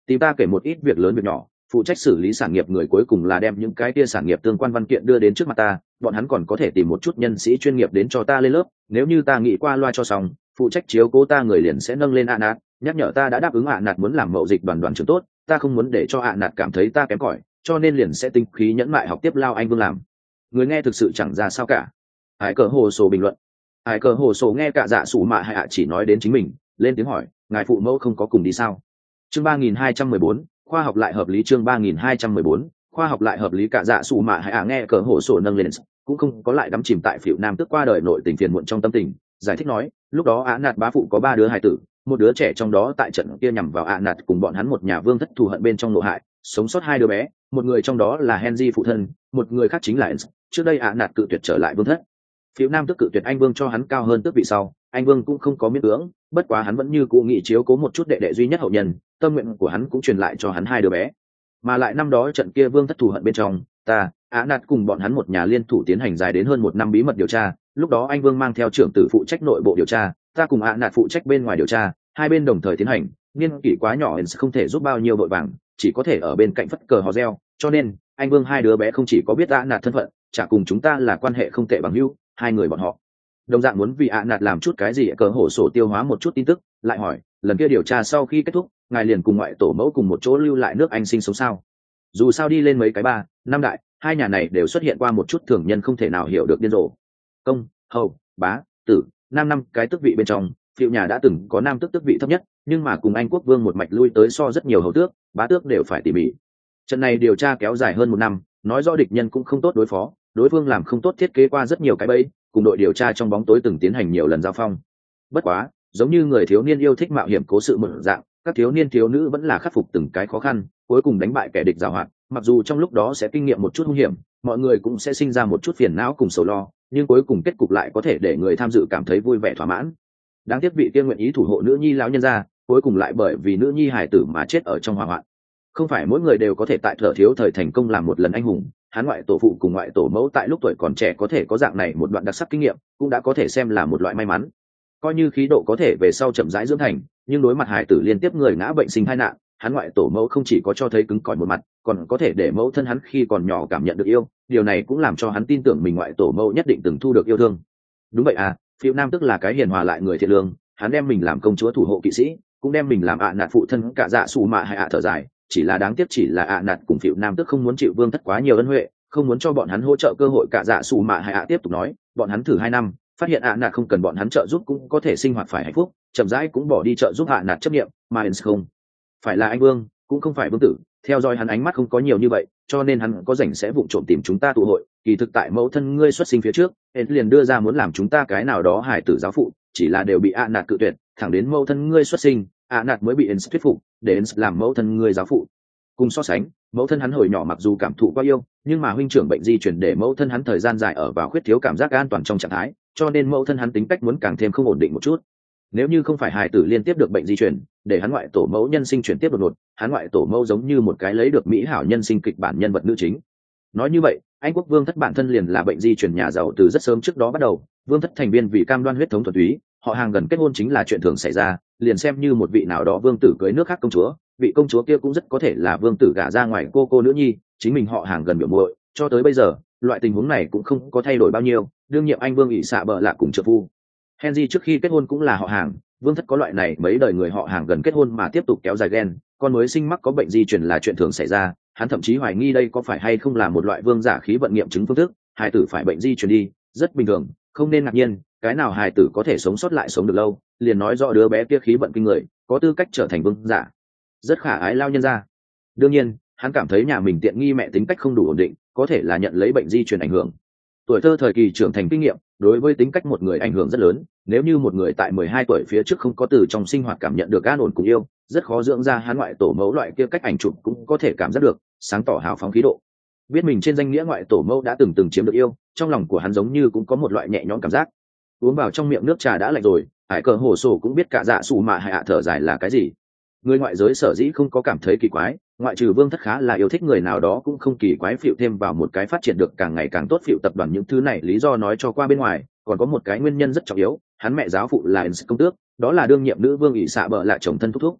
tìm ta kể một ít việc lớn việc nhỏ, phụ trách xử lý sản nghiệp người cuối cùng là đem những cái kia sản nghiệp tương quan văn kiện đưa đến trước mặt ta, bọn hắn còn có thể tìm một chút nhân sĩ chuyên nghiệp đến cho ta lên lớp, nếu như ta nghĩ qua loa cho xong, phụ trách chiếu cố ta người liền sẽ nâng lên ạ nạt, nhắc nhở ta đã đáp ứng ạ nạt muốn làm mậu dịch đoàn đoàn trưởng tốt, ta không muốn để cho ạ nạt cảm thấy ta kém cỏi, cho nên liền sẽ tinh khí nhẫn mại học tiếp lao anh Vương làm. Người nghe thực sự chẳng ra sao cả. Hải cờ hồ sổ bình luận. Hải cờ hồ sổ nghe cả dạ sủ mạ hay ạ chỉ nói đến chính mình, lên tiếng hỏi, ngài phụ mẫu không có cùng đi sao? Chương ba nghìn hai trăm mười bốn, khoa học lại hợp lý. Chương ba nghìn hai trăm mười bốn, khoa học lại hợp lý. Cả dạ sủ mạ hay ạ nghe cờ hồ sổ nâng lên, cũng không có lại đắm chìm tại phiểu nam tức qua đời nội tình phiền muộn trong tâm tình, giải thích nói, lúc đó ạ nạt bá phụ có ba đứa hài tử, một đứa trẻ trong đó tại trận kia nhằm vào ạ nạt cùng bọn hắn một nhà vương thất thù hận bên trong nội hại, sống sót hai đứa bé, một người trong đó là Henry phụ thân, một người khác chính là Ens. Trước đây ạ nạt cự tuyệt trở lại vương thất, phiểu nam tức cự tuyệt anh vương cho hắn cao hơn tước vị sau, anh vương cũng không có miễn cưỡng, bất quá hắn vẫn như cũ nghị chiếu cố một chút đệ đệ duy nhất hậu nhân, tâm nguyện của hắn cũng truyền lại cho hắn hai đứa bé. Mà lại năm đó trận kia vương thất thù hận bên trong, ta ạ nạt cùng bọn hắn một nhà liên thủ tiến hành dài đến hơn một năm bí mật điều tra, lúc đó anh vương mang theo trưởng tử phụ trách nội bộ điều tra, ta cùng ạ nạt phụ trách bên ngoài điều tra, hai bên đồng thời tiến hành, niên kỷ quá nhỏ Ens không thể giúp bao nhiêu vội vàng, chỉ có thể ở bên cạnh phất cờ hò reo, cho nên anh vương hai đứa bé không chỉ có biết ạ nạt thân phận, chả cùng chúng ta là quan hệ không tệ bằng hữu, hai người bọn họ đồng dạng muốn vì ạ nạt làm chút cái gì cờ hổ sổ tiêu hóa một chút tin tức, lại hỏi, lần kia điều tra sau khi kết thúc, ngài liền cùng ngoại tổ mẫu cùng một chỗ lưu lại nước Anh sinh sống sao? Dù sao đi lên mấy cái ba năm đại, hai nhà này đều xuất hiện qua một chút thường nhân không thể nào hiểu được điên rồ. Công, hầu, bá, tử, năm năm cái tước vị bên trong, phiệu nhà đã từng có nam tước tước vị thấp nhất, nhưng mà cùng anh quốc vương một mạch lui tới so rất nhiều hầu tước, bá tước đều phải tỉ mỉ. Trận này điều tra kéo dài hơn một năm, nói rõ địch nhân cũng không tốt đối phó, đối phương làm không tốt thiết kế qua rất nhiều cái bẫy, cùng đội điều tra trong bóng tối từng tiến hành nhiều lần giao phong. Bất quá, giống như người thiếu niên yêu thích mạo hiểm cố sự một dạng, các thiếu niên thiếu nữ vẫn là khắc phục từng cái khó khăn, cuối cùng đánh bại kẻ địch giàu hạn. Mặc dù trong lúc đó sẽ kinh nghiệm một chút hung hiểm, mọi người cũng sẽ sinh ra một chút phiền não cùng sầu lo, nhưng cuối cùng kết cục lại có thể để người tham dự cảm thấy vui vẻ thỏa mãn. Đáng tiếc vị kia nguyện ý thủ hộ nữ nhi lão nhân gia, cuối cùng lại bởi vì nữ nhi hài tử mà chết ở trong hỏa hoạn. Không phải mỗi người đều có thể tại thở thiếu thời thành công làm một lần anh hùng, hắn ngoại tổ phụ cùng ngoại tổ mẫu tại lúc tuổi còn trẻ có thể có dạng này một đoạn đặc sắc kinh nghiệm, cũng đã có thể xem là một loại may mắn. Coi như khí độ có thể về sau chậm rãi dưỡng thành, nhưng đối mặt hài tử liên tiếp người ngã bệnh sinh tai nạn, hắn ngoại tổ mẫu không chỉ có cho thấy cứng cỏi một mặt, còn có thể để mẫu thân hắn khi còn nhỏ cảm nhận được yêu, điều này cũng làm cho hắn tin tưởng mình ngoại tổ mẫu nhất định từng thu được yêu thương. Đúng vậy à, phiêu nam tức là cái hiền hòa lại người thiện lương, hắn đem mình làm công chúa thủ hộ kỵ sĩ, cũng đem mình làm ạ nạt phụ thân cả dạ xù mạ hay ạ thở dài, chỉ là đáng tiếc chỉ là ạ nạt cùng phiêu nam tức không muốn chịu vương thất quá nhiều ân huệ, không muốn cho bọn hắn hỗ trợ cơ hội. Cả dạ xù mạ hay ạ tiếp tục nói, bọn hắn thử hai năm, phát hiện ạ nạt không cần bọn hắn trợ giúp cũng có thể sinh hoạt phải hạnh phúc, chậm rãi cũng bỏ đi trợ giúp ạ nạt chấp niệm, mà Ens không phải là anh vương, cũng không phải vương tử, theo dõi hắn ánh mắt không có nhiều như vậy, cho nên hắn có rảnh sẽ vụng trộm tìm chúng ta tụ hội. Kỳ thực tại mẫu thân ngươi xuất sinh phía trước, Ens liền đưa ra muốn làm chúng ta cái nào đó hài tử giáo phụ, chỉ là đều bị ạ nạt cự tuyệt, thẳng đến mẫu thân ngươi xuất sinh, ạ nạt mới bị Ens thuyết phục, để Ens làm mẫu thân ngươi giáo phụ. Cùng so sánh, mẫu thân hắn hồi nhỏ mặc dù cảm thụ quá yêu, nhưng mà huynh trưởng bệnh di chuyển để mẫu thân hắn thời gian dài ở vào khuyết thiếu cảm giác an toàn trong trạng thái, cho nên mẫu thân hắn tính cách muốn càng thêm không ổn định một chút. Nếu như không phải hài tử liên tiếp được bệnh di chuyển, để hắn ngoại tổ mẫu nhân sinh chuyển tiếp đột ngột, hắn ngoại tổ mẫu giống như một cái lấy được mỹ hảo nhân sinh kịch bản nhân vật nữ chính. Nói như vậy, anh quốc vương thất bản thân liền là bệnh di chuyển nhà giàu từ rất sớm trước đó bắt đầu, vương thất thành viên vì cam đoan huyết thống thuần túy, họ hàng gần kết hôn chính là chuyện thường xảy ra, liền xem như một vị nào đó vương tử cưới nước khác công chúa, vị công chúa kia cũng rất có thể là vương tử gả ra ngoài cô cô nữ nhi, chính mình họ hàng gần biểu muội. Cho tới bây giờ, loại tình huống này cũng không có thay đổi bao nhiêu, đương nhiệm anh vương ỷ xạ bợ lạ cùng trợ phu Henry trước khi kết hôn cũng là họ hàng, vương thất có loại này mấy đời người họ hàng gần kết hôn mà tiếp tục kéo dài gen, con mới sinh mắc có bệnh di truyền là chuyện thường xảy ra. Hắn thậm chí hoài nghi đây có phải hay không là một loại vương giả khí vận nghiệm chứng phương thức, hài tử phải bệnh di truyền đi, rất bình thường, không nên ngạc nhiên, cái nào hài tử có thể sống sót lại sống được lâu, liền nói rõ đứa bé kia khí vận kinh người, có tư cách trở thành vương giả. Rất khả ái lao nhân ra. Đương nhiên, hắn cảm thấy nhà mình tiện nghi mẹ tính cách không đủ ổn định, có thể là nhận lấy bệnh di truyền ảnh hưởng. Tuổi thơ thời kỳ trưởng thành kinh nghiệm đối với tính cách một người ảnh hưởng rất lớn, nếu như một người tại mười hai tuổi phía trước không có từ trong sinh hoạt cảm nhận được an ổn cùng yêu, rất khó dưỡng ra hắn ngoại tổ mẫu loại kia cách ảnh chụp cũng có thể cảm giác được, sáng tỏ hào phóng khí độ. Biết mình trên danh nghĩa ngoại tổ mẫu đã từng từng chiếm được yêu, trong lòng của hắn giống như cũng có một loại nhẹ nhõm cảm giác. Uống vào trong miệng nước trà đã lạnh rồi, Hải cờ hồ sổ cũng biết cả dạ sủ mạ hay ạ thở dài là cái gì. Người ngoại giới sở dĩ không có cảm thấy kỳ quái, ngoại trừ vương thất khá là yêu thích người nào đó cũng không kỳ quái phịu thêm vào một cái phát triển được càng ngày càng tốt phịu tập đoàn những thứ này lý do nói cho qua bên ngoài, còn có một cái nguyên nhân rất trọng yếu, hắn mẹ giáo phụ là Ens công tước, đó là đương nhiệm nữ vương ỷ xạ bợ lại chồng thân thúc thúc.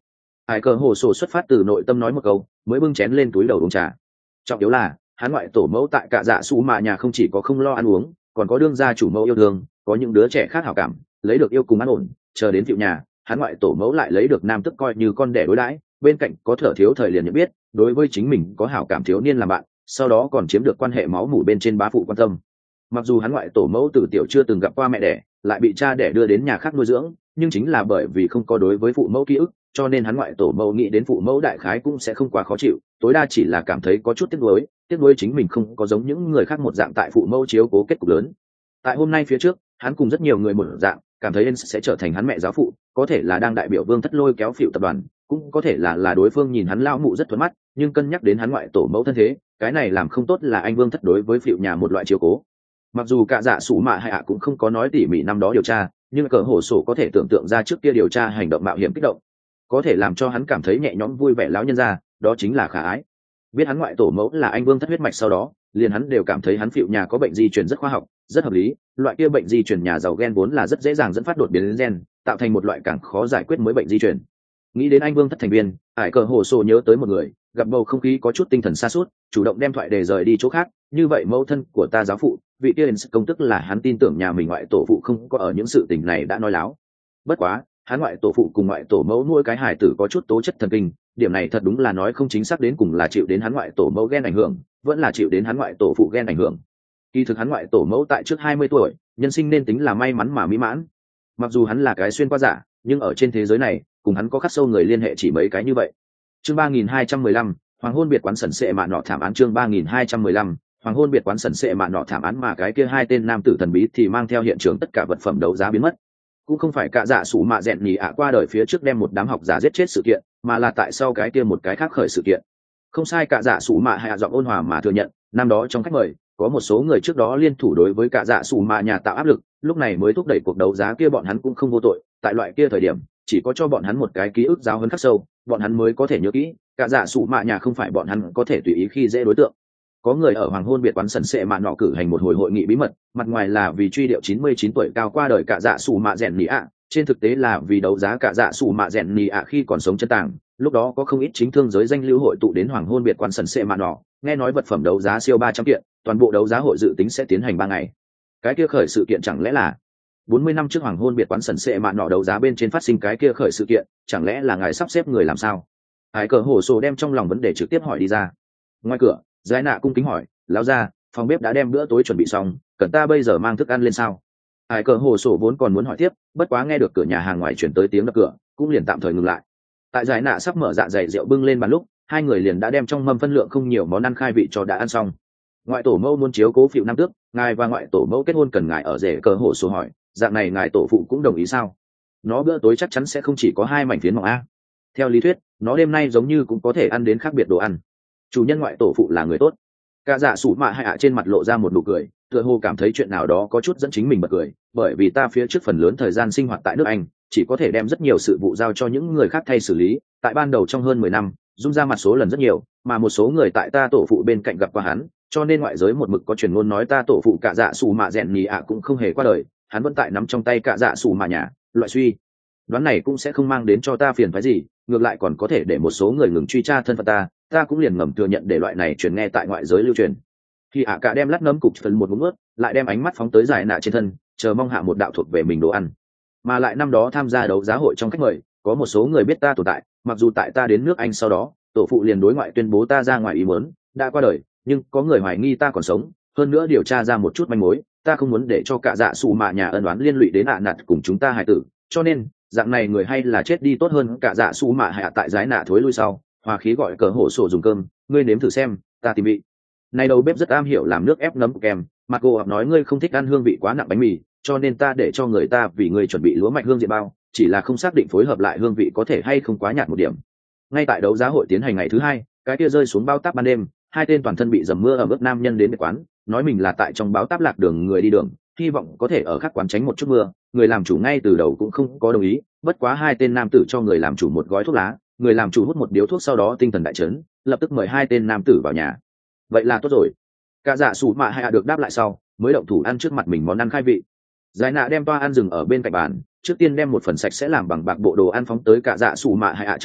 Hải cờ hồ sổ xuất phát từ nội tâm nói một câu, mới bưng chén lên túi đầu uống trà. Trọng yếu là hắn ngoại tổ mẫu tại cả dạ su mạ nhà không chỉ có không lo ăn uống, còn có đương gia chủ mẫu yêu thương, có những đứa trẻ khác hảo cảm, lấy được yêu cùng an ổn. Chờ đến phiệu nhà, hắn ngoại tổ mẫu lại lấy được nam tức coi như con đẻ đối đãi, bên cạnh có thở thiếu thời liền nhận biết, đối với chính mình có hảo cảm thiếu niên làm bạn, sau đó còn chiếm được quan hệ máu mủ bên trên bá phụ quan tâm. Mặc dù hắn ngoại tổ mẫu từ tiểu chưa từng gặp qua mẹ đẻ, lại bị cha đẻ đưa đến nhà khác nuôi dưỡng, nhưng chính là bởi vì không có đối với phụ mẫu ký ức, cho nên hắn ngoại tổ mẫu nghĩ đến phụ mẫu đại khái cũng sẽ không quá khó chịu, tối đa chỉ là cảm thấy có chút tiếc nuối, tiếc nuối chính mình không có giống những người khác một dạng tại phụ mẫu chiếu cố kết cục lớn. Tại hôm nay phía trước, hắn cùng rất nhiều người một dạng, cảm thấy Ence sẽ trở thành hắn mẹ giáo phụ, có thể là đang đại biểu Vương Thất lôi kéo Phựu tập đoàn, cũng có thể là là đối phương nhìn hắn lao mụ rất thuận mắt, nhưng cân nhắc đến hắn ngoại tổ mẫu thân thế, cái này làm không tốt là anh Vương Thất đối với Phựu nhà một loại chiếu cố. Mặc dù cả dạ sủ mạ hay ạ cũng không có nói tỉ mỉ năm đó điều tra, nhưng cỡ hổ sổ có thể tưởng tượng ra trước kia điều tra hành động mạo hiểm kích động, có thể làm cho hắn cảm thấy nhẹ nhõm vui vẻ lão nhân ra, đó chính là khả ái. Biết hắn ngoại tổ mẫu là anh Vương Thất huyết mạch sau đó, liền hắn đều cảm thấy hắn Phựu nhà có bệnh di truyền rất khoa học, rất hợp lý, loại kia bệnh di truyền nhà giàu gen vốn là rất dễ dàng dẫn phát đột biến gen, tạo thành một loại càng khó giải quyết mới bệnh di truyền. Nghĩ đến anh Vương Thất thành viên, Hải cờ hồ sổ nhớ tới một người, gặp bầu không khí có chút tinh thần sa sút, chủ động đem thoại để rời đi chỗ khác, như vậy mẫu thân của ta giáo phụ, vị tiên công tức là hắn tin tưởng nhà mình ngoại tổ phụ không có ở những sự tình này đã nói láo. Bất quá, hắn ngoại tổ phụ cùng ngoại tổ mẫu nuôi cái hài tử có chút tố chất thần kinh, điểm này thật đúng là nói không chính xác đến cùng là chịu đến hắn ngoại tổ mẫu gen ảnh hưởng, vẫn là chịu đến hắn ngoại tổ phụ gen ảnh hưởng. Kỳ thực hắn ngoại tổ mẫu tại trước hai mươi tuổi, nhân sinh nên tính là may mắn mà mỹ mãn. Mặc dù hắn là cái xuyên qua giả, nhưng ở trên thế giới này, cùng hắn có khắc sâu người liên hệ chỉ mấy cái như vậy. Chương ba nghìn hai trăm mười lăm, hoàng hôn biệt quán sẩn sệ mạ nọ thảm án. Chương ba nghìn hai trăm mười lăm, hoàng hôn biệt quán sẩn sệ mạ nọ thảm án. Mà cái kia hai tên nam tử thần bí thì mang theo hiện trường tất cả vật phẩm đấu giá biến mất. Cũng không phải cả dạ sủ mạ dẹn nhì ạ qua đời phía trước đem một đám học giả giết chết sự kiện, mà là tại sau cái kia một cái khác khởi sự kiện. Không sai, cả dạ sủ mạ hạ giọng ôn hòa mà thừa nhận, năm đó trong khách mời có một số người trước đó liên thủ đối với cả dạ sủ mạ nhà tạo áp lực, lúc này mới thúc đẩy cuộc đấu giá kia, bọn hắn cũng không vô tội. Tại loại kia thời điểm, chỉ có cho bọn hắn một cái ký ức giáo huấn khắc sâu, bọn hắn mới có thể nhớ kỹ, cả dạ sủ mạ nhà không phải bọn hắn có thể tùy ý khi dễ đối tượng. Có người ở hoàng hôn biệt quán sẩn sệ mạ nọ cử hành một hồi hội nghị bí mật, mặt ngoài là vì truy điệu chín mươi chín tuổi cao qua đời cả dạ sủ mạ rèn nỉ ạ, trên thực tế là vì đấu giá cả dạ sủ mạ rèn nỉ ạ khi còn sống chân tàng. Lúc đó có không ít chính thương giới danh lưu hội tụ đến hoàng hôn biệt quán sẩn sệ mạ nọ, nghe nói vật phẩm đấu giá siêu ba trăm kiện, toàn bộ đấu giá hội dự tính sẽ tiến hành ba ngày. Cái kia khởi sự kiện chẳng lẽ là bốn mươi năm trước hoàng hôn biệt quán sẩn sệ mạ nọ đấu giá bên trên phát sinh cái kia khởi sự kiện, chẳng lẽ là ngài sắp xếp người làm sao? Hải cờ hổ sổ đem trong lòng vấn đề trực tiếp hỏi đi ra. Ngoài cửa, Giải Nạ cung kính hỏi, lão gia, phòng bếp đã đem bữa tối chuẩn bị xong, cần ta bây giờ mang thức ăn lên sao? Hải cờ hồ sổ vốn còn muốn hỏi tiếp, bất quá nghe được cửa nhà hàng ngoài chuyển tới tiếng đập cửa, cũng liền tạm thời ngừng lại. Tại Giải Nạ sắp mở dạ dày rượu bưng lên bàn lúc, hai người liền đã đem trong mâm phân lượng không nhiều món ăn khai vị cho đã ăn xong. Ngoại tổ mẫu muốn chiếu cố Phựu năm tước, ngài và ngoại tổ mẫu kết hôn cần ngài ở rể. Cờ hồ sổ hỏi, dạng này ngài tổ phụ cũng đồng ý sao? Nó bữa tối chắc chắn sẽ không chỉ có hai mảnh phiến mỏng a. Theo lý thuyết, nó đêm nay giống như cũng có thể ăn đến khác biệt đồ ăn. Chủ nhân ngoại tổ phụ là người tốt. Cả dạ sủ mạ hay ạ trên mặt lộ ra một nụ cười, tựa hồ cảm thấy chuyện nào đó có chút dẫn chính mình bật cười, bởi vì ta phía trước phần lớn thời gian sinh hoạt tại nước Anh, chỉ có thể đem rất nhiều sự vụ giao cho những người khác thay xử lý. Tại ban đầu trong hơn mười năm, dung ra mặt số lần rất nhiều, mà một số người tại ta tổ phụ bên cạnh gặp qua hắn, cho nên ngoại giới một mực có truyền ngôn nói ta tổ phụ cả dạ sủ mạ rèn nhì ạ cũng không hề qua đời, hắn vẫn tại nắm trong tay cả dạ sủ mạ nhà. Loại suy đoán này cũng sẽ không mang đến cho ta phiền phức gì, ngược lại còn có thể để một số người ngừng truy tra thân phận ta, ta cũng liền ngầm thừa nhận để loại này truyền nghe tại ngoại giới lưu truyền. Khi ạ cả đem lát nấm cục phần một muỗng ướt, lại đem ánh mắt phóng tới Giải Nạ trên thân, chờ mong hạ một đạo thuộc về mình đồ ăn. Mà lại năm đó tham gia đấu giá hội trong khách mời, có một số người biết ta tồn tại, mặc dù tại ta đến nước Anh sau đó, tổ phụ liền đối ngoại tuyên bố ta ra ngoài ý muốn, đã qua đời, nhưng có người hoài nghi ta còn sống, hơn nữa điều tra ra một chút manh mối, ta không muốn để cho cả dạ sủ mạ nhà ân oán liên lụy đến ạ nạt cùng chúng ta hài tử, cho nên dạng này người hay là chết đi tốt hơn. Cả dạ sủ mạ hạ tại Giải Nạ thối lui sau, hòa khí gọi cờ hổ sổ dùng cơm, ngươi nếm thử xem, ta tìm vị này đầu bếp rất am hiểu làm nước ép nấm của kem, mà cô nói ngươi không thích ăn hương vị quá nặng bánh mì, cho nên ta để cho người ta vì ngươi chuẩn bị lúa mạch hương diện bao, chỉ là không xác định phối hợp lại hương vị có thể hay không quá nhạt một điểm. Ngay tại đấu giá hội tiến hành ngày thứ hai, cái kia rơi xuống bao táp ban đêm, hai tên toàn thân bị dầm mưa ẩm ướt nam nhân đến quán, nói mình là tại trong báo táp lạc đường người đi đường, hy vọng có thể ở khác quán tránh một chút mưa. Người làm chủ ngay từ đầu cũng không có đồng ý, bất quá hai tên nam tử cho người làm chủ một gói thuốc lá, người làm chủ hút một điếu thuốc sau đó tinh thần đại chấn, lập tức mời hai tên nam tử vào nhà. Vậy là tốt rồi. Cả dạ sủ mạ hay được đáp lại sau, mới động thủ ăn trước mặt mình món ăn khai vị. Giải Nạ đem toa ăn dừng ở bên cạnh bàn, trước tiên đem một phần sạch sẽ làm bằng bạc bộ đồ ăn phóng tới cả dạ sủ mạ hay trước mặt,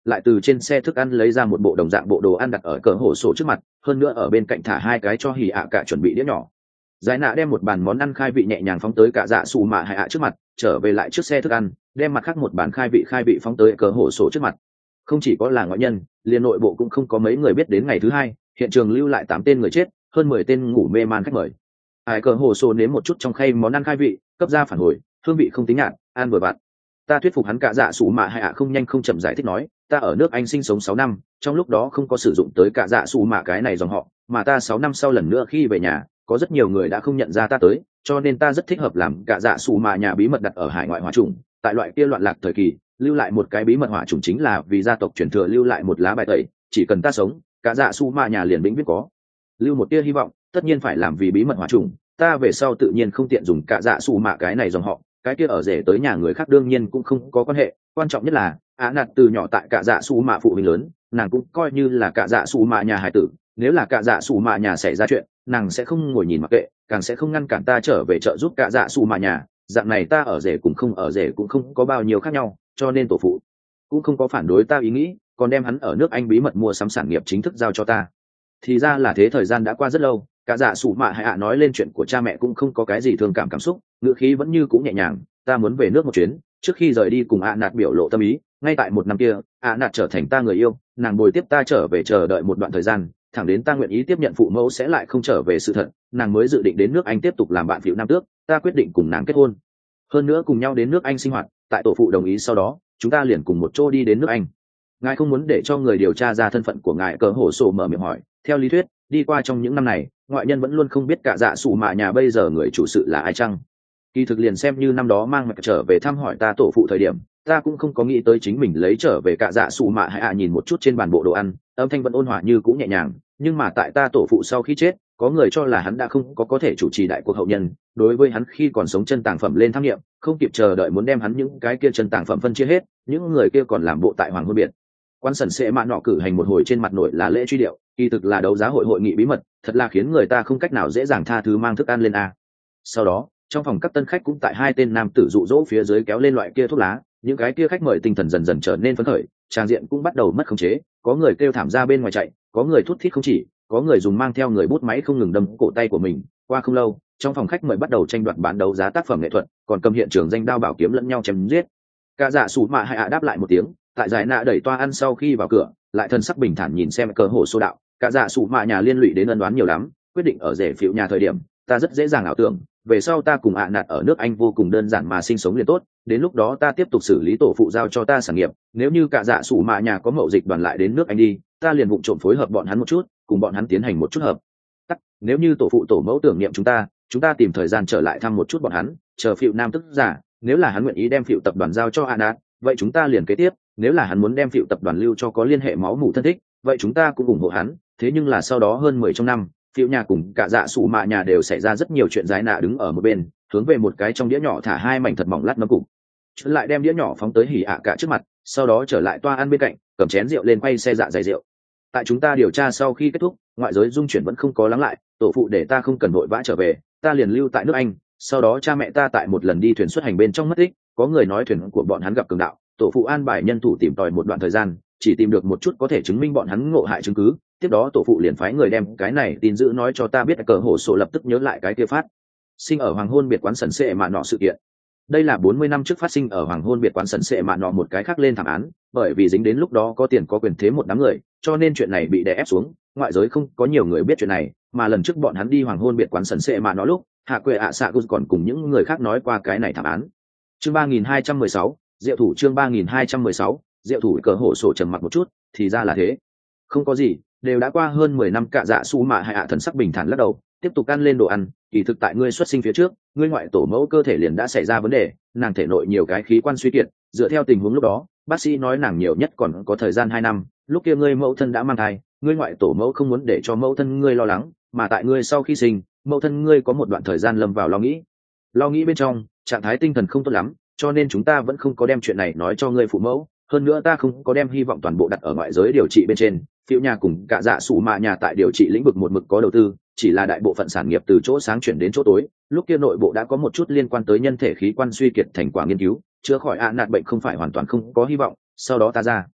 lại từ trên xe thức ăn lấy ra một bộ đồng dạng bộ đồ ăn đặt ở cỡ hổ sổ trước mặt, hơn nữa ở bên cạnh thả hai cái cho hỉ ạ cả chuẩn bị đĩa nhỏ. Giải nạ đem một bàn món ăn khai vị nhẹ nhàng phóng tới cả dạ xù mạ hạ ạ trước mặt, trở về lại trước xe thức ăn, đem mặt khác một bàn khai vị khai vị phóng tới cỡ hổ sổ trước mặt. Không chỉ có là ngoại nhân, liền nội bộ cũng không có mấy người biết đến ngày thứ hai hiện trường lưu lại tám tên người chết, hơn mười tên ngủ mê man khách mời. Ai cỡ hổ sổ nếm một chút trong khay món ăn khai vị, cấp ra phản hồi, hương vị không tính nhạt, ăn vừa vặn. Ta thuyết phục hắn cả dạ xù mạ hạ ạ không nhanh không chậm giải thích nói, ta ở nước Anh sinh sống sáu năm, trong lúc đó không có sử dụng tới cả dạ xù mạ cái này dòng họ, mà ta sáu năm sau lần nữa khi về nhà, có rất nhiều người đã không nhận ra ta tới, cho nên ta rất thích hợp làm cả dạ xù mạ nhà bí mật đặt ở hải ngoại hỏa trùng. Tại loại kia loạn lạc thời kỳ, lưu lại một cái bí mật hỏa trùng chính là vì gia tộc truyền thừa lưu lại một lá bài tẩy, chỉ cần ta sống, cả dạ xù mạ nhà liền vĩnh viễn có lưu một tia hy vọng, tất nhiên phải làm vì bí mật hỏa trùng. Ta về sau tự nhiên không tiện dùng cả dạ xù mạ cái này dòng họ, cái kia ở rể tới nhà người khác đương nhiên cũng không có quan hệ, quan trọng nhất là á nạt từ nhỏ tại cả dạ xù mạ phụ huynh lớn, nàng cũng coi như là cả dạ xù mạ nhà hải tử, nếu là cả dạ xù mạ nhà xảy ra chuyện, nàng sẽ không ngồi nhìn mặc kệ, càng sẽ không ngăn cản ta trở về trợ giúp cả dạ xù mạ nhà. Dạng này ta ở rể cũng không ở rể cũng không có bao nhiêu khác nhau, cho nên tổ phụ cũng không có phản đối ta ý nghĩ, còn đem hắn ở nước Anh bí mật mua sắm sản nghiệp chính thức giao cho ta. Thì ra là thế. Thời gian đã qua rất lâu, cả dạ xù mạ hạ nói lên chuyện của cha mẹ cũng không có cái gì thương cảm cảm xúc, ngữ khí vẫn như cũng nhẹ nhàng. Ta muốn về nước một chuyến, trước khi rời đi cùng ạ nạt biểu lộ tâm ý, ngay tại một năm kia ạ nạt trở thành ta người yêu, nàng bồi tiếp ta trở về chờ đợi một đoạn thời gian, thẳng đến ta nguyện ý tiếp nhận phụ mẫu sẽ lại không trở về sự thật, nàng mới dự định đến nước Anh tiếp tục làm bạn phiệu nam tước. Ta quyết định cùng nàng kết hôn, hơn nữa cùng nhau đến nước Anh sinh hoạt. Tại tổ phụ đồng ý sau đó, chúng ta liền cùng một chỗ đi đến nước Anh. Ngài không muốn để cho người điều tra ra thân phận của ngài? Cờ hổ sổ mở miệng hỏi. Theo lý thuyết, đi qua trong những năm này, ngoại nhân vẫn luôn không biết cả dạ xù mạ nhà bây giờ người chủ sự là ai chăng. Kỳ thực liền xem như năm đó mang mẹ trở về thăm hỏi ta tổ phụ thời điểm, ta cũng không có nghĩ tới chính mình lấy trở về cả dạ xù mạ. Hay à, nhìn một chút trên bàn bộ đồ ăn, âm thanh vẫn ôn hòa như cũng nhẹ nhàng, nhưng mà tại ta tổ phụ sau khi chết, có người cho là hắn đã không có có thể chủ trì đại cuộc hậu nhân. Đối với hắn khi còn sống chân tàng phẩm lên tham nghiệm, không kịp chờ đợi muốn đem hắn những cái kia chân tàng phẩm phân chia hết. Những người kia còn làm bộ tại hoàng hôn biệt quan sần sẽ mạ nọ cử hành một hồi trên mặt nội là lễ truy điệu, kỳ thực là đấu giá hội hội nghị bí mật, thật là khiến người ta không cách nào dễ dàng tha thứ mang thức ăn lên a. Sau đó trong phòng các tân khách cũng tại hai tên nam tử dụ dỗ phía dưới kéo lên loại kia thuốc lá, những cái kia khách mời tinh thần dần dần trở nên phấn khởi, trang diện cũng bắt đầu mất khống chế, có người kêu thảm ra bên ngoài chạy, có người thút thít không chỉ, có người dùng mang theo người bút máy không ngừng đâm cổ tay của mình. Qua không lâu, trong phòng khách mời bắt đầu tranh đoạt bán đấu giá tác phẩm nghệ thuật, còn cầm hiện trường danh đao bảo kiếm lẫn nhau chém giết. Cả dạ sủ mạ hạ đáp lại một tiếng, tại giải nạ đẩy toa ăn sau khi vào cửa, lại thân sắc bình thản nhìn xem cờ hổ số đạo. Cả dạ sủ mạ nhà liên lụy đến ân đoán nhiều lắm, quyết định ở rể phiệu nhà thời điểm, ta rất dễ dàng ảo tưởng về sau ta cùng ạ nạt ở nước Anh vô cùng đơn giản mà sinh sống liền tốt, đến lúc đó ta tiếp tục xử lý tổ phụ giao cho ta sản nghiệp, nếu như cả dạ sủ mạ nhà có mậu dịch đoàn lại đến nước Anh đi, ta liền vụng trộm phối hợp bọn hắn một chút, cùng bọn hắn tiến hành một chút hợp tắc. Nếu như tổ phụ tổ mẫu tưởng niệm chúng ta, chúng ta tìm thời gian trở lại thăm một chút bọn hắn, chờ phiệu nam tức giả, nếu là hắn nguyện ý đem phiệu tập đoàn giao cho ạ nạt, vậy chúng ta liền kế tiếp, nếu là hắn muốn đem phiệu tập đoàn lưu cho có liên hệ máu mủ thân thích, vậy chúng ta cũng ủng hộ hắn. Thế nhưng là sau đó hơn mười trong năm, phiệu nhà cùng cả dạ sủ mạ nhà đều xảy ra rất nhiều chuyện. Giải nạ đứng ở một bên, hướng về một cái trong đĩa nhỏ thả hai mảnh thật mỏng lát nấm cục, trở lại đem đĩa nhỏ phóng tới hỉ ạ cả trước mặt, sau đó trở lại toa ăn bên cạnh, cầm chén rượu lên quay xe dạ dày rượu. Tại chúng ta điều tra sau khi kết thúc, ngoại giới dung chuyển vẫn không có lắng lại, tổ phụ để ta không cần vội vã trở về, ta liền lưu tại nước Anh. Sau đó cha mẹ ta tại một lần đi thuyền xuất hành bên trong mất tích, có người nói thuyền của bọn hắn gặp cường đạo, tổ phụ an bài nhân thủ tìm tòi một đoạn thời gian, chỉ tìm được một chút có thể chứng minh bọn hắn ngộ hại chứng cứ. Tiếp đó tổ phụ liền phái người đem cái này tin dữ nói cho ta biết. Cờ hổ sổ lập tức nhớ lại cái kia phát sinh ở hoàng hôn biệt quán sần sệ mạ nọ sự kiện. Đây là bốn mươi năm trước phát sinh ở hoàng hôn biệt quán sần sệ mạ nọ một cái khác lên thảm án, bởi vì dính đến lúc đó có tiền có quyền thế một đám người, cho nên chuyện này bị đè ép xuống, ngoại giới không có nhiều người biết chuyện này. Mà lần trước bọn hắn đi hoàng hôn biệt quán sần sệ mạ nọ lúc, hạ quệ ạ xạ còn cùng những người khác nói qua cái này thảm án. Chương ba nghìn hai trăm mười sáu, diệu thủ. Chương ba nghìn hai trăm mười sáu, diệu thủ. Cờ hổ sổ trầm mặc một chút, thì ra là thế. Không có gì, đều đã qua hơn mười năm. Cả dạ su mạ hạ ạ thần sắc bình thản lắc đầu, tiếp tục ăn lên đồ ăn. Kỳ thực tại ngươi xuất sinh phía trước, ngươi ngoại tổ mẫu cơ thể liền đã xảy ra vấn đề, nàng thể nội nhiều cái khí quan suy kiệt, dựa theo tình huống lúc đó, bác sĩ nói nàng nhiều nhất còn có thời gian hai năm, lúc kia ngươi mẫu thân đã mang thai, ngươi ngoại tổ mẫu không muốn để cho mẫu thân ngươi lo lắng, mà tại ngươi sau khi sinh, mẫu thân ngươi có một đoạn thời gian lâm vào lo nghĩ. Lo nghĩ bên trong, trạng thái tinh thần không tốt lắm, cho nên chúng ta vẫn không có đem chuyện này nói cho ngươi phụ mẫu, hơn nữa ta không có đem hy vọng toàn bộ đặt ở ngoại giới điều trị bên trên. Phiệu nhà cùng cả dạ sủ mạ nhà tại điều trị lĩnh vực một mực có đầu tư, chỉ là đại bộ phận sản nghiệp từ chỗ sáng chuyển đến chỗ tối. Lúc kia nội bộ đã có một chút liên quan tới nhân thể khí quan suy kiệt thành quả nghiên cứu, chữa khỏi ạ nạt bệnh không phải hoàn toàn không có hy vọng. Sau đó ta ra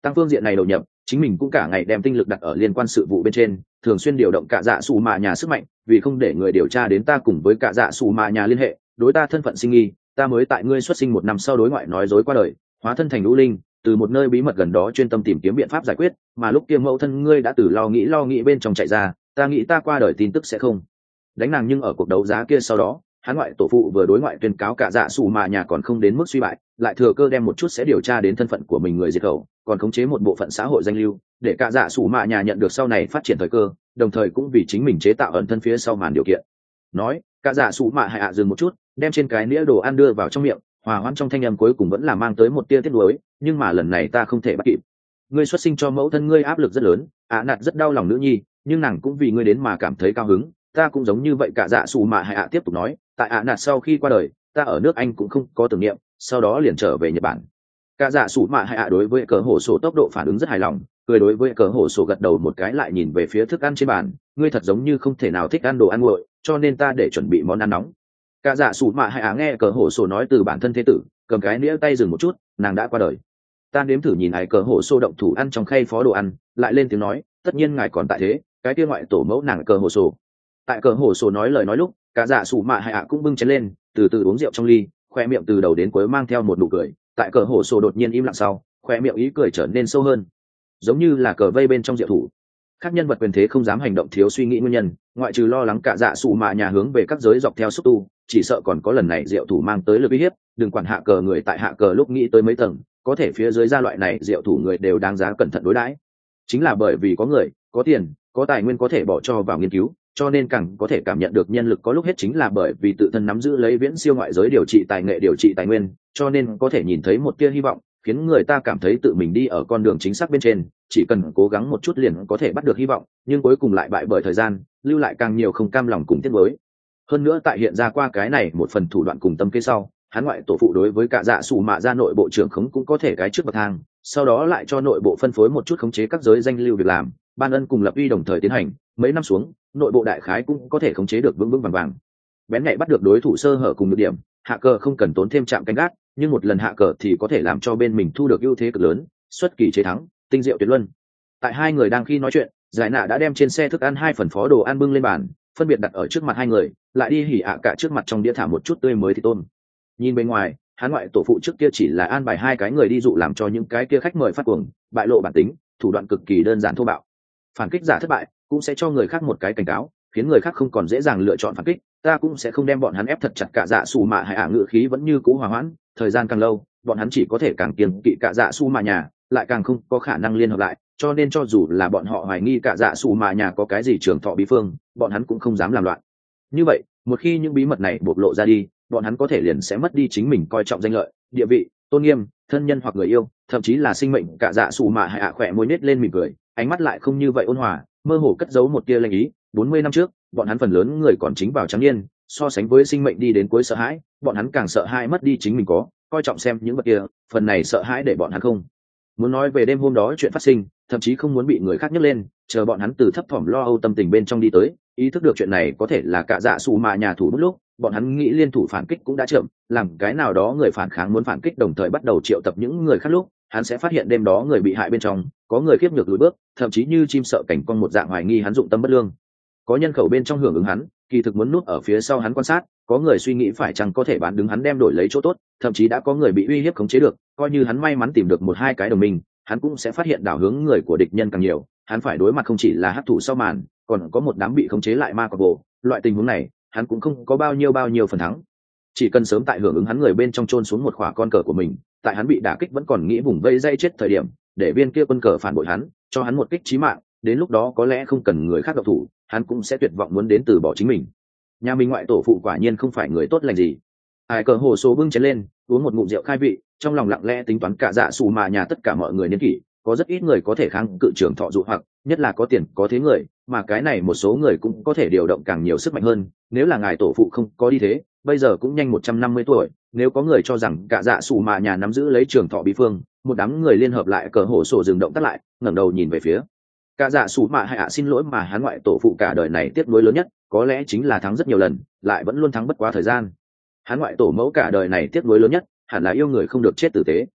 tăng phương diện này đầu nhập, chính mình cũng cả ngày đem tinh lực đặt ở liên quan sự vụ bên trên, thường xuyên điều động cả dạ xù mạ nhà sức mạnh, vì không để người điều tra đến ta cùng với cả dạ xù mạ nhà liên hệ, đối ta thân phận sinh nghi, ta mới tại ngươi xuất sinh một năm sau đối ngoại nói dối qua đời, hóa thân thành lũ linh, từ một nơi bí mật gần đó chuyên tâm tìm kiếm biện pháp giải quyết, mà lúc kia mẫu thân ngươi đã từ lo nghĩ lo nghĩ bên trong chạy ra, ta nghĩ ta qua đời tin tức sẽ không đánh nàng, nhưng ở cuộc đấu giá kia sau đó, hắn ngoại tổ phụ vừa đối ngoại tuyên cáo cả dạ xù mạ nhà còn không đến mức suy bại, lại thừa cơ đem một chút sẽ điều tra đến thân phận của mình người diệt khẩu, còn khống chế một bộ phận xã hội danh lưu, để cả dạ xù mạ nhà nhận được sau này phát triển thời cơ, đồng thời cũng vì chính mình chế tạo ẩn thân phía sau màn điều kiện. Nói, cả dạ xù mạ hạ dừng một chút, đem trên cái nĩa đồ ăn đưa vào trong miệng, hòa hoãn trong thanh âm cuối cùng vẫn là mang tới một tia tiếc nuối, nhưng mà lần này ta không thể bắt kịp. Ngươi xuất sinh cho mẫu thân ngươi áp lực rất lớn, ạ nạt rất đau lòng nữ nhi, nhưng nàng cũng vì ngươi đến mà cảm thấy cao hứng, ta cũng giống như vậy. Cả dạ xù mạ hạ tiếp tục nói, tại ạ nạt sau khi qua đời, ta ở nước Anh cũng không có tưởng niệm, sau đó liền trở về Nhật Bản. Cả dạ xù mạ hạ đối với cờ hổ sổ tốc độ phản ứng rất hài lòng, cười đối với cờ hổ sổ gật đầu một cái, lại nhìn về phía thức ăn trên bàn, ngươi thật giống như không thể nào thích ăn đồ ăn nguội, cho nên ta để chuẩn bị món ăn nóng. Cả dạ xù mạ hạ nghe cờ hổ sổ nói từ bản thân thế tử, cầm cái nĩa tay dừng một chút, nàng đã qua đời. Ta nếm thử nhìn ai cờ hổ sổ động thủ ăn trong khay phó đồ ăn, lại lên tiếng nói, tất nhiên ngài còn tại thế, cái kia ngoại tổ mẫu nàng cờ hổ sổ. Tại cờ hổ sổ nói lời nói lúc, cả dạ xù mạ hạ cũng bưng chén lên, từ từ uống rượu trong ly, khoe miệng từ đầu đến cuối mang theo một nụ cười. Tại cờ hổ sổ đột nhiên im lặng sau, khoe miệng ý cười trở nên sâu hơn, giống như là cờ vây bên trong diệu thủ. Các nhân vật quyền thế không dám hành động thiếu suy nghĩ nguyên nhân, ngoại trừ lo lắng cả dạ xù mạ nhà hướng về các giới dọc theo xúc tu, chỉ sợ còn có lần này diệu thủ mang tới lực uy hiếp. Đừng quản hạ cờ người tại hạ cờ lúc nghĩ tới mấy tầng, có thể phía dưới gia loại này diệu thủ người đều đáng giá cẩn thận đối đãi. Chính là bởi vì có người, có tiền, có tài nguyên có thể bỏ cho vào nghiên cứu, cho nên càng có thể cảm nhận được nhân lực có lúc hết, chính là bởi vì tự thân nắm giữ lấy viễn siêu ngoại giới điều trị tài nghệ điều trị tài nguyên, cho nên có thể nhìn thấy một tia hy vọng, khiến người ta cảm thấy tự mình đi ở con đường chính xác bên trên, chỉ cần cố gắng một chút liền có thể bắt được hy vọng, nhưng cuối cùng lại bại bởi thời gian, lưu lại càng nhiều không cam lòng cùng tiếc nuối. Hơn nữa tại hiện ra qua cái này một phần thủ đoạn cùng tâm kế sau, hắn ngoại tổ phụ đối với cả dạ xù mạ ra nội bộ trưởng khống cũng có thể cái trước bậc thang, sau đó lại cho nội bộ phân phối một chút khống chế các giới danh lưu việc làm, ban ân cùng lập uy đồng thời tiến hành, mấy năm xuống, nội bộ đại khái cũng có thể khống chế được vững vững vàng vàng. Bén nhạy bắt được đối thủ sơ hở cùng nhược điểm, hạ cờ không cần tốn thêm trạm canh gác, nhưng một lần hạ cờ thì có thể làm cho bên mình thu được ưu thế cực lớn, xuất kỳ chế thắng, tinh diệu tuyệt luân. Tại hai người đang khi nói chuyện, giải nạ đã đem trên xe thức ăn hai phần phó đồ ăn bưng lên bàn, phân biệt đặt ở trước mặt hai người, lại đi hỉ ạ cả trước mặt trong đĩa thả một chút tươi mới thịt tôm. Nhìn bên ngoài, hắn ngoại tổ phụ trước kia chỉ là an bài hai cái người đi dụ làm cho những cái kia khách mời phát cuồng, bại lộ bản tính, thủ đoạn cực kỳ đơn giản thô bạo. Phản kích giả thất bại, cũng sẽ cho người khác một cái cảnh cáo, khiến người khác không còn dễ dàng lựa chọn phản kích. Ta cũng sẽ không đem bọn hắn ép thật chặt. Cả dạ xù mạ hay ả ngự khí vẫn như cũ hòa hoãn, thời gian càng lâu, bọn hắn chỉ có thể càng kiêng kỵ cả dạ xù mạ nhà, lại càng không có khả năng liên hợp lại, cho nên cho dù là bọn họ hoài nghi cả dạ xù mạ nhà có cái gì trường thọ bí phương, bọn hắn cũng không dám làm loạn. Như vậy, một khi những bí mật này bộc lộ ra đi, bọn hắn có thể liền sẽ mất đi chính mình coi trọng danh lợi, địa vị, tôn nghiêm, thân nhân hoặc người yêu, thậm chí là sinh mệnh. Cả dạ xù mạ hay ả khỏe môi nết lên mỉm cười, ánh mắt lại không như vậy ôn hòa, mơ hồ cất giấu một tia lanh ý. Bốn mươi năm trước, bọn hắn phần lớn người còn chính vào trắng niên, so sánh với sinh mệnh đi đến cuối sợ hãi, bọn hắn càng sợ hãi mất đi chính mình có, coi trọng xem những vật kia, phần này sợ hãi để bọn hắn không muốn nói về đêm hôm đó chuyện phát sinh, thậm chí không muốn bị người khác nhắc lên, chờ bọn hắn từ thấp thỏm lo âu tâm tình bên trong đi tới, ý thức được chuyện này có thể là cả dạ xù mạ nhà thủ bút lúc, bọn hắn nghĩ liên thủ phản kích cũng đã chậm, làm cái nào đó người phản kháng muốn phản kích đồng thời bắt đầu triệu tập những người khác lúc, hắn sẽ phát hiện đêm đó người bị hại bên trong có người khiếp nhược lùi bước, thậm chí như chim sợ cảnh con một dạng hoài nghi hắn dụng tâm bất lương. Có nhân khẩu bên trong hưởng ứng hắn, kỳ thực muốn núp ở phía sau hắn quan sát, có người suy nghĩ phải chăng có thể bán đứng hắn đem đổi lấy chỗ tốt, thậm chí đã có người bị uy hiếp khống chế được, coi như hắn may mắn tìm được một hai cái đồng minh, hắn cũng sẽ phát hiện đảo hướng người của địch nhân càng nhiều, hắn phải đối mặt không chỉ là hắc thủ sau màn, còn có một đám bị khống chế lại ma cọp bộ, loại tình huống này, hắn cũng không có bao nhiêu bao nhiêu phần thắng. Chỉ cần sớm tại hưởng ứng hắn người bên trong chôn xuống một khỏa con cờ của mình, tại hắn bị đả kích vẫn còn nghĩ vùng vây dây chết thời điểm, để viên kia quân cờ phản bội hắn, cho hắn một kích chí mạng, đến lúc đó có lẽ không cần người khác độc thủ, hắn cũng sẽ tuyệt vọng muốn đến từ bỏ chính mình. Nhà mình ngoại tổ phụ quả nhiên không phải người tốt lành gì. Ai cờ hồ số bưng chén lên, uống một ngụm rượu khai vị, trong lòng lặng lẽ tính toán cả dạ xù mà nhà tất cả mọi người niên kỷ, có rất ít người có thể kháng cự trưởng thọ dụ hoặc, nhất là có tiền có thế người, mà cái này một số người cũng có thể điều động càng nhiều sức mạnh hơn. Nếu là ngài tổ phụ không có đi thế, bây giờ cũng nhanh một trăm năm mươi tuổi, nếu có người cho rằng cả dạ xù mà nhà nắm giữ lấy trưởng thọ bí phương, một đám người liên hợp lại cờ hổ sổ dừng động tắt lại, ngẩng đầu nhìn về phía cả dạ xù mà hay ạ xin lỗi mà hắn ngoại tổ phụ cả đời này tiếc nuối lớn nhất, có lẽ chính là thắng rất nhiều lần, lại vẫn luôn thắng bất quá thời gian. Hắn ngoại tổ mẫu cả đời này tiếc nuối lớn nhất, hẳn là yêu người không được chết tử tế.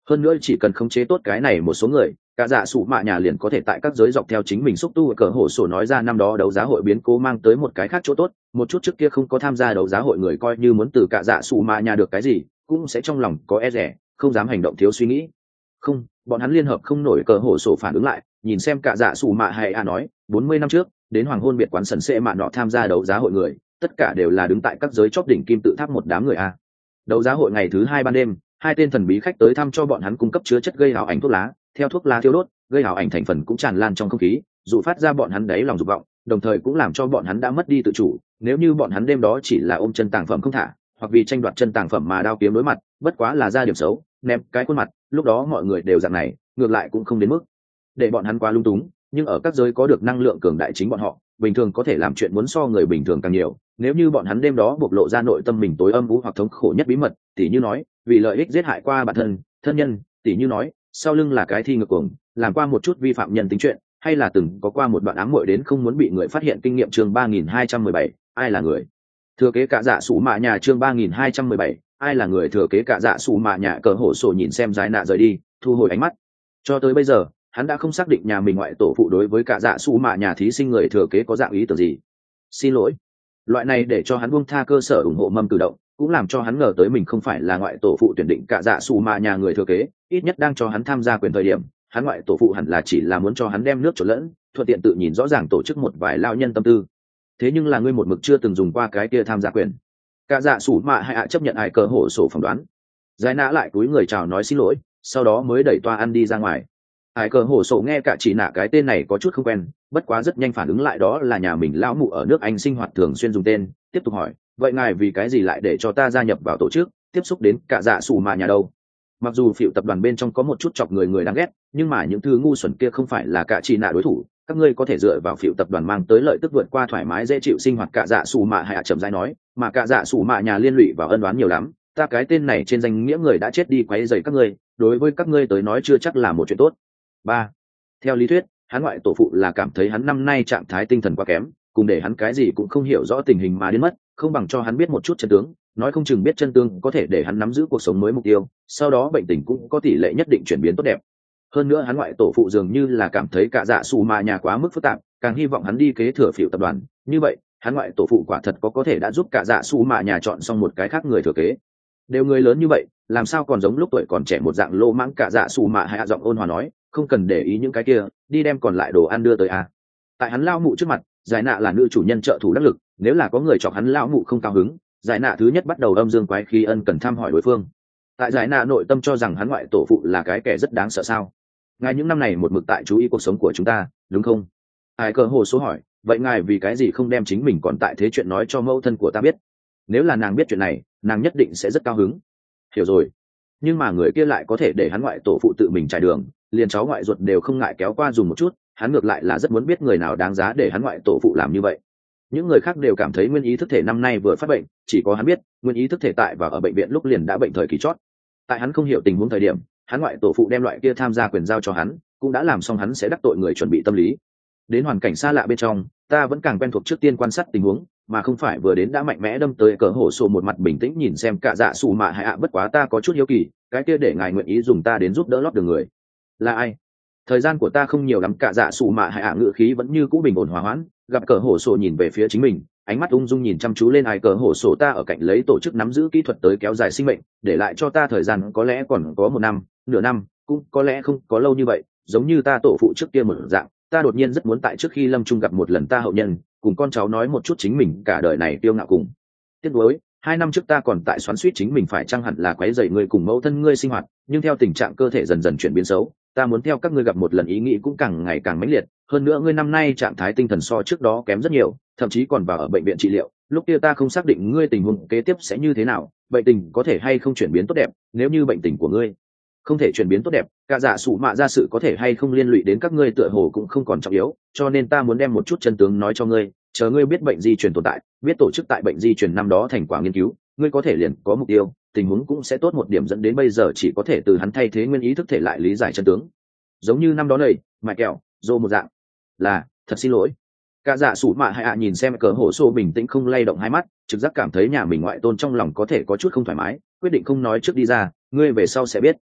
hơn nữa chỉ cần khống chế tốt cái này một số người, cả dạ sủ mạ nhà liền có thể tại các giới dọc theo chính mình xúc tu. Cờ hổ sổ nói ra năm đó đấu giá hội biến cố mang tới một cái khác chỗ tốt, một chút trước kia không có tham gia đấu giá hội người coi như muốn từ cả dạ sủ mạ nhà được cái gì cũng sẽ trong lòng có e rẻ, không dám hành động thiếu suy nghĩ. Không, bọn hắn liên hợp không nổi. Cờ hổ sổ phản ứng lại, nhìn xem cả dạ sủ mạ hay a nói, bốn mươi năm trước đến hoàng hôn biệt quán sần xệ mạ nọ tham gia đấu giá hội người, tất cả đều là đứng tại các giới chóp đỉnh kim tự tháp một đám người a. Đấu giá hội ngày thứ hai ban đêm, hai tên thần bí khách tới thăm cho bọn hắn cung cấp chứa chất gây ảo ảnh thuốc lá, theo thuốc lá thiêu đốt, gây ảo ảnh thành phần cũng tràn lan trong không khí, dụ phát ra bọn hắn đáy lòng dục vọng, đồng thời cũng làm cho bọn hắn đã mất đi tự chủ. Nếu như bọn hắn đêm đó chỉ là ôm chân tàng phẩm không thả, hoặc vì tranh đoạt chân tàng phẩm mà đao kiếm đối mặt, bất quá là ra điểm xấu, ném cái khuôn mặt, lúc đó mọi người đều dạng này, ngược lại cũng không đến mức để bọn hắn quá lung túng. Nhưng ở các giới có được năng lượng cường đại chính bọn họ, bình thường có thể làm chuyện muốn so người bình thường càng nhiều. Nếu như bọn hắn đêm đó bộc lộ ra nội tâm mình tối âm u hoặc thống khổ nhất bí mật, tỉ như nói vì lợi ích giết hại qua bản thân thân nhân, tỉ như nói sau lưng là cái thi ngược cuồng, làm qua một chút vi phạm nhân tính chuyện, hay là từng có qua một đoạn ám muội đến không muốn bị người phát hiện kinh nghiệm. Chương ba nghìn hai trăm mười bảy, ai là người thừa kế cả dạ sủ mạ nhà. Chương ba nghìn hai trăm mười bảy, ai là người thừa kế cả dạ sủ mạ nhà. Cờ hổ sổ nhìn xem Giải Nạ rời đi, thu hồi ánh mắt. Cho tới bây giờ hắn đã không xác định nhà mình ngoại tổ phụ đối với cả dạ sủ mạ nhà thí sinh người thừa kế có dạng ý tưởng gì. Xin lỗi, loại này để cho hắn buông tha cơ sở ủng hộ mâm cử động, cũng làm cho hắn ngờ tới mình không phải là ngoại tổ phụ tuyển định cả dạ sủ mạ nhà người thừa kế. Ít nhất đang cho hắn tham gia quyền thời điểm, hắn ngoại tổ phụ hẳn là chỉ là muốn cho hắn đem nước trộn lẫn, thuận tiện tự nhìn rõ ràng tổ chức một vài lao nhân tâm tư. Thế nhưng là ngươi một mực chưa từng dùng qua cái kia tham gia quyền. Cả dạ sủ mạ hay ạ chấp nhận ai cờ hổ sổ phỏng đoán. Giải Nã lại cúi người chào nói xin lỗi, sau đó mới đẩy toa ăn đi ra ngoài. Ai cờ hổ sổ nghe cả chỉ nạ cái tên này có chút không quen, bất quá rất nhanh phản ứng lại đó là nhà mình lão mụ ở nước Anh sinh hoạt thường xuyên dùng tên, tiếp tục hỏi, vậy ngài vì cái gì lại để cho ta gia nhập vào tổ chức, tiếp xúc đến cả dạ sủ mạ nhà đâu? Mặc dù phiệu tập đoàn bên trong có một chút chọc người người đáng ghét, nhưng mà những thứ ngu xuẩn kia không phải là cả chỉ nạ đối thủ. Các ngươi có thể dựa vào phiệu tập đoàn mang tới lợi tức vượt qua thoải mái dễ chịu sinh hoạt. Cả dạ sủ mạ hay ạ chậm rãi nói, mà cả dạ sủ mạ nhà liên lụy vào ân oán nhiều lắm, ta cái tên này trên danh nghĩa người đã chết đi quấy rầy các ngươi, đối với các ngươi tới nói chưa chắc là một chuyện tốt. Ba, theo lý thuyết hắn ngoại tổ phụ là cảm thấy hắn năm nay trạng thái tinh thần quá kém, cùng để hắn cái gì cũng không hiểu rõ tình hình mà đến mất, không bằng cho hắn biết một chút chân tướng, nói không chừng biết chân tướng có thể để hắn nắm giữ cuộc sống mới mục tiêu, sau đó bệnh tình cũng có tỷ lệ nhất định chuyển biến tốt đẹp. Hơn nữa hắn ngoại tổ phụ dường như là cảm thấy cả dạ sủ mạ nhà quá mức phức tạp, càng hy vọng hắn đi kế thừa phiệu tập đoàn, như vậy hắn ngoại tổ phụ quả thật có có thể đã giúp cả dạ sủ mạ nhà chọn xong một cái khác người thừa kế. Đều người lớn như vậy, làm sao còn giống lúc tuổi còn trẻ một dạng lô mãng. Cả dạ sủ mạ hay hạ giọng ôn hòa nói, không cần để ý những cái kia, đi đem còn lại đồ ăn đưa tới à. Tại hắn lao mụ trước mặt, Giải Nạ là nữ chủ nhân trợ thủ đắc lực, nếu là có người chọc hắn lao mụ không cao hứng, Giải Nạ thứ nhất bắt đầu âm dương quái khí ân cần thăm hỏi đối phương. Tại Giải Nạ nội tâm cho rằng hắn ngoại tổ phụ là cái kẻ rất đáng sợ sao? Ngài những năm này một mực tại chú ý cuộc sống của chúng ta, đúng không? Ai cờ hồ số hỏi, vậy ngài vì cái gì không đem chính mình còn tại thế chuyện nói cho mẫu thân của ta biết? Nếu là nàng biết chuyện này, nàng nhất định sẽ rất cao hứng. Hiểu rồi. Nhưng mà người kia lại có thể để hắn ngoại tổ phụ tự mình trải đường, liền cháu ngoại ruột đều không ngại kéo qua dùng một chút, hắn ngược lại là rất muốn biết người nào đáng giá để hắn ngoại tổ phụ làm như vậy. Những người khác đều cảm thấy nguyên ý thức thể năm nay vừa phát bệnh, chỉ có hắn biết nguyên ý thức thể tại và ở bệnh viện lúc liền đã bệnh thời kỳ chót. Tại hắn không hiểu tình huống thời điểm, hắn ngoại tổ phụ đem loại kia tham gia quyền giao cho hắn, cũng đã làm xong hắn sẽ đắc tội người chuẩn bị tâm lý. Đến hoàn cảnh xa lạ bên trong, ta vẫn càng quen thuộc trước tiên quan sát tình huống, mà không phải vừa đến đã mạnh mẽ đâm tới. Cờ hổ sổ một mặt bình tĩnh nhìn xem cả dạ sủ mạ hay ạ. Bất quá ta có chút hiếu kỳ, cái kia để ngài nguyện ý dùng ta đến giúp đỡ lót đường người là ai? Thời gian của ta không nhiều lắm. Cả dạ sủ mạ hay ạ ngữ khí vẫn như cũ bình ổn hòa hoãn, gặp cờ hổ sổ nhìn về phía chính mình, ánh mắt ung dung nhìn chăm chú lên. Ai cờ hổ sổ ta ở cạnh lấy tổ chức nắm giữ kỹ thuật tới kéo dài sinh mệnh, để lại cho ta thời gian có lẽ còn có một năm, nửa năm, cũng có lẽ không có lâu như vậy. Giống như ta tổ phụ trước kia một dạng, ta đột nhiên rất muốn tại trước khi lâm chung gặp một lần ta hậu nhân, cùng con cháu nói một chút chính mình cả đời này tiêu ngạo cùng tiếc nuối. Hai năm trước ta còn tại xoắn suýt chính mình phải chăng hẳn là quấy rầy ngươi cùng mẫu thân ngươi sinh hoạt, nhưng theo tình trạng cơ thể dần dần chuyển biến xấu, ta muốn theo các ngươi gặp một lần ý nghĩ cũng càng ngày càng mãnh liệt. Hơn nữa ngươi năm nay trạng thái tinh thần so trước đó kém rất nhiều, thậm chí còn vào ở bệnh viện trị liệu. Lúc kia ta không xác định ngươi tình huống kế tiếp sẽ như thế nào, bệnh tình có thể hay không chuyển biến tốt đẹp. Nếu như bệnh tình của ngươi không thể chuyển biến tốt đẹp, cả dạ sủ mạ ra sự có thể hay không liên lụy đến các ngươi tựa hồ cũng không còn trọng yếu, cho nên ta muốn đem một chút chân tướng nói cho ngươi, chờ ngươi biết bệnh di truyền tồn tại, biết tổ chức tại bệnh di truyền năm đó thành quả nghiên cứu, ngươi có thể liền có mục tiêu, tình huống cũng sẽ tốt một điểm, dẫn đến bây giờ chỉ có thể từ hắn thay thế nguyên ý thức thể lại lý giải chân tướng. Giống như năm đó này, mại kẹo, dô một dạng. Là, thật xin lỗi. Cả dạ sủ mạ hay ạ nhìn xem cờ hổ xô bình tĩnh không lay động hai mắt, trực giác cảm thấy nhà mình ngoại tôn trong lòng có thể có chút không thoải mái, quyết định không nói trước đi ra, ngươi về sau sẽ biết.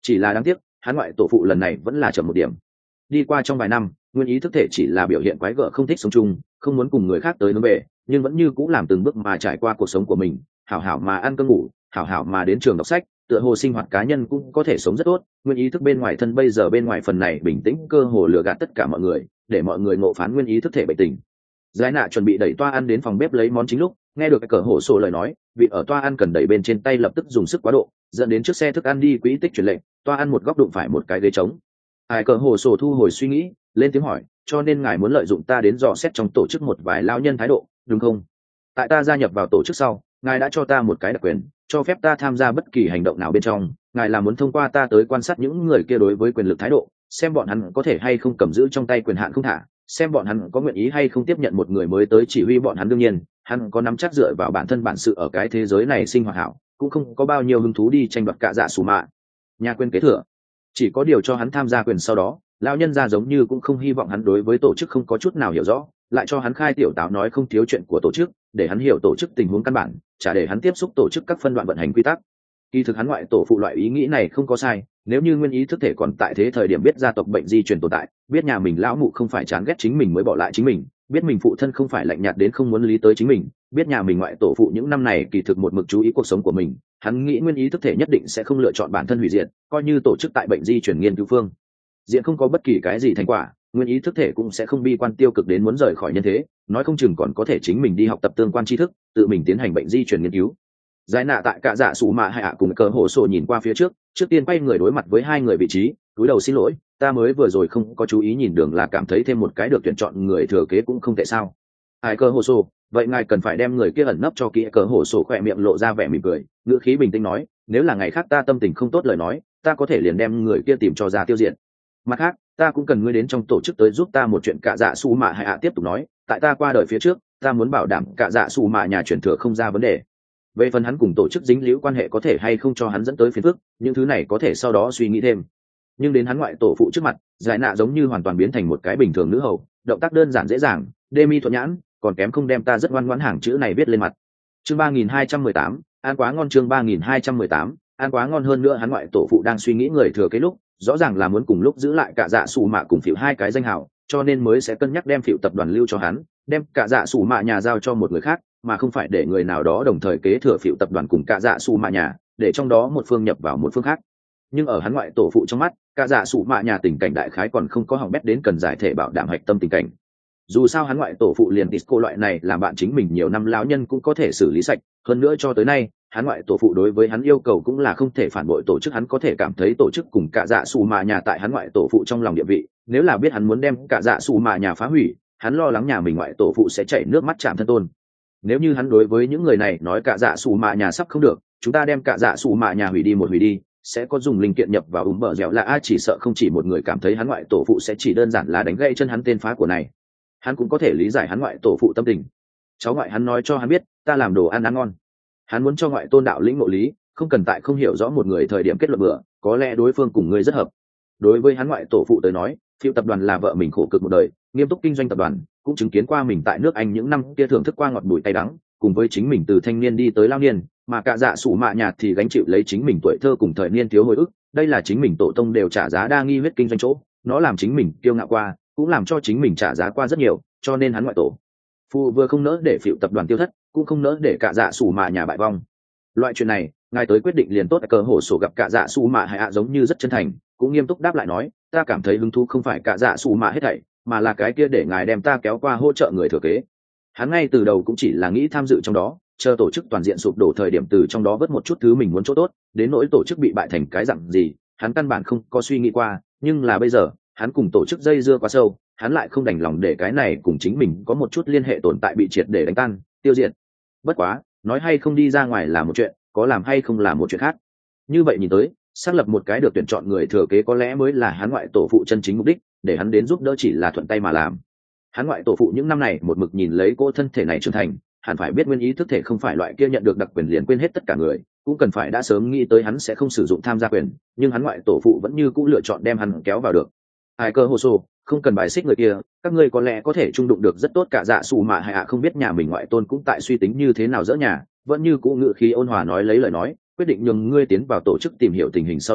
Chỉ là đáng tiếc hắn ngoại tổ phụ lần này vẫn là chậm một điểm. Đi qua trong vài năm, nguyên ý thức thể chỉ là biểu hiện quái gở không thích sống chung, không muốn cùng người khác tới hướng về, nhưng vẫn như cũng làm từng bước mà trải qua cuộc sống của mình, hảo hảo mà ăn cơm ngủ, hảo hảo mà đến trường đọc sách, tựa hồ sinh hoạt cá nhân cũng có thể sống rất tốt. Nguyên ý thức bên ngoài thân bây giờ bên ngoài phần này bình tĩnh cơ hồ lừa gạt tất cả mọi người, để mọi người ngộ phán nguyên ý thức thể bệnh tình. Giải nạ chuẩn bị đẩy toa ăn đến phòng bếp lấy món chính lúc nghe được cái cờ hổ sổ lời nói, vị ở toa ăn cần đẩy bên trên tay lập tức dùng sức quá độ, dẫn đến chiếc xe thức ăn đi quỹ tích chuyển lệnh, toa ăn một góc đụng phải một cái ghế trống. Ai cờ hổ sổ thu hồi suy nghĩ, lên tiếng hỏi, cho nên ngài muốn lợi dụng ta đến dò xét trong tổ chức một vài lao nhân thái độ, đúng không? Tại ta gia nhập vào tổ chức sau, ngài đã cho ta một cái đặc quyền, cho phép ta tham gia bất kỳ hành động nào bên trong, ngài là muốn thông qua ta tới quan sát những người kia đối với quyền lực thái độ, xem bọn hắn có thể hay không cầm giữ trong tay quyền hạn không thả, xem bọn hắn có nguyện ý hay không tiếp nhận một người mới tới chỉ huy bọn hắn. Đương nhiên hắn có nắm chắc dựa vào bản thân bản sự ở cái thế giới này sinh hoạt hảo, cũng không có bao nhiêu hứng thú đi tranh đoạt cả dạ sủ mạ nhà quyền kế thừa. Chỉ có điều cho hắn tham gia quyền sau đó, lão nhân gia giống như cũng không hy vọng hắn đối với tổ chức không có chút nào hiểu rõ, lại cho hắn khai tiểu táo nói không thiếu chuyện của tổ chức, để hắn hiểu tổ chức tình huống căn bản, chả để hắn tiếp xúc tổ chức các phân đoạn vận hành quy tắc. Kỳ thực hắn ngoại tổ phụ loại ý nghĩ này không có sai, nếu như nguyên ý thức thể còn tại thế thời điểm biết gia tộc bệnh di truyền tồn tại, biết nhà mình lão mụ không phải chán ghét chính mình mới bỏ lại chính mình, biết mình phụ thân không phải lạnh nhạt đến không muốn lý tới chính mình, biết nhà mình ngoại tổ phụ những năm này kỳ thực một mực chú ý cuộc sống của mình, hắn nghĩ nguyên ý thức thể nhất định sẽ không lựa chọn bản thân hủy diệt, coi như tổ chức tại bệnh di truyền nghiên cứu phương diện không có bất kỳ cái gì thành quả, nguyên ý thức thể cũng sẽ không bi quan tiêu cực đến muốn rời khỏi nhân thế, nói không chừng còn có thể chính mình đi học tập tương quan tri thức, tự mình tiến hành bệnh di truyền nghiên cứu. Giải nạ tại cả dạ sủ mạ hay ạ cùng cờ hổ sổ nhìn qua phía trước, trước tiên quay người đối mặt với hai người vị trí, cúi đầu xin lỗi, ta mới vừa rồi không có chú ý nhìn đường, là cảm thấy thêm một cái được tuyển chọn người thừa kế cũng không tệ sao. Ai cờ hổ sổ, vậy ngài cần phải đem người kia ẩn nấp cho kỹ. Cờ hổ sổ khỏe miệng lộ ra vẻ mỉm cười, ngữ khí bình tĩnh nói, nếu là ngày khác ta tâm tình không tốt lời nói, ta có thể liền đem người kia tìm cho ra tiêu diệt. Mặt khác, ta cũng cần ngươi đến trong tổ chức tới giúp ta một chuyện. Cả dạ sủ mạ hay ạ tiếp tục nói, tại ta qua đời phía trước, ta muốn bảo đảm cả dạ sủ mạ nhà truyền thừa không ra vấn đề. Về phần hắn cùng tổ chức dính líu quan hệ có thể hay không cho hắn dẫn tới phiền phức, những thứ này có thể sau đó suy nghĩ thêm. Nhưng đến hắn ngoại tổ phụ trước mặt, giải nạ giống như hoàn toàn biến thành một cái bình thường nữ hầu, động tác đơn giản dễ dàng, đê mi thuận nhãn, còn kém không đem ta rất ngoan ngoãn hàng chữ này viết lên mặt. Chương ba nghìn hai trăm mười tám, ăn quá ngon. Chương ba nghìn hai trăm mười tám, ăn quá ngon. Hơn nữa hắn ngoại tổ phụ đang suy nghĩ người thừa kế lúc, rõ ràng là muốn cùng lúc giữ lại cả dạ sủ mạ cùng phiểu hai cái danh hào, cho nên mới sẽ cân nhắc đem phiểu tập đoàn lưu cho hắn, đem cả dạ sủ mạ nhà giao cho một người khác, mà không phải để người nào đó đồng thời kế thừa phiểu tập đoàn cùng cả dạ sủ mạ nhà, để trong đó một phương nhập vào một phương khác. Nhưng ở hắn ngoại tổ phụ trong mắt, cả dạ sủ mạ nhà tình cảnh đại khái còn không có hỏng bét đến cần giải thể bảo đảm hạch tâm tình cảnh. Dù sao hắn ngoại tổ phụ liền disco loại này làm bạn chính mình nhiều năm lão nhân cũng có thể xử lý sạch, hơn nữa cho tới nay hắn ngoại tổ phụ đối với hắn yêu cầu cũng là không thể phản bội tổ chức. Hắn có thể cảm thấy tổ chức cùng cả dạ sủ mạ nhà tại hắn ngoại tổ phụ trong lòng địa vị, nếu là biết hắn muốn đem cả dạ sủ mạ nhà phá hủy, hắn lo lắng nhà mình ngoại tổ phụ sẽ chảy nước mắt chạm thân tôn. Nếu như hắn đối với những người này nói cả dạ sủ mạ nhà sắp không được, chúng ta đem cả dạ sủ mạ nhà hủy đi một hủy đi, sẽ có dùng linh kiện nhập vào úng bờ dẻo là a, chỉ sợ không chỉ một người cảm thấy hắn ngoại tổ phụ sẽ chỉ đơn giản là đánh gãy chân hắn tên phá của này. Hắn cũng có thể lý giải hắn ngoại tổ phụ tâm tình. Cháu ngoại hắn nói cho hắn biết, ta làm đồ ăn ăn ngon. Hắn muốn cho ngoại tôn đạo lĩnh ngộ lý, không cần tại không hiểu rõ một người thời điểm kết luận bừa, có lẽ đối phương cùng ngươi rất hợp. Đối với hắn ngoại tổ phụ tới nói, phiêu tập đoàn là vợ mình khổ cực một đời, nghiêm túc kinh doanh tập đoàn, cũng chứng kiến qua mình tại nước Anh những năm kia thưởng thức qua ngọt bùi tay đắng, cùng với chính mình từ thanh niên đi tới lao niên, mà cả dạ sủ mạ nhạt thì gánh chịu lấy chính mình tuổi thơ cùng thời niên thiếu hồi ức. Đây là chính mình tổ tông đều trả giá đa nghi huyết kinh doanh chỗ, nó làm chính mình kiêu ngạo qua, cũng làm cho chính mình trả giá qua rất nhiều, cho nên hắn ngoại tổ phụ vừa không nỡ để phiêu tập đoàn tiêu thất, cũng không nỡ để cả dạ sủ mạ nhà bại vong. Loại chuyện này ngài tới quyết định liền tốt. Cờ hổ sổ gặp cả dạ sủ mạ hay ạ giống như rất chân thành, cũng nghiêm túc đáp lại nói, ta cảm thấy hứng thú không phải cả dạ sủ mạ hết thảy, mà là cái kia để ngài đem ta kéo qua hỗ trợ người thừa kế. Hắn ngay từ đầu cũng chỉ là nghĩ tham dự trong đó, chờ tổ chức toàn diện sụp đổ thời điểm từ trong đó vớt một chút thứ mình muốn chỗ tốt, đến nỗi tổ chức bị bại thành cái dạng gì, hắn căn bản không có suy nghĩ qua. Nhưng là bây giờ hắn cùng tổ chức dây dưa quá sâu, hắn lại không đành lòng để cái này cùng chính mình có một chút liên hệ tồn tại bị triệt để đánh tan, tiêu diệt. Bất quá, nói hay không đi ra ngoài là một chuyện, có làm hay không là một chuyện khác. Như vậy nhìn tới, xác lập một cái được tuyển chọn người thừa kế có lẽ mới là hắn ngoại tổ phụ chân chính mục đích, để hắn đến giúp đỡ chỉ là thuận tay mà làm. Hắn ngoại tổ phụ những năm này một mực nhìn lấy cô thân thể này trưởng thành, hẳn phải biết nguyên ý thức thể không phải loại kia nhận được đặc quyền liền quên hết tất cả người, cũng cần phải đã sớm nghĩ tới hắn sẽ không sử dụng tham gia quyền, nhưng hắn ngoại tổ phụ vẫn như cũ lựa chọn đem hắn kéo vào được. Ai cơ hồ sổ, không cần bài xích người kia, các ngươi có lẽ có thể trung đụng được rất tốt. Cả dạ sủ mạ hay ạ không biết nhà mình ngoại tôn cũng tại suy tính như thế nào dỡ nhà, vẫn như cũ ngự khí ôn hòa nói lấy lời nói, quyết định nhường ngươi tiến vào tổ chức tìm hiểu tình hình sau đó,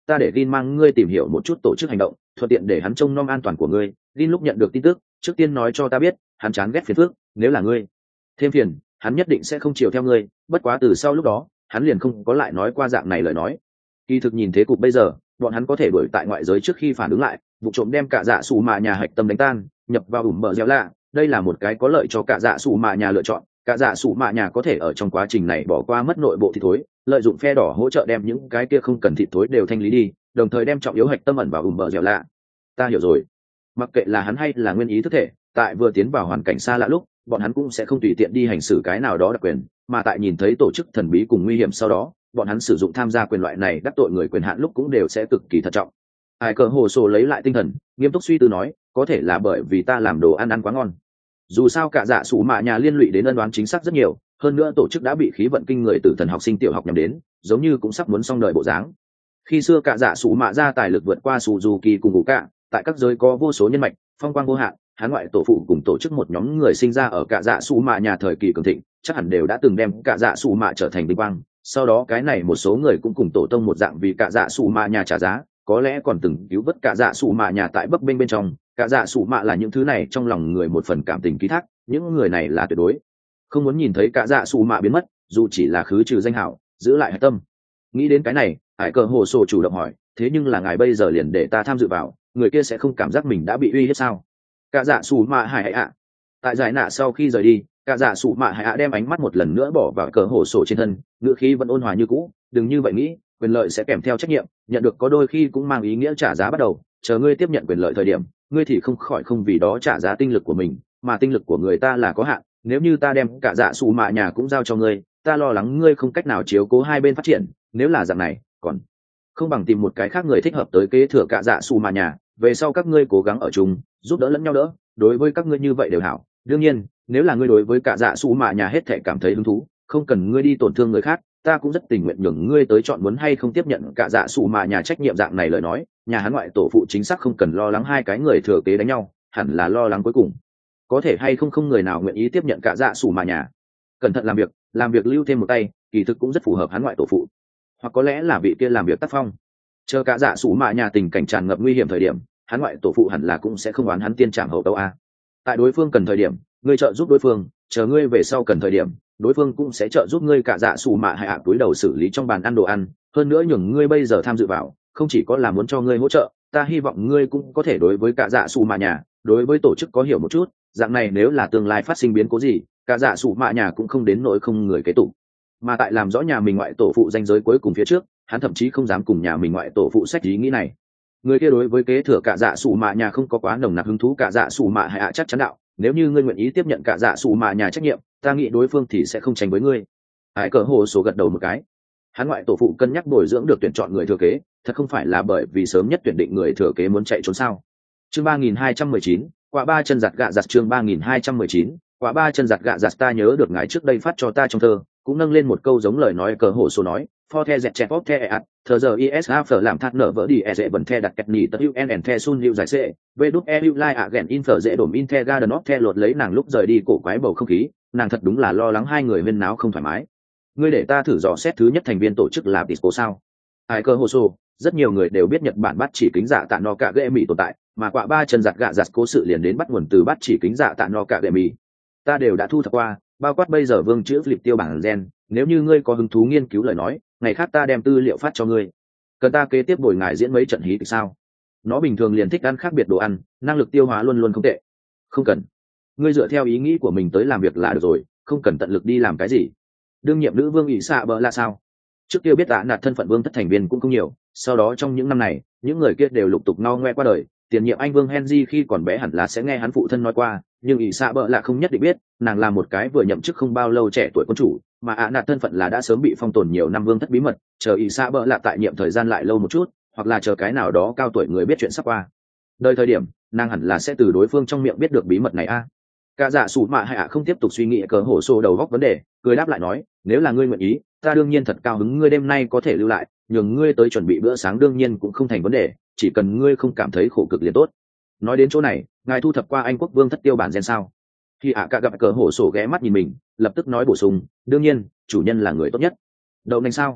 ta để Gin mang ngươi tìm hiểu một chút tổ chức hành động, thuận tiện để hắn trông nom an toàn của ngươi. Gin lúc nhận được tin tức trước tiên nói cho ta biết, hắn chán ghét phiền phức, nếu là ngươi thêm phiền hắn nhất định sẽ không chiều theo ngươi. Bất quá từ sau lúc đó hắn liền không có lại nói qua dạng này lời nói. Kỳ thực nhìn thế cục bây giờ, bọn hắn có thể đuổi tại ngoại giới trước khi phản ứng lại, vụ trộm đem cả dạ sủ mạ nhà hạch tâm đánh tan, nhập vào ủm bờ dẻo lạ. Đây là một cái có lợi cho cả dạ sủ mạ nhà lựa chọn. Cả dạ sủ mạ nhà có thể ở trong quá trình này bỏ qua mất nội bộ thịt thối, lợi dụng phe đỏ hỗ trợ đem những cái kia không cần thịt thối đều thanh lý đi, đồng thời đem trọng yếu hạch tâm ẩn vào ủm bờ dẻo lạ. Ta hiểu rồi. Mặc kệ là hắn hay là nguyên ý thức thể, tại vừa tiến vào hoàn cảnh xa lạ lúc, bọn hắn cũng sẽ không tùy tiện đi hành xử cái nào đó đặc quyền, mà tại nhìn thấy tổ chức thần bí cùng nguy hiểm sau đó, bọn hắn sử dụng tham gia quyền loại này đắc tội người quyền hạn lúc cũng đều sẽ cực kỳ thận trọng. Ai cờ hồ sổ lấy lại tinh thần, nghiêm túc suy tư nói, có thể là bởi vì ta làm đồ ăn ăn quá ngon. Dù sao cả dạ sủ mạ nhà liên lụy đến ân đoán chính xác rất nhiều, hơn nữa tổ chức đã bị khí vận kinh người từ thần học sinh tiểu học nhắm đến, giống như cũng sắp muốn xong đời bộ dáng. Khi xưa cả dạ sủ mạ ra tài lực vượt qua Suzuki cùng ngũ cả, tại các giới có vô số nhân mạch, phong quang vô hạn, hắn ngoại tổ phụ cùng tổ chức một nhóm người sinh ra ở cả dạ sủ mạ nhà thời kỳ cường thịnh, chắc hẳn đều đã từng đem cả dạ sủ mạ trở thành vinh quang. Sau đó cái này một số người cũng cùng tổ tông một dạng vì cả dạ sủ mạ nhà trả giá, có lẽ còn từng cứu vớt cả dạ sủ mạ nhà tại bấp bênh bên trong. Cả dạ sủ mạ là những thứ này trong lòng người một phần cảm tình ký thác, những người này là tuyệt đối không muốn nhìn thấy cả dạ sủ mạ biến mất, dù chỉ là khứ trừ danh hảo, giữ lại hạch tâm. Nghĩ đến cái này, Hải cờ hồ sổ chủ động hỏi, thế nhưng là ngài bây giờ liền để ta tham dự vào, người kia sẽ không cảm giác mình đã bị uy hiếp sao? Cả dạ sủ mạ hải ạ. Tại giải nạ sau khi rời đi, cả dạ sủ mạ hải ạ đem ánh mắt một lần nữa bỏ vào cờ hồ sổ trên thân, ngữ khí vẫn ôn hòa như cũ, đừng như vậy nghĩ, quyền lợi sẽ kèm theo trách nhiệm, nhận được có đôi khi cũng mang ý nghĩa trả giá bắt đầu, chờ ngươi tiếp nhận quyền lợi thời điểm, ngươi thì không khỏi không vì đó trả giá tinh lực của mình, mà tinh lực của người ta là có hạn, nếu như ta đem cả dạ sủ mạ nhà cũng giao cho ngươi, ta lo lắng ngươi không cách nào chiếu cố hai bên phát triển, nếu là dạng này, còn không bằng tìm một cái khác người thích hợp tới kế thừa cả dạ sủ mạ nhà, về sau các ngươi cố gắng ở chung, giúp đỡ lẫn nhau đỡ, đối với các ngươi như vậy đều hảo. Đương nhiên, nếu là ngươi đối với cả dạ sủ mạ nhà hết thảy cảm thấy hứng thú, không cần ngươi đi tổn thương người khác, ta cũng rất tình nguyện nhường ngươi tới chọn muốn hay không tiếp nhận cả dạ sủ mạ nhà trách nhiệm dạng này lời nói, nhà hắn ngoại tổ phụ chính xác không cần lo lắng hai cái người thừa kế đánh nhau, hẳn là lo lắng cuối cùng có thể hay không không người nào nguyện ý tiếp nhận cả dạ sủ mạ nhà. Cẩn thận làm việc, làm việc lưu thêm một tay, kỳ thực cũng rất phù hợp hắn ngoại tổ phụ, hoặc có lẽ là vị kia làm việc tác phong. Chờ cả dạ sủ mạ nhà tình cảnh tràn ngập nguy hiểm thời điểm, hắn ngoại tổ phụ hẳn là cũng sẽ không oán hắn tiên trảm hậu tấu a. Tại đối phương cần thời điểm, ngươi trợ giúp đối phương, chờ ngươi về sau cần thời điểm, đối phương cũng sẽ trợ giúp ngươi cả dạ sủ mạ hay hạ túi đầu xử lý trong bàn ăn đồ ăn. Hơn nữa nhường ngươi bây giờ tham dự vào, không chỉ có là muốn cho ngươi hỗ trợ, ta hy vọng ngươi cũng có thể đối với cả dạ sủ mạ nhà, đối với tổ chức có hiểu một chút, dạng này nếu là tương lai phát sinh biến cố gì, cả dạ sủ mạ nhà cũng không đến nỗi không người kế tục. Mà tại làm rõ nhà mình ngoại tổ phụ danh giới cuối cùng phía trước, hắn thậm chí không dám cùng nhà mình ngoại tổ phụ sách ý nghĩ này. Người kia đối với kế thừa cả dạ sủ mạ nhà không có quá nồng nặc hứng thú, cả dạ sủ mạ hay hạ chắc chắn đạo, nếu như ngươi nguyện ý tiếp nhận cả dạ sủ mạ nhà trách nhiệm, ta nghĩ đối phương thì sẽ không tranh với ngươi. Hải cờ hồ số gật đầu một cái. Hắn ngoại tổ phụ cân nhắc bồi dưỡng được tuyển chọn người thừa kế, thật không phải là bởi vì sớm nhất tuyển định người thừa kế muốn chạy trốn sao? Chương ba nghìn hai trăm mười chín, quả ba chân giặt gạ giặt. Chương ba nghìn hai trăm mười chín, quả ba chân giặt gạ giặt. Ta nhớ được ngài trước đây phát cho ta trong thơ, cũng nâng lên một câu giống lời nói cờ hồ số nói, for the dẹt chẹt bóp the ạt, thờ giờ is a phở làm thắt nở vỡ đi e dễ bẩn the đặt kẹt nỉ tật un and the sun hữu giải c, vê đúc e hữu lai ạ ghẹn in phở dễ đổm in the garden of the lột lấy nàng lúc rời đi cổ quái bầu không khí, nàng thật đúng là lo lắng hai người huyên náo không thoải mái. Ngươi để ta thử dò xét thứ nhất thành viên tổ chức là disco sao? Ai cơ hồ sô, rất nhiều người đều biết Nhật Bản bắt chỉ kính dạ tạ no cả ghệ mì tồn tại, mà quả ba chân giặt gạ giặt cố sự liền đến bắt nguồn từ bắt chỉ kính dạ tạ no cả ghệ mì. Ta đều đã thu thập qua, bao quát bây giờ vương chữ flip tiêu bản gen, nếu như ngươi có hứng thú nghiên cứu lời nói, ngày khác ta đem tư liệu phát cho ngươi. Cần ta kế tiếp bồi ngài diễn mấy trận hí thì sao? Nó bình thường liền thích ăn khác biệt đồ ăn, năng lực tiêu hóa luôn luôn không tệ. Không cần, ngươi dựa theo ý nghĩ của mình tới làm việc là được rồi, không cần tận lực đi làm cái gì. Đương nhiệm nữ vương ỷ xạ bờ là sao? Trước kia biết tạ nạt thân phận vương thất thành viên cũng không nhiều, sau đó trong những năm này, những người kia đều lục tục no ngoe qua đời. Tiền nhiệm anh vương Henry khi còn bé hẳn là sẽ nghe hắn phụ thân nói qua, nhưng ỷ xạ bờ là không nhất định biết, nàng là một cái vừa nhậm chức không bao lâu trẻ tuổi quân chủ, mà ạ nạt thân phận là đã sớm bị phong tồn nhiều năm vương thất bí mật, chờ ỷ xạ bờ là tại nhiệm thời gian lại lâu một chút, hoặc là chờ cái nào đó cao tuổi người biết chuyện sắp qua đời thời điểm, nàng hẳn là sẽ từ đối phương trong miệng biết được bí mật này a. À. Cả dạ sủ mạ hay ạ không tiếp tục suy nghĩ cờ hổ xô đầu góc vấn đề, cười đáp lại nói, nếu là ngươi nguyện ý, ta đương nhiên thật cao hứng ngươi đêm nay có thể lưu lại, nhường ngươi tới chuẩn bị bữa sáng đương nhiên cũng không thành vấn đề, chỉ cần ngươi không cảm thấy khổ cực liền tốt. Nói đến chỗ này, ngài thu thập qua anh quốc vương thất tiêu bản gen sao? Khi ạ cả gặp cờ hổ sổ ghé mắt nhìn mình, lập tức nói bổ sung, đương nhiên chủ nhân là người tốt nhất. Đậu nành sao?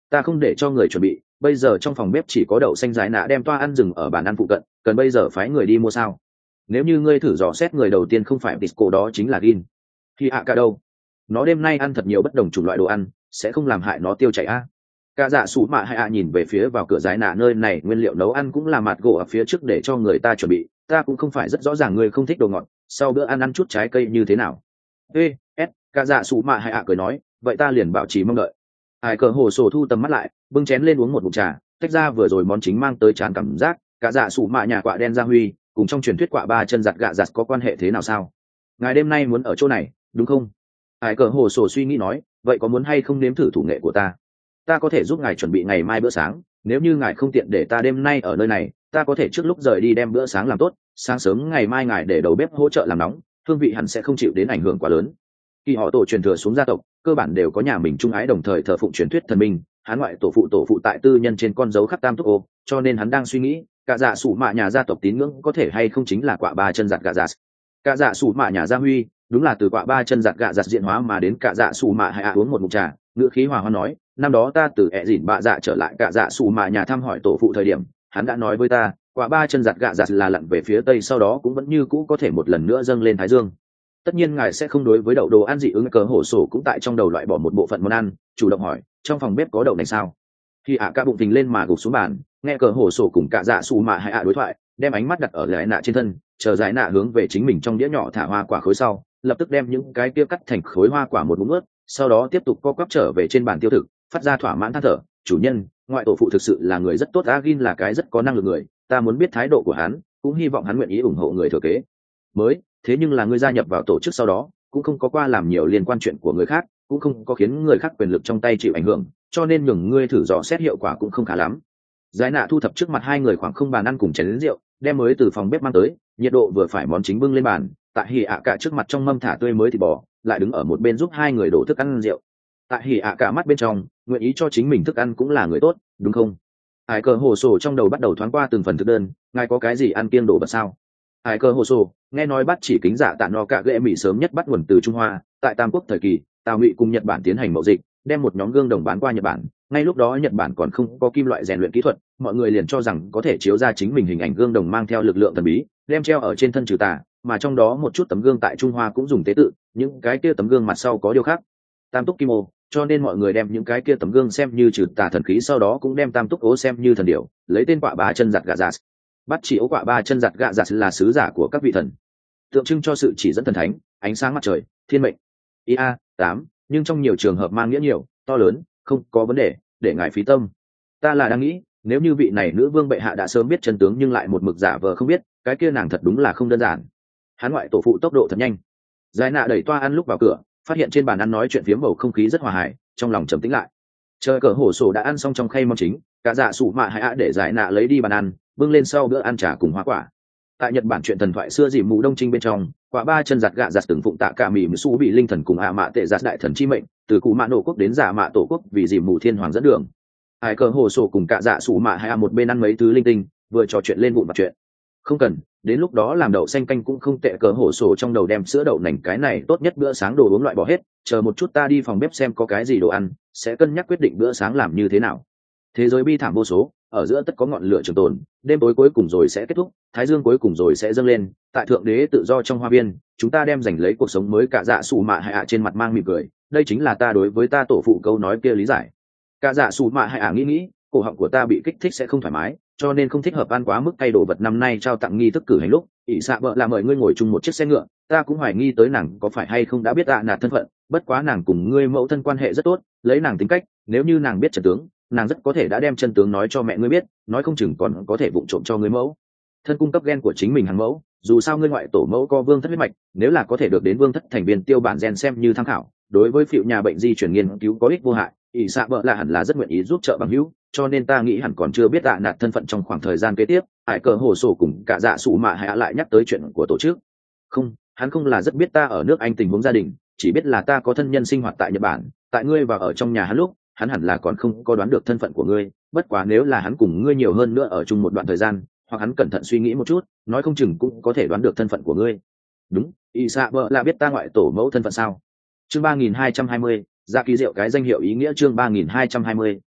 ta không để cho người chuẩn bị, bây giờ trong phòng bếp chỉ có đậu xanh rái nạ đem toa ăn rừng ở bàn ăn phụ cận, cần bây giờ phái người đi mua sao? Nếu như ngươi thử dò xét người đầu tiên không phải disco đó chính là Gin. Khi ạ cả đâu? Nó đêm nay ăn thật nhiều bất đồng chủng loại đồ ăn, sẽ không làm hại nó tiêu chảy a. Cả dạ sủ mạ hay ạ nhìn về phía vào cửa rái nạ, nơi này nguyên liệu nấu ăn cũng là mặt gỗ ở phía trước để cho người ta chuẩn bị, ta cũng không phải rất rõ ràng ngươi không thích đồ ngọt, sau bữa ăn ăn chút trái cây như thế nào? Ê, s, cả dạ sủ mạ hay ạ cười nói, vậy ta liền bảo trì mong đợi. Ai cờ hồ sổ thu tầm mắt lại, bưng chén lên uống một ngụm trà, tách ra vừa rồi món chính mang tới chán cảm giác. Cả dạ sủ mạ nhà quạ đen gia huy cùng trong truyền thuyết quạ ba chân giặt gạ giặt có quan hệ thế nào sao? Ngài đêm nay muốn ở chỗ này đúng không? Ai cờ hồ sổ suy nghĩ nói, vậy có muốn hay không nếm thử thủ nghệ của ta? Ta có thể giúp ngài chuẩn bị ngày mai bữa sáng, nếu như ngài không tiện để ta đêm nay ở nơi này, ta có thể trước lúc rời đi đem bữa sáng làm tốt, sáng sớm ngày mai ngài để đầu bếp hỗ trợ làm nóng, hương vị hẳn sẽ không chịu đến ảnh hưởng quá lớn. Khi họ tổ truyền thừa xuống gia tộc, cơ bản đều có nhà mình trung ái đồng thời thờ phụng truyền thuyết thần minh, hắn ngoại tổ phụ tổ phụ tại tư nhân trên con dấu khắc tam túc ô, cho nên hắn đang suy nghĩ, cả dạ sủ mạ nhà gia tộc tín ngưỡng có thể hay không chính là quạ ba chân giặt gạ giặt. Cả dạ sủ mạ nhà gia huy đúng là từ quạ ba chân giặt gạ giặt diễn hóa mà đến. Cả dạ sủ mạ hay à uống một ngụm trà, ngữ khí hòa hoan nói, năm đó ta từ ẹ dỉn bạ dạ trở lại cả dạ sủ mạ nhà thăm hỏi tổ phụ thời điểm, hắn đã nói với ta, quạ ba chân giặt gạ giặt là lặn về phía tây, sau đó cũng vẫn như cũ có thể một lần nữa dâng lên thái dương. Tất nhiên ngài sẽ không đối với đậu đồ ăn dị ứng. Cờ hổ sổ cũng tại trong đầu loại bỏ một bộ phận món ăn, chủ động hỏi, trong phòng bếp có đậu nành sao? Khi ạ cả bụng phình lên mà gục xuống bàn, nghe cờ hổ sổ cùng cả dạ xù mạ hay ạ đối thoại, đem ánh mắt đặt ở giải nạ trên thân, chờ giải nạ hướng về chính mình trong đĩa nhỏ thả hoa quả khối sau, lập tức đem những cái kia cắt thành khối hoa quả một muỗng ướt, sau đó tiếp tục co quắp trở về trên bàn tiêu thực, phát ra thỏa mãn than thở, chủ nhân, ngoại tổ phụ thực sự là người rất tốt, Agin là cái rất có năng lực người, ta muốn biết thái độ của hắn, cũng hy vọng hắn nguyện ý ủng hộ người thừa kế mới. Thế nhưng là ngươi gia nhập vào tổ chức sau đó, cũng không có qua làm nhiều liên quan chuyện của người khác, cũng không có khiến người khác quyền lực trong tay chịu ảnh hưởng, cho nên nhường ngươi thử dò xét hiệu quả cũng không khá lắm. Giải nạ thu thập trước mặt hai người khoảng không bàn ăn cùng chén lớn rượu, đem mới từ phòng bếp mang tới, nhiệt độ vừa phải món chính bưng lên bàn, tại hỉ ạ cả trước mặt trong mâm thả tươi mới thịt bò, lại đứng ở một bên giúp hai người đổ thức ăn rượu. Tại hỉ ạ cả mắt bên trong, nguyện ý cho chính mình thức ăn cũng là người tốt, đúng không? Hải cờ hồ sổ trong đầu bắt đầu thoáng qua từng phần thực đơn, ngài có cái gì ăn kiêng đổ bật sao? Hải cờ hồ sổ nghe nói bắt chỉ kính giả tạ no cả ghệ mỹ sớm nhất bắt nguồn từ Trung Hoa, tại Tam Quốc thời kỳ, Tào Ngụy cùng Nhật Bản tiến hành mậu dịch, đem một nhóm gương đồng bán qua Nhật Bản. Ngay lúc đó Nhật Bản còn không có kim loại rèn luyện kỹ thuật, mọi người liền cho rằng có thể chiếu ra chính mình hình ảnh gương đồng mang theo lực lượng thần bí, đem treo ở trên thân trừ tà, mà trong đó một chút tấm gương tại Trung Hoa cũng dùng tế tự, những cái kia tấm gương mặt sau có điều khác tam túc kim ô, cho nên mọi người đem những cái kia tấm gương xem như trừ tà thần khí, sau đó cũng đem tam túc ố xem như thần điểu, lấy tên quạ ba chân giặt gạ giặt. Bắt chỉ ố quạ ba chân giặt gạ giặt là sứ giả của các vị thần, tượng trưng cho sự chỉ dẫn thần thánh, ánh sáng mặt trời, thiên mệnh. ia tám, nhưng trong nhiều trường hợp mang nghĩa nhiều, to lớn, không có vấn đề, để ngài phí tâm. Ta là đang nghĩ, nếu như vị này nữ vương bệ hạ đã sớm biết chân tướng nhưng lại một mực giả vờ không biết, cái kia nàng thật đúng là không đơn giản. Hắn ngoại tổ phụ tốc độ thật nhanh. Giải nạ đẩy toa ăn lúc vào cửa, phát hiện trên bàn ăn nói chuyện phiếm bầu không khí rất hòa hải, trong lòng trầm tĩnh lại. Chờ cỡ hổ sổ đã ăn xong trong khay món chính, cả dạ sủ mạ hay ạ để giải nạ lấy đi bàn ăn, bưng lên sau bữa ăn trà cùng hoa quả. Tại Nhật Bản chuyện thần thoại xưa dìm mù đông trinh bên trong, quả ba chân giặt gạ giặt từng phụng tạ cả mì su bị linh thần cùng ạ mạ tệ giặt đại thần chi mệnh, từ cụ mạ nổ quốc đến giả mạ tổ quốc vì dìm mù thiên hoàng dẫn đường. Ai cờ hồ sổ cùng cả dạ sủ mạ hay ạ một bên ăn mấy thứ linh tinh, vừa trò chuyện lên vụn vặt chuyện. Không cần, đến lúc đó làm đậu xanh canh cũng không tệ. Cờ hổ sổ trong đầu đem sữa đậu nành cái này tốt nhất bữa sáng đồ uống loại bỏ hết, chờ một chút ta đi phòng bếp xem có cái gì đồ ăn, sẽ cân nhắc quyết định bữa sáng làm như thế nào. Thế giới bi thảm vô số, ở giữa tất có ngọn lửa trường tồn, đêm tối cuối cùng rồi sẽ kết thúc, thái dương cuối cùng rồi sẽ dâng lên, tại thượng đế tự do trong hoa viên, chúng ta đem giành lấy cuộc sống mới. Cả dạ sủ mạ hay ạ trên mặt mang mỉm cười, đây chính là ta đối với ta tổ phụ câu nói kia lý giải. Cả dạ sủ mạ hay ạ nghĩ nghĩ, cổ họng của ta bị kích thích sẽ không thoải mái, cho nên không thích hợp ăn quá mức cay đồ vật. Năm nay trao tặng nghi thức cử hành lúc, ỷ xạ vợ là mời ngươi ngồi chung một chiếc xe ngựa, ta cũng hoài nghi tới nàng có phải hay không đã biết ạ nạt thân phận, bất quá nàng cùng ngươi mẫu thân quan hệ rất tốt, lấy nàng tính cách, nếu như nàng biết chân tướng, nàng rất có thể đã đem chân tướng nói cho mẹ ngươi biết, nói không chừng còn có thể vụng trộm cho ngươi mẫu thân cung cấp gen của chính mình hàng mẫu. Dù sao ngươi ngoại tổ mẫu có vương thất huyết mạch, nếu là có thể được đến vương thất thành viên tiêu bản gen xem như tham khảo, đối với phiệu nhà bệnh di chuyển nghiên cứu có ích vô hại. ỷ xạ vợ là hẳn là rất nguyện ý giúp trợ bằng hữu, cho nên ta nghĩ hẳn còn chưa biết ạ nạt thân phận trong khoảng thời gian kế tiếp. Hải cờ hồ sổ cùng cả dạ sủ mạ hay lại nhắc tới chuyện của tổ chức. Không, hắn không là rất biết ta ở nước Anh tình huống gia đình, chỉ biết là ta có thân nhân sinh hoạt tại Nhật Bản, tại ngươi và ở trong nhà hắn lúc, hắn hẳn là còn không có đoán được thân phận của ngươi. Bất quá nếu là hắn cùng ngươi nhiều hơn nữa ở chung một đoạn thời gian, hoặc hắn cẩn thận suy nghĩ một chút, nói không chừng cũng có thể đoán được thân phận của ngươi. Đúng, ỷ xạ vợ là biết ta ngoại tổ mẫu thân phận sao? Chương ba nghìn hai trăm hai mươi, ra ký rượu cái danh hiệu ý nghĩa. Chương ba nghìn hai trăm hai mươi,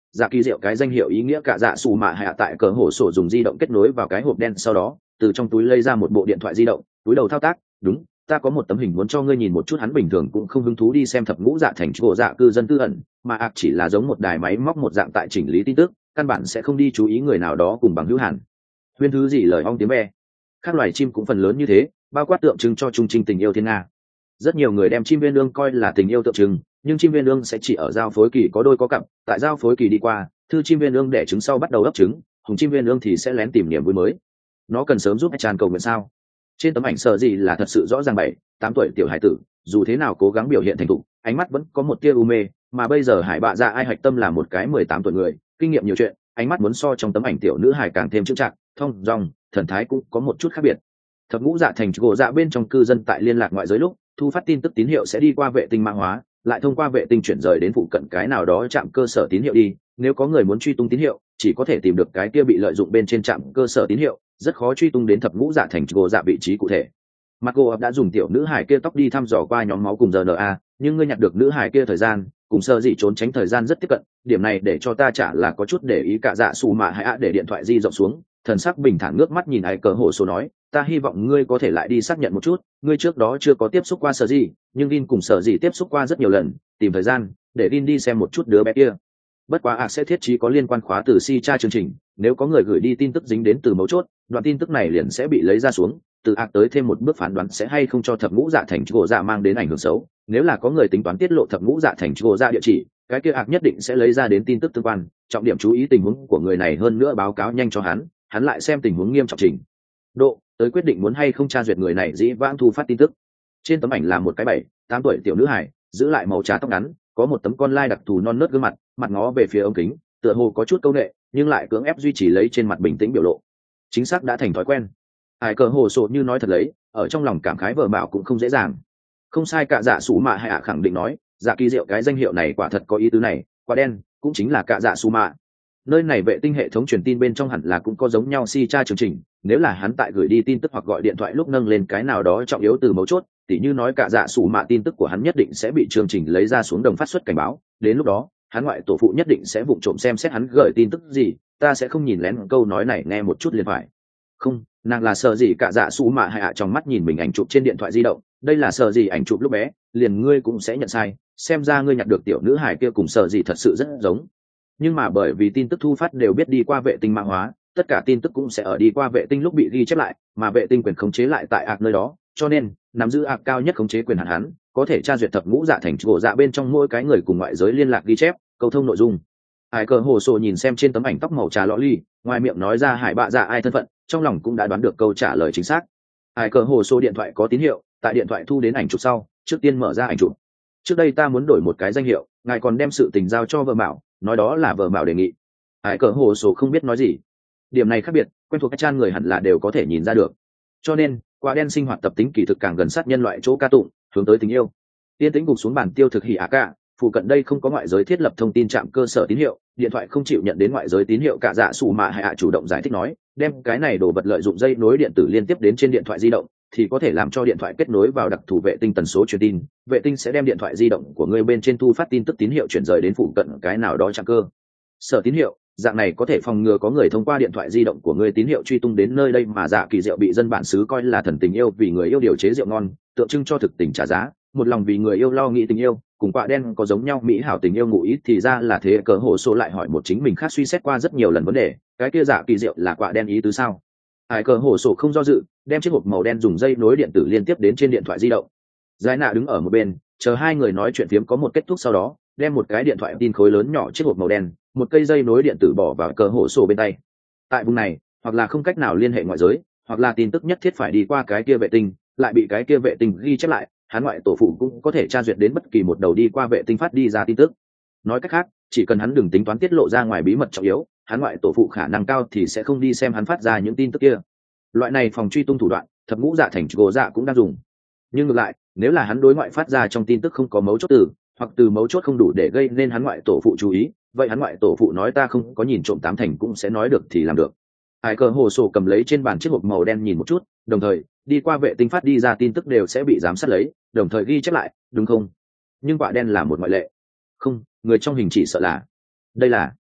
dạ kỳ diệu cái danh hiệu ý nghĩa cả dạ xù mạ hạ tại cờ hồ sổ dùng di động kết nối vào cái hộp đen, sau đó từ trong túi lấy ra một bộ điện thoại di động, túi đầu thao tác. Đúng, ta có một tấm hình muốn cho ngươi nhìn một chút. Hắn bình thường cũng không hứng thú đi xem thập ngũ dạ thành gỗ dạ cư dân tư ẩn, mà ạc chỉ là giống một đài máy móc một dạng tại chỉnh lý tin tức, căn bản sẽ không đi chú ý người nào đó cùng bằng hữu hàn huyên thứ gì lời ong tiếng ve. Các loài chim cũng phần lớn như thế, bao quát tượng trưng cho trung trinh tình yêu thiên nga. Rất nhiều người đem chim viên ương coi là tình yêu tượng trưng, nhưng chim viên ương sẽ chỉ ở giao phối kỳ có đôi có cặp, tại giao phối kỳ đi qua, thư chim viên ương đẻ trứng sau bắt đầu ấp trứng, hùng chim viên ương thì sẽ lén tìm niềm vui mới. Nó cần sớm giúp tràn cầu nguyện sao? Trên tấm ảnh sợ gì là thật sự rõ ràng bảy tám tuổi tiểu hải tử, dù thế nào cố gắng biểu hiện thành thục, ánh mắt vẫn có một tia u mê, mà bây giờ hải bạ dạ ai hạch tâm là một cái mười tám tuổi người, kinh nghiệm nhiều chuyện, ánh mắt muốn so trong tấm ảnh tiểu nữ hải càng thêm chững chạc, thông dong, thần thái cũng có một chút khác biệt. Thập ngũ dạ thành gỗ dạ bên trong cư dân tại liên lạc ngoại giới lúc thu phát tin tức tín hiệu sẽ đi qua vệ tinh mã hóa, lại thông qua vệ tinh chuyển rời đến phụ cận cái nào đó trạm cơ sở tín hiệu đi. Nếu có người muốn truy tung tín hiệu, chỉ có thể tìm được cái kia bị lợi dụng bên trên trạm cơ sở tín hiệu, rất khó truy tung đến thập ngũ dạ thành gỗ dạ vị trí cụ thể. Mặt gỗ đã dùng tiểu nữ hải kia tóc đi thăm dò qua nhóm máu cùng rờ en a, nhưng ngươi nhặt được nữ hải kia thời gian cùng sơ dị trốn tránh thời gian rất tiếp cận, điểm này để cho ta chả là có chút để ý. Cả dạ xù mạ hãy ạ để điện thoại di rộng xuống, thần sắc bình thản ngước mắt nhìn ai cờ hồ số nói, ta hy vọng ngươi có thể lại đi xác nhận một chút, ngươi trước đó chưa có tiếp xúc qua sở gì, nhưng Vin cùng sở gì tiếp xúc qua rất nhiều lần, tìm thời gian để Vin đi xem một chút đứa bé kia. Bất quá ạc sẽ thiết trí có liên quan khóa từ si tra chương trình, nếu có người gửi đi tin tức dính đến từ mấu chốt, đoạn tin tức này liền sẽ bị lấy ra xuống, từ ạc tới thêm một bước phán đoán sẽ hay không cho thập ngũ dạ thành gỗ dạ mang đến ảnh hưởng xấu. Nếu là có người tính toán tiết lộ thập ngũ dạ thành gỗ dạ địa chỉ, cái kia ạc nhất định sẽ lấy ra đến tin tức tương quan, trọng điểm chú ý tình huống của người này, hơn nữa báo cáo nhanh cho hắn, hắn lại xem tình huống nghiêm trọng trình độ tới quyết định muốn hay không tra duyệt người này dĩ vãng thu phát tin tức. Trên tấm ảnh là một cái bảy tám tuổi tiểu nữ hải, giữ lại màu trà tóc ngắn, có một tấm con lai đặc thù non nớt gương mặt, mặt ngó về phía ống kính, tựa hồ có chút câu nệ, nhưng lại cưỡng ép duy trì lấy trên mặt bình tĩnh biểu lộ. Chính xác đã thành thói quen. Ai cờ hồ sộ như nói thật lấy, ở trong lòng cảm khái vợ bảo cũng không dễ dàng. Không sai, cả dạ sủ mạ hay ạ khẳng định nói, dạ kỳ diệu cái danh hiệu này quả thật có ý tứ này, quả đen cũng chính là cả dạ sủ mạ. Nơi này vệ tinh hệ thống truyền tin bên trong hẳn là cũng có giống nhau si tra chương trình, nếu là hắn tại gửi đi tin tức hoặc gọi điện thoại lúc nâng lên cái nào đó trọng yếu từ mấu chốt, tỉ như nói cả dạ sủ mạ, tin tức của hắn nhất định sẽ bị chương trình lấy ra xuống đồng phát xuất cảnh báo, đến lúc đó hắn ngoại tổ phụ nhất định sẽ vụng trộm xem xét hắn gửi tin tức gì, ta sẽ không nhìn lén. Câu nói này nghe một chút liền phải. Không, nàng là sợ gì cả dạ sủ mạ hay ạ trong mắt nhìn mình ảnh chụp trên điện thoại di động, đây là sợ gì ảnh chụp lúc bé, liền ngươi cũng sẽ nhận sai, xem ra ngươi nhặt được tiểu nữ hải kia cùng sợ gì thật sự rất giống. Nhưng mà bởi vì tin tức thu phát đều biết đi qua vệ tinh mã hóa, tất cả tin tức cũng sẽ ở đi qua vệ tinh lúc bị ghi chép lại, mà vệ tinh quyền khống chế lại tại ạc nơi đó, cho nên nắm giữ ạc cao nhất khống chế quyền hạn hắn có thể tra duyệt thập ngũ dạ thành gỗ dạ bên trong mỗi cái người cùng ngoại giới liên lạc ghi chép câu thông nội dung. Hải cờ hồ sổ nhìn xem trên tấm ảnh tóc màu trà lọ ly, ngoài miệng nói ra hải bạ dạ ai thân phận, trong lòng cũng đã đoán được câu trả lời chính xác. Hải cờ hồ sổ điện thoại có tín hiệu, tại điện thoại thu đến ảnh chụp sau, trước tiên mở ra ảnh chụp. Trước đây ta muốn đổi một cái danh hiệu, ngài còn đem sự tình giao cho vợ bảo, nói đó là vợ bảo đề nghị. Hải cờ hồ sổ không biết nói gì. Điểm này khác biệt, quen thuộc các trang người hẳn là đều có thể nhìn ra được. Cho nên quả đen sinh hoạt tập tính kỳ thực càng gần sát nhân loại chỗ ca tụng, hướng tới tình yêu. Tiên tĩnh gục xuống bàn tiêu thực hỉ ạ cả, phụ cận đây không có ngoại giới thiết lập thông tin trạm cơ sở tín hiệu, điện thoại không chịu nhận đến ngoại giới tín hiệu. Cả dạ sủ mạ hay ạ chủ động giải thích nói, đem cái này đồ vật lợi dụng dây nối điện tử liên tiếp đến trên điện thoại di động, thì có thể làm cho điện thoại kết nối vào đặc thù vệ tinh tần số truyền tin, vệ tinh sẽ đem điện thoại di động của người bên trên thu phát tin tức tín hiệu chuyển rời đến phụ cận cái nào đó trạm cơ sở tín hiệu. Dạng này có thể phòng ngừa có người thông qua điện thoại di động của người tín hiệu truy tung đến nơi đây. Mà dạ kỳ diệu bị dân bản xứ coi là thần tình yêu, vì người yêu điều chế rượu ngon, tượng trưng cho thực tình trả giá, một lòng vì người yêu lo nghĩ tình yêu, cùng quạ đen có giống nhau mỹ hảo tình yêu ngụ ý. Thì ra là thế. Cờ hồ số lại hỏi một chính mình khác suy xét qua rất nhiều lần vấn đề, cái kia dạ kỳ diệu là quạ đen ý tứ sao? Ai cờ hồ sổ không do dự, đem chiếc hộp màu đen dùng dây nối điện tử liên tiếp đến trên điện thoại di động. Giải nạ đứng ở một bên, chờ hai người nói chuyện phiếm có một kết thúc, sau đó đem một cái điện thoại tin khối lớn nhỏ chiếc hộp màu đen, một cây dây nối điện tử bỏ vào cờ hồ sổ bên tay. Tại vùng này, hoặc là không cách nào liên hệ ngoại giới, hoặc là tin tức nhất thiết phải đi qua cái kia vệ tinh, lại bị cái kia vệ tinh ghi chép lại, hắn ngoại tổ phụ cũng có thể tra duyệt đến bất kỳ một đầu đi qua vệ tinh phát đi ra tin tức. Nói cách khác, chỉ cần hắn đừng tính toán tiết lộ ra ngoài bí mật trọng yếu, hắn ngoại tổ phụ khả năng cao thì sẽ không đi xem hắn phát ra những tin tức kia. Loại này phòng truy tung thủ đoạn, thập ngũ dạ thành gỗ dạ cũng đang dùng. Nhưng ngược lại, nếu là hắn đối ngoại phát ra trong tin tức không có mấu chốt từ, hoặc từ mấu chốt không đủ để gây nên hắn ngoại tổ phụ chú ý, vậy hắn ngoại tổ phụ nói ta không có nhìn trộm tám thành cũng sẽ nói được thì làm được. Hải cờ hồ sổ cầm lấy trên bàn chiếc hộp màu đen nhìn một chút, đồng thời đi qua vệ tinh phát đi ra tin tức đều sẽ bị giám sát lấy, đồng thời ghi chép lại, đúng không? Nhưng quả đen là một ngoại lệ. Không, người trong hình chỉ sợ là đây là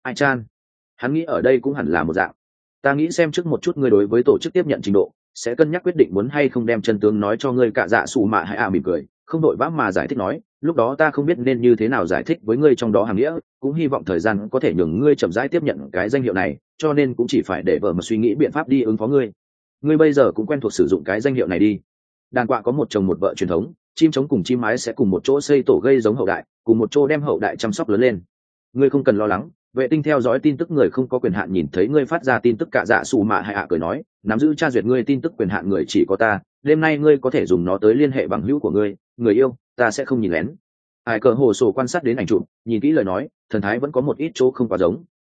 ai chan hắn nghĩ ở đây cũng hẳn là một dạng. Ta nghĩ xem trước một chút ngươi đối với tổ chức tiếp nhận trình độ, sẽ cân nhắc quyết định muốn hay không đem chân tướng nói cho ngươi. Cả dạ sủ mạ hay à mỉm cười không đội vã mà giải thích nói, lúc đó ta không biết nên như thế nào giải thích với ngươi trong đó hàng nghĩa, cũng hy vọng thời gian có thể nhường ngươi chậm rãi tiếp nhận cái danh hiệu này, cho nên cũng chỉ phải để vợ mà suy nghĩ biện pháp đi ứng phó ngươi. Ngươi bây giờ cũng quen thuộc sử dụng cái danh hiệu này đi. Đàn quạ có một chồng một vợ truyền thống, chim trống cùng chim mái sẽ cùng một chỗ xây tổ gây giống hậu đại, cùng một chỗ đem hậu đại chăm sóc lớn lên. Ngươi không cần lo lắng, vệ tinh theo dõi tin tức người không có quyền hạn nhìn thấy ngươi phát ra tin tức. Cả dạ sủ mạ hay ạ cười nói, nắm giữ tra duyệt ngươi tin tức quyền hạn người chỉ có ta, đêm nay ngươi có thể dùng nó tới liên hệ bằng hữu của ngươi, người yêu, ta sẽ không nhìn lén. Hải cờ hồ sổ quan sát đến ảnh chụp, nhìn kỹ lời nói, thần thái vẫn có một ít chỗ không quá giống.